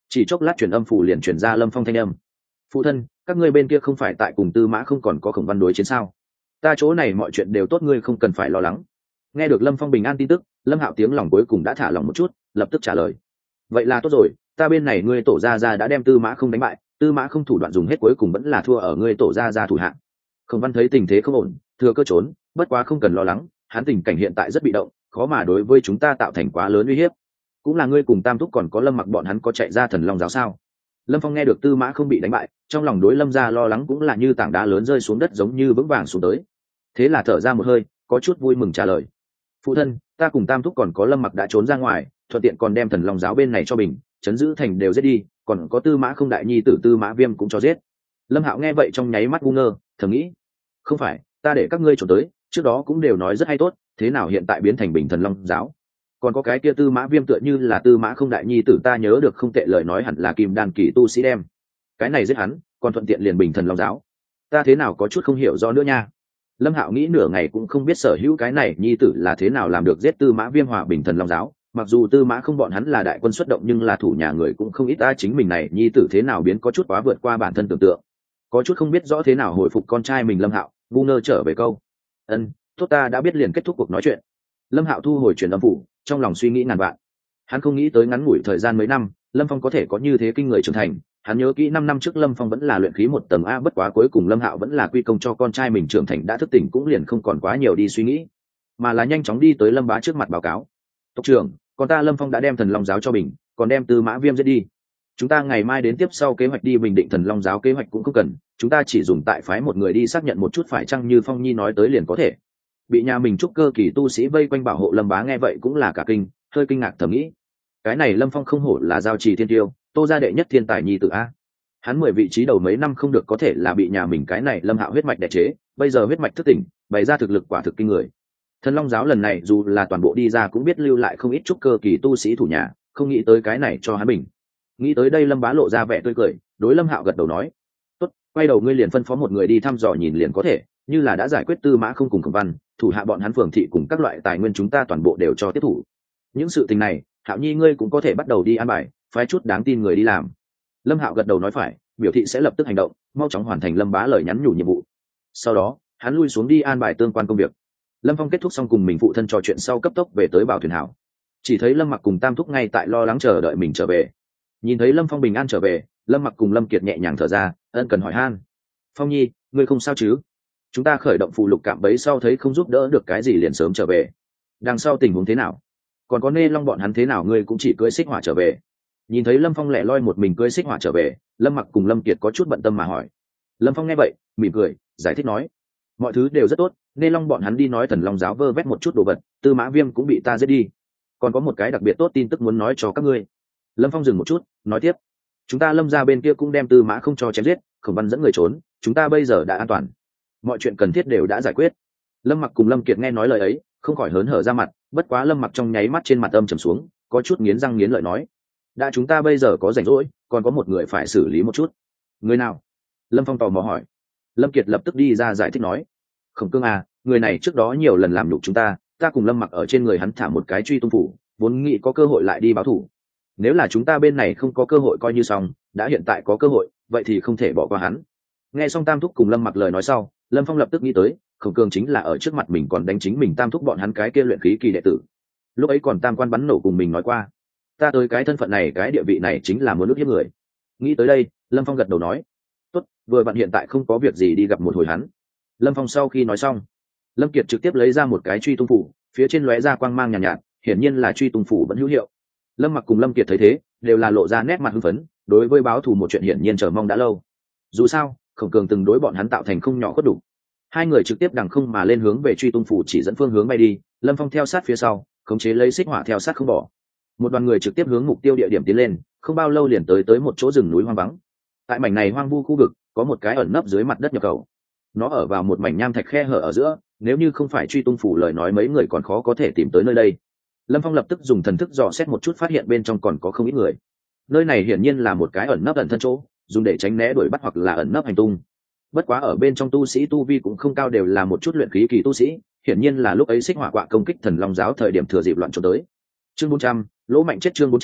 chỉ chốc lát truyền âm phủ liền chuyển ra lâm phong thanh âm. Phụ thân, các ngươi bên kia không phải tại cùng Tư Mã không còn có Khổng Văn đối chiến sao? Ta chỗ này mọi chuyện đều tốt, ngươi không cần phải lo lắng. Nghe được lâm phong bình an tin tức, Lâm Hạo tiếng lòng cuối cùng đã thả lòng một chút, lập tức trả lời. Vậy là tốt rồi, ta bên này ngươi tổ gia gia đã đem Tư Mã không đánh bại, Tư Mã không thủ đoạn dùng hết cuối cùng vẫn là thua ở ngươi tổ gia gia thủ hạng. Khổng Văn thấy tình thế không ổn, thừa cơ trốn, bất quá không cần lo lắng, hắn tình cảnh hiện tại rất bị động, khó mà đối với chúng ta tạo thành quá lớn uy hiếp. Cũng là ngươi cùng Tam Thúc còn có Lâm Mặc bọn hắn có chạy ra Thần Long giáo sao? Lâm Phong nghe được Tư Mã không bị đánh bại, trong lòng đối Lâm gia lo lắng cũng là như tảng đá lớn rơi xuống đất giống như vững vàng xuống tới. Thế là thở ra một hơi, có chút vui mừng trả lời. Phụ thân, ta cùng Tam Thúc còn có Lâm Mặc đã trốn ra ngoài, thuận tiện còn đem Thần Long giáo bên này cho bình, chấn giữ thành đều giết đi, còn có Tư Mã không đại nhi tử Tư Mã Viêm cũng cho giết. Lâm Hạo nghe vậy trong nháy mắt ngu ngơ, thầm nghĩ, không phải, ta để các ngươi trốn tới, trước đó cũng đều nói rất hay tốt, thế nào hiện tại biến thành bình Thần Long giáo? Còn có cái kia Tư Mã Viêm tựa như là Tư Mã không đại nhi tử, ta nhớ được không tệ, lời nói hẳn là kim đan kỳ tu sĩ đem cái này giết hắn, còn thuận tiện liền bình Thần Long giáo, ta thế nào có chút không hiểu do nữa nha. Lâm Hạo nghĩ nửa ngày cũng không biết sở hữu cái này nhi tử là thế nào làm được giết Tư Mã Viêm hòa bình Thần Long giáo. Mặc dù Tư Mã không bọn hắn là đại quân xuất động, nhưng là thủ nhà người cũng không ít, ta chính mình này nhi tử thế nào biến có chút quá vượt qua bản thân tưởng tượng, có chút không biết rõ thế nào hồi phục con trai mình. Lâm Hạo ngu ngơ trở về câu, ân, tốt, ta đã biết, liền kết thúc cuộc nói chuyện. Lâm Hạo thu hồi truyền âm phủ, trong lòng suy nghĩ ngàn vạn. Hắn không nghĩ tới ngắn ngủi thời gian mấy năm, Lâm Phong có thể có như thế kinh người trưởng thành. Hắn nhớ kỹ năm năm trước Lâm Phong vẫn là luyện khí một tầng A, bất quá cuối cùng Lâm Hạo vẫn là quy công cho con trai mình trưởng thành đã thức tỉnh, cũng liền không còn quá nhiều đi suy nghĩ, mà là nhanh chóng đi tới Lâm Bá trước mặt báo cáo. Tộc trưởng, còn ta Lâm Phong đã đem Thần Long giáo cho bình, còn đem Tư Mã Viêm giết đi. Chúng ta ngày mai đến tiếp sau kế hoạch đi bình định Thần Long giáo kế hoạch cũng không cần, chúng ta chỉ dùng tại phái một người đi xác nhận một chút phải chăng như Phong Nhi nói tới liền có thể. Bị nhà mình trúc cơ kỳ tu sĩ vây quanh bảo hộ, Lâm Bá nghe vậy cũng là cả kinh, hơi kinh ngạc thầm nghĩ, cái này Lâm Phong không hổ là giao trì thiên tiêu, Tô gia đệ nhất thiên tài nhi tử a. Hắn mười vị trí đầu mấy năm không được có thể là bị nhà mình cái này Lâm Hạo huyết mạch đè chế, bây giờ huyết mạch thức tỉnh, bày ra thực lực quả thực kinh người. Thần Long giáo lần này dù là toàn bộ đi ra cũng biết lưu lại không ít trúc cơ kỳ tu sĩ thủ nhà, không nghĩ tới cái này cho hắn bình. Nghĩ tới đây Lâm Bá lộ ra vẻ tươi cười, đối Lâm Hạo gật đầu nói, tốt, quay đầu ngươi liền phân phó một người đi thăm dò nhìn liền có thể, như là đã giải quyết Tư Mã không cùng Khổng Văn, thủ hạ bọn hắn phường thị cùng các loại tài nguyên chúng ta toàn bộ đều cho tiếp thủ. Những sự tình này, Hạo Nhi ngươi cũng có thể bắt đầu đi an bài, phái chút đáng tin người đi làm. Lâm Hạo gật đầu nói phải, biểu thị sẽ lập tức hành động, mau chóng hoàn thành Lâm Bá lời nhắn nhủ nhiệm vụ. Sau đó, hắn lui xuống đi an bài tương quan công việc. Lâm Phong kết thúc xong cùng mình phụ thân trò chuyện sau cấp tốc về tới Bảo Thuyền Hảo. Chỉ thấy Lâm Mặc cùng Tam Thúc ngay tại lo lắng chờ đợi mình trở về. Nhìn thấy Lâm Phong bình an trở về, Lâm Mặc cùng Lâm Kiệt nhẹ nhàng thở ra, ân cần hỏi han, Phong Nhi, ngươi không sao chứ? Chúng ta khởi động phù lục cạm bẫy sau thấy không giúp đỡ được cái gì liền sớm trở về. Đằng sau tình huống thế nào? Còn có Nê Long bọn hắn thế nào, ngươi cũng chỉ cưỡi xích hỏa trở về? Nhìn thấy Lâm Phong lẻ loi một mình cưỡi xích hỏa trở về, Lâm Mặc cùng Lâm Kiệt có chút bận tâm mà hỏi. Lâm Phong nghe vậy, mỉm cười, giải thích nói, mọi thứ đều rất tốt, Nê Long bọn hắn đi nói Thần Long giáo vơ vét một chút đồ vật, Tư Mã Viêm cũng bị ta giết đi. Còn có một cái đặc biệt tốt tin tức muốn nói cho các ngươi. Lâm Phong dừng một chút, nói tiếp, chúng ta Lâm gia bên kia cũng đem Tư Mã không cho chém giết, Khổng Văn dẫn người trốn, chúng ta bây giờ đã an toàn, mọi chuyện cần thiết đều đã giải quyết. Lâm Mặc cùng Lâm Kiệt nghe nói lời ấy, không khỏi hớn hở ra mặt, bất quá Lâm Mặc trong nháy mắt trên mặt âm trầm xuống, có chút nghiến răng nghiến lợi nói, đã chúng ta bây giờ có rảnh rỗi, còn có một người phải xử lý một chút. Người nào? Lâm Phong tò mò hỏi. Lâm Kiệt lập tức đi ra giải thích nói, Khổng Cương à, người này trước đó nhiều lần làm nhục chúng ta, ta cùng Lâm Mặc ở trên người hắn thả một cái truy tung phủ, vốn nghĩ có cơ hội lại đi báo thù. Nếu là chúng ta bên này không có cơ hội coi như xong, đã hiện tại có cơ hội, vậy thì không thể bỏ qua hắn. Nghe xong Tam Thúc cùng Lâm Mặc lời nói sau, Lâm Phong lập tức nghĩ tới, Khổng Cương chính là ở trước mặt mình còn đánh chính mình Tam Thúc bọn hắn cái kia luyện khí kỳ đệ tử. Lúc ấy còn tam quan bắn nổ cùng mình nói qua, ta tới cái thân phận này cái địa vị này chính là muốn ức hiếp người. Nghĩ tới đây, Lâm Phong gật đầu nói, tốt, vừa vặn hiện tại không có việc gì đi gặp một hồi hắn. Lâm Phong sau khi nói xong, Lâm Kiệt trực tiếp lấy ra một cái truy tung phủ, phía trên lóe ra quang mang nhàn nhạt, nhạt, hiển nhiên là truy tung phủ vẫn hữu hiệu. Lâm Mặc cùng Lâm Kiệt thấy thế, đều là lộ ra nét mặt hưng phấn, đối với báo thù một chuyện hiển nhiên chờ mong đã lâu. Dù sao, Khổng Cường từng đối bọn hắn tạo thành không nhỏ cốt đủ. Hai người trực tiếp đằng không mà lên hướng về truy tung phủ chỉ dẫn phương hướng bay đi, Lâm Phong theo sát phía sau, khống chế lấy xích hỏa theo sát không bỏ. Một đoàn người trực tiếp hướng mục tiêu địa điểm tiến lên, không bao lâu liền tới tới một chỗ rừng núi hoang vắng. Tại mảnh này hoang vu khu vực, có một cái ẩn nấp dưới mặt đất nhập khẩu. Nó ở vào một mảnh nham thạch khe hở ở giữa, nếu như không phải truy tung phủ lời nói mấy người còn khó có thể tìm tới nơi đây. Lâm Phong lập tức dùng thần thức dò xét một chút, phát hiện bên trong còn có không ít người. Nơi này hiển nhiên là một cái ẩn nấp ẩn thân chỗ, dùng để tránh né đuổi bắt hoặc là ẩn nấp hành tung. Bất quá ở bên trong tu sĩ tu vi cũng không cao, đều là một chút luyện khí kỳ tu sĩ, hiển nhiên là lúc ấy xích hỏa quạ công kích Thần Long giáo thời điểm thừa dịp loạn trốn tới. Chương bốn trăm, lỗ mạnh chết, chương bốn trăm,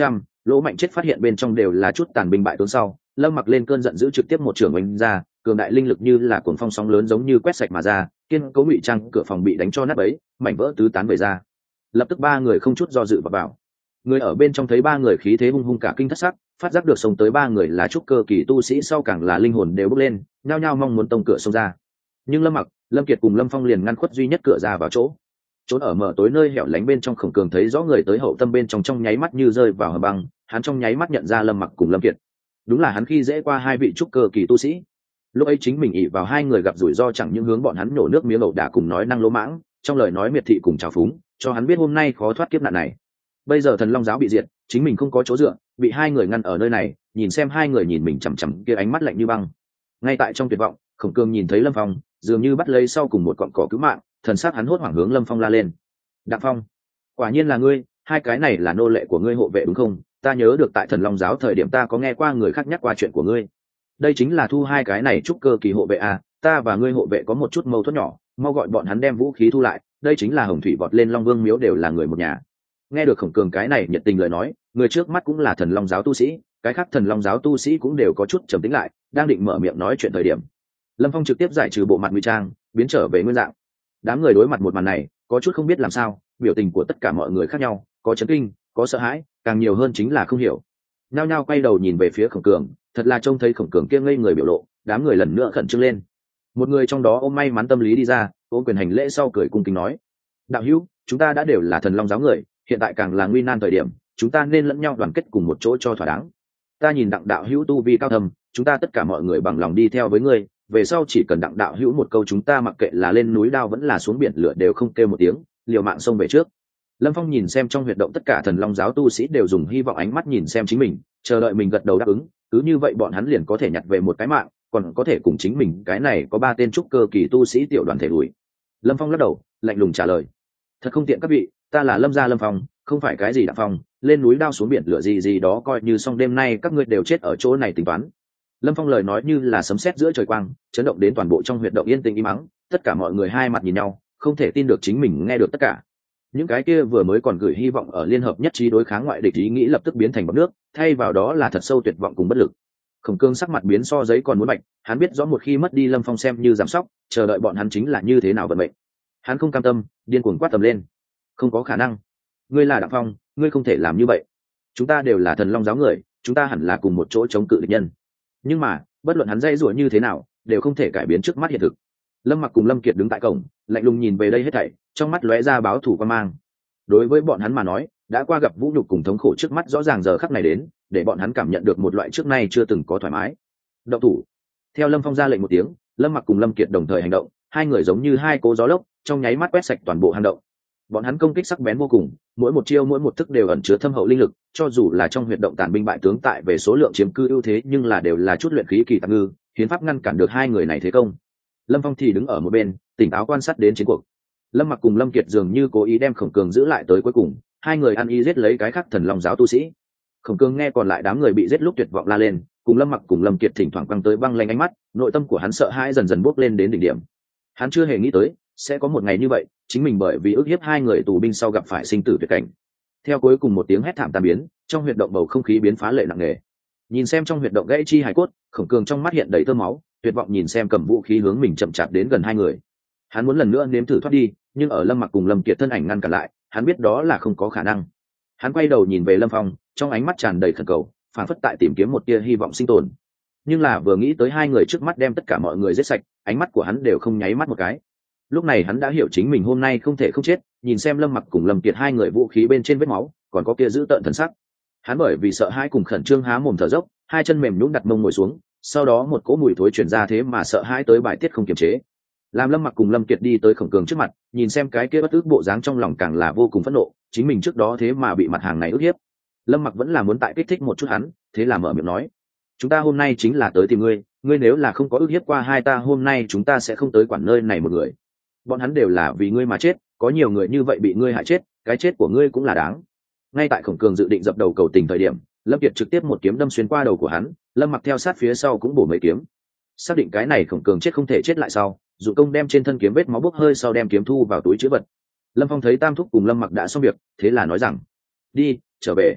lỗ mạnh chết phát hiện bên trong đều là chút tàn binh bại tướng sau, lâm mặc lên cơn giận dữ trực tiếp một trường oanh ra, cường đại linh lực như là cuồng phong sóng lớn giống như quét sạch mà ra, kiên cố ngụy trang cửa phòng bị đánh cho nát bấy, mảnh vỡ tứ tán bể ra. Lập tức ba người không chút do dự vào vào. Người ở bên trong thấy ba người khí thế hung hung cả kinh thất sắc, phát giác được sống tới ba người là trúc cơ kỳ tu sĩ sau càng là linh hồn đều bốc lên, nhao nhao mong muốn tông cửa xông ra. Nhưng lâm mặc, lâm kiệt cùng lâm phong liền ngăn khuất duy nhất cửa ra vào chỗ. Trốn ở mở tối nơi hẻo lánh bên trong Khổng Cường thấy rõ người tới hậu tâm bên trong trong nháy mắt như rơi vào hầm băng, hắn trong nháy mắt nhận ra lâm mặc cùng lâm kiệt. Đúng là hắn khi dễ qua hai vị trúc cơ kỳ tu sĩ. Lúc ấy chính mình ỷ vào hai người gặp rủi ro chẳng những hướng bọn hắn nổ nước miếng ẩu đả cùng nói năng lỗ mãng, trong lời nói miệt thị cùng trào phúng, cho hắn biết hôm nay khó thoát kiếp nạn này. Bây giờ Thần Long giáo bị diệt, chính mình không có chỗ dựa, bị hai người ngăn ở nơi này, nhìn xem hai người nhìn mình chằm chằm kia ánh mắt lạnh như băng. Ngay tại trong tuyệt vọng, Khổng Cường nhìn thấy Lâm Phong, dường như bắt lấy sau cùng một cọng cỏ cứu mạng, thần sắc hắn hốt hoảng hướng Lâm Phong la lên. "Đặng Phong, quả nhiên là ngươi, hai cái này là nô lệ của ngươi hộ vệ đúng không? Ta nhớ được tại Thần Long giáo thời điểm ta có nghe qua người khác nhắc qua chuyện của ngươi. Đây chính là thu hai cái này trúc cơ kỳ hộ vệ à, ta và ngươi hộ vệ có một chút mâu thuẫn nhỏ, mau gọi bọn hắn đem vũ khí thu lại, đây chính là Hồng Thủy vọt lên Long Vương miếu đều là người một nhà." Nghe được Khổng Cường cái này nhiệt tình lời nói, người trước mắt cũng là Thần Long giáo tu sĩ, cái khác Thần Long giáo tu sĩ cũng đều có chút trầm tĩnh lại, đang định mở miệng nói chuyện thời điểm, Lâm Phong trực tiếp giải trừ bộ mặt ngụy trang, biến trở về nguyên dạng. Đám người đối mặt một màn này, có chút không biết làm sao, biểu tình của tất cả mọi người khác nhau, có chấn kinh, có sợ hãi, càng nhiều hơn chính là không hiểu. Nhao nhao quay đầu nhìn về phía Khổng Cường, thật là trông thấy Khổng Cường kia ngây người biểu lộ, đám người lần nữa khẩn trương lên. Một người trong đó ôm may mắn tâm lý đi ra, ôm quyền hành lễ sau cười cung kính nói: "Đạo hữu, chúng ta đã đều là Thần Long giáo người, hiện tại càng là nguy nan thời điểm, chúng ta nên lẫn nhau đoàn kết cùng một chỗ cho thỏa đáng. Ta nhìn Đặng đạo hữu tu vi cao thâm, chúng ta tất cả mọi người bằng lòng đi theo với ngươi, về sau chỉ cần Đặng đạo hữu một câu chúng ta mặc kệ là lên núi đao vẫn là xuống biển lửa đều không kêu một tiếng, liều mạng xông về trước." Lâm Phong nhìn xem trong huyệt động tất cả Thần Long giáo tu sĩ đều dùng hy vọng ánh mắt nhìn xem chính mình, chờ đợi mình gật đầu đáp ứng, cứ như vậy bọn hắn liền có thể nhặt về một cái mạng, còn có thể cùng chính mình cái này có ba tên trúc cơ kỳ tu sĩ tiểu đoàn thể đuổi. Lâm Phong lắc đầu, lạnh lùng trả lời: "Thật không tiện các vị, ta là Lâm gia Lâm Phong, không phải cái gì Đặng Phong, lên núi đao xuống biển lửa gì gì đó coi như xong đêm nay các ngươi đều chết ở chỗ này tính toán." Lâm Phong lời nói như là sấm sét giữa trời quang, chấn động đến toàn bộ trong huyệt động yên tĩnh im mắng, tất cả mọi người hai mặt nhìn nhau, không thể tin được chính mình nghe được tất cả. Những cái kia vừa mới còn gửi hy vọng ở liên hợp nhất trí đối kháng ngoại địch ý nghĩ lập tức biến thành bọt nước, thay vào đó là thật sâu tuyệt vọng cùng bất lực. Khổng Cương sắc mặt biến so giấy còn muốn bạch, hắn biết rõ một khi mất đi Lâm Phong xem như giảm sóc, chờ đợi bọn hắn chính là như thế nào vận mệnh. Hắn không cam tâm, điên cuồng quát tầm lên: "Không có khả năng! Ngươi là Đặng Phong, ngươi không thể làm như vậy. Chúng ta đều là Thần Long giáo người, chúng ta hẳn là cùng một chỗ chống cự địch nhân." Nhưng mà, bất luận hắn dây rủa như thế nào, đều không thể cải biến trước mắt hiện thực. Lâm Mặc cùng Lâm Kiệt đứng tại cổng, lạnh lùng nhìn về đây hết thảy, trong mắt lóe ra báo thù quan mang. Đối với bọn hắn mà nói, đã qua gặp vũ nhục cùng thống khổ trước mắt rõ ràng giờ khắc này đến, để bọn hắn cảm nhận được một loại trước nay chưa từng có thoải mái. Động thủ! Theo Lâm Phong ra lệnh một tiếng, Lâm Mặc cùng Lâm Kiệt đồng thời hành động, hai người giống như hai cỗ gió lốc, trong nháy mắt quét sạch toàn bộ hang động. Bọn hắn công kích sắc bén vô cùng, mỗi một chiêu mỗi một thức đều ẩn chứa thâm hậu linh lực, cho dù là trong huyệt động tàn binh bại tướng tại về số lượng chiếm cư ưu thế nhưng là đều là chút luyện khí kỳ tạp ngư, hiến pháp ngăn cản được hai người này thế công. Lâm Phong thì đứng ở một bên, tỉnh táo quan sát đến chiến cuộc. Lâm Mặc cùng Lâm Kiệt dường như cố ý đem Khổng Cường giữ lại tới cuối cùng, hai người ăn y giết lấy cái khác Thần Long giáo tu sĩ. Khổng Cường nghe còn lại đám người bị giết lúc tuyệt vọng la lên, cùng Lâm Mặc cùng Lâm Kiệt thỉnh thoảng quăng tới băng lanh ánh mắt, nội tâm của hắn sợ hãi dần dần bốc lên đến đỉnh điểm. Hắn chưa hề nghĩ tới sẽ có một ngày như vậy, chính mình bởi vì ức hiếp hai người tù binh sau gặp phải sinh tử tuyệt cảnh. Theo cuối cùng một tiếng hét thảm tan biến, trong huyệt động bầu không khí biến phá lệ nặng nề. Nhìn xem trong huyệt động gãy chi hài cốt, Khổng Cường trong mắt hiện đầy tơ máu, tuyệt vọng nhìn xem cầm vũ khí hướng mình chậm chạp đến gần hai người. Hắn muốn lần nữa nếm thử thoát đi, nhưng ở Lâm Mặc cùng Lâm Kiệt thân ảnh ngăn cản lại, hắn biết đó là không có khả năng. Hắn quay đầu nhìn về Lâm Phong, trong ánh mắt tràn đầy khẩn cầu, phảng phất tại tìm kiếm một tia hy vọng sinh tồn. Nhưng là vừa nghĩ tới hai người trước mắt đem tất cả mọi người giết sạch, ánh mắt của hắn đều không nháy mắt một cái. Lúc này hắn đã hiểu chính mình hôm nay không thể không chết, nhìn xem Lâm Mặc cùng Lâm Kiệt hai người vũ khí bên trên vết máu, còn có kia giữ tợn thần sắc. Hắn bởi vì sợ hãi cùng khẩn trương há mồm thở dốc, hai chân mềm nhũn đặt mông ngồi xuống, sau đó một cỗ mùi thối truyền ra thế mà sợ hãi tới bài tiết không kiềm chế. Làm Lâm Mặc cùng Lâm Kiệt đi tới Khổng Cường trước mặt, nhìn xem cái kia bất ức bộ dáng trong lòng càng là vô cùng phẫn nộ, chính mình trước đó thế mà bị mặt hàng này ức hiếp. Lâm Mặc vẫn là muốn tại kích thích một chút hắn, thế là mở miệng nói: "Chúng ta hôm nay chính là tới tìm ngươi, ngươi nếu là không có ức hiếp qua hai ta hôm nay chúng ta sẽ không tới quản nơi này một người. Bọn hắn đều là vì ngươi mà chết, có nhiều người như vậy bị ngươi hại chết, cái chết của ngươi cũng là đáng." Ngay tại Khổng Cường dự định dập đầu cầu tình thời điểm, Lâm Kiệt trực tiếp một kiếm đâm xuyên qua đầu của hắn, Lâm Mặc theo sát phía sau cũng bổ mấy kiếm. Xác định cái này Khổng Cường chết không thể chết lại sau, dụ công đem trên thân kiếm vết máu bốc hơi sau đem kiếm thu vào túi trữ vật. Lâm Phong thấy Tam Thúc cùng Lâm Mặc đã xong việc, thế là nói rằng: "Đi, trở về."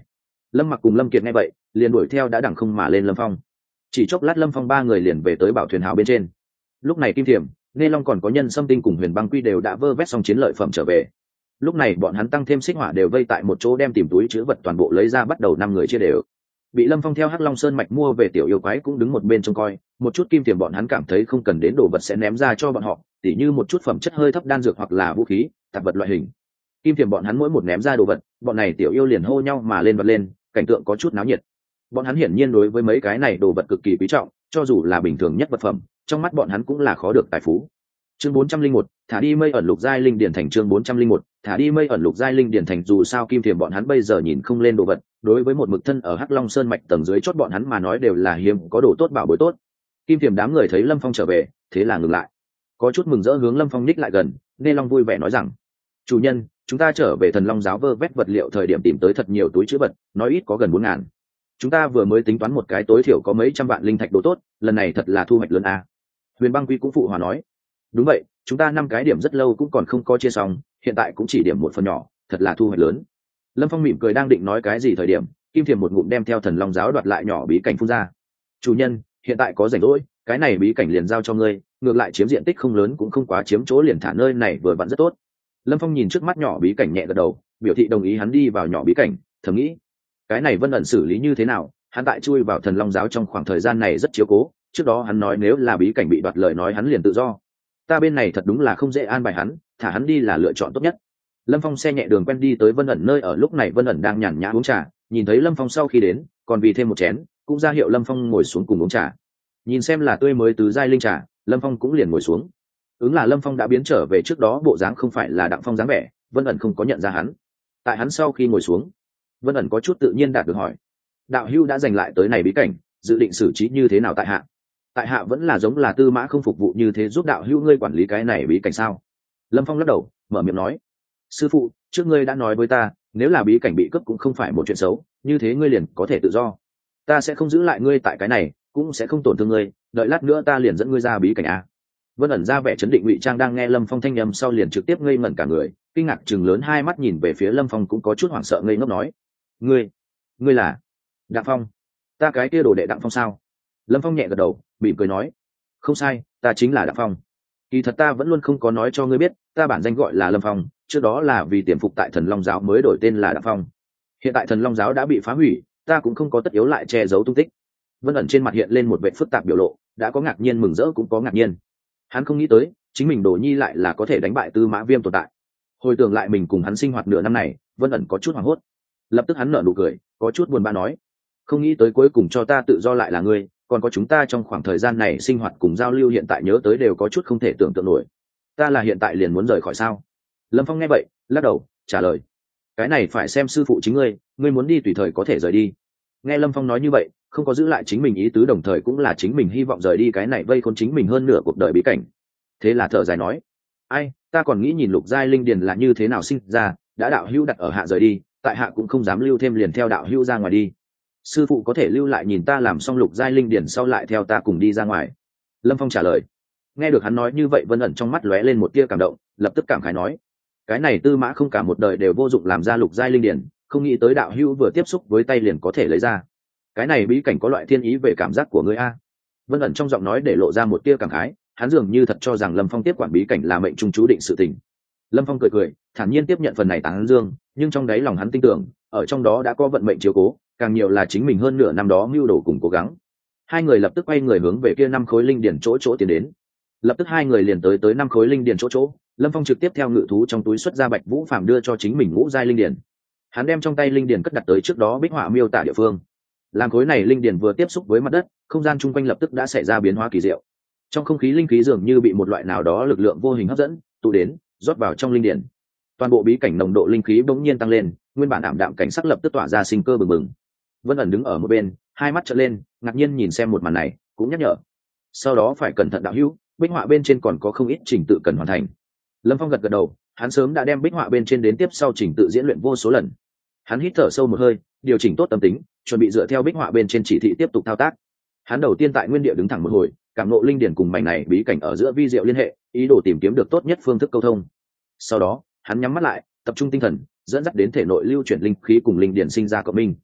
Lâm Mặc cùng Lâm Kiệt nghe vậy liền đuổi theo đã đẳng không mà lên Lâm Phong. Chỉ chốc lát Lâm Phong ba người liền về tới bảo thuyền hào bên trên. Lúc này Kim Thiểm, Nghe Long còn có Nhân Sâm Tinh cùng Huyền Băng Quy đều đã vơ vét xong chiến lợi phẩm trở về. Lúc này bọn hắn tăng thêm xích hỏa đều vây tại một chỗ đem tìm túi chứa vật toàn bộ lấy ra, bắt đầu năm người chia đều. Bị Lâm Phong theo Hắc Long Sơn mạch mua về tiểu yêu quái cũng đứng một bên trông coi, một chút Kim Thiểm bọn hắn cảm thấy không cần đến đồ vật sẽ ném ra cho bọn họ, tỉ như một chút phẩm chất hơi thấp đan dược hoặc là vũ khí, tạp vật loại hình. Kim Thiểm bọn hắn mỗi một ném ra đồ vật, bọn này tiểu yêu liền hô nhau mà lên vật lên, cảnh tượng có chút náo nhiệt. Bọn hắn hiển nhiên đối với mấy cái này đồ vật cực kỳ quý trọng, cho dù là bình thường nhất vật phẩm, trong mắt bọn hắn cũng là khó được tài phú. Chương bốn trăm linh một, thả đi mây ẩn lục giai linh điển thành. Chương bốn trăm linh một, thả đi mây ẩn lục giai linh điển thành. Dù sao Kim Thiểm bọn hắn bây giờ nhìn không lên đồ vật, đối với một mực thân ở Hắc Long Sơn mạch tầng dưới chót bọn hắn mà nói đều là hiếm có đồ tốt bảo bối tốt. Kim Thiểm đám người thấy Lâm Phong trở về, thế là ngừng lại, có chút mừng rỡ hướng Lâm Phong ních lại gần. Nghe Long vui vẻ nói rằng: "Chủ nhân, chúng ta trở về Thần Long giáo vơ vét vật liệu thời điểm tìm tới thật nhiều túi trữ vật, nói ít có gần bốn ngàn. Chúng ta vừa mới tính toán một cái tối thiểu có mấy trăm vạn linh thạch đồ tốt, lần này thật là thu hoạch lớn a." Huyền Băng Quy cũng phụ hòa nói: "Đúng vậy, chúng ta năm cái điểm rất lâu cũng còn không có chia xong, hiện tại cũng chỉ điểm một phần nhỏ, thật là thu hoạch lớn." Lâm Phong mỉm cười đang định nói cái gì thời điểm, Kim Thiểm một ngụm đem theo Thần Long giáo đoạt lại nhỏ bí cảnh phun ra. "Chủ nhân, hiện tại có rảnh rỗi, cái này bí cảnh liền giao cho ngươi, ngược lại chiếm diện tích không lớn cũng không quá chiếm chỗ, liền thả nơi này vừa vặn rất tốt." Lâm Phong nhìn trước mắt nhỏ bí cảnh nhẹ gật đầu, biểu thị đồng ý. Hắn đi vào nhỏ bí cảnh, thầm nghĩ, cái này Vân ẩn xử lý như thế nào? Hắn tại chui vào Thần Long giáo trong khoảng thời gian này rất chiếu cố, trước đó hắn nói nếu là bí cảnh bị đoạt lời nói hắn liền tự do. Ta bên này thật đúng là không dễ an bài hắn, thả hắn đi là lựa chọn tốt nhất. Lâm Phong xe nhẹ đường quen đi tới Vân ẩn nơi ở, lúc này Vân ẩn đang nhàn nhã uống trà, nhìn thấy Lâm Phong sau khi đến, còn vì thêm một chén, cũng ra hiệu Lâm Phong ngồi xuống cùng uống trà. Nhìn xem là tươi mới tứ giai linh trà, Lâm Phong cũng liền ngồi xuống. Ứng là Lâm Phong đã biến trở về trước đó bộ dáng, không phải là Đặng Phong dáng vẻ, Vân ẩn không có nhận ra hắn. Tại hắn sau khi ngồi xuống, Vân ẩn có chút tự nhiên đạt được hỏi: "Đạo hữu đã giành lại tới này bí cảnh, dự định xử trí như thế nào tại hạ?" "Tại hạ vẫn là giống là tư mã không phục vụ như thế, giúp đạo hữu ngươi quản lý cái này bí cảnh sao?" Lâm Phong lắc đầu, mở miệng nói: "Sư phụ, trước ngươi đã nói với ta, nếu là bí cảnh bị cướp cũng không phải một chuyện xấu, như thế ngươi liền có thể tự do. Ta sẽ không giữ lại ngươi tại cái này, cũng sẽ không tổn thương ngươi, đợi lát nữa ta liền dẫn ngươi ra bí cảnh a." Vân ẩn ra vẻ chấn định ngụy trang, đang nghe Lâm Phong thanh âm sau liền trực tiếp ngây ngẩn cả người, kinh ngạc chừng lớn hai mắt nhìn về phía Lâm Phong, cũng có chút hoảng sợ ngây ngốc nói: "Ngươi, ngươi là Đặng Phong?" "Ta cái kia đồ đệ Đặng Phong sao?" Lâm Phong nhẹ gật đầu, mỉm cười nói: "Không sai, ta chính là Đặng Phong. Kỳ thật ta vẫn luôn không có nói cho ngươi biết, ta bản danh gọi là Lâm Phong, trước đó là vì tiềm phục tại Thần Long giáo mới đổi tên là Đặng Phong. Hiện tại Thần Long giáo đã bị phá hủy, ta cũng không có tất yếu lại che giấu tung tích." Vân ẩn trên mặt hiện lên một vẻ phức tạp biểu lộ, đã có ngạc nhiên mừng rỡ cũng có ngạc nhiên. Hắn không nghĩ tới chính mình Đồ Nhi lại là có thể đánh bại Tư Mã Viêm tồn tại. Hồi tưởng lại mình cùng hắn sinh hoạt nửa năm này, Vân ẩn có chút hoảng hốt. Lập tức hắn nở nụ cười, có chút buồn bã nói: "Không nghĩ tới cuối cùng cho ta tự do lại là ngươi, còn có chúng ta trong khoảng thời gian này sinh hoạt cùng giao lưu, hiện tại nhớ tới đều có chút không thể tưởng tượng nổi. Ta là hiện tại liền muốn rời khỏi sao?" Lâm Phong nghe vậy, lắc đầu, trả lời: "Cái này phải xem sư phụ chính ngươi, ngươi muốn đi tùy thời có thể rời đi." Nghe Lâm Phong nói như vậy, không có giữ lại chính mình ý tứ, đồng thời cũng là chính mình hy vọng rời đi cái này vây khốn chính mình hơn nửa cuộc đời bí cảnh. Thế là thở dài nói: "Ai, ta còn nghĩ nhìn lục giai linh điền là như thế nào sinh ra, đã đạo hữu đặt ở hạ rời đi, tại hạ cũng không dám lưu thêm, liền theo đạo hữu ra ngoài đi. Sư phụ có thể lưu lại nhìn ta làm xong lục giai linh điển sau lại theo ta cùng đi ra ngoài." Lâm Phong trả lời. Nghe được hắn nói như vậy, Vân ẩn trong mắt lóe lên một tia cảm động, lập tức cảm khái nói: "Cái này Tư Mã không cả một đời đều vô dụng làm ra lục giai linh điển, không nghĩ tới đạo hữu vừa tiếp xúc với tay liền có thể lấy ra. Cái này bí cảnh có loại thiên ý về cảm giác của ngươi a." Vân ẩn trong giọng nói để lộ ra một tia cảm khái, hắn dường như thật cho rằng Lâm Phong tiếp quản bí cảnh là mệnh trung chú định sự tình. Lâm Phong cười cười, thản nhiên tiếp nhận phần này tán dương, nhưng trong đáy lòng hắn tin tưởng, ở trong đó đã có vận mệnh chiếu cố, càng nhiều là chính mình hơn nửa năm đó mưu đồ cùng cố gắng. Hai người lập tức quay người hướng về kia năm khối linh điển chỗ chỗ tiến đến. Lập tức hai người liền tới tới năm khối linh điển chỗ chỗ, Lâm Phong trực tiếp theo ngự thú trong túi xuất ra Bạch Vũ Phàm đưa cho chính mình ngũ giai linh điển. Hắn đem trong tay linh điển cất đặt tới trước đó bích họa miêu tả địa phương. Làm khối này linh điển vừa tiếp xúc với mặt đất, không gian chung quanh lập tức đã xảy ra biến hóa kỳ diệu. Trong không khí linh khí dường như bị một loại nào đó lực lượng vô hình hấp dẫn, tụ đến, rót vào trong linh điển. Toàn bộ bí cảnh nồng độ linh khí bỗng nhiên tăng lên, nguyên bản ảm đạm cảnh sắc lập tức tỏa ra sinh cơ bừng bừng. Vân ẩn đứng ở một bên, hai mắt trợn lên, ngạc nhiên nhìn xem một màn này, cũng nhắc nhở: "Sau đó phải cẩn thận đạo hữu, bích họa bên trên còn có không ít trình tự cần hoàn thành." Lâm Phong gật gật đầu, hắn sớm đã đem bích họa bên trên đến tiếp sau trình tự diễn luyện vô số lần. Hắn hít thở sâu một hơi, điều chỉnh tốt tâm tính, chuẩn bị dựa theo bích họa bên trên chỉ thị tiếp tục thao tác. Hắn đầu tiên tại nguyên địa đứng thẳng một hồi, cảm ngộ linh điển cùng mảnh này bí cảnh ở giữa vi diệu liên hệ, ý đồ tìm kiếm được tốt nhất phương thức câu thông. Sau đó hắn nhắm mắt lại, tập trung tinh thần, dẫn dắt đến thể nội lưu chuyển linh khí cùng linh điển sinh ra cộng minh.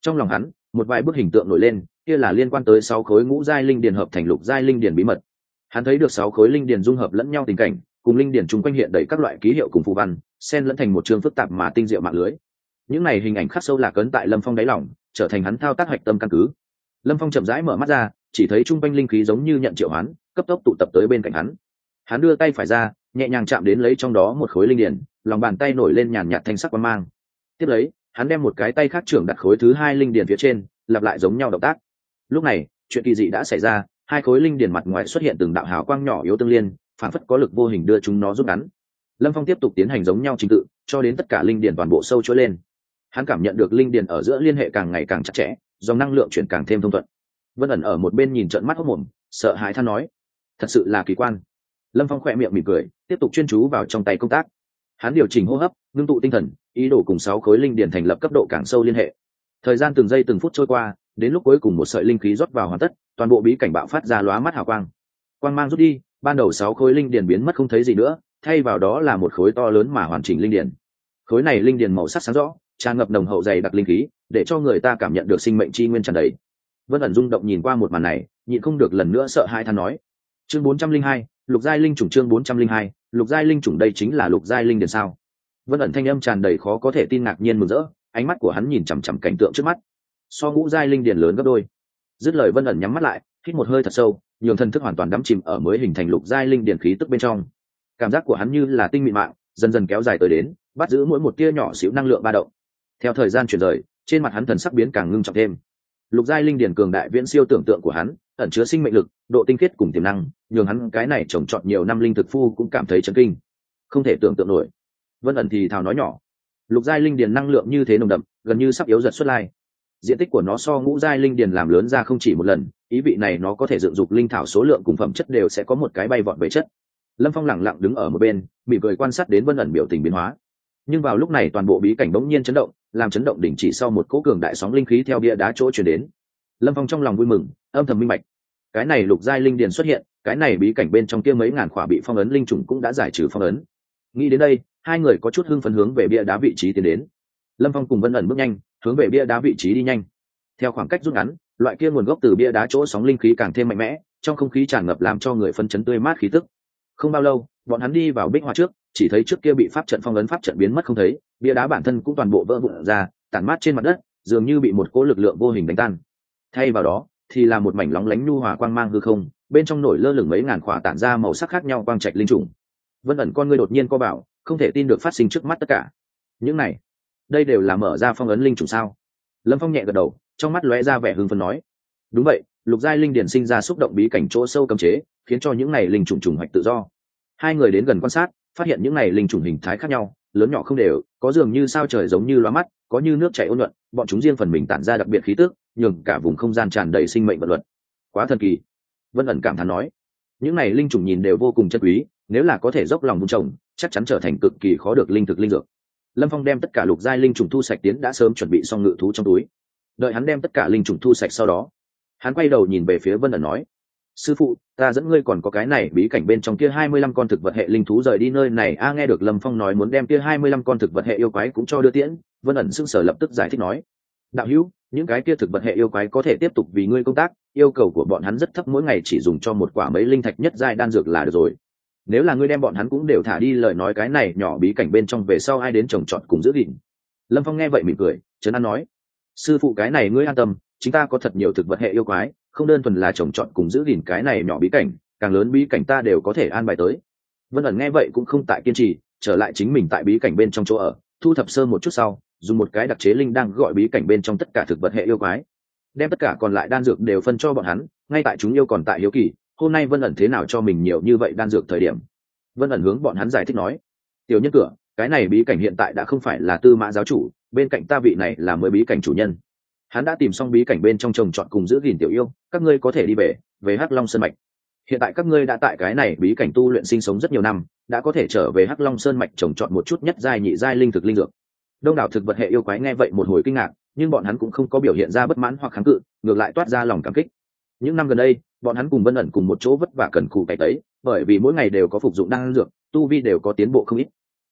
Trong lòng hắn một vài bức hình tượng nổi lên, kia là liên quan tới sáu khối ngũ giai linh điền hợp thành lục giai linh điền bí mật. Hắn thấy được sáu khối linh điền dung hợp lẫn nhau tình cảnh, cùng linh điền chung quanh hiện đầy các loại ký hiệu cùng phù văn, xen lẫn thành một chương phức tạp mà tinh diệu mạng lưới. Những này hình ảnh khắc sâu lạc ấn tại Lâm Phong đáy lòng, trở thành hắn thao tác hạch tâm căn cứ. Lâm Phong chậm rãi mở mắt ra, chỉ thấy chung quanh linh khí giống như nhận triệu hoán, cấp tốc tụ tập tới bên cạnh hắn. Hắn đưa tay phải ra, nhẹ nhàng chạm đến lấy trong đó một khối linh điền, lòng bàn tay nổi lên nhàn nhạt thanh sắc quang mang. Tiếp lấy, hắn đem một cái tay khác trưởng đặt khối thứ hai linh điền phía trên, lặp lại giống nhau động tác. Lúc này, chuyện kỳ dị đã xảy ra, hai khối linh điền mặt ngoài xuất hiện từng đạo hào quang nhỏ yếu tương liên, phản phất có lực vô hình đưa chúng nó rút ngắn. Lâm Phong tiếp tục tiến hành giống nhau trình tự, cho đến tất cả linh điền toàn bộ sâu chuỗi lên. Hắn cảm nhận được linh điền ở giữa liên hệ càng ngày càng chặt chẽ, dòng năng lượng chuyển càng thêm thông thuận. Vân ẩn ở một bên nhìn trợn mắt hốt mồm, sợ hãi than nói: thật sự là kỳ quan. Lâm Phong khỏe miệng mỉm cười, tiếp tục chuyên chú vào trong tay công tác. Hắn điều chỉnh hô hấp, ngưng tụ tinh thần, ý đồ cùng sáu khối linh điền thành lập cấp độ càng sâu liên hệ. Thời gian từng giây từng phút trôi qua, đến lúc cuối cùng một sợi linh khí rót vào hoàn tất, toàn bộ bí cảnh bạo phát ra lóa mắt hào quang. Quang mang rút đi, ban đầu sáu khối linh điền biến mất không thấy gì nữa, thay vào đó là một khối to lớn mà hoàn chỉnh linh điền. Khối này linh điền màu sắc sáng rõ, tràn ngập nồng hậu dày đặc linh khí, để cho người ta cảm nhận được sinh mệnh chi nguyên tràn đầy. Vân ẩn rung động nhìn qua một màn này, nhịn không được lần nữa sợ hãi than nói: chương bốn trăm linh hai, lục giai linh chủng. Chương bốn trăm linh hai, lục giai linh chủng. Đây chính là lục giai linh điền sao? Vân ẩn thanh âm tràn đầy khó có thể tin, ngạc nhiên mừng rỡ, ánh mắt của hắn nhìn chằm chằm cảnh tượng trước mắt, so ngũ giai linh điền lớn gấp đôi. Dứt lời, Vân ẩn nhắm mắt lại, hít một hơi thật sâu, nhường thần thức hoàn toàn đắm chìm ở mới hình thành lục giai linh điền khí tức bên trong. Cảm giác của hắn như là tinh mịn mạng, dần dần kéo dài tới đến, bắt giữ mỗi một tia nhỏ xíu năng lượng ba động. Theo thời gian chuyển rời, trên mặt hắn thần sắc biến càng ngưng trọng thêm. Lục giai linh điền cường đại viễn siêu tưởng tượng của hắn, ẩn chứa sinh mệnh lực, độ tinh khiết cùng tiềm năng, nhường hắn cái này trồng trọt nhiều năm linh thực phu cũng cảm thấy chấn kinh, không thể tưởng tượng nổi. Vân ẩn thì thào nói nhỏ: lục giai linh điền năng lượng như thế nồng đậm, gần như sắp yếu dần xuất lai. Diện tích của nó so ngũ giai linh điền làm lớn ra không chỉ một lần, ý vị này nó có thể dựng dục linh thảo số lượng cùng phẩm chất đều sẽ có một cái bay vọt về chất. Lâm Phong lẳng lặng đứng ở một bên, mỉm cười quan sát đến Vân ẩn biểu tình biến hóa. Nhưng vào lúc này toàn bộ bí cảnh bỗng nhiên chấn động, làm chấn động đỉnh chỉ sau một cỗ cường đại sóng linh khí theo bia đá chỗ truyền đến. Lâm Phong trong lòng vui mừng, âm thầm minh bạch, cái này lục giai linh điền xuất hiện, cái này bí cảnh bên trong kia mấy ngàn khỏa bị phong ấn linh trùng cũng đã giải trừ phong ấn. Nghĩ đến đây, hai người có chút hưng phấn hướng về bia đá vị trí tiến đến. Lâm Phong cùng Vân ẩn bước nhanh, hướng về bia đá vị trí đi nhanh. Theo khoảng cách rút ngắn, loại kia nguồn gốc từ bia đá chỗ sóng linh khí càng thêm mạnh mẽ, trong không khí tràn ngập làm cho người phân chấn tươi mát khí tức. Không bao lâu, bọn hắn đi vào bích hoa trước, chỉ thấy trước kia bị pháp trận phong ấn pháp trận biến mất không thấy, bia đá bản thân cũng toàn bộ vỡ vụn ra, tản mát trên mặt đất, dường như bị một cỗ lực lượng vô hình đánh tan. Thay vào đó, thì là một mảnh lóng lánh nhu hòa quang mang hư không, bên trong nổi lơ lửng mấy ngàn khỏa tản ra màu sắc khác nhau quang trạch linh trùng. Vân ẩn con ngươi đột nhiên co bảo, không thể tin được phát sinh trước mắt tất cả. Những này, đây đều là mở ra phong ấn linh trùng sao? Lâm Phong nhẹ gật đầu, trong mắt lóe ra vẻ hưng phấn nói: đúng vậy, lục giai linh điển sinh ra xúc động bí cảnh chỗ sâu cấm chế, khiến cho những này linh trùng trùng hoạch tự do. Hai người đến gần quan sát, phát hiện những này linh trùng hình thái khác nhau, lớn nhỏ không đều, có dường như sao trời giống như lóa mắt, có như nước chảy ôn nhuận, bọn chúng riêng phần mình tản ra đặc biệt khí tức, nhường cả vùng không gian tràn đầy sinh mệnh vận luật. Quá thần kỳ. Vân ẩn cảm thán nói: những này linh trùng nhìn đều vô cùng chân quý, nếu là có thể dốc lòng vun trồng, chắc chắn trở thành cực kỳ khó được linh thực linh dược. Lâm Phong đem tất cả lục giai linh trùng thu sạch tiến đã sớm chuẩn bị xong ngự thú trong túi. Đợi hắn đem tất cả linh trùng thu sạch sau đó, hắn quay đầu nhìn về phía Vân ẩn nói: sư phụ, ta dẫn ngươi còn có cái này bí cảnh bên trong kia hai mươi lăm con thực vật hệ linh thú rời đi nơi này. A nghe được Lâm Phong nói muốn đem kia hai mươi lăm con thực vật hệ yêu quái cũng cho đưa tiễn, Vân ẩn sững sờ lập tức giải thích nói: đạo hữu, những cái kia thực vật hệ yêu quái có thể tiếp tục vì ngươi công tác, yêu cầu của bọn hắn rất thấp, mỗi ngày chỉ dùng cho một quả mấy linh thạch nhất giai đan dược là được rồi. Nếu là ngươi đem bọn hắn cũng đều thả đi, lời nói cái này nhỏ bí cảnh bên trong về sau ai đến trồng trọt cùng giữ gìn. Lâm Phong nghe vậy mỉm cười, trấn an nói: sư phụ cái này ngươi an tâm, chúng ta có thật nhiều thực vật hệ yêu quái, không đơn thuần là trồng trọt cùng giữ gìn cái này nhỏ bí cảnh, càng lớn bí cảnh ta đều có thể an bài tới. Vân ẩn nghe vậy cũng không tại kiên trì, trở lại chính mình tại bí cảnh bên trong chỗ ở, thu thập sơ một chút sau, dùng một cái đặc chế linh đang gọi bí cảnh bên trong tất cả thực vật hệ yêu quái, đem tất cả còn lại đan dược đều phân cho bọn hắn. Ngay tại chúng yêu còn tại hiếu kỳ, hôm nay Vân ẩn thế nào cho mình nhiều như vậy đan dược thời điểm, Vân ẩn hướng bọn hắn giải thích nói: tiểu nhân cửa, cái này bí cảnh hiện tại đã không phải là Tư Mã giáo chủ, bên cạnh ta vị này là mới bí cảnh chủ nhân. Hắn đã tìm xong bí cảnh bên trong trồng trọt cùng giữ gìn tiểu yêu, các ngươi có thể đi về về Hắc Long Sơn mạch. Hiện tại các ngươi đã tại cái này bí cảnh tu luyện sinh sống rất nhiều năm, đã có thể trở về Hắc Long Sơn mạch trồng trọt một chút nhất giai nhị giai linh thực linh dược. Đông đảo thực vật hệ yêu quái nghe vậy một hồi kinh ngạc, nhưng bọn hắn cũng không có biểu hiện ra bất mãn hoặc kháng cự, ngược lại toát ra lòng cảm kích. Những năm gần đây, bọn hắn cùng Vân ẩn cùng một chỗ vất vả cần cù cày tấy, bởi vì mỗi ngày đều có phục dụng đan dược, tu vi đều có tiến bộ không ít.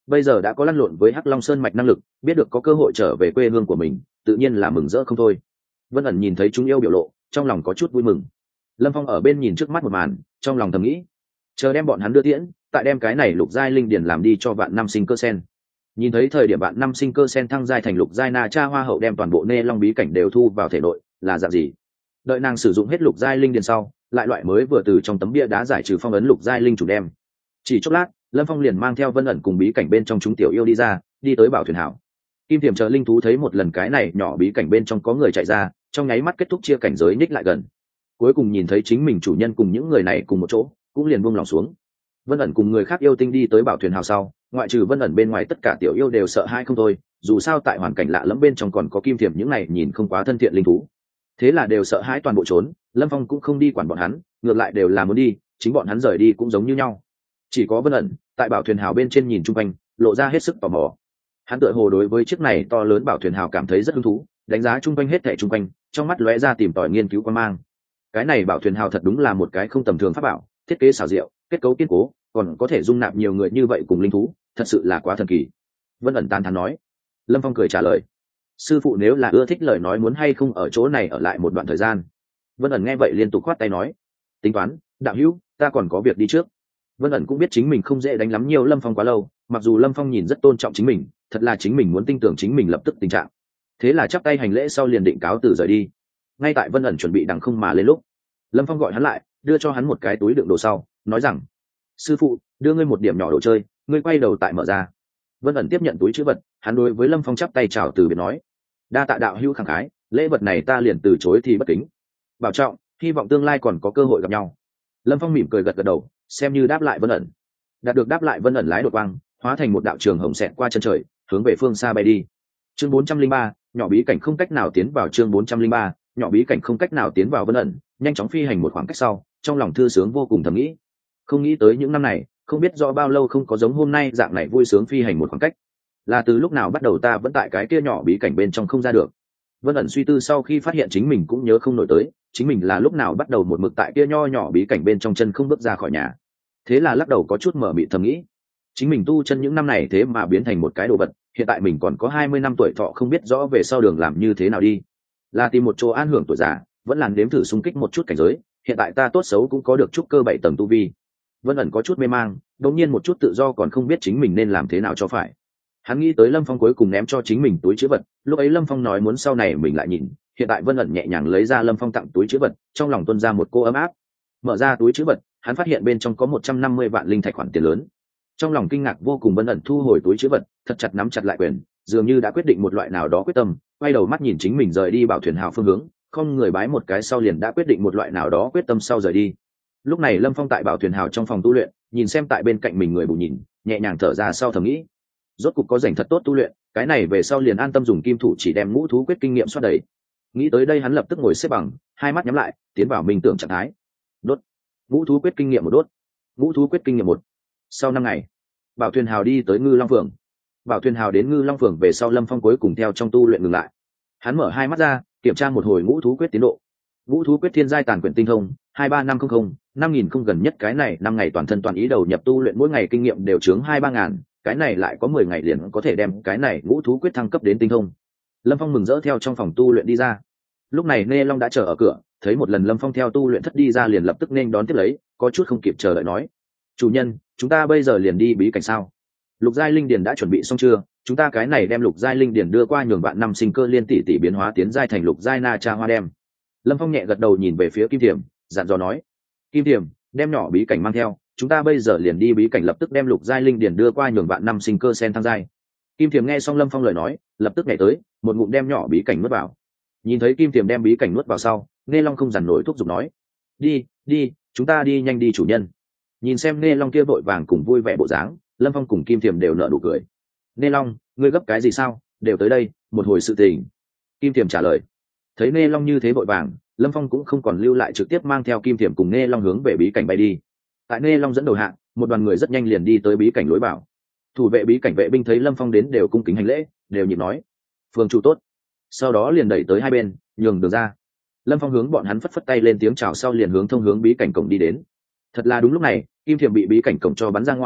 bây giờ đã có lăn lộn với hắc long sơn mạch năng lực, biết được có cơ hội trở về quê hương của mình, tự nhiên là mừng rỡ không thôi. Vân ẩn nhìn thấy chúng yêu biểu lộ, trong lòng có chút vui mừng. Lâm Phong ở bên nhìn trước mắt một màn, trong lòng thầm nghĩ, chờ đem bọn hắn đưa tiễn, tại đem cái này lục giai linh điển làm đi cho vạn năm sinh cơ sen. Nhìn thấy thời điểm vạn năm sinh cơ sen thăng giai thành lục giai na cha hoa hậu đem toàn bộ nê long bí cảnh đều thu vào thể nội, là dạng gì? Đợi nàng sử dụng hết lục giai linh điển sau, lại loại mới vừa từ trong tấm bia đá giải trừ phong ấn lục giai linh chủ đem. Chỉ chốc lát, Lâm Phong liền mang theo Vân ẩn cùng bí cảnh bên trong chúng tiểu yêu đi ra, đi tới bảo thuyền hảo. Kim Tiềm chờ linh thú thấy một lần cái này nhỏ bí cảnh bên trong có người chạy ra, trong nháy mắt kết thúc chia cảnh giới ních lại gần. Cuối cùng nhìn thấy chính mình chủ nhân cùng những người này cùng một chỗ, cũng liền buông lòng xuống. Vân ẩn cùng người khác yêu tinh đi tới bảo thuyền hào sau, ngoại trừ Vân ẩn bên ngoài tất cả tiểu yêu đều sợ hãi không thôi, dù sao tại hoàn cảnh lạ lẫm bên trong còn có Kim Tiềm những này nhìn không quá thân thiện linh thú. Thế là đều sợ hãi toàn bộ trốn, Lâm Phong cũng không đi quản bọn hắn, ngược lại đều là muốn đi, chính bọn hắn rời đi cũng giống như nhau. Chỉ có Vân ẩn tại bảo thuyền hào bên trên nhìn chung quanh, lộ ra hết sức tò mò. Hắn tựa hồ đối với chiếc này to lớn bảo thuyền hào cảm thấy rất hứng thú, đánh giá chung quanh hết thảy chung quanh, trong mắt lóe ra tìm tòi nghiên cứu quan mang. Cái này bảo thuyền hào thật đúng là một cái không tầm thường pháp bảo, thiết kế xảo diệu, kết cấu kiên cố, còn có thể dung nạp nhiều người như vậy cùng linh thú, thật sự là quá thần kỳ. Vân ẩn tán thán nói. Lâm Phong cười trả lời, sư phụ nếu là ưa thích lời nói muốn hay không ở chỗ này ở lại một đoạn thời gian. Vân ẩn nghe vậy liên tục khoát tay nói, tính toán, đạo hữu, ta còn có việc đi trước. Vân ẩn cũng biết chính mình không dễ đánh lắm nhiều Lâm Phong quá lâu, mặc dù Lâm Phong nhìn rất tôn trọng chính mình, thật là chính mình muốn tin tưởng chính mình lập tức tình trạng. Thế là chắp tay hành lễ sau liền định cáo từ rời đi. Ngay tại Vân ẩn chuẩn bị đằng không mà lên lúc, Lâm Phong gọi hắn lại, đưa cho hắn một cái túi đựng đồ sau, nói rằng, sư phụ, đưa ngươi một điểm nhỏ đồ chơi, ngươi quay đầu tại mở ra. Vân ẩn tiếp nhận túi chữ vật, hắn đối với Lâm Phong chắp tay chào từ biệt nói, đa tạ đạo hữu khẳng khái, lễ vật này ta liền từ chối thì bất kính. Bảo trọng, hy vọng tương lai còn có cơ hội gặp nhau. Lâm Phong mỉm cười gật gật đầu, xem như đáp lại Vân ẩn. Đạt được đáp lại, Vân ẩn lái đột quang, hóa thành một đạo trường hồng xẹt qua chân trời, hướng về phương xa bay đi. Chương bốn trăm linh ba, nhỏ bí cảnh không cách nào tiến vào. Chương bốn trăm linh ba, nhỏ bí cảnh không cách nào tiến vào. Vân ẩn nhanh chóng phi hành một khoảng cách sau, trong lòng thư sướng vô cùng thầm nghĩ, không nghĩ tới những năm này, không biết rõ bao lâu không có giống hôm nay dạng này vui sướng phi hành một khoảng cách. Là từ lúc nào bắt đầu ta vẫn tại cái kia nhỏ bí cảnh bên trong không ra được. Vân ẩn suy tư sau khi phát hiện chính mình cũng nhớ không nổi tới, chính mình là lúc nào bắt đầu một mực tại kia nho nhỏ bí cảnh bên trong chân không bước ra khỏi nhà. Thế là lắc đầu có chút mở mịt thầm nghĩ, chính mình tu chân những năm này thế mà biến thành một cái đồ vật, hiện tại mình còn có hai mươi năm tuổi thọ, không biết rõ về sau đường làm như thế nào đi. Là tìm một chỗ an hưởng tuổi già, vẫn là nếm thử xung kích một chút cảnh giới, hiện tại ta tốt xấu cũng có được chút cơ bảy tầng tu vi. Vân ẩn có chút mê mang, đột nhiên một chút tự do còn không biết chính mình nên làm thế nào cho phải. Hắn nghĩ tới Lâm Phong cuối cùng ném cho chính mình túi trữ vật, lúc ấy Lâm Phong nói muốn sau này mình lại nhìn, hiện tại Vân ẩn nhẹ nhàng lấy ra Lâm Phong tặng túi trữ vật, trong lòng tuôn ra một cô ấm áp. Mở ra túi trữ vật, hắn phát hiện bên trong có một trăm năm mươi vạn linh thạch khoản tiền lớn. Trong lòng kinh ngạc vô cùng, Vân ẩn thu hồi túi trữ vật, thật chặt nắm chặt lại quyền, dường như đã quyết định một loại nào đó quyết tâm, quay đầu mắt nhìn chính mình rời đi bảo thuyền hào phương hướng, không người bái một cái sau liền đã quyết định một loại nào đó quyết tâm sau rời đi. Lúc này Lâm Phong tại bảo thuyền hào trong phòng tu luyện, nhìn xem tại bên cạnh mình người bù nhìn, nhẹ nhàng thở ra sau thầm nghĩ, rốt cục có rảnh thật tốt tu luyện, cái này về sau liền an tâm dùng kim thủ chỉ đem ngũ thú quyết kinh nghiệm xoát đầy. Nghĩ tới đây hắn lập tức ngồi xếp bằng, hai mắt nhắm lại, tiến vào minh tưởng trạng thái. Đốt ngũ thú quyết kinh nghiệm một đốt, ngũ thú quyết kinh nghiệm một. Sau năm ngày, bảo thuyền hào đi tới Ngư Long Phường. Bảo thuyền hào đến Ngư Long Phường về sau, Lâm Phong cuối cùng theo trong tu luyện ngừng lại. Hắn mở hai mắt ra, kiểm tra một hồi ngũ thú quyết tiến độ. Ngũ thú quyết thiên giai tàn quyển tinh thông hai ba năm không không năm nghìn không, gần nhất cái này năm ngày toàn thân toàn ý đầu nhập tu luyện, mỗi ngày kinh nghiệm đều chướng hai ba ngàn, cái này lại có mười ngày liền có thể đem cái này ngũ thú quyết thăng cấp đến tinh thông. Lâm Phong mừng rỡ theo trong phòng tu luyện đi ra. Lúc này Nê Long đã chờ ở cửa, thấy một lần Lâm Phong theo tu luyện thất đi ra liền lập tức nên đón tiếp lấy, có chút không kịp chờ đợi nói, chủ nhân, chúng ta bây giờ liền đi bí cảnh sao? Lục giai linh điển đã chuẩn bị xong chưa? Chúng ta cái này đem lục giai linh điển đưa qua nhường bạn năm sinh cơ liên tỷ tỷ biến hóa tiến giai thành lục giai na cha hoa đem. Lâm Phong nhẹ gật đầu nhìn về phía Kim Thiểm, dặn dò nói, Kim Thiểm, đem nhỏ bí cảnh mang theo, chúng ta bây giờ liền đi bí cảnh lập tức đem lục giai linh điển đưa qua nhường bạn năm sinh cơ sen thăng giai. Kim Thiểm nghe xong Lâm Phong lời nói, lập tức nhảy tới, một ngụm đem nhỏ bí cảnh nuốt vào. Nhìn thấy Kim Thiểm đem bí cảnh nuốt vào sau, Nghe Long không dằn nổi thúc giục nói, đi đi, chúng ta đi nhanh đi chủ nhân. Nhìn xem Nghe Long kia vội vàng cùng vui vẻ bộ dáng, Lâm Phong cùng Kim Thiểm đều nở nụ cười. Nghe Long, ngươi gấp cái gì sao, đều tới đây, một hồi sự tình. Kim Thiểm trả lời. Thấy Nghe Long như thế vội vàng, Lâm Phong cũng không còn lưu lại, trực tiếp mang theo Kim Thiểm cùng Nghe Long hướng về bí cảnh bay đi. Tại Nghe Long dẫn đầu hạng, một đoàn người rất nhanh liền đi tới bí cảnh lối vào. Thủ vệ bí cảnh vệ binh thấy Lâm Phong đến đều cung kính hành lễ, đều nhịp nói, phường chủ tốt. Sau đó liền đẩy tới hai bên, nhường đường ra. Lâm Phong hướng bọn hắn phất phất tay lên tiếng chào sau liền hướng thông hướng bí cảnh cổng đi đến. Thật là đúng lúc này, Kim Thiểm bị bí cảnh cổng cho bắn ra ngoài,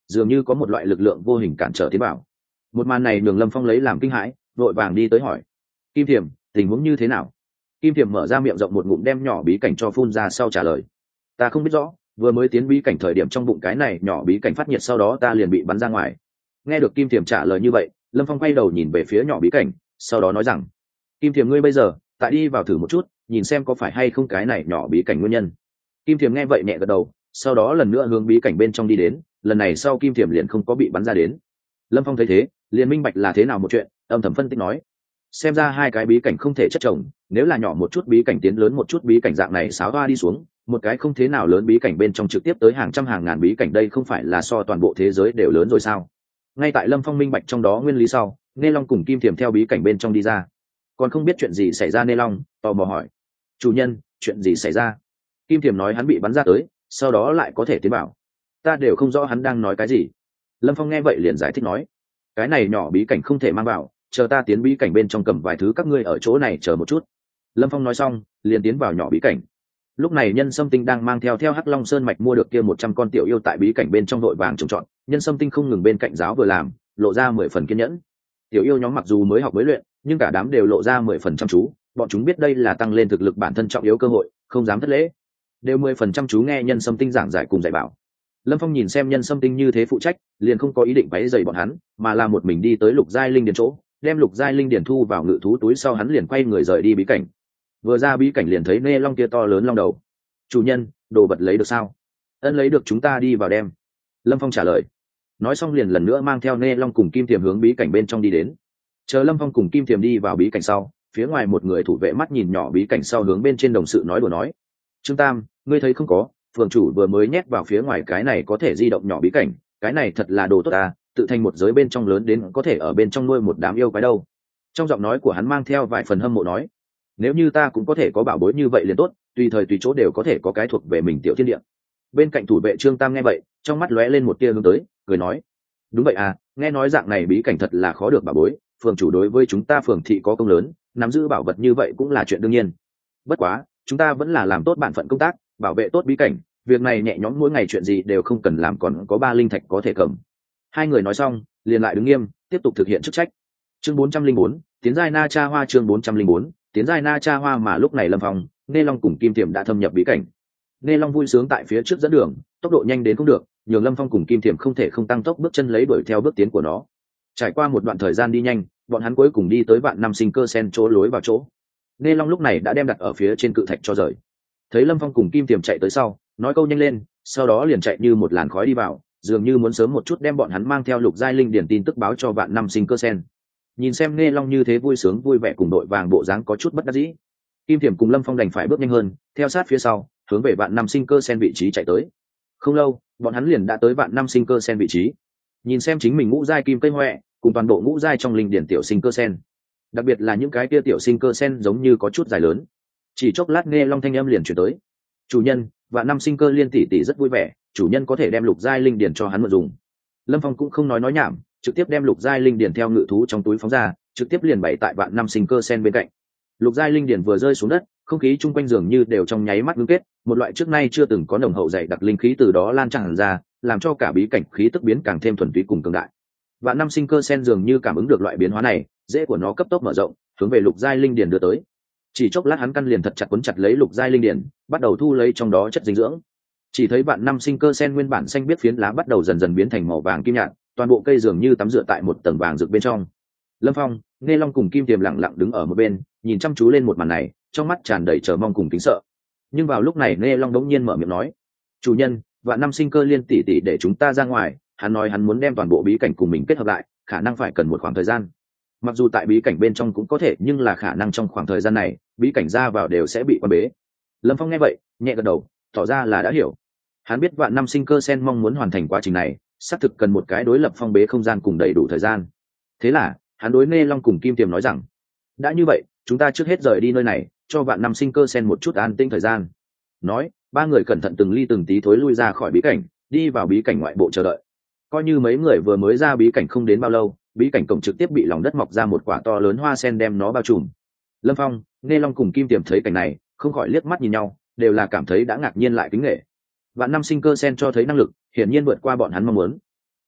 dường như có một loại lực lượng vô hình cản trở tiến bảo. Một màn này nhường Lâm Phong lấy làm kinh hãi, vội vàng đi tới hỏi: Kim Thiềm, tình huống như thế nào? Kim Thiềm mở ra miệng rộng một ngụm đem nhỏ bí cảnh cho phun ra sau trả lời: ta không biết rõ, vừa mới tiến bí cảnh thời điểm trong bụng cái này nhỏ bí cảnh phát nhiệt, sau đó ta liền bị bắn ra ngoài. Nghe được Kim Thiềm trả lời như vậy, Lâm Phong quay đầu nhìn về phía nhỏ bí cảnh, sau đó nói rằng: Kim Thiềm, ngươi bây giờ tại đi vào thử một chút, nhìn xem có phải hay không cái này nhỏ bí cảnh nguyên nhân. Kim Thiềm nghe vậy nhẹ gật đầu, sau đó lần nữa hướng bí cảnh bên trong đi đến. Lần này sau Kim Thiềm liền không có bị bắn ra đến. Lâm Phong thấy thế, liền minh bạch là thế nào một chuyện, âm thầm phân tích nói: xem ra hai cái bí cảnh không thể chất chồng, nếu là nhỏ một chút bí cảnh tiến lớn một chút bí cảnh dạng này xáo hoa đi xuống, một cái không thế nào lớn bí cảnh bên trong trực tiếp tới hàng trăm hàng ngàn bí cảnh, đây không phải là so toàn bộ thế giới đều lớn rồi sao? Ngay tại Lâm Phong minh bạch trong đó nguyên lý sau, Nê Long cùng Kim Thiềm theo bí cảnh bên trong đi ra. Còn không biết chuyện gì xảy ra, Nê Long tò mò hỏi: chủ nhân, chuyện gì xảy ra? Kim Thiềm nói hắn bị bắn ra tới, sau đó lại có thể tiến bảo. Ta đều không rõ hắn đang nói cái gì. Lâm Phong nghe vậy liền giải thích nói: cái này nhỏ bí cảnh không thể mang vào, chờ ta tiến bí cảnh bên trong cầm vài thứ, các ngươi ở chỗ này chờ một chút. Lâm Phong nói xong liền tiến vào nhỏ bí cảnh. Lúc này Nhân Sâm Tinh đang mang theo theo Hắc Long Sơn mạch mua được kia một trăm con tiểu yêu tại bí cảnh bên trong đội vàng trồng trọt. Nhân Sâm Tinh không ngừng bên cạnh giáo vừa làm, lộ ra mười phần kiên nhẫn. Tiểu yêu nhóm mặc dù mới học mới luyện, nhưng cả đám đều lộ ra mười phần chăm chú, bọn chúng biết đây là tăng lên thực lực bản thân trọng yếu cơ hội, không dám thất lễ, đều mười phần chăm chú nghe Nhân Sâm Tinh giảng giải cùng dạy bảo. Lâm Phong nhìn xem Nhân Sâm Tinh như thế phụ trách, liền không có ý định váy dày bọn hắn, mà là một mình đi tới Lục Giai Linh Điền chỗ, đem Lục Giai Linh Điền thu vào ngự thú túi sau, hắn liền quay người rời đi bí cảnh. Vừa ra bí cảnh liền thấy Nê Long kia to lớn long đầu. Chủ nhân, đồ vật lấy được sao? Ân, lấy được, chúng ta đi vào đem. Lâm Phong trả lời. Nói xong liền lần nữa mang theo Nê Long cùng Kim Thiềm hướng bí cảnh bên trong đi đến. Chờ Lâm Phong cùng Kim Thiềm đi vào bí cảnh sau, phía ngoài một người thủ vệ mắt nhìn nhỏ bí cảnh sau hướng bên trên đồng sự nói đùa nói: Trương Tam, ngươi thấy không có, phường chủ vừa mới nhét vào phía ngoài cái này có thể di động nhỏ bí cảnh, cái này thật là đồ tốt à, tự thành một giới bên trong lớn đến có thể ở bên trong nuôi một đám yêu quái đâu. Trong giọng nói của hắn mang theo vài phần hâm mộ nói: nếu như ta cũng có thể có bảo bối như vậy liền tốt, tùy thời tùy chỗ đều có thể có cái thuộc về mình tiểu thiên địa. Bên cạnh thủ vệ Trương Tam nghe vậy, trong mắt lóe lên một tia hướng tới, cười nói: đúng vậy à, nghe nói dạng này bí cảnh thật là khó được bảo bối, phường chủ đối với chúng ta phường thị có công lớn, nắm giữ bảo vật như vậy cũng là chuyện đương nhiên. Bất quá chúng ta vẫn là làm tốt bản phận công tác, bảo vệ tốt bí cảnh, việc này nhẹ nhõm, mỗi ngày chuyện gì đều không cần làm, còn có ba linh thạch có thể cầm. Hai người nói xong liền lại đứng nghiêm, tiếp tục thực hiện chức trách. Chương bốn trăm linh bốn, tiến giai Na Cha Hoa. Chương bốn trăm linh bốn, tiến giai Na Cha Hoa. Mà lúc này Lâm Phong, Nê Long cùng Kim Thiềm đã thâm nhập bí cảnh. Nê Long vui sướng tại phía trước dẫn đường, tốc độ nhanh đến cũng được, nhường Lâm Phong cùng Kim Thiềm không thể không tăng tốc bước chân lấy đuổi theo bước tiến của nó. Trải qua một đoạn thời gian đi nhanh, bọn hắn cuối cùng đi tới Vạn Năm Sinh Cơ Sen chỗ lối vào chỗ. Nê Long lúc này đã đem đặt ở phía trên cự thạch cho rời. Thấy Lâm Phong cùng Kim Thiềm chạy tới sau, nói câu nhanh lên, sau đó liền chạy như một làn khói đi vào, dường như muốn sớm một chút đem bọn hắn mang theo Lục Giai Linh điển tin tức báo cho Vạn Năm Sinh Cơ Sen. Nhìn xem Nê Long như thế vui sướng vui vẻ cùng đội vàng bộ dáng có chút bất đắc dĩ, Kim Thiềm cùng Lâm Phong đành phải bước nhanh hơn, theo sát phía sau, hướng về Vạn Năm Sinh Cơ Sen vị trí chạy tới. Không lâu, bọn hắn liền đã tới Vạn Năm Sinh Cơ Sen vị trí. Nhìn xem chính mình ngũ giai kim cây hoẹ, cùng toàn bộ ngũ giai trong linh điển tiểu sinh cơ sen, đặc biệt là những cái kia tiểu sinh cơ sen giống như có chút dài lớn. Chỉ chốc lát Nê Long thanh âm liền chuyển tới: chủ nhân, Vạn Năm Sinh Cơ Liên tỷ tỷ rất vui vẻ, chủ nhân có thể đem lục giai linh điển cho hắn mượn dùng. Lâm Phong cũng không nói nói nhảm, trực tiếp đem lục giai linh điển theo ngự thú trong túi phóng ra, trực tiếp liền bày tại Vạn Năm Sinh Cơ Sen bên cạnh. Lục giai linh điển vừa rơi xuống đất, không khí chung quanh dường như đều trong nháy mắt ngưng kết, một loại trước nay chưa từng có nồng hậu dày đặc linh khí từ đó lan tràn ra, làm cho cả bí cảnh khí tức biến càng thêm thuần túy cùng cường đại. Vạn Năm Sinh Cơ Sen dường như cảm ứng được loại biến hóa này, rễ của nó cấp tốc mở rộng, hướng về lục giai linh điển đưa tới. Chỉ chốc lát hắn căn liền thật chặt quấn chặt lấy lục giai linh điển, bắt đầu thu lấy trong đó chất dinh dưỡng. Chỉ thấy Vạn Năm Sinh Cơ Sen nguyên bản xanh biết phiến lá bắt đầu dần dần biến thành màu vàng kim nhạt, toàn bộ cây dường như tắm rửa tại một tầng vàng rực bên trong. Lâm Phong, Nê Long cùng Kim Thiềm lặng lặng đứng ở một bên, nhìn chăm chú lên một màn này, trong mắt tràn đầy chờ mong cùng kính sợ. Nhưng vào lúc này Nê Long đống nhiên mở miệng nói: chủ nhân, Vạn Năm Sinh Cơ Liên tỷ tỷ để chúng ta ra ngoài, hắn nói hắn muốn đem toàn bộ bí cảnh cùng mình kết hợp lại, khả năng phải cần một khoảng thời gian. Mặc dù tại bí cảnh bên trong cũng có thể, nhưng là khả năng trong khoảng thời gian này bí cảnh ra vào đều sẽ bị quan bế. Lâm Phong nghe vậy nhẹ gật đầu, tỏ ra là đã hiểu. Hắn biết Vạn Năm Sinh Cơ Sen mong muốn hoàn thành quá trình này xác thực cần một cái đối lập phong bế không gian cùng đầy đủ thời gian. Thế là hắn đối Nê Long cùng Kim Tiềm nói rằng: đã như vậy, chúng ta trước hết rời đi nơi này, cho Vạn Năm Sinh Cơ Sen một chút an tĩnh thời gian. Nói, ba người cẩn thận từng ly từng tí thối lui ra khỏi bí cảnh, đi vào bí cảnh ngoại bộ chờ đợi. Coi như mấy người vừa mới ra bí cảnh không đến bao lâu, bí cảnh cổng trực tiếp bị lòng đất mọc ra một quả to lớn hoa sen đem nó bao trùm. Lâm Phong, Nê Long cùng Kim Tiềm thấy cảnh này, không khỏi liếc mắt nhìn nhau, đều là cảm thấy đã ngạc nhiên lại kính nể. Vạn Năm Sinh Cơ Sen cho thấy năng lực hiển nhiên vượt qua bọn hắn mong muốn.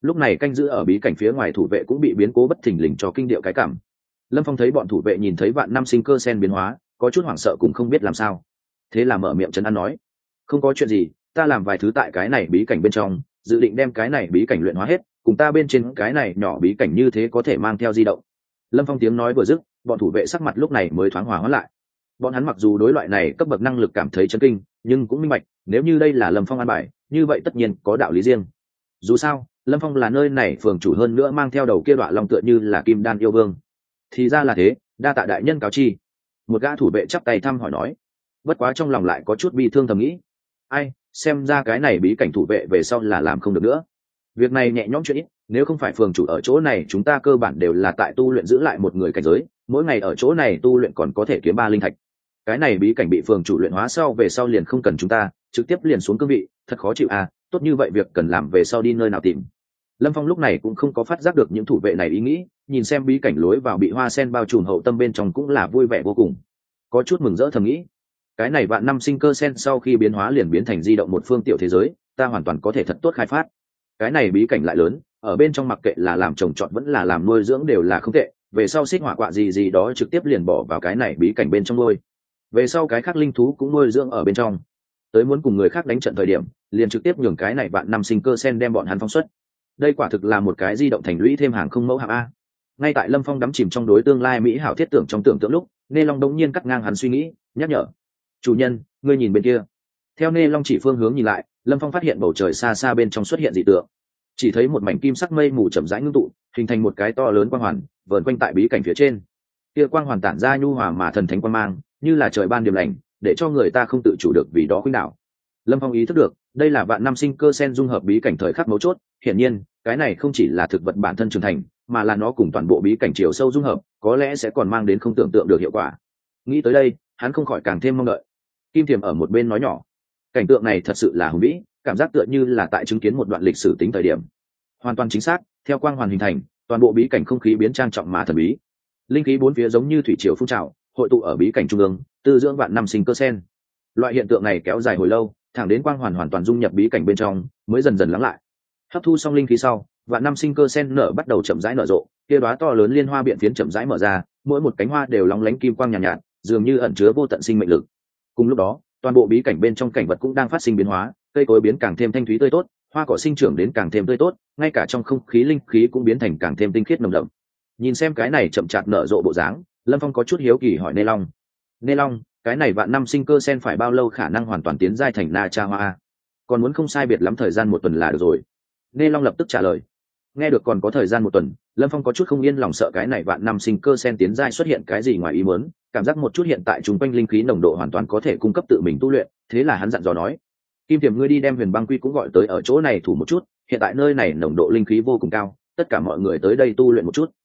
lúc này canh giữ ở bí cảnh phía ngoài thủ vệ cũng bị biến cố bất thình lình cho kinh điệu cái cảm. Lâm Phong thấy bọn thủ vệ nhìn thấy vạn năm sinh cơ sen biến hóa, có chút hoảng sợ cũng không biết làm sao, thế là mở miệng trấn an nói: không có chuyện gì, ta làm vài thứ tại cái này bí cảnh bên trong, dự định đem cái này bí cảnh luyện hóa hết, cùng ta bên trên cái này nhỏ bí cảnh như thế có thể mang theo di động. Lâm Phong tiếng nói vừa dứt, bọn thủ vệ sắc mặt lúc này mới thoáng hòa hóa lại. Bọn hắn mặc dù đối loại này cấp bậc năng lực cảm thấy chấn kinh, nhưng cũng minh bạch, nếu như đây là Lâm Phong an bài, như vậy tất nhiên có đạo lý riêng. Dù sao, Lâm Phong là nơi này phường chủ, hơn nữa mang theo đầu kia đọa long tựa như là kim đan yêu vương. Thì ra là thế, đa tạ đại nhân cáo chi. Một gã thủ vệ chắp tay thăm hỏi nói, bất quá trong lòng lại có chút bi thương thầm nghĩ, ai, xem ra cái này bí cảnh thủ vệ về sau là làm không được nữa. Việc này nhẹ nhõm chuyện ít, nếu không phải phường chủ ở chỗ này, chúng ta cơ bản đều là tại tu luyện giữ lại một người cảnh giới, mỗi ngày ở chỗ này tu luyện còn có thể kiếm ba linh thạch. Cái này bí cảnh bị phường chủ luyện hóa sau về sau liền không cần chúng ta, trực tiếp liền xuống cương vị, thật khó chịu à, tốt như vậy việc cần làm về sau đi nơi nào tìm. Lâm Phong lúc này cũng không có phát giác được những thủ vệ này ý nghĩ, nhìn xem bí cảnh lối vào bị hoa sen bao trùm, hậu tâm bên trong cũng là vui vẻ vô cùng, có chút mừng rỡ thầm nghĩ, cái này vạn năm sinh cơ sen sau khi biến hóa liền biến thành di động một phương tiểu thế giới, ta hoàn toàn có thể thật tốt khai phát. Cái này bí cảnh lại lớn, ở bên trong mặc kệ là làm trồng trọt vẫn là làm nuôi dưỡng đều là không tệ, về sau xích hỏa quạ gì gì đó trực tiếp liền bỏ vào cái này bí cảnh bên trong nuôi, về sau cái khác linh thú cũng nuôi dưỡng ở bên trong, tới muốn cùng người khác đánh trận thời điểm liền trực tiếp nhường cái này vạn năm sinh cơ sen đem bọn hắn phóng xuất. Đây quả thực là một cái di động thành lũy thêm hàng không mẫu hạng a. Ngay tại Lâm Phong đắm chìm trong đối tương lai mỹ hảo thiết tưởng trong tưởng tượng lúc, Nê Long đống nhiên cắt ngang hắn suy nghĩ, nhắc nhở, chủ nhân, ngươi nhìn bên kia. Theo Nê Long chỉ phương hướng nhìn lại, Lâm Phong phát hiện bầu trời xa xa bên trong xuất hiện dị tượng, chỉ thấy một mảnh kim sắc mây mù chậm rãi ngưng tụ, hình thành một cái to lớn quang hoàn vờn quanh tại bí cảnh phía trên. Kia quang hoàn tản ra nhu hòa mà thần thánh quang mang, như là trời ban điềm lành, để cho người ta không tự chủ được vì đó khuynh đảo. Lâm Phong ý thức được, đây là vạn năm sinh cơ sen dung hợp bí cảnh thời khắc mấu chốt, hiển nhiên, cái này không chỉ là thực vật bản thân trưởng thành, mà là nó cùng toàn bộ bí cảnh chiều sâu dung hợp, có lẽ sẽ còn mang đến không tưởng tượng được hiệu quả. Nghĩ tới đây, hắn không khỏi càng thêm mong đợi. Kim Thiềm ở một bên nói nhỏ, cảnh tượng này thật sự là hùng vĩ, cảm giác tựa như là tại chứng kiến một đoạn lịch sử tính thời điểm. Hoàn toàn chính xác, theo quang hoàn hình thành, toàn bộ bí cảnh không khí biến trang trọng mà thần bí. Linh khí bốn phía giống như thủy triều phun trào, hội tụ ở bí cảnh trung ương, tư dưỡng vạn năm sinh cơ sen. Loại hiện tượng này kéo dài hồi lâu, thẳng đến quang hoàn hoàn toàn dung nhập bí cảnh bên trong, mới dần dần lắng lại. Hấp thu xong linh khí sau, vạn năm sinh cơ sen nở bắt đầu chậm rãi nở rộ, kia đóa to lớn liên hoa biện phiến chậm rãi mở ra, mỗi một cánh hoa đều lóng lánh kim quang nhàn nhạt, nhạt, dường như ẩn chứa vô tận sinh mệnh lực. Cùng lúc đó, toàn bộ bí cảnh bên trong cảnh vật cũng đang phát sinh biến hóa, cây cối biến càng thêm thanh thúy tươi tốt, hoa cỏ sinh trưởng đến càng thêm tươi tốt, ngay cả trong không khí linh khí cũng biến thành càng thêm tinh khiết nồng đậm. Nhìn xem cái này chậm chạp nở rộ bộ dáng, Lâm Phong có chút hiếu kỳ hỏi Nê Long, Nê Long, cái này vạn năm sinh cơ sen phải bao lâu khả năng hoàn toàn tiến giai thành na cha hoa? Còn muốn không sai biệt lắm thời gian một tuần là được rồi. Nê Long lập tức trả lời. Nghe được còn có thời gian một tuần, Lâm Phong có chút không yên lòng, sợ cái này vạn năm sinh cơ sen tiến giai xuất hiện cái gì ngoài ý muốn, cảm giác một chút hiện tại chúng quanh linh khí nồng độ hoàn toàn có thể cung cấp tự mình tu luyện, thế là hắn dặn dò nói, Kim Tiềm, ngươi đi đem Huyền Băng Quy cũng gọi tới ở chỗ này thủ một chút, hiện tại nơi này nồng độ linh khí vô cùng cao, tất cả mọi người tới đây tu luyện một chút.